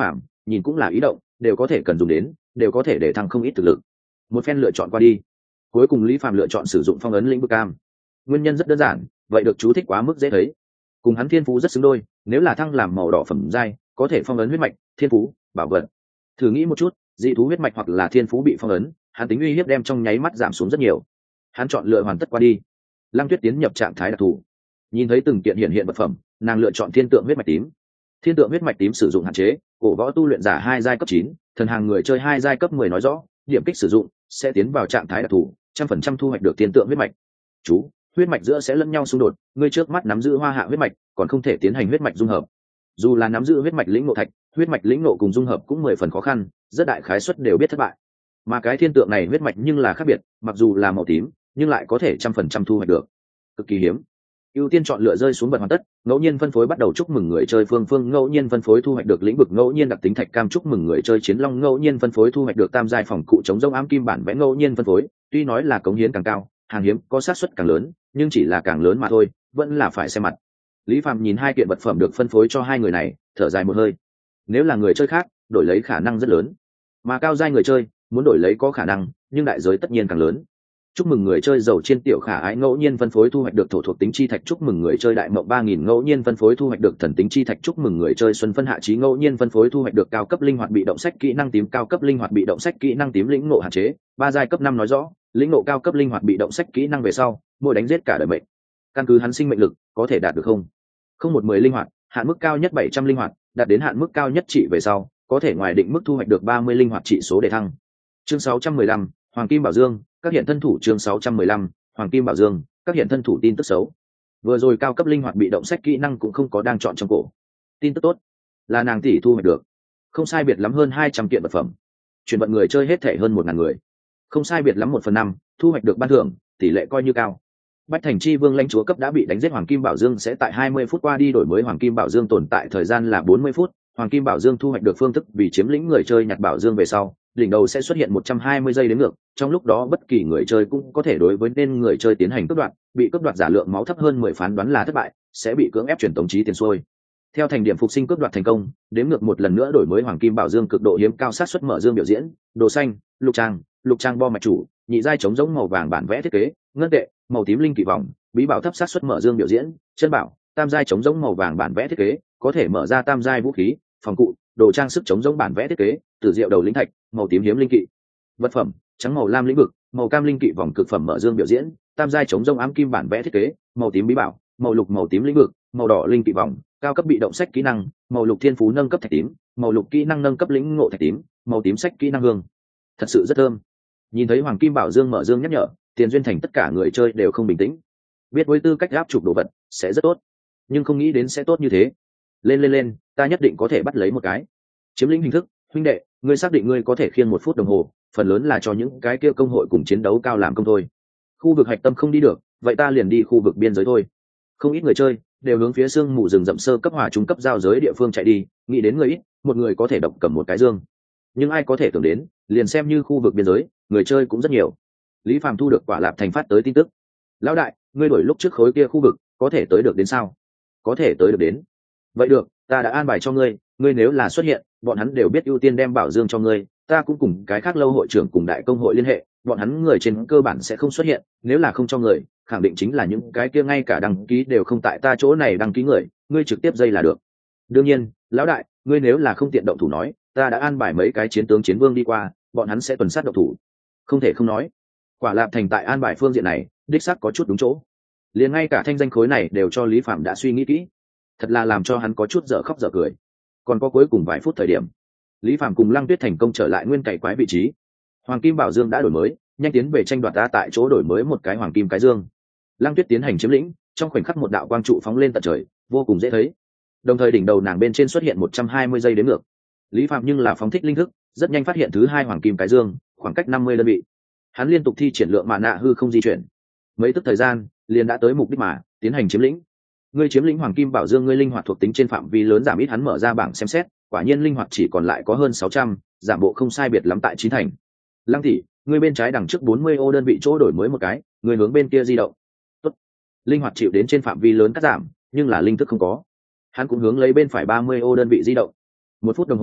nhìn cũng là ý động, đều có thể cần dùng đến, đều có thể để thăng không ít thực lực. Một phen lựa chọn qua đi, cuối cùng Lý Phàm lựa chọn sử dụng phong ấn lĩnh vực cam. Nguyên nhân rất đơn giản, vậy được chú thích quá mức dễ thấy, cùng hắn thiên phú rất xứng đôi. Nếu là thăng làm màu đỏ phẩm giai, có thể phong ấn huyết mạch, thiên phú, bảo vật. Thử nghĩ một chút, dị thú huyết mạch hoặc là thiên phú bị phong ấn, hắn tính uy hiếp đem trong nháy mắt giảm xuống rất nhiều. Hắn chọn lựa hoàn tất qua đi. Lăng Tuyết tiến nhập trạng thái đặc thù, nhìn thấy từng kiện hiện hiện vật phẩm, nàng lựa chọn thiên tượng huyết mạch tím. Thiên tượng huyết mạch tím sử dụng hạn chế, cổ võ tu luyện giả hai giai cấp chín, thần hàng người chơi hai giai cấp mười, nói rõ điểm kích sử dụng sẽ tiến vào trạng thái đặc thù, trăm phần trăm thu hoạch được thiên tượng huyết mạch. Chú, huyết mạch giữa sẽ lẫn nhau xung đột, ngươi trước mắt nắm giữ hoa hạ huyết mạch, còn không thể tiến hành huyết mạch dung hợp. Dù là nắm giữ huyết mạch lĩnh ngộ thạch, huyết mạch lĩnh ngộ cùng dung hợp cũng mười phần khó khăn, rất đại khái suất đều biết thất bại. Mà cái thiên tượng này huyết mạch nhưng là khác biệt, mặc dù là màu tím, nhưng lại có thể trăm phần trăm thu hoạch được, cực kỳ hiếm. Ưu tiên chọn lựa rơi xuống bật hoàn tất, ngẫu nhiên phân phối bắt đầu, chúc mừng người chơi Phương Phương ngẫu nhiên phân phối thu hoạch được lĩnh vực ngẫu nhiên đặc tính thạch cam, chúc mừng người chơi Chiến Long ngẫu nhiên phân phối thu hoạch được tam giai phòng cụ chống rông ám kim bản vẽ ngẫu nhiên phân phối. Tuy nói là cống hiến càng cao, hàng hiếm có xác suất càng lớn, nhưng chỉ là càng lớn mà thôi, vẫn là phải xem mặt. Lý Phàm nhìn hai kiện vật phẩm được phân phối cho hai người này, thở dài một hơi. Nếu là người chơi khác, đổi lấy khả năng rất lớn, mà cao giai người chơi muốn đổi lấy có khả năng, nhưng đại giới tất nhiên càng lớn. Chúc mừng người chơi Dầu Trên Tiểu Khả Ái ngẫu nhiên phân phối thu hoạch được thổ thuộc tính chi thạch, chúc mừng người chơi Đại Mộng ba nghìn ngẫu nhiên phân phối thu hoạch được thần tính chi thạch, chúc mừng người chơi Xuân Phân Hạ Trí ngẫu nhiên phân phối thu hoạch được cao cấp linh hoạt bị động sách kỹ năng tím, cao cấp linh hoạt bị động sách kỹ năng tím lĩnh ngộ hạn chế, ba giai cấp năm, nói rõ lĩnh ngộ cao cấp linh hoạt bị động sách kỹ năng về sau, mỗi đánh giết cả đời mệnh. Căn cứ hắn sinh mệnh lực, có thể đạt được không không một mười linh hoạt, hạn mức cao nhất bảy trăm linh hoạt, đạt đến hạn mức cao nhất trị về sau, có thể ngoài định mức thu hoạch được ba mươi linh hoạt trị số để thăng. Chương sáu trăm mười lăm, Hoàng Kim Bảo Dương, các hiện thân thủ. Chương sáu trăm mười lăm, Hoàng Kim Bảo Dương, các hiện thân thủ. Tin tức xấu, vừa rồi cao cấp linh hoạt bị động sách kỹ năng cũng không có đang chọn trong cổ. Tin tức tốt là nàng tỷ thu hoạch được không sai biệt lắm hơn hai trăm kiện vật phẩm, chuyển vận người chơi hết thể hơn một ngàn người, không sai biệt lắm một phần năm thu hoạch được ban thưởng, tỷ lệ coi như cao. Bách Thành Chi Vương lãnh chúa cấp đã bị đánh giết, Hoàng Kim Bảo Dương sẽ tại hai mươi phút qua đi đổi mới. Hoàng Kim Bảo Dương tồn tại thời gian là bốn mươi phút. Hoàng Kim Bảo Dương thu hoạch được phương thức vì chiếm lĩnh người chơi nhặt bảo dương về sau, đỉnh đầu sẽ xuất hiện một trăm hai mươi giây đến ngược, trong lúc đó bất kỳ người chơi cũng có thể đối với nên người chơi tiến hành cướp đoạt, bị cướp đoạt giả lượng máu thấp hơn mười phán đoán là thất bại, sẽ bị cưỡng ép chuyển tống trí tiền xuôi. Theo thành điểm phục sinh cướp đoạt thành công, đếm ngược một lần nữa đổi mới. Hoàng Kim Bảo Dương cực độ hiếm cao sát suất mở dương biểu diễn, đồ xanh, lục trang, lục trang bo mạch chủ, nhị giai chống giống màu vàng bản vẽ thiết kế, ngân tệ, màu tím linh kỳ vòng, bí bảo thấp sát suất mở dương biểu diễn, chân bảo, tam giai chống giống màu vàng bản vẽ thiết kế, có thể mở ra tam giai vũ khí, phòng cụ, đồ trang sức chống giống bản vẽ thiết kế, tử diệu đầu linh thạch, màu tím hiếm linh kỵ vật phẩm, trắng màu lam lĩnh vực, màu cam linh kỵ vòng cực phẩm mở dương biểu diễn, tam giai chống giống ám kim bản vẽ thiết kế, màu tím bí bảo, màu lục màu tím lĩnh vực, màu đỏ linh kỵ vòng, cao cấp bị động sách kỹ năng, màu lục thiên phú nâng cấp thạch tím, màu lục kỹ năng nâng cấp lĩnh ngộ thạch tím, màu tím sách kỹ năng hương. Thật sự rất thơm. Nhìn thấy Hoàng Kim Bảo Dương mở dương nhắc nhở, Tiền Duyên Thành tất cả người chơi đều không bình tĩnh. Biết với tư cách áp chụp đồ vật sẽ rất tốt, nhưng không nghĩ đến sẽ tốt như thế. Lên lên lên, ta nhất định có thể bắt lấy một cái. Chiếm lĩnh hình thức, huynh đệ, ngươi xác định ngươi có thể khiêng một phút đồng hồ, phần lớn là cho những cái kia công hội cùng chiến đấu cao làm công thôi. Khu vực hạch tâm không đi được, vậy ta liền đi khu vực biên giới thôi. Không ít người chơi đều hướng phía sương mù rừng rậm sơ cấp hòa trung cấp giao giới địa phương chạy đi, nghĩ đến người ít, một người có thể độc cầm một cái dương. Nhưng ai có thể tưởng đến, liền xem như khu vực biên giới, người chơi cũng rất nhiều. Lý Phàm thu được Quả Lạp Thành phát tới tin tức. Lão đại, ngươi đổi lúc trước khối kia khu vực, có thể tới được đến sao? Có thể tới được đến. Vậy được, ta đã an bài cho ngươi, ngươi nếu là xuất hiện, bọn hắn đều biết ưu tiên đem bảo dương cho ngươi, ta cũng cùng cái khác lâu hội trưởng cùng đại công hội liên hệ, bọn hắn người trên cơ bản sẽ không xuất hiện, nếu là không cho người, khẳng định chính là những cái kia ngay cả đăng ký đều không tại ta chỗ này đăng ký người, ngươi trực tiếp dây là được. Đương nhiên, lão đại, ngươi nếu là không tiện động thủ nói, ta đã an bài mấy cái chiến tướng chiến vương đi qua, bọn hắn sẽ tuần sát động thủ. Không thể không nói, Quả Lạp Thành tại an bài phương diện này, đích xác có chút đúng chỗ. Liền ngay cả thanh danh khối này đều cho Lý Phạm đã suy nghĩ kỹ, thật là làm cho hắn có chút dở khóc dở cười. Còn có cuối cùng vài phút thời điểm, Lý Phạm cùng Lăng Tuyết thành công trở lại nguyên cày quái vị trí. Hoàng Kim Bảo Dương đã đổi mới, nhanh tiến về tranh đoạt ta tại chỗ đổi mới một cái Hoàng Kim cái dương. Lăng Tuyết tiến hành chiếm lĩnh, trong khoảnh khắc một đạo quang trụ phóng lên tận trời, vô cùng dễ thấy. Đồng thời đỉnh đầu nàng bên trên xuất hiện một trăm hai mươi giây đến ngược. Lý Phạm nhưng là phóng thích linh thức, rất nhanh phát hiện thứ hai Hoàng Kim cái dương, khoảng cách năm mươi đơn vị. Hắn liên tục thi triển lượng mạ nạ hư không di chuyển, mấy tức thời gian liền đã tới mục đích mà tiến hành chiếm lĩnh. Ngươi chiếm lĩnh Hoàng Kim Bảo Dương, ngươi linh hoạt thuộc tính trên phạm vi lớn giảm ít. Hắn mở ra bảng xem xét, quả nhiên linh hoạt chỉ còn lại có hơn sáu trăm, giảm bộ không sai biệt lắm tại chín thành. Lăng tỷ, ngươi bên trái đằng trước bốn mươi ô đơn vị chỗ đổi mới một cái, ngươi hướng bên kia di động. Tốt. Linh hoạt chịu đến trên phạm vi lớn cắt giảm, nhưng là linh thức không có. Hắn cũng hướng lấy bên phải ba mươi ô đơn vị di động. Một phút đồng hồ,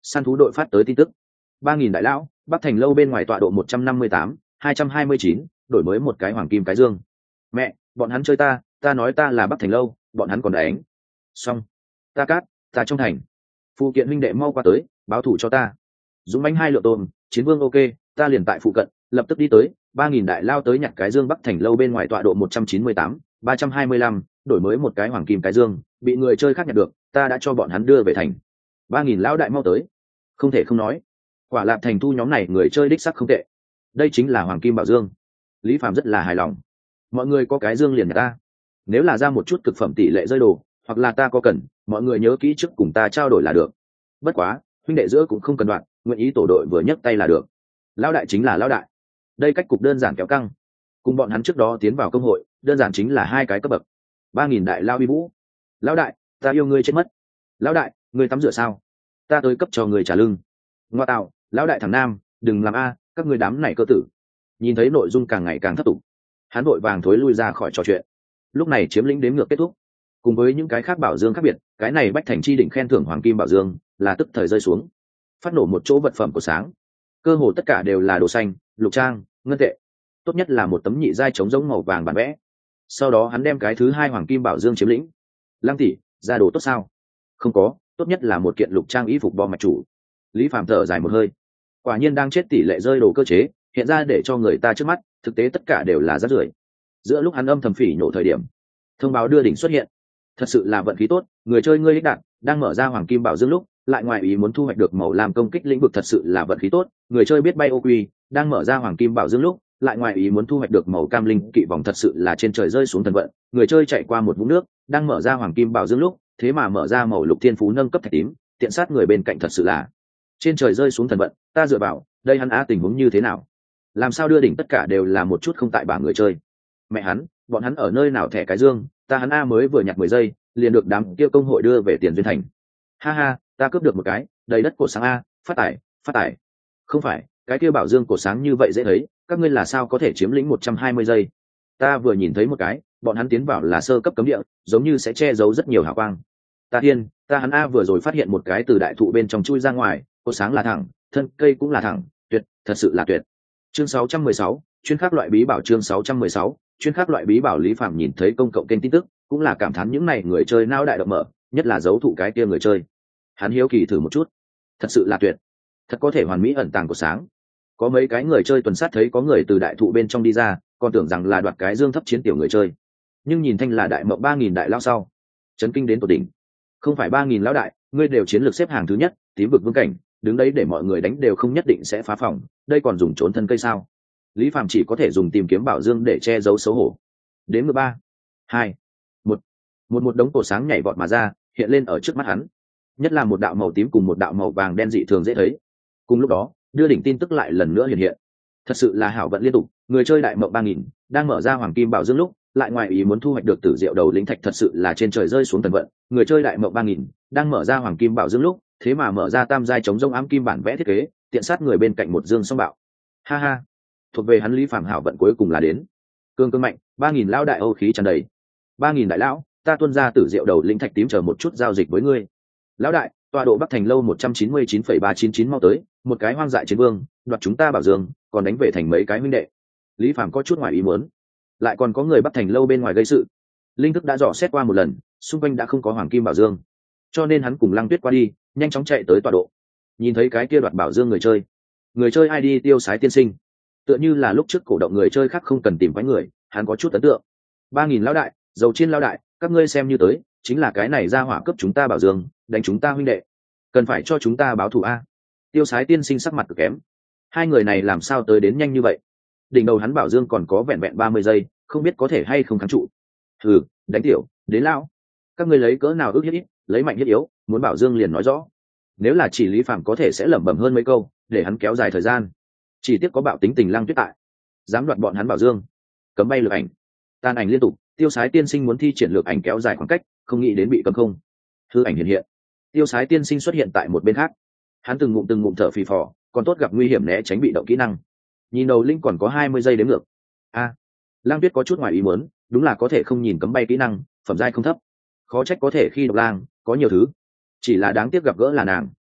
Săn thú đội phát tới tin tức: ba nghìn đại lão, Bắc Thành lâu bên ngoài tọa độ một trăm năm mươi tám, hai trăm hai mươi chín, đổi mới một cái hoàng kim cái dương. Mẹ, bọn hắn chơi ta, ta nói ta là Bắc Thành lâu, bọn hắn còn đánh. Xong, ta cát, ta trong thành. Phụ kiện huynh đệ mau qua tới, báo thủ cho ta. Dũng bánh hai lượng tôm, chiến vương ok, ta liền tại phụ cận, lập tức đi tới. Ba nghìn đại lao tới nhặt cái dương Bắc Thành lâu bên ngoài tọa độ một trăm chín mươi tám, ba trăm hai mươi lăm, đổi mới một cái hoàng kim cái dương, bị người chơi khác nhặt được, ta đã cho bọn hắn đưa về thành. Ba nghìn lão đại mau tới. Không thể không nói, quả lạp thành thu nhóm này người chơi đích sắc không tệ. Đây chính là hoàng kim bảo dương. Lý Phạm rất là hài lòng. Mọi người có cái dương liền nhặt ta. Nếu là ra một chút cực phẩm tỷ lệ rơi đồ, hoặc là ta có cần, mọi người nhớ kỹ trước cùng ta trao đổi là được. Bất quá, huynh đệ giữa cũng không cần đoạn, nguyện ý tổ đội vừa nhấc tay là được. Lão đại chính là lão đại. Đây cách cục đơn giản kéo căng. Cùng bọn hắn trước đó tiến vào công hội, đơn giản chính là hai cái cấp bậc. Ba nghìn đại lao uy vũ. Lão đại, ta yêu ngươi chết mất. Lão đại, ngươi tắm rửa sao? Ta tới cấp cho người trả lưng. Ngoa tạo, lão đại thằng nam, đừng làm a, các ngươi đám này cơ tử. Nhìn thấy nội dung càng ngày càng thất tục, hắn vội vàng thối lui ra khỏi trò chuyện. Lúc này chiếm lĩnh đếm ngược kết thúc. Cùng với những cái khác bảo dương khác biệt, cái này bách thành chi đỉnh khen thưởng hoàng kim bảo dương là tức thời rơi xuống, phát nổ một chỗ vật phẩm của sáng. Cơ hồ tất cả đều là đồ xanh, lục trang, ngân tệ. Tốt nhất là một tấm nhị giai trống giống màu vàng bản vẽ. Sau đó hắn đem cái thứ hai hoàng kim bảo dương chiếm lĩnh. Lăng tỷ, ra đồ tốt sao? Không có, tốt nhất là một kiện lục trang y phục bo mạch chủ. Lý Phạm thở dài một hơi. Quả nhiên đang chết tỷ lệ rơi đồ cơ chế, hiện ra để cho người ta trước mắt, thực tế tất cả đều là rác rưởi. Giữa lúc hắn âm thầm phỉ nhổ thời điểm, thông báo đưa đỉnh xuất hiện. Thật sự là vận khí tốt, người chơi ngươi đích đạt đang mở ra hoàng kim bảo dương lúc, lại ngoài ý muốn thu hoạch được màu làm công kích lĩnh vực, thật sự là vận khí tốt, người chơi biết bay ô quy đang mở ra hoàng kim bảo dương lúc, lại ngoài ý muốn thu hoạch được màu cam linh kỵ vòng, thật sự là trên trời rơi xuống thần vận, người chơi chạy qua một vũng nước, đang mở ra hoàng kim bảo dương lúc, thế mà mở ra màu lục thiên phú nâng cấp thạch tím, tiện sát người bên cạnh, thật sự là trên trời rơi xuống thần vận. Ta dựa vào, đây hắn á tình huống như thế nào? Làm sao đưa đỉnh tất cả đều là một chút không tại bảng người chơi? Mẹ hắn, bọn hắn ở nơi nào thẻ cái dương, ta hắn a mới vừa nhặt mười giây, liền được đám kia công hội đưa về tiền duyên thành. Ha ha, ta cướp được một cái, đầy đất cổ sáng a, phát tải, phát tải. Không phải, cái kia bảo dương cổ sáng như vậy dễ thấy, các ngươi là sao có thể chiếm lĩnh một trăm hai mươi giây? Ta vừa nhìn thấy một cái, bọn hắn tiến vào là sơ cấp cấm địa, giống như sẽ che giấu rất nhiều hào quang. Ta thiên, ta hắn a vừa rồi phát hiện một cái từ đại thụ bên trong chui ra ngoài, cổ sáng là thẳng, thân cây cũng là thẳng, tuyệt, thật sự là tuyệt. Chương sáu trăm mười sáu, chuyên khắc loại bí bảo. Chương sáu trăm mười sáu, chuyên khắc loại bí bảo. Lý Phạm nhìn thấy công cộng kênh tin tức, cũng là cảm thán những này người chơi não đại động mở, nhất là dấu thụ cái kia người chơi. Hắn hiếu kỳ thử một chút, thật sự là tuyệt, thật có thể hoàn mỹ ẩn tàng của sáng. Có mấy cái người chơi tuần sát thấy có người từ đại thụ bên trong đi ra, còn tưởng rằng là đoạt cái dương thấp chiến tiểu người chơi, nhưng nhìn thanh là đại mộng ba nghìn đại lao sau, chấn kinh đến tột đỉnh. Không phải ba nghìn lão đại, ngươi đều chiến lược xếp hàng thứ nhất, tím vực vương cảnh, đứng đấy để mọi người đánh đều không nhất định sẽ phá phòng, đây còn dùng trốn thân cây sao? Lý Phạm chỉ có thể dùng tìm kiếm bảo dương để che giấu xấu hổ. Đến mười ba, hai, một, một một đống cổ sáng nhảy vọt mà ra, hiện lên ở trước mắt hắn. Nhất là một đạo màu tím cùng một đạo màu vàng đen dị thường dễ thấy. Cùng lúc đó, đưa đỉnh tin tức lại lần nữa hiện hiện. Thật sự là hảo vận liên tục, người chơi đại mộng ba nghìn đang mở ra hoàng kim bảo dương lúc, lại ngoài ý muốn thu hoạch được tử diệu đầu lĩnh thạch, thật sự là trên trời rơi xuống thần vận. Người chơi đại mộng ba nghìn đang mở ra hoàng kim bảo dương lúc, thế mà mở ra tam giai chống rông ám kim bản vẽ thiết kế, tiện sát người bên cạnh một dương song bạo. Ha ha, thuộc về hắn Lý Phạm hảo vận cuối cùng là đến. Cương cương mạnh, ba nghìn lão đại âu khí tràn đầy. Ba nghìn đại lão, ta tuân ra tử diệu đầu lĩnh thạch tím, chờ một chút giao dịch với ngươi. Lão đại, tọa độ Bắc Thành lâu một trăm chín mươi chín phẩy ba chín chín mau tới, một cái hoang dại chiến vương, đoạt chúng ta bảo dương, còn đánh về thành mấy cái huynh đệ. Lý Phạm có chút ngoài ý muốn, lại còn có người Bắc Thành lâu bên ngoài gây sự. Linh thức đã dò xét qua một lần, xung quanh đã không có hoàng kim bảo dương, cho nên hắn cùng Lăng Tuyết qua đi, nhanh chóng chạy tới tọa độ. Nhìn thấy cái kia đoạt bảo dương người chơi, người chơi ai đi tiêu sái tiên sinh, tựa như là lúc trước cổ động người chơi khác không cần tìm quái người, hắn có chút ấn tượng. Ba nghìn lão đại, dầu chiên lão đại, các ngươi xem như tới, chính là cái này ra hỏa cấp chúng ta bảo dương, đánh chúng ta huynh đệ, cần phải cho chúng ta báo thù a. Tiêu sái tiên sinh sắc mặt cực kém, hai người này làm sao tới đến nhanh như vậy? Đỉnh đầu hắn bảo dương còn có vẹn vẹn ba mươi giây, không biết có thể hay không kháng trụ. Hừ, đánh tiểu, đến lão, các ngươi lấy cỡ nào ước hiếp ít, lấy mạnh hiếp yếu, muốn bảo dương liền nói rõ. Nếu là chỉ Lý Phạm có thể sẽ lẩm bẩm hơn mấy câu, để hắn kéo dài thời gian. Chỉ tiếc có bạo tính tình Lăng Tuyết tại, dám đoạt bọn hắn bảo dương. Cấm bay lược ảnh, tan ảnh liên tục, tiêu sái tiên sinh muốn thi triển lược ảnh kéo dài khoảng cách, không nghĩ đến bị cấm không. Hư ảnh hiện hiện, tiêu sái tiên sinh xuất hiện tại một bên khác. Hắn từng ngụm từng ngụm thở phì phò, còn tốt gặp nguy hiểm né tránh bị động kỹ năng. Nhìn đầu linh còn có hai mươi giây đếm ngược. A, à, Lăng Tuyết có chút ngoài ý muốn, đúng là có thể không nhìn cấm bay kỹ năng, phẩm giai không thấp. Khó trách có thể khi độc lang, có nhiều thứ. Chỉ là đáng tiếc gặp gỡ là nàng.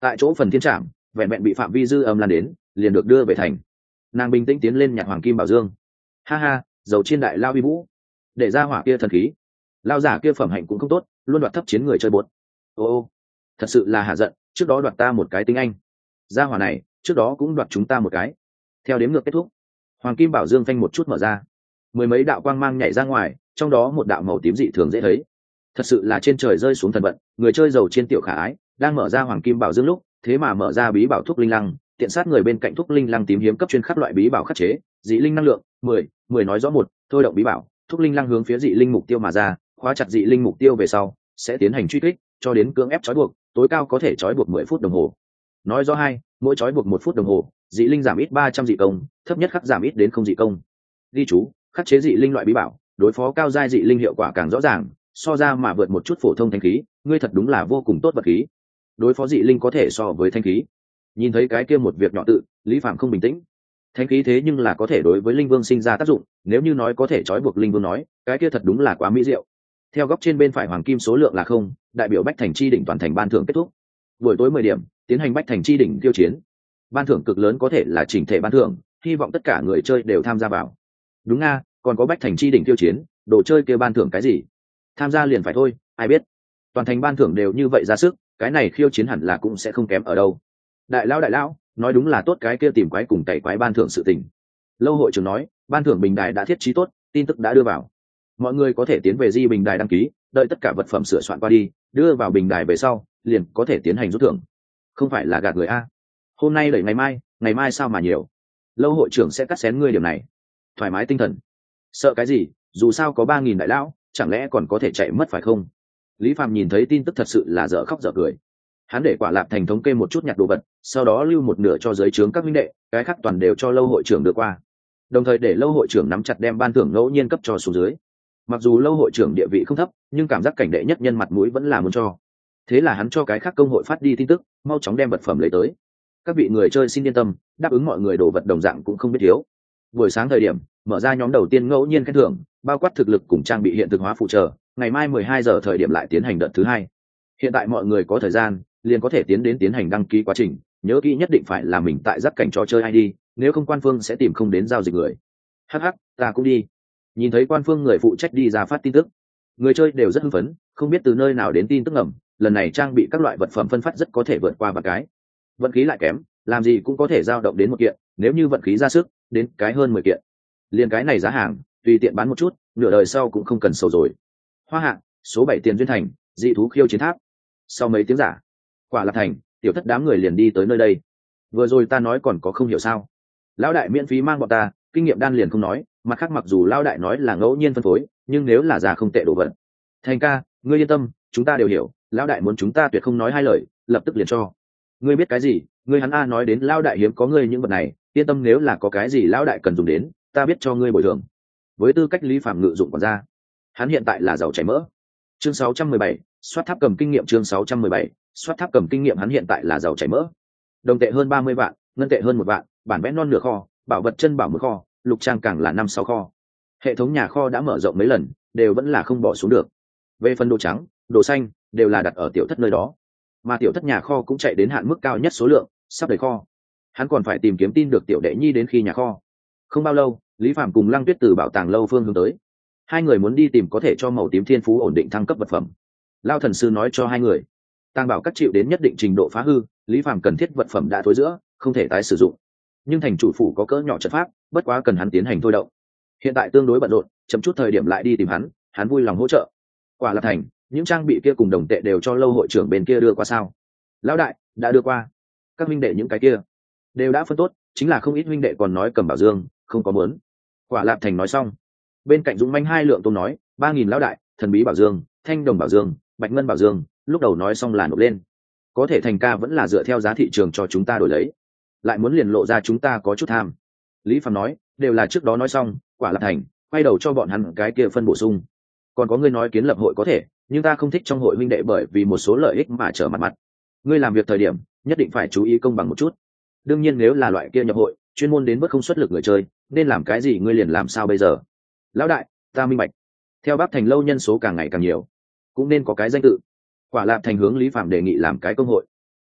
tại chỗ phần thiên trạm vẹn vẹn bị phạm vi dư âm lan đến liền được đưa về thành. Nàng bình tĩnh tiến lên nhặt hoàng kim bảo dương. Ha ha, dầu chiên đại lao uy vũ, để ra hỏa kia thần khí. Lao giả kia phẩm hạnh cũng không tốt, luôn đoạt thấp chiến người chơi bột. Ô ô, thật sự là hạ giận, trước đó đoạt ta một cái tinh anh, gia hỏa này trước đó cũng đoạt chúng ta một cái. Theo đếm ngược kết thúc, hoàng kim bảo dương phanh một chút mở ra, mười mấy đạo quang mang nhảy ra ngoài, trong đó một đạo màu tím dị thường dễ thấy, thật sự là trên trời rơi xuống thần vận. Người chơi dầu chiên tiểu khả ái đang mở ra hoàng kim bảo dương lúc, thế mà mở ra bí bảo thuốc linh lăng, tiện sát người bên cạnh thuốc linh lăng tím hiếm cấp chuyên khắc loại bí bảo khắc chế dị linh năng lượng mười mười nói rõ một thôi động bí bảo thuốc linh lăng hướng phía dị linh mục tiêu mà ra, khóa chặt dị linh mục tiêu về sau sẽ tiến hành truy kích cho đến cưỡng ép trói buộc, tối cao có thể trói buộc mười phút đồng hồ. Nói rõ hai mỗi trói buộc một phút đồng hồ dị linh giảm ít ba trăm dị công, thấp nhất khắc giảm ít đến không dị công. Ghi chú: khắc chế dị linh loại bí bảo đối phó cao giai dị linh hiệu quả càng rõ ràng, so ra mà vượt một chút phổ thông thanh khí. Ngươi thật đúng là vô cùng tốt vật khí, đối phó dị linh có thể so với thanh khí. Nhìn thấy cái kia một việc nhỏ tự, Lý Phạm không bình tĩnh. Thanh khí thế nhưng là có thể đối với linh vương sinh ra tác dụng, nếu như nói có thể trói buộc linh vương nói, cái kia thật đúng là quá mỹ diệu. Theo góc trên bên phải hoàng kim số lượng là không, đại biểu bách thành chi đỉnh toàn thành ban thưởng kết thúc. Buổi tối mười điểm tiến hành bách thành chi đỉnh tiêu chiến, ban thưởng cực lớn có thể là chỉnh thể ban thưởng, hy vọng tất cả người chơi đều tham gia vào. Đúng nga, còn có bách thành chi đỉnh tiêu chiến, đồ chơi kia ban thưởng cái gì? Tham gia liền phải thôi, ai biết. Toàn thành ban thưởng đều như vậy ra sức, cái này khiêu chiến hẳn là cũng sẽ không kém ở đâu. Đại lão đại lão, nói đúng là tốt, cái kia tìm quái cùng tẩy quái ban thưởng sự tình. Lâu hội trưởng nói, ban thưởng bình đài đã thiết trí tốt, tin tức đã đưa vào. Mọi người có thể tiến về di bình đài đăng ký, đợi tất cả vật phẩm sửa soạn qua đi, đưa vào bình đài về sau, liền có thể tiến hành rút thưởng. Không phải là gạt người a. Hôm nay đẩy ngày mai, ngày mai sao mà nhiều. Lâu hội trưởng sẽ cắt xén ngươi điểm này. Thoải mái tinh thần. Sợ cái gì, dù sao có ba nghìn đại lão, chẳng lẽ còn có thể chạy mất phải không? Lý Phạm nhìn thấy tin tức thật sự là dở khóc dở cười. Hắn để Quả Lạp Thành thống kê một chút nhặt đồ vật, sau đó lưu một nửa cho giới trướng các huynh đệ, cái khác toàn đều cho lâu hội trưởng đưa qua. Đồng thời để lâu hội trưởng nắm chặt đem ban thưởng ngẫu nhiên cấp cho xuống dưới. Mặc dù lâu hội trưởng địa vị không thấp, nhưng cảm giác cảnh đệ nhất nhân mặt mũi vẫn là muốn cho. Thế là hắn cho cái khác công hội phát đi tin tức, mau chóng đem vật phẩm lấy tới. Các vị người chơi xin yên tâm, đáp ứng mọi người đồ vật đồng dạng cũng không biết thiếu. Buổi sáng thời điểm, mở ra nhóm đầu tiên ngẫu nhiên khen thưởng, bao quát thực lực cùng trang bị hiện thực hóa phụ trợ, ngày mai mười hai giờ thời điểm lại tiến hành đợt thứ hai. Hiện tại mọi người có thời gian, liền có thể tiến đến tiến hành đăng ký quá trình, nhớ kỹ nhất định phải là mình tại giáp cảnh trò chơi i đê, nếu không quan phương sẽ tìm không đến giao dịch người. Hắc hắc, ta cũng đi. Nhìn thấy quan phương người phụ trách đi ra phát tin tức, người chơi đều rất hưng phấn, không biết từ nơi nào đến tin tức ngầm, lần này trang bị các loại vật phẩm phân phát rất có thể vượt qua vài cái. Vận khí lại kém, làm gì cũng có thể dao động đến một kiện, nếu như vận khí ra sức, đến cái hơn mười kiện. Liên cái này giá hàng, tùy tiện bán một chút, nửa đời sau cũng không cần sầu rồi. Hoa hạng, số bảy tiền duyên thành, dị thú khiêu chiến tháp. Sau mấy tiếng giả, Quả Lạp Thành, tiểu thất đám người liền đi tới nơi đây. Vừa rồi ta nói còn có không hiểu sao? Lão đại miễn phí mang bọn ta, kinh nghiệm đan liền không nói, mặt khác mặc dù lão đại nói là ngẫu nhiên phân phối, nhưng nếu là già không tệ đồ vật. Thành ca, ngươi yên tâm, chúng ta đều hiểu, lão đại muốn chúng ta tuyệt không nói hai lời, lập tức liền cho. Ngươi biết cái gì? Ngươi hắn a nói đến lão đại hiếm có ngươi những vật này, yên tâm, nếu là có cái gì lão đại cần dùng đến, ta biết cho ngươi bồi thường. Với tư cách Lý Phạm ngự dụng quản gia, hắn hiện tại là giàu chảy mỡ. Chương sáu trăm mười bảy, soát tháp cầm kinh nghiệm. Chương sáu trăm mười bảy, soát tháp cầm kinh nghiệm. Hắn hiện tại là giàu chảy mỡ. Đồng tệ hơn ba mươi vạn, ngân tệ hơn một vạn, bản vẽ non nửa kho, bảo vật chân bảo một kho, lục trang càng là năm sáu kho. Hệ thống nhà kho đã mở rộng mấy lần, đều vẫn là không bỏ xuống được. Về phần đồ trắng, đồ xanh, đều là đặt ở tiểu thất nơi đó, mà tiểu thất nhà kho cũng chạy đến hạn mức cao nhất số lượng, sắp đầy kho. Hắn còn phải tìm kiếm tin được tiểu đệ nhi đến khi nhà kho. Không bao lâu, Lý Phạm cùng Lăng Tuyết từ bảo tàng lâu phương hướng tới. Hai người muốn đi tìm có thể cho màu tím thiên phú ổn định thăng cấp vật phẩm. Lao thần sư nói cho hai người, tàng bảo các chịu đến nhất định trình độ phá hư, Lý Phạm cần thiết vật phẩm đã thối giữa, không thể tái sử dụng. Nhưng thành chủ phủ có cỡ nhỏ trận pháp, bất quá cần hắn tiến hành thôi động. Hiện tại tương đối bận rộn, chậm chút thời điểm lại đi tìm hắn, hắn vui lòng hỗ trợ. Quả Lạp Thành, những trang bị kia cùng đồng tệ đều cho lâu hội trưởng bên kia đưa qua sao? Lão đại, đã đưa qua. Các huynh đệ những cái kia đều đã phân tốt, chính là không ít huynh đệ còn nói cầm bảo dương, không có muốn. Quả Lạp Thành nói xong, bên cạnh Dũng Manh hai lượng tôm nói, ba nghìn lão đại, thần bí bảo dương, thanh đồng bảo dương, bạch ngân bảo dương, lúc đầu nói xong là nộp lên. Có thể Thành ca vẫn là dựa theo giá thị trường cho chúng ta đổi lấy, lại muốn liền lộ ra chúng ta có chút tham. Lý Phạm nói, đều là trước đó nói xong. Quả Lạp Thành quay đầu cho bọn hắn cái kia phân bổ sung. Còn có ngươi nói kiến lập hội có thể, nhưng ta không thích trong hội huynh đệ bởi vì một số lợi ích mà trở mặt mặt. Ngươi làm việc thời điểm nhất định phải chú ý công bằng một chút. Đương nhiên nếu là loại kia nhập hội chuyên môn đến mức không xuất lực người chơi, nên làm cái gì ngươi liền làm sao bây giờ. Lão đại, ta minh bạch. Theo Bắc Thành lâu nhân số càng ngày càng nhiều, cũng nên có cái danh tự. Quả Lạp Thành hướng Lý Phạm đề nghị làm cái công hội.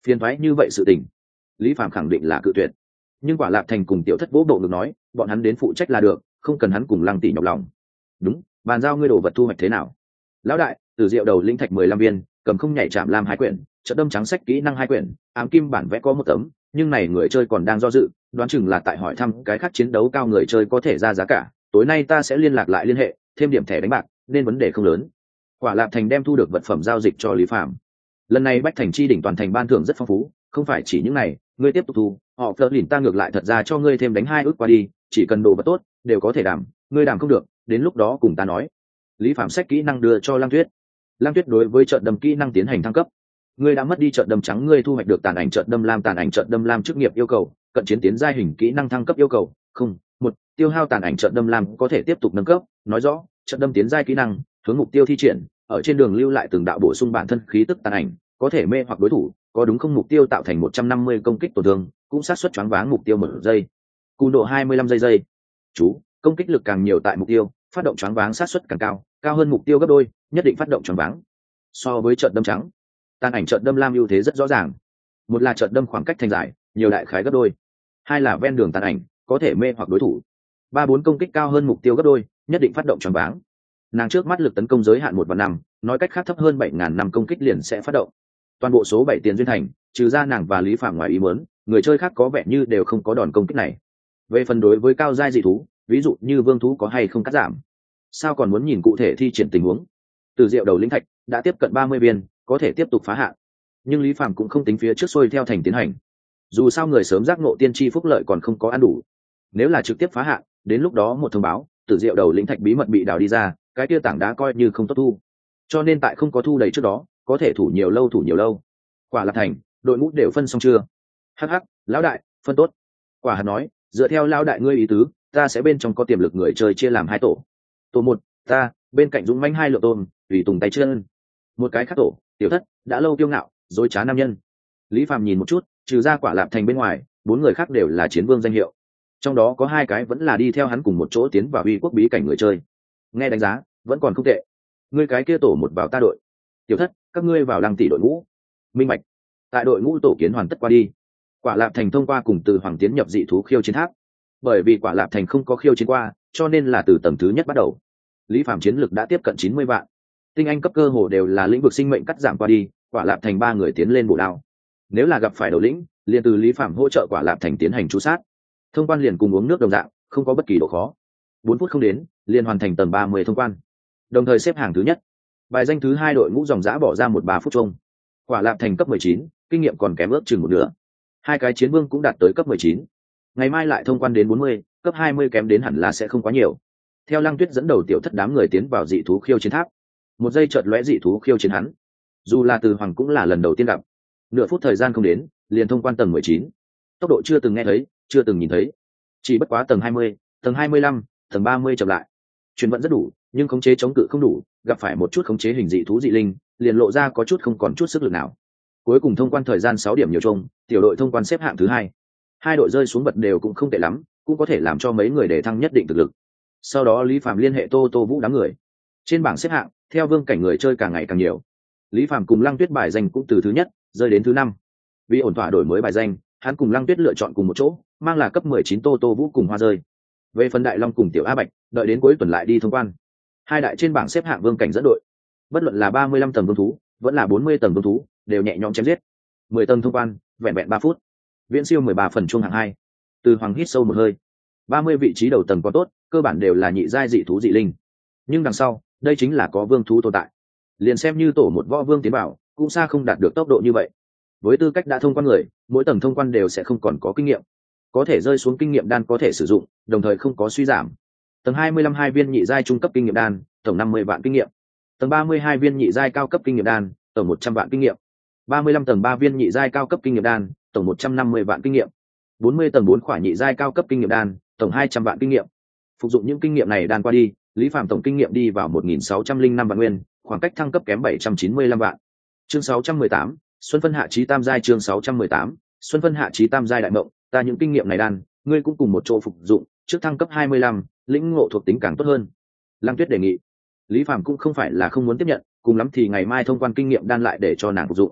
Phiền thoái như vậy sự tình, Lý Phàm khẳng định là cự tuyệt. Nhưng Quả Lạp Thành cùng Tiểu Thất vỗ bộ ngực nói, bọn hắn đến phụ trách là được, không cần hắn cùng Lăng tỷ nhọc lòng. Đúng, bàn giao ngươi đồ vật thu hoạch thế nào? Lão đại, Tử Diệu đầu linh thạch mười lăm viên, cầm không nhảy chạm lam hai quyển, trận đâm trắng sách kỹ năng hai quyển, ám kim bản vẽ có một tấm, nhưng này người chơi còn đang do dự, đoán chừng là tại hỏi thăm cái khác chiến đấu cao người chơi có thể ra giá cả. Tối nay ta sẽ liên lạc lại liên hệ, thêm điểm thẻ đánh bạc, nên vấn đề không lớn. Quả Lạp Thành đem thu được vật phẩm giao dịch cho Lý Phàm. Lần này Bách Thành chi đỉnh toàn thành ban thưởng rất phong phú, không phải chỉ những này, ngươi tiếp tục thu, họ phớt lìn ta ngược lại thật ra cho ngươi thêm đánh hai ước qua đi, chỉ cần đồ vật tốt, đều có thể đảm, ngươi đảm không được, đến lúc đó cùng ta nói. Lý Phạm sách kỹ năng đưa cho Lăng Tuyết. Lăng Tuyết đối với trận đâm kỹ năng tiến hành thăng cấp. Ngươi đã mất đi trận đâm trắng, ngươi thu hoạch được tàn ảnh trận đâm lam, tàn ảnh trận đâm lam chức nghiệp yêu cầu, cận chiến tiến giai hình kỹ năng thăng cấp yêu cầu, không, một, tiêu hao tàn ảnh trận đâm lam có thể tiếp tục nâng cấp, nói rõ, trận đâm tiến giai kỹ năng, hướng mục tiêu thi triển, ở trên đường lưu lại từng đạo bổ sung bản thân khí tức tàn ảnh, có thể mê hoặc đối thủ, có đúng không mục tiêu tạo thành một trăm năm mươi công kích tổn thương, cũng sát suất choáng váng mục tiêu một giây. Cú độ hai mươi lăm giây giây. Chú, công kích lực càng nhiều tại mục tiêu, phát động choáng váng sát suất càng cao, cao hơn mục tiêu gấp đôi, nhất định phát động choáng váng. So với trận đâm trắng, tàn ảnh trận đâm lam ưu thế rất rõ ràng. Một là trận đâm khoảng cách thanh dài, nhiều đại khái gấp đôi. Hai là ven đường tàn ảnh, có thể mê hoặc đối thủ. Ba bốn công kích cao hơn mục tiêu gấp đôi, nhất định phát động choáng váng. Nàng trước mắt lực tấn công giới hạn một và năm, nói cách khác thấp hơn bảy ngàn năm công kích liền sẽ phát động. Toàn bộ số bảy tiền duyên thành, trừ ra nàng và Lý Phạm ngoài ý muốn, người chơi khác có vẻ như đều không có đòn công kích này. Về phần đối với cao giai dị thú, ví dụ như vương thú có hay không cắt giảm, sao còn muốn nhìn cụ thể thi triển tình huống. Từ Diệu đầu linh thạch đã tiếp cận ba mươi viên, có thể tiếp tục phá hạn. Nhưng Lý Phạm cũng không tính phía trước xuôi theo thành tiến hành. Dù sao người sớm giác ngộ tiên tri phúc lợi còn không có ăn đủ. Nếu là trực tiếp phá hạn, đến lúc đó một thông báo, Từ Diệu đầu linh thạch bí mật bị đào đi ra, cái kia tảng đá coi như không tốt thu. Cho nên tại không có thu đầy trước đó, có thể thủ nhiều lâu thủ nhiều lâu. Quả Lạp Thành, đội ngũ đều phân xong chưa? Hắc hắc, lão đại, phân tốt. Quả Hạt nói, dựa theo lão đại ngươi ý tứ, ta sẽ bên trong có tiềm lực người chơi chia làm hai tổ. Tổ một, ta, bên cạnh dũng mãnh hai lượng tôm, tùy tùng tay chân. Một cái khác tổ, Tiểu Thất, đã lâu kiêu ngạo, dối trá nam nhân. Lý Phàm nhìn một chút, trừ ra Quả Lạp Thành bên ngoài, bốn người khác đều là chiến vương danh hiệu. Trong đó có hai cái vẫn là đi theo hắn cùng một chỗ tiến vào uy quốc bí cảnh người chơi. Nghe đánh giá, vẫn còn không tệ. Ngươi cái kia tổ một vào ta đội. Tiểu Thất, các ngươi vào Lăng tỷ đội ngũ. Minh bạch. Tại đội ngũ tổ kiến hoàn tất qua đi, Quả Lạp Thành thông qua cùng từ Hoàng tiến nhập dị thú khiêu chiến tháp. Bởi vì Quả Lạp Thành không có khiêu chiến qua, cho nên là từ tầng thứ nhất bắt đầu. Lý Phạm chiến lực đã tiếp cận chín mươi vạn. Tinh anh cấp cơ hồ đều là lĩnh vực sinh mệnh cắt giảm qua đi, Quả Lạp Thành ba người tiến lên bổ đao. Nếu là gặp phải đầu lĩnh, liền từ Lý Phạm hỗ trợ Quả Lạp Thành tiến hành trú sát. Thông quan liền cùng uống nước đồng dạng, không có bất kỳ độ khó. Bốn phút không đến, liền hoàn thành tầng ba mươi thông quan. Đồng thời xếp hàng thứ nhất. Bài danh thứ hai đội ngũ dòng dã bỏ ra một ba phút chung. Quả Lạp Thành cấp mười chín, kinh nghiệm còn kém ước chừng một nửa. Hai cái chiến vương cũng đạt tới cấp mười chín. Ngày mai lại thông quan đến bốn mươi, cấp hai mươi kém đến hẳn là sẽ không quá nhiều. Theo Lăng Tuyết dẫn đầu Tiểu Thất đám người tiến vào dị thú khiêu chiến tháp. Một giây chợt lóe dị thú khiêu chiến hắn. Dù là từ Hoàng cũng là lần đầu tiên gặp. Nửa phút thời gian không đến, liền thông quan tầng mười chín. Tốc độ chưa từng nghe thấy, chưa từng nhìn thấy. Chỉ bất quá tầng hai mươi, tầng hai mươi lăm, tầng ba mươi chậm lại. Chuyển vận rất đủ, nhưng khống chế chống cự không đủ, gặp phải một chút khống chế hình dị thú dị linh, liền lộ ra có chút không còn chút sức lực nào. Cuối cùng thông quan thời gian sáu điểm nhiều chung, tiểu đội thông quan xếp hạng thứ hai. Hai đội rơi xuống bật đều cũng không tệ lắm, cũng có thể làm cho mấy người để thăng nhất định thực lực. Sau đó Lý Phạm liên hệ Tô Tô Vũ đám người. Trên bảng xếp hạng, theo vương cảnh người chơi càng ngày càng nhiều. Lý Phạm cùng Lăng Tuyết bài danh cũng từ thứ nhất rơi đến thứ năm. Vì ổn thỏa đổi mới bài danh, hắn cùng Lăng Tuyết lựa chọn cùng một chỗ, mang là cấp mười chín Tô Tô Vũ cùng Hoa rơi. Về phần Đại Long cùng Tiểu A Bạch, đợi đến cuối tuần lại đi thông quan. Hai đại trên bảng xếp hạng vương cảnh dẫn đội. Bất luận là ba mươi lăm tầng vương thú, vẫn là bốn mươi tầng vương thú, đều nhẹ nhõm chém giết. mười tầng thông quan, vẹn vẹn ba phút. Viễn siêu mười ba phần chung hạng hai. Từ Hoàng hít sâu một hơi. ba mươi vị trí đầu tầng có tốt, cơ bản đều là nhị giai dị thú dị linh. Nhưng đằng sau, đây chính là có vương thú tồn tại. Liền xem như tổ một võ vương tiến bảo, cũng xa không đạt được tốc độ như vậy. Với tư cách đã thông quan người, mỗi tầng thông quan đều sẽ không còn có kinh nghiệm. Có thể rơi xuống kinh nghiệm đan có thể sử dụng, đồng thời không có suy giảm. Tầng hai mươi lăm hai viên nhị giai trung cấp kinh nghiệm đan, tổng năm mươi vạn kinh nghiệm. Tầng ba mươi hai viên nhị giai cao cấp kinh nghiệm đan, tổng một trăm vạn kinh nghiệm. ba mươi lăm tầng ba viên nhị giai cao cấp kinh nghiệm đan, tổng một trăm năm mươi vạn kinh nghiệm. bốn mươi tầng bốn khỏa nhị giai cao cấp kinh nghiệm đan, tổng hai trăm vạn kinh nghiệm. Phục dụng những kinh nghiệm này đan qua đi, Lý Phạm tổng kinh nghiệm đi vào một nghìn sáu trăm linh năm vạn nguyên, khoảng cách thăng cấp kém bảy trăm chín mươi lăm vạn. Chương sáu trăm mười tám, Xuân phân hạ chí tam giai. Chương sáu trăm mười tám, Xuân phân hạ chí tam giai đại mộng, ta những kinh nghiệm này đan, ngươi cũng cùng một chỗ phục dụng, trước thăng cấp hai mươi lăm, lĩnh ngộ thuộc tính càng tốt hơn. Lăng Tuyết đề nghị. Lý Phạm cũng không phải là không muốn tiếp nhận, cùng lắm thì ngày mai thông quan kinh nghiệm đan lại để cho nàng phục dụng.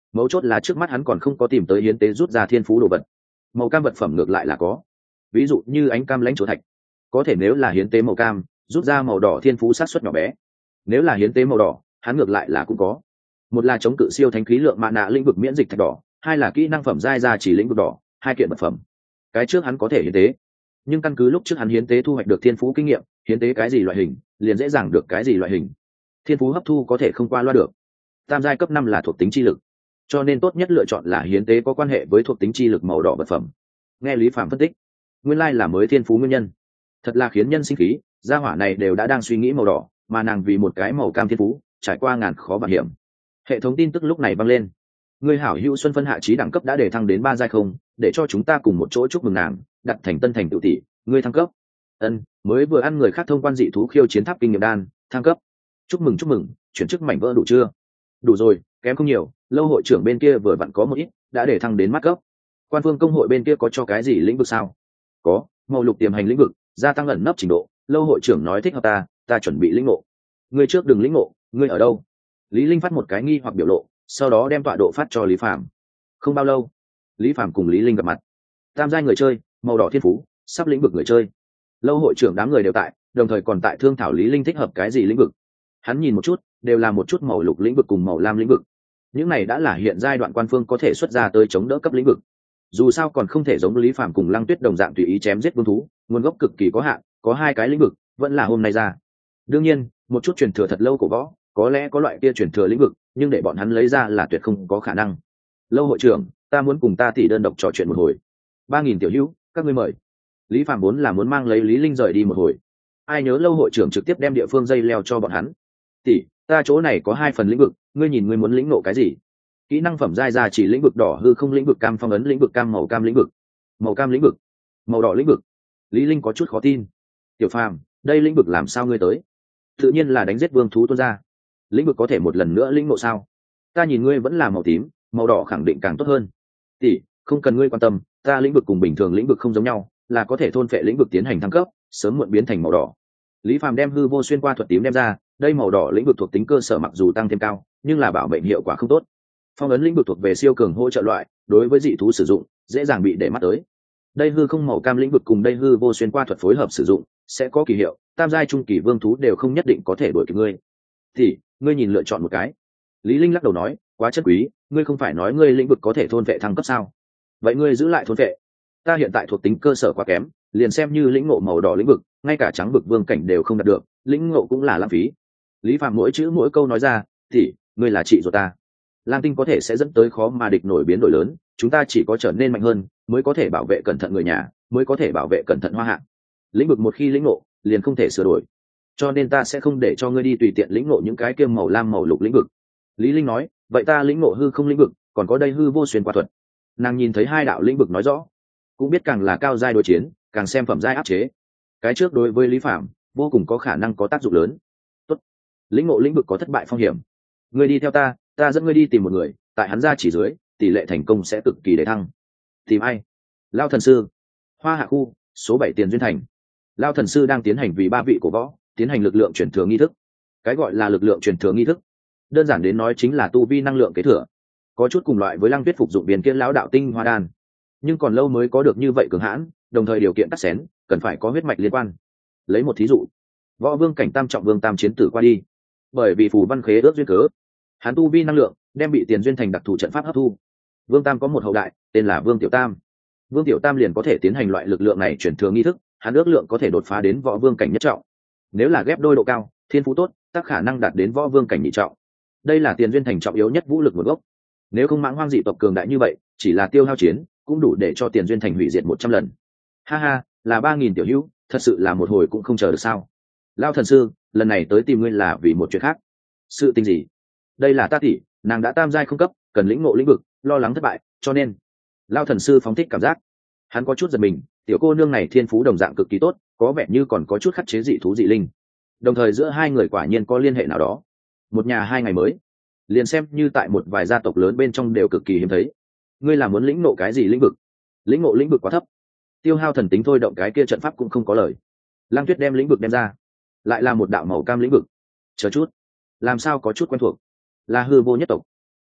mấu chốt là trước mắt hắn còn không có tìm tới hiến tế rút ra thiên phú đồ vật. Màu cam vật phẩm ngược lại là có, ví dụ như ánh cam lãnh chỗ thạch, có thể nếu là hiến tế màu cam rút ra màu đỏ thiên phú sát xuất nhỏ bé. Nếu là hiến tế màu đỏ, hắn ngược lại là cũng có, một là chống cự siêu thánh khí lượng mạ nạ lĩnh vực miễn dịch thạch đỏ, hai là kỹ năng phẩm giai ra chỉ lĩnh vực đỏ, hai kiện vật phẩm. Cái trước hắn có thể hiến tế, nhưng căn cứ lúc trước hắn hiến tế thu hoạch được thiên phú kinh nghiệm, hiến tế cái gì loại hình liền dễ dàng được cái gì loại hình. Thiên phú hấp thu có thể không qua loa được. Tam giai cấp năm là thuộc tính chi lực, cho nên tốt nhất lựa chọn là hiến tế có quan hệ với thuộc tính chi lực màu đỏ vật phẩm. Nghe Lý Phạm phân tích, nguyên lai là mới thiên phú nguyên nhân, thật là khiến nhân sinh khí. Gia hỏa này đều đã đang suy nghĩ màu đỏ, mà nàng vì một cái màu cam thiên phú trải qua ngàn khó vạn hiểm. Hệ thống tin tức lúc này vang lên: người hảo hữu Xuân Phân hạ trí đẳng cấp đã để thăng đến ba giai không, để cho chúng ta cùng một chỗ chúc mừng nàng đặt thành tân thành tự tỷ, ngươi thăng cấp. Ân, mới vừa ăn người khác thông quan dị thú khiêu chiến tháp kinh nghiệm đan, thăng cấp. Chúc mừng chúc mừng, chuyển chức mảnh vỡ đủ chưa? Đủ rồi, kém không nhiều, lâu hội trưởng bên kia vừa vặn có một ít, đã để thăng đến mắt cấp. Quan phương công hội bên kia có cho cái gì lĩnh vực sao? Có, màu lục tiềm hành lĩnh vực, gia tăng ẩn nấp trình độ, lâu hội trưởng nói thích hợp ta, ta chuẩn bị lĩnh ngộ. Ngươi trước đừng lĩnh ngộ, ngươi ở đâu? Lý Linh phát một cái nghi hoặc biểu lộ, sau đó đem tọa độ phát cho Lý Phàm. Không bao lâu, Lý Phàm cùng Lý Linh gặp mặt. Tam giai người chơi, màu đỏ thiên phú, sắp lĩnh vực người chơi. Lâu hội trưởng đám người đều tại, đồng thời còn tại thương thảo Lý Linh thích hợp cái gì lĩnh vực. Hắn nhìn một chút, đều là một chút màu lục lĩnh vực cùng màu lam lĩnh vực. Những này đã là hiện giai đoạn quan phương có thể xuất ra tới chống đỡ cấp lĩnh vực. Dù sao còn không thể giống Lý Phàm cùng Lăng Tuyết đồng dạng tùy ý chém giết vương thú, nguồn gốc cực kỳ có hạn, có hai cái lĩnh vực, vẫn là hôm nay ra. Đương nhiên, một chút truyền thừa thật lâu của võ, có lẽ có loại kia truyền thừa lĩnh vực, nhưng để bọn hắn lấy ra là tuyệt không có khả năng. Lâu hội trưởng, ta muốn cùng ta tỷ đơn độc trò chuyện một hồi. Ba nghìn tiểu hữu, các ngươi mời. Lý Phàm vốn là muốn mang lấy Lý Linh rời đi một hồi, ai nhớ lâu hội trưởng trực tiếp đem địa phương dây leo cho bọn hắn. Tỷ, ta chỗ này có hai phần lĩnh vực, ngươi nhìn ngươi muốn lĩnh ngộ cái gì? Kỹ năng phẩm giai ra chỉ lĩnh vực đỏ hư không lĩnh vực cam phong ấn lĩnh vực cam màu cam lĩnh vực, màu cam lĩnh vực, màu đỏ lĩnh vực. Lý Linh có chút khó tin. Tiểu Phàm, đây lĩnh vực làm sao ngươi tới? Tự nhiên là đánh giết vương thú tuôn ra. Lĩnh vực có thể một lần nữa lĩnh ngộ sao? Ta nhìn ngươi vẫn là màu tím, màu đỏ khẳng định càng tốt hơn. Tỷ, không cần ngươi quan tâm, ta lĩnh vực cùng bình thường lĩnh vực không giống nhau, là có thể thôn phệ lĩnh vực tiến hành thăng cấp, sớm muộn biến thành màu đỏ. Lý Phàm đem hư vô xuyên qua thuật tím đem ra, đây màu đỏ lĩnh vực thuộc tính cơ sở mặc dù tăng thêm cao, nhưng là bảo mệnh hiệu quả không tốt. Phong ấn lĩnh vực thuộc về siêu cường hỗ trợ loại, đối với dị thú sử dụng, dễ dàng bị để mắt tới. Đây hư không màu cam lĩnh vực cùng đây hư vô xuyên qua thuật phối hợp sử dụng, sẽ có kỳ hiệu, tam giai trung kỳ vương thú đều không nhất định có thể đuổi kịp ngươi. Thì, ngươi nhìn lựa chọn một cái. Lý Linh lắc đầu nói, quá chất quý, ngươi không phải nói ngươi lĩnh vực có thể thôn vệ thăng cấp sao? Vậy ngươi giữ lại thôn vệ. Ta hiện tại thuộc tính cơ sở quá kém, liền xem như lĩnh ngộ màu đỏ lĩnh vực, ngay cả trắng vực vương cảnh đều không đạt được, lĩnh ngộ cũng là lãng phí. Lý Phàm mỗi chữ mỗi câu nói ra, thì ngươi là chị ruột ta. Lam tinh có thể sẽ dẫn tới khó mà địch nổi biến đổi lớn, chúng ta chỉ có trở nên mạnh hơn, mới có thể bảo vệ cẩn thận người nhà, mới có thể bảo vệ cẩn thận hoa hạ. Lĩnh vực một khi lĩnh ngộ, liền không thể sửa đổi. Cho nên ta sẽ không để cho ngươi đi tùy tiện lĩnh ngộ những cái kiêm màu lam màu lục lĩnh vực. Lý Linh nói, vậy ta lĩnh ngộ hư không lĩnh vực, còn có đây hư vô xuyên qua thuật. Nàng nhìn thấy hai đạo lĩnh vực nói rõ, cũng biết càng là cao giai đối chiến, càng xem phẩm giai áp chế. Cái trước đối với Lý Phạm vô cùng có khả năng có tác dụng lớn. Tốt, lĩnh ngộ lĩnh vực có thất bại phong hiểm, ngươi đi theo ta, ta dẫn ngươi đi tìm một người, tại hắn ra chỉ dưới, tỷ lệ thành công sẽ cực kỳ để thăng. Tìm ai? Lao thần sư, Hoa Hạ khu, số bảy Tiền Duyên thành. Lao thần sư đang tiến hành vì ba vị cổ võ tiến hành lực lượng truyền thừa nghi thức. Cái gọi là lực lượng truyền thừa nghi thức, đơn giản đến nói chính là tu vi năng lượng kế thừa, có chút cùng loại với Lăng Tuyết phục dụng biến kiên lão đạo tinh hoa đan, nhưng còn lâu mới có được như vậy cường hãn, đồng thời điều kiện cắt xén, cần phải có huyết mạch liên quan. Lấy một thí dụ, võ vương cảnh tam trọng vương tam chiến tử qua đi, bởi vì phù văn khế ước duyên cớ, hắn tu vi năng lượng đem bị Tiền Duyên thành đặc thù trận pháp hấp thu. Vương tam có một hậu đại tên là Vương Tiểu Tam, Vương Tiểu Tam liền có thể tiến hành loại lực lượng này truyền thừa nghi thức, hắn ước lượng có thể đột phá đến võ vương cảnh nhất trọng. Nếu là ghép đôi độ cao, thiên phú tốt, tác khả năng đạt đến võ vương cảnh nhị trọng. Đây là Tiền Duyên thành trọng yếu nhất vũ lực nguồn gốc. Nếu không mãng hoang dị tộc cường đại như vậy, chỉ là tiêu hao chiến cũng đủ để cho Tiền Duyên thành hủy diệt một trăm lần. Ha ha, là ba nghìn tiểu hữu, thật sự là một hồi cũng không chờ được sao? Lao thần sư, lần này tới tìm ngươi là vì một chuyện khác. Sự tình gì? Đây là ta tỷ, nàng đã tam giai không cấp, cần lĩnh ngộ lĩnh vực, lo lắng thất bại, cho nên Lao thần sư phóng thích cảm giác. Hắn có chút giật mình, tiểu cô nương này thiên phú đồng dạng cực kỳ tốt, có vẻ như còn có chút khắc chế dị thú dị linh. Đồng thời giữa hai người quả nhiên có liên hệ nào đó. Một nhà hai ngày mới, liền xem như tại một vài gia tộc lớn bên trong đều cực kỳ hiếm thấy. Ngươi là muốn lĩnh ngộ cái gì lĩnh vực? Lĩnh ngộ lĩnh vực quá thấp, tiêu hao thần tính thôi động cái kia trận pháp cũng không có lời. Lăng Tuyết đem lĩnh vực đem ra, lại là một đạo màu cam lĩnh vực. Chờ chút, làm sao có chút quen thuộc, là hư vô nhất tộc.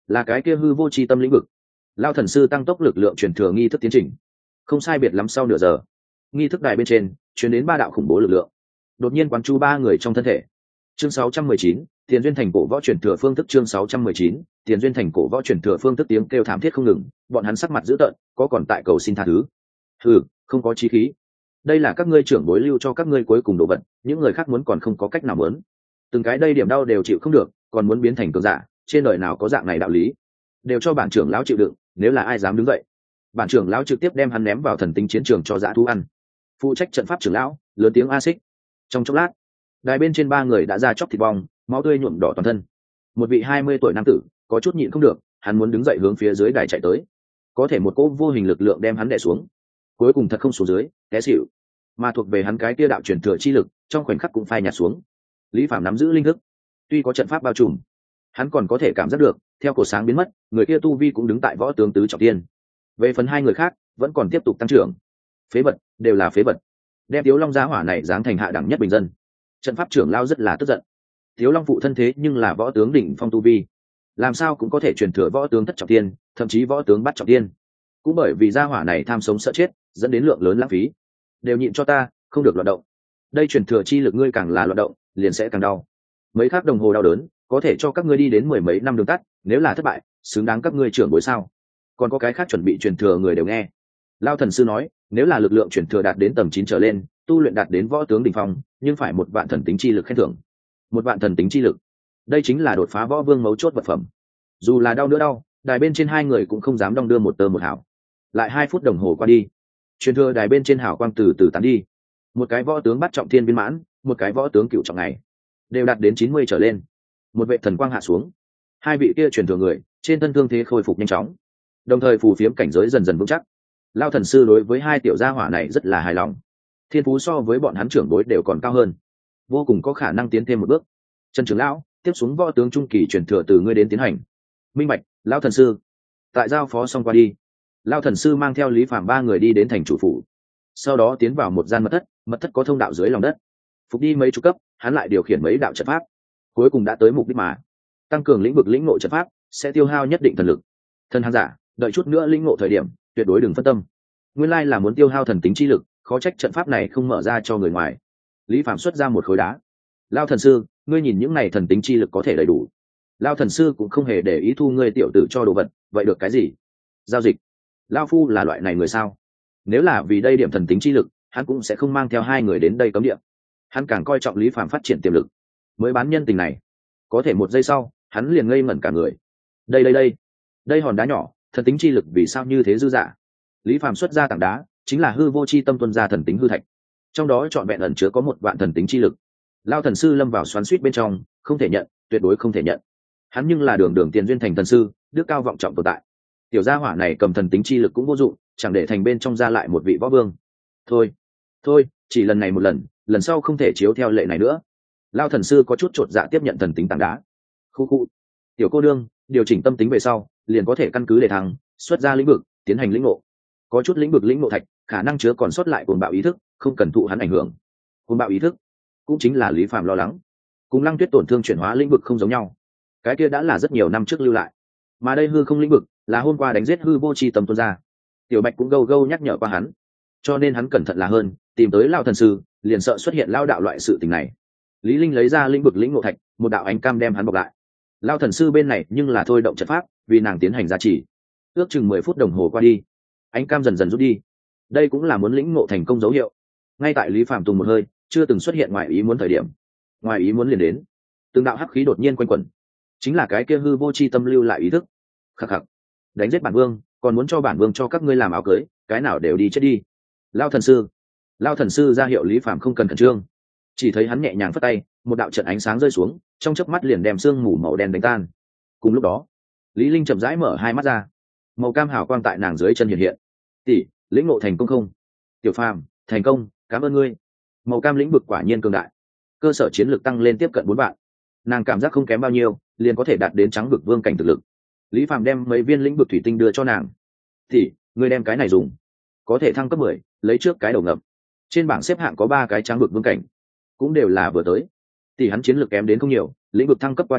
là cái kia hư vô tri tâm lĩnh vực. Lao thần sư tăng tốc lực lượng truyền thừa nghi thức tiến trình, không sai biệt lắm sau nửa giờ, nghi thức đài bên trên truyền đến ba đạo khủng bố lực lượng, đột nhiên quán chú ba người trong thân thể. Chương sáu trăm mười chín, Tiền duyên thành cổ võ truyền thừa phương thức. Chương sáu trăm mười chín, Tiền duyên thành cổ võ truyền thừa phương thức. Tiếng kêu thảm thiết không ngừng, bọn hắn sắc mặt dữ tợn, có còn tại cầu xin tha thứ. Ừ, không có chí khí. Đây là các ngươi trưởng bối lưu cho các ngươi cuối cùng đồ vật, những người khác muốn còn không có cách nào muốn. Từng cái đây điểm đau đều chịu không được, còn muốn biến thành cường giả, trên đời nào có dạng này đạo lý. Đều cho bản trưởng lão chịu đựng, nếu là ai dám đứng dậy, bản trưởng lão trực tiếp đem hắn ném vào thần tính chiến trường cho dã thú ăn. Phụ trách trận pháp trưởng lão lớn tiếng a xích. Trong chốc lát, đài bên trên ba người đã ra chóc thịt bong, máu tươi nhuộm đỏ toàn thân. Một vị hai mươi tuổi nam tử có chút nhịn không được, hắn muốn đứng dậy hướng phía dưới đài chạy tới, có thể một cỗ vô hình lực lượng đem hắn đè xuống, cuối cùng thật không xuống dưới, té xỉu. Mà thuộc về hắn cái kia đạo truyền thừa chi lực trong khoảnh khắc cũng phai nhạt xuống. Lý Phàm nắm giữ linh thức, tuy có trận pháp bao trùm, hắn còn có thể cảm giác được theo cổ sáng biến mất, người kia tu vi cũng đứng tại võ tướng tứ trọng thiên. Về phần hai người khác vẫn còn tiếp tục tăng trưởng. Phế vật, đều là phế vật. Đem Tiếu Long gia hỏa này giáng thành hạ đẳng nhất bình dân. Trận pháp trưởng lao rất là tức giận. Tiếu Long phụ thân thế nhưng là võ tướng đỉnh phong tu vi, làm sao cũng có thể truyền thừa võ tướng thất trọng thiên, thậm chí võ tướng bát trọng thiên. Cũng bởi vì gia hỏa này tham sống sợ chết, dẫn đến lượng lớn lãng phí. Đều nhịn cho ta, không được loạn động. Đây truyền thừa chi lực ngươi càng là loạn động, liền sẽ càng đau. Mấy khắc đồng hồ đau đớn, có thể cho các ngươi đi đến mười mấy năm đường tắt, nếu là thất bại, xứng đáng các ngươi trưởng bối sao? Còn có cái khác chuẩn bị truyền thừa người đều nghe. Lao thần sư nói, nếu là lực lượng truyền thừa đạt đến tầm chín trở lên, tu luyện đạt đến võ tướng đỉnh phong, nhưng phải một vạn thần tính chi lực khen thưởng. Một vạn thần tính chi lực, đây chính là đột phá võ vương mấu chốt vật phẩm. Dù là đau nữa đau, đài bên trên hai người cũng không dám đong đưa một tơ một hào. Lại hai phút đồng hồ qua đi, truyền thừa đài bên trên hào quang từ từ tán đi. Một cái võ tướng bắt trọng thiên viên mãn, một cái võ tướng cựu trọng này, đều đạt đến chín mươi trở lên. Một vệ thần quang hạ xuống, hai vị kia truyền thừa người trên thân thương thế khôi phục nhanh chóng, đồng thời phù phiếm cảnh giới dần dần vững chắc. Lao thần sư đối với hai tiểu gia hỏa này rất là hài lòng, thiên phú so với bọn hắn trưởng bối đều còn cao hơn, vô cùng có khả năng tiến thêm một bước. Trần trưởng lão, tiếp xuống võ tướng trung kỳ truyền thừa từ ngươi đến tiến hành. Minh bạch. Lao thần sư. Tại giao phó xong qua đi, Lao thần sư mang theo Lý Phàm ba người đi đến thành chủ phủ, sau đó tiến vào một gian mật thất. Mật thất có thông đạo dưới lòng đất, phục đi mấy chục cấp, hắn lại điều khiển mấy đạo trận pháp, cuối cùng đã tới mục đích mà. Tăng cường lĩnh vực lĩnh ngộ trận pháp sẽ tiêu hao nhất định thần lực. Thần hàng giả, đợi chút nữa lĩnh ngộ thời điểm tuyệt đối đừng phân tâm. Nguyên lai là muốn tiêu hao thần tính chi lực, khó trách trận pháp này không mở ra cho người ngoài. Lý Phạm xuất ra một khối đá. Lao thần sư, ngươi nhìn những này thần tính chi lực có thể đầy đủ. Lao thần sư cũng không hề để ý thu ngươi tiểu tử cho đồ vật, vậy được cái gì? Giao dịch. Lao phu là loại này người sao? Nếu là vì đây điểm thần tính chi lực, hắn cũng sẽ không mang theo hai người đến đây cấm địa. Hắn càng coi trọng Lý Phạm phát triển tiềm lực, mới bán nhân tình này. Có thể một giây sau, hắn liền ngây ngẩn cả người. Đây đây đây, đây hòn đá nhỏ, thần tính chi lực vì sao như thế dư dả? Lý Phạm xuất ra tảng đá, chính là hư vô chi tâm tuân ra thần tính hư thạch, trong đó trọn vẹn ẩn chứa có một vạn thần tính chi lực. Lao thần sư lâm vào xoắn xuýt bên trong, không thể nhận, tuyệt đối không thể nhận. Hắn nhưng là đường đường tiền duyên thành thần sư, đức cao vọng trọng tồn tại. Tiểu gia hỏa này cầm thần tính chi lực cũng vô dụng, chẳng để thành bên trong ra lại một vị võ vương. Thôi, thôi, chỉ lần này một lần, lần sau không thể chiếu theo lệ này nữa. Lao thần sư có chút chột dạ tiếp nhận thần tính tảng đá. Khu khu, tiểu cô đương, điều chỉnh tâm tính về sau, liền có thể căn cứ đề thăng, xuất ra lĩnh vực, tiến hành lĩnh ngộ. Có chút lĩnh vực lĩnh ngộ thạch, khả năng chứa còn sót lại cuồng bạo ý thức, không cần thụ hắn ảnh hưởng. Cuồng bạo ý thức, cũng chính là Lý Phạm lo lắng. Cùng Lăng Tuyết tổn thương chuyển hóa lĩnh vực không giống nhau, cái kia đã là rất nhiều năm trước lưu lại, mà đây hư không lĩnh vực là hôm qua đánh giết hư vô chi tâm tuôn ra. Tiểu Bạch cũng gâu gâu nhắc nhở qua hắn, cho nên hắn cẩn thận là hơn, tìm tới Lao thần sư, liền sợ xuất hiện lao đạo loại sự tình này. Lý Linh lấy ra lĩnh vực lĩnh ngộ thạch, một đạo ánh cam đem hắn bọc lại. Lao thần sư bên này nhưng là thôi động trận pháp, vì nàng tiến hành gia trì. Ước chừng mười phút đồng hồ qua đi, ánh cam dần dần rút đi. Đây cũng là muốn lĩnh ngộ thành công dấu hiệu. Ngay tại Lý Phạm tùng một hơi, chưa từng xuất hiện ngoài ý muốn thời điểm, ngoài ý muốn liền đến. Từng đạo hắc khí đột nhiên quanh quẩn, chính là cái kia hư vô chi tâm lưu lại ý thức. Khắc khắc, đánh giết bản vương, còn muốn cho bản vương cho các ngươi làm áo cưới, cái nào đều đi chết đi. Lao thần sư, Lao thần sư ra hiệu Lý Phạm không cần khẩn trương, chỉ thấy hắn nhẹ nhàng phất tay, một đạo trận ánh sáng rơi xuống, trong chớp mắt liền đem sương mù màu đen đánh tan. Cùng lúc đó, Lý Linh chậm rãi mở hai mắt ra, màu cam hào quang tại nàng dưới chân hiện hiện. Tỷ, lĩnh ngộ thành công không? Tiểu Phàm, thành công, cảm ơn ngươi. Màu cam lĩnh vực quả nhiên cường đại, cơ sở chiến lược tăng lên tiếp cận bốn vạn, nàng cảm giác không kém bao nhiêu, liền có thể đạt đến trắng vực vương cảnh thực lực. Lý Phàm đem mấy viên lĩnh vực thủy tinh đưa cho nàng. Tỷ, ngươi đem cái này dùng, có thể thăng cấp mười, lấy trước cái đầu ngập. Trên bảng xếp hạng có ba cái trắng vực vương cảnh, cũng đều là vừa tới. Tỷ hắn chiến lược kém đến không nhiều, lĩnh vực thăng cấp qua đi,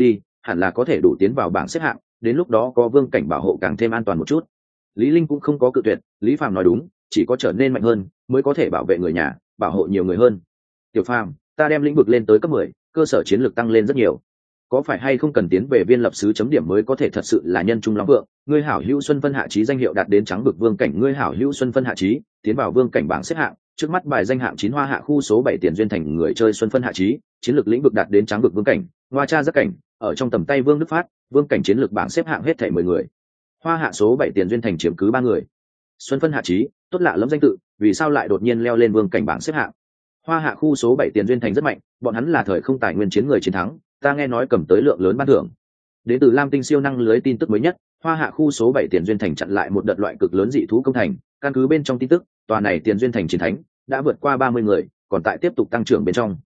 hẳn là có thể đủ tiến vào bảng xếp hạng, đến lúc đó có vương cảnh bảo hộ càng thêm an toàn một chút. Lý Linh cũng không có cự tuyệt, Lý Phàm nói đúng, chỉ có trở nên mạnh hơn mới có thể bảo vệ người nhà, bảo hộ nhiều người hơn. Tiểu Phàm, ta đem lĩnh vực lên tới cấp mười, cơ sở chiến lược tăng lên rất nhiều, có phải hay không cần tiến về viên lập sứ chấm điểm mới có thể thật sự là nhân trung lắm vượng? Ngươi hảo hữu Xuân Phân hạ trí danh hiệu đạt đến trắng bực vương cảnh, ngươi hảo hữu Xuân Phân hạ trí tiến vào vương cảnh bảng xếp hạng, trước mắt bài danh hạng chín hoa hạ khu số bảy tiền duyên thành người chơi Xuân Phân hạ trí, chiến lược lĩnh vực đạt đến trắng bực vương cảnh, hoa cha rất cảnh, ở trong tầm tay Vương Đức Phát, vương cảnh chiến lược bảng xếp hạng hết thảy mười người. Hoa hạ số bảy tiền duyên thành chiếm cứ ba người. Xuân Phân hạ trí, tốt lạ lẫm danh tự, vì sao lại đột nhiên leo lên vương cảnh bảng xếp hạng? Hoa hạ khu số bảy tiền duyên thành rất mạnh, bọn hắn là thời không tài nguyên chiến người chiến thắng, ta nghe nói cầm tới lượng lớn ban thưởng. Đến từ Lam Tinh siêu năng lưới tin tức mới nhất, Hoa hạ khu số bảy tiền duyên thành chặn lại một đợt loại cực lớn dị thú công thành, căn cứ bên trong tin tức, tòa này tiền duyên thành chiến thánh đã vượt qua ba mươi người, còn tại tiếp tục tăng trưởng bên trong.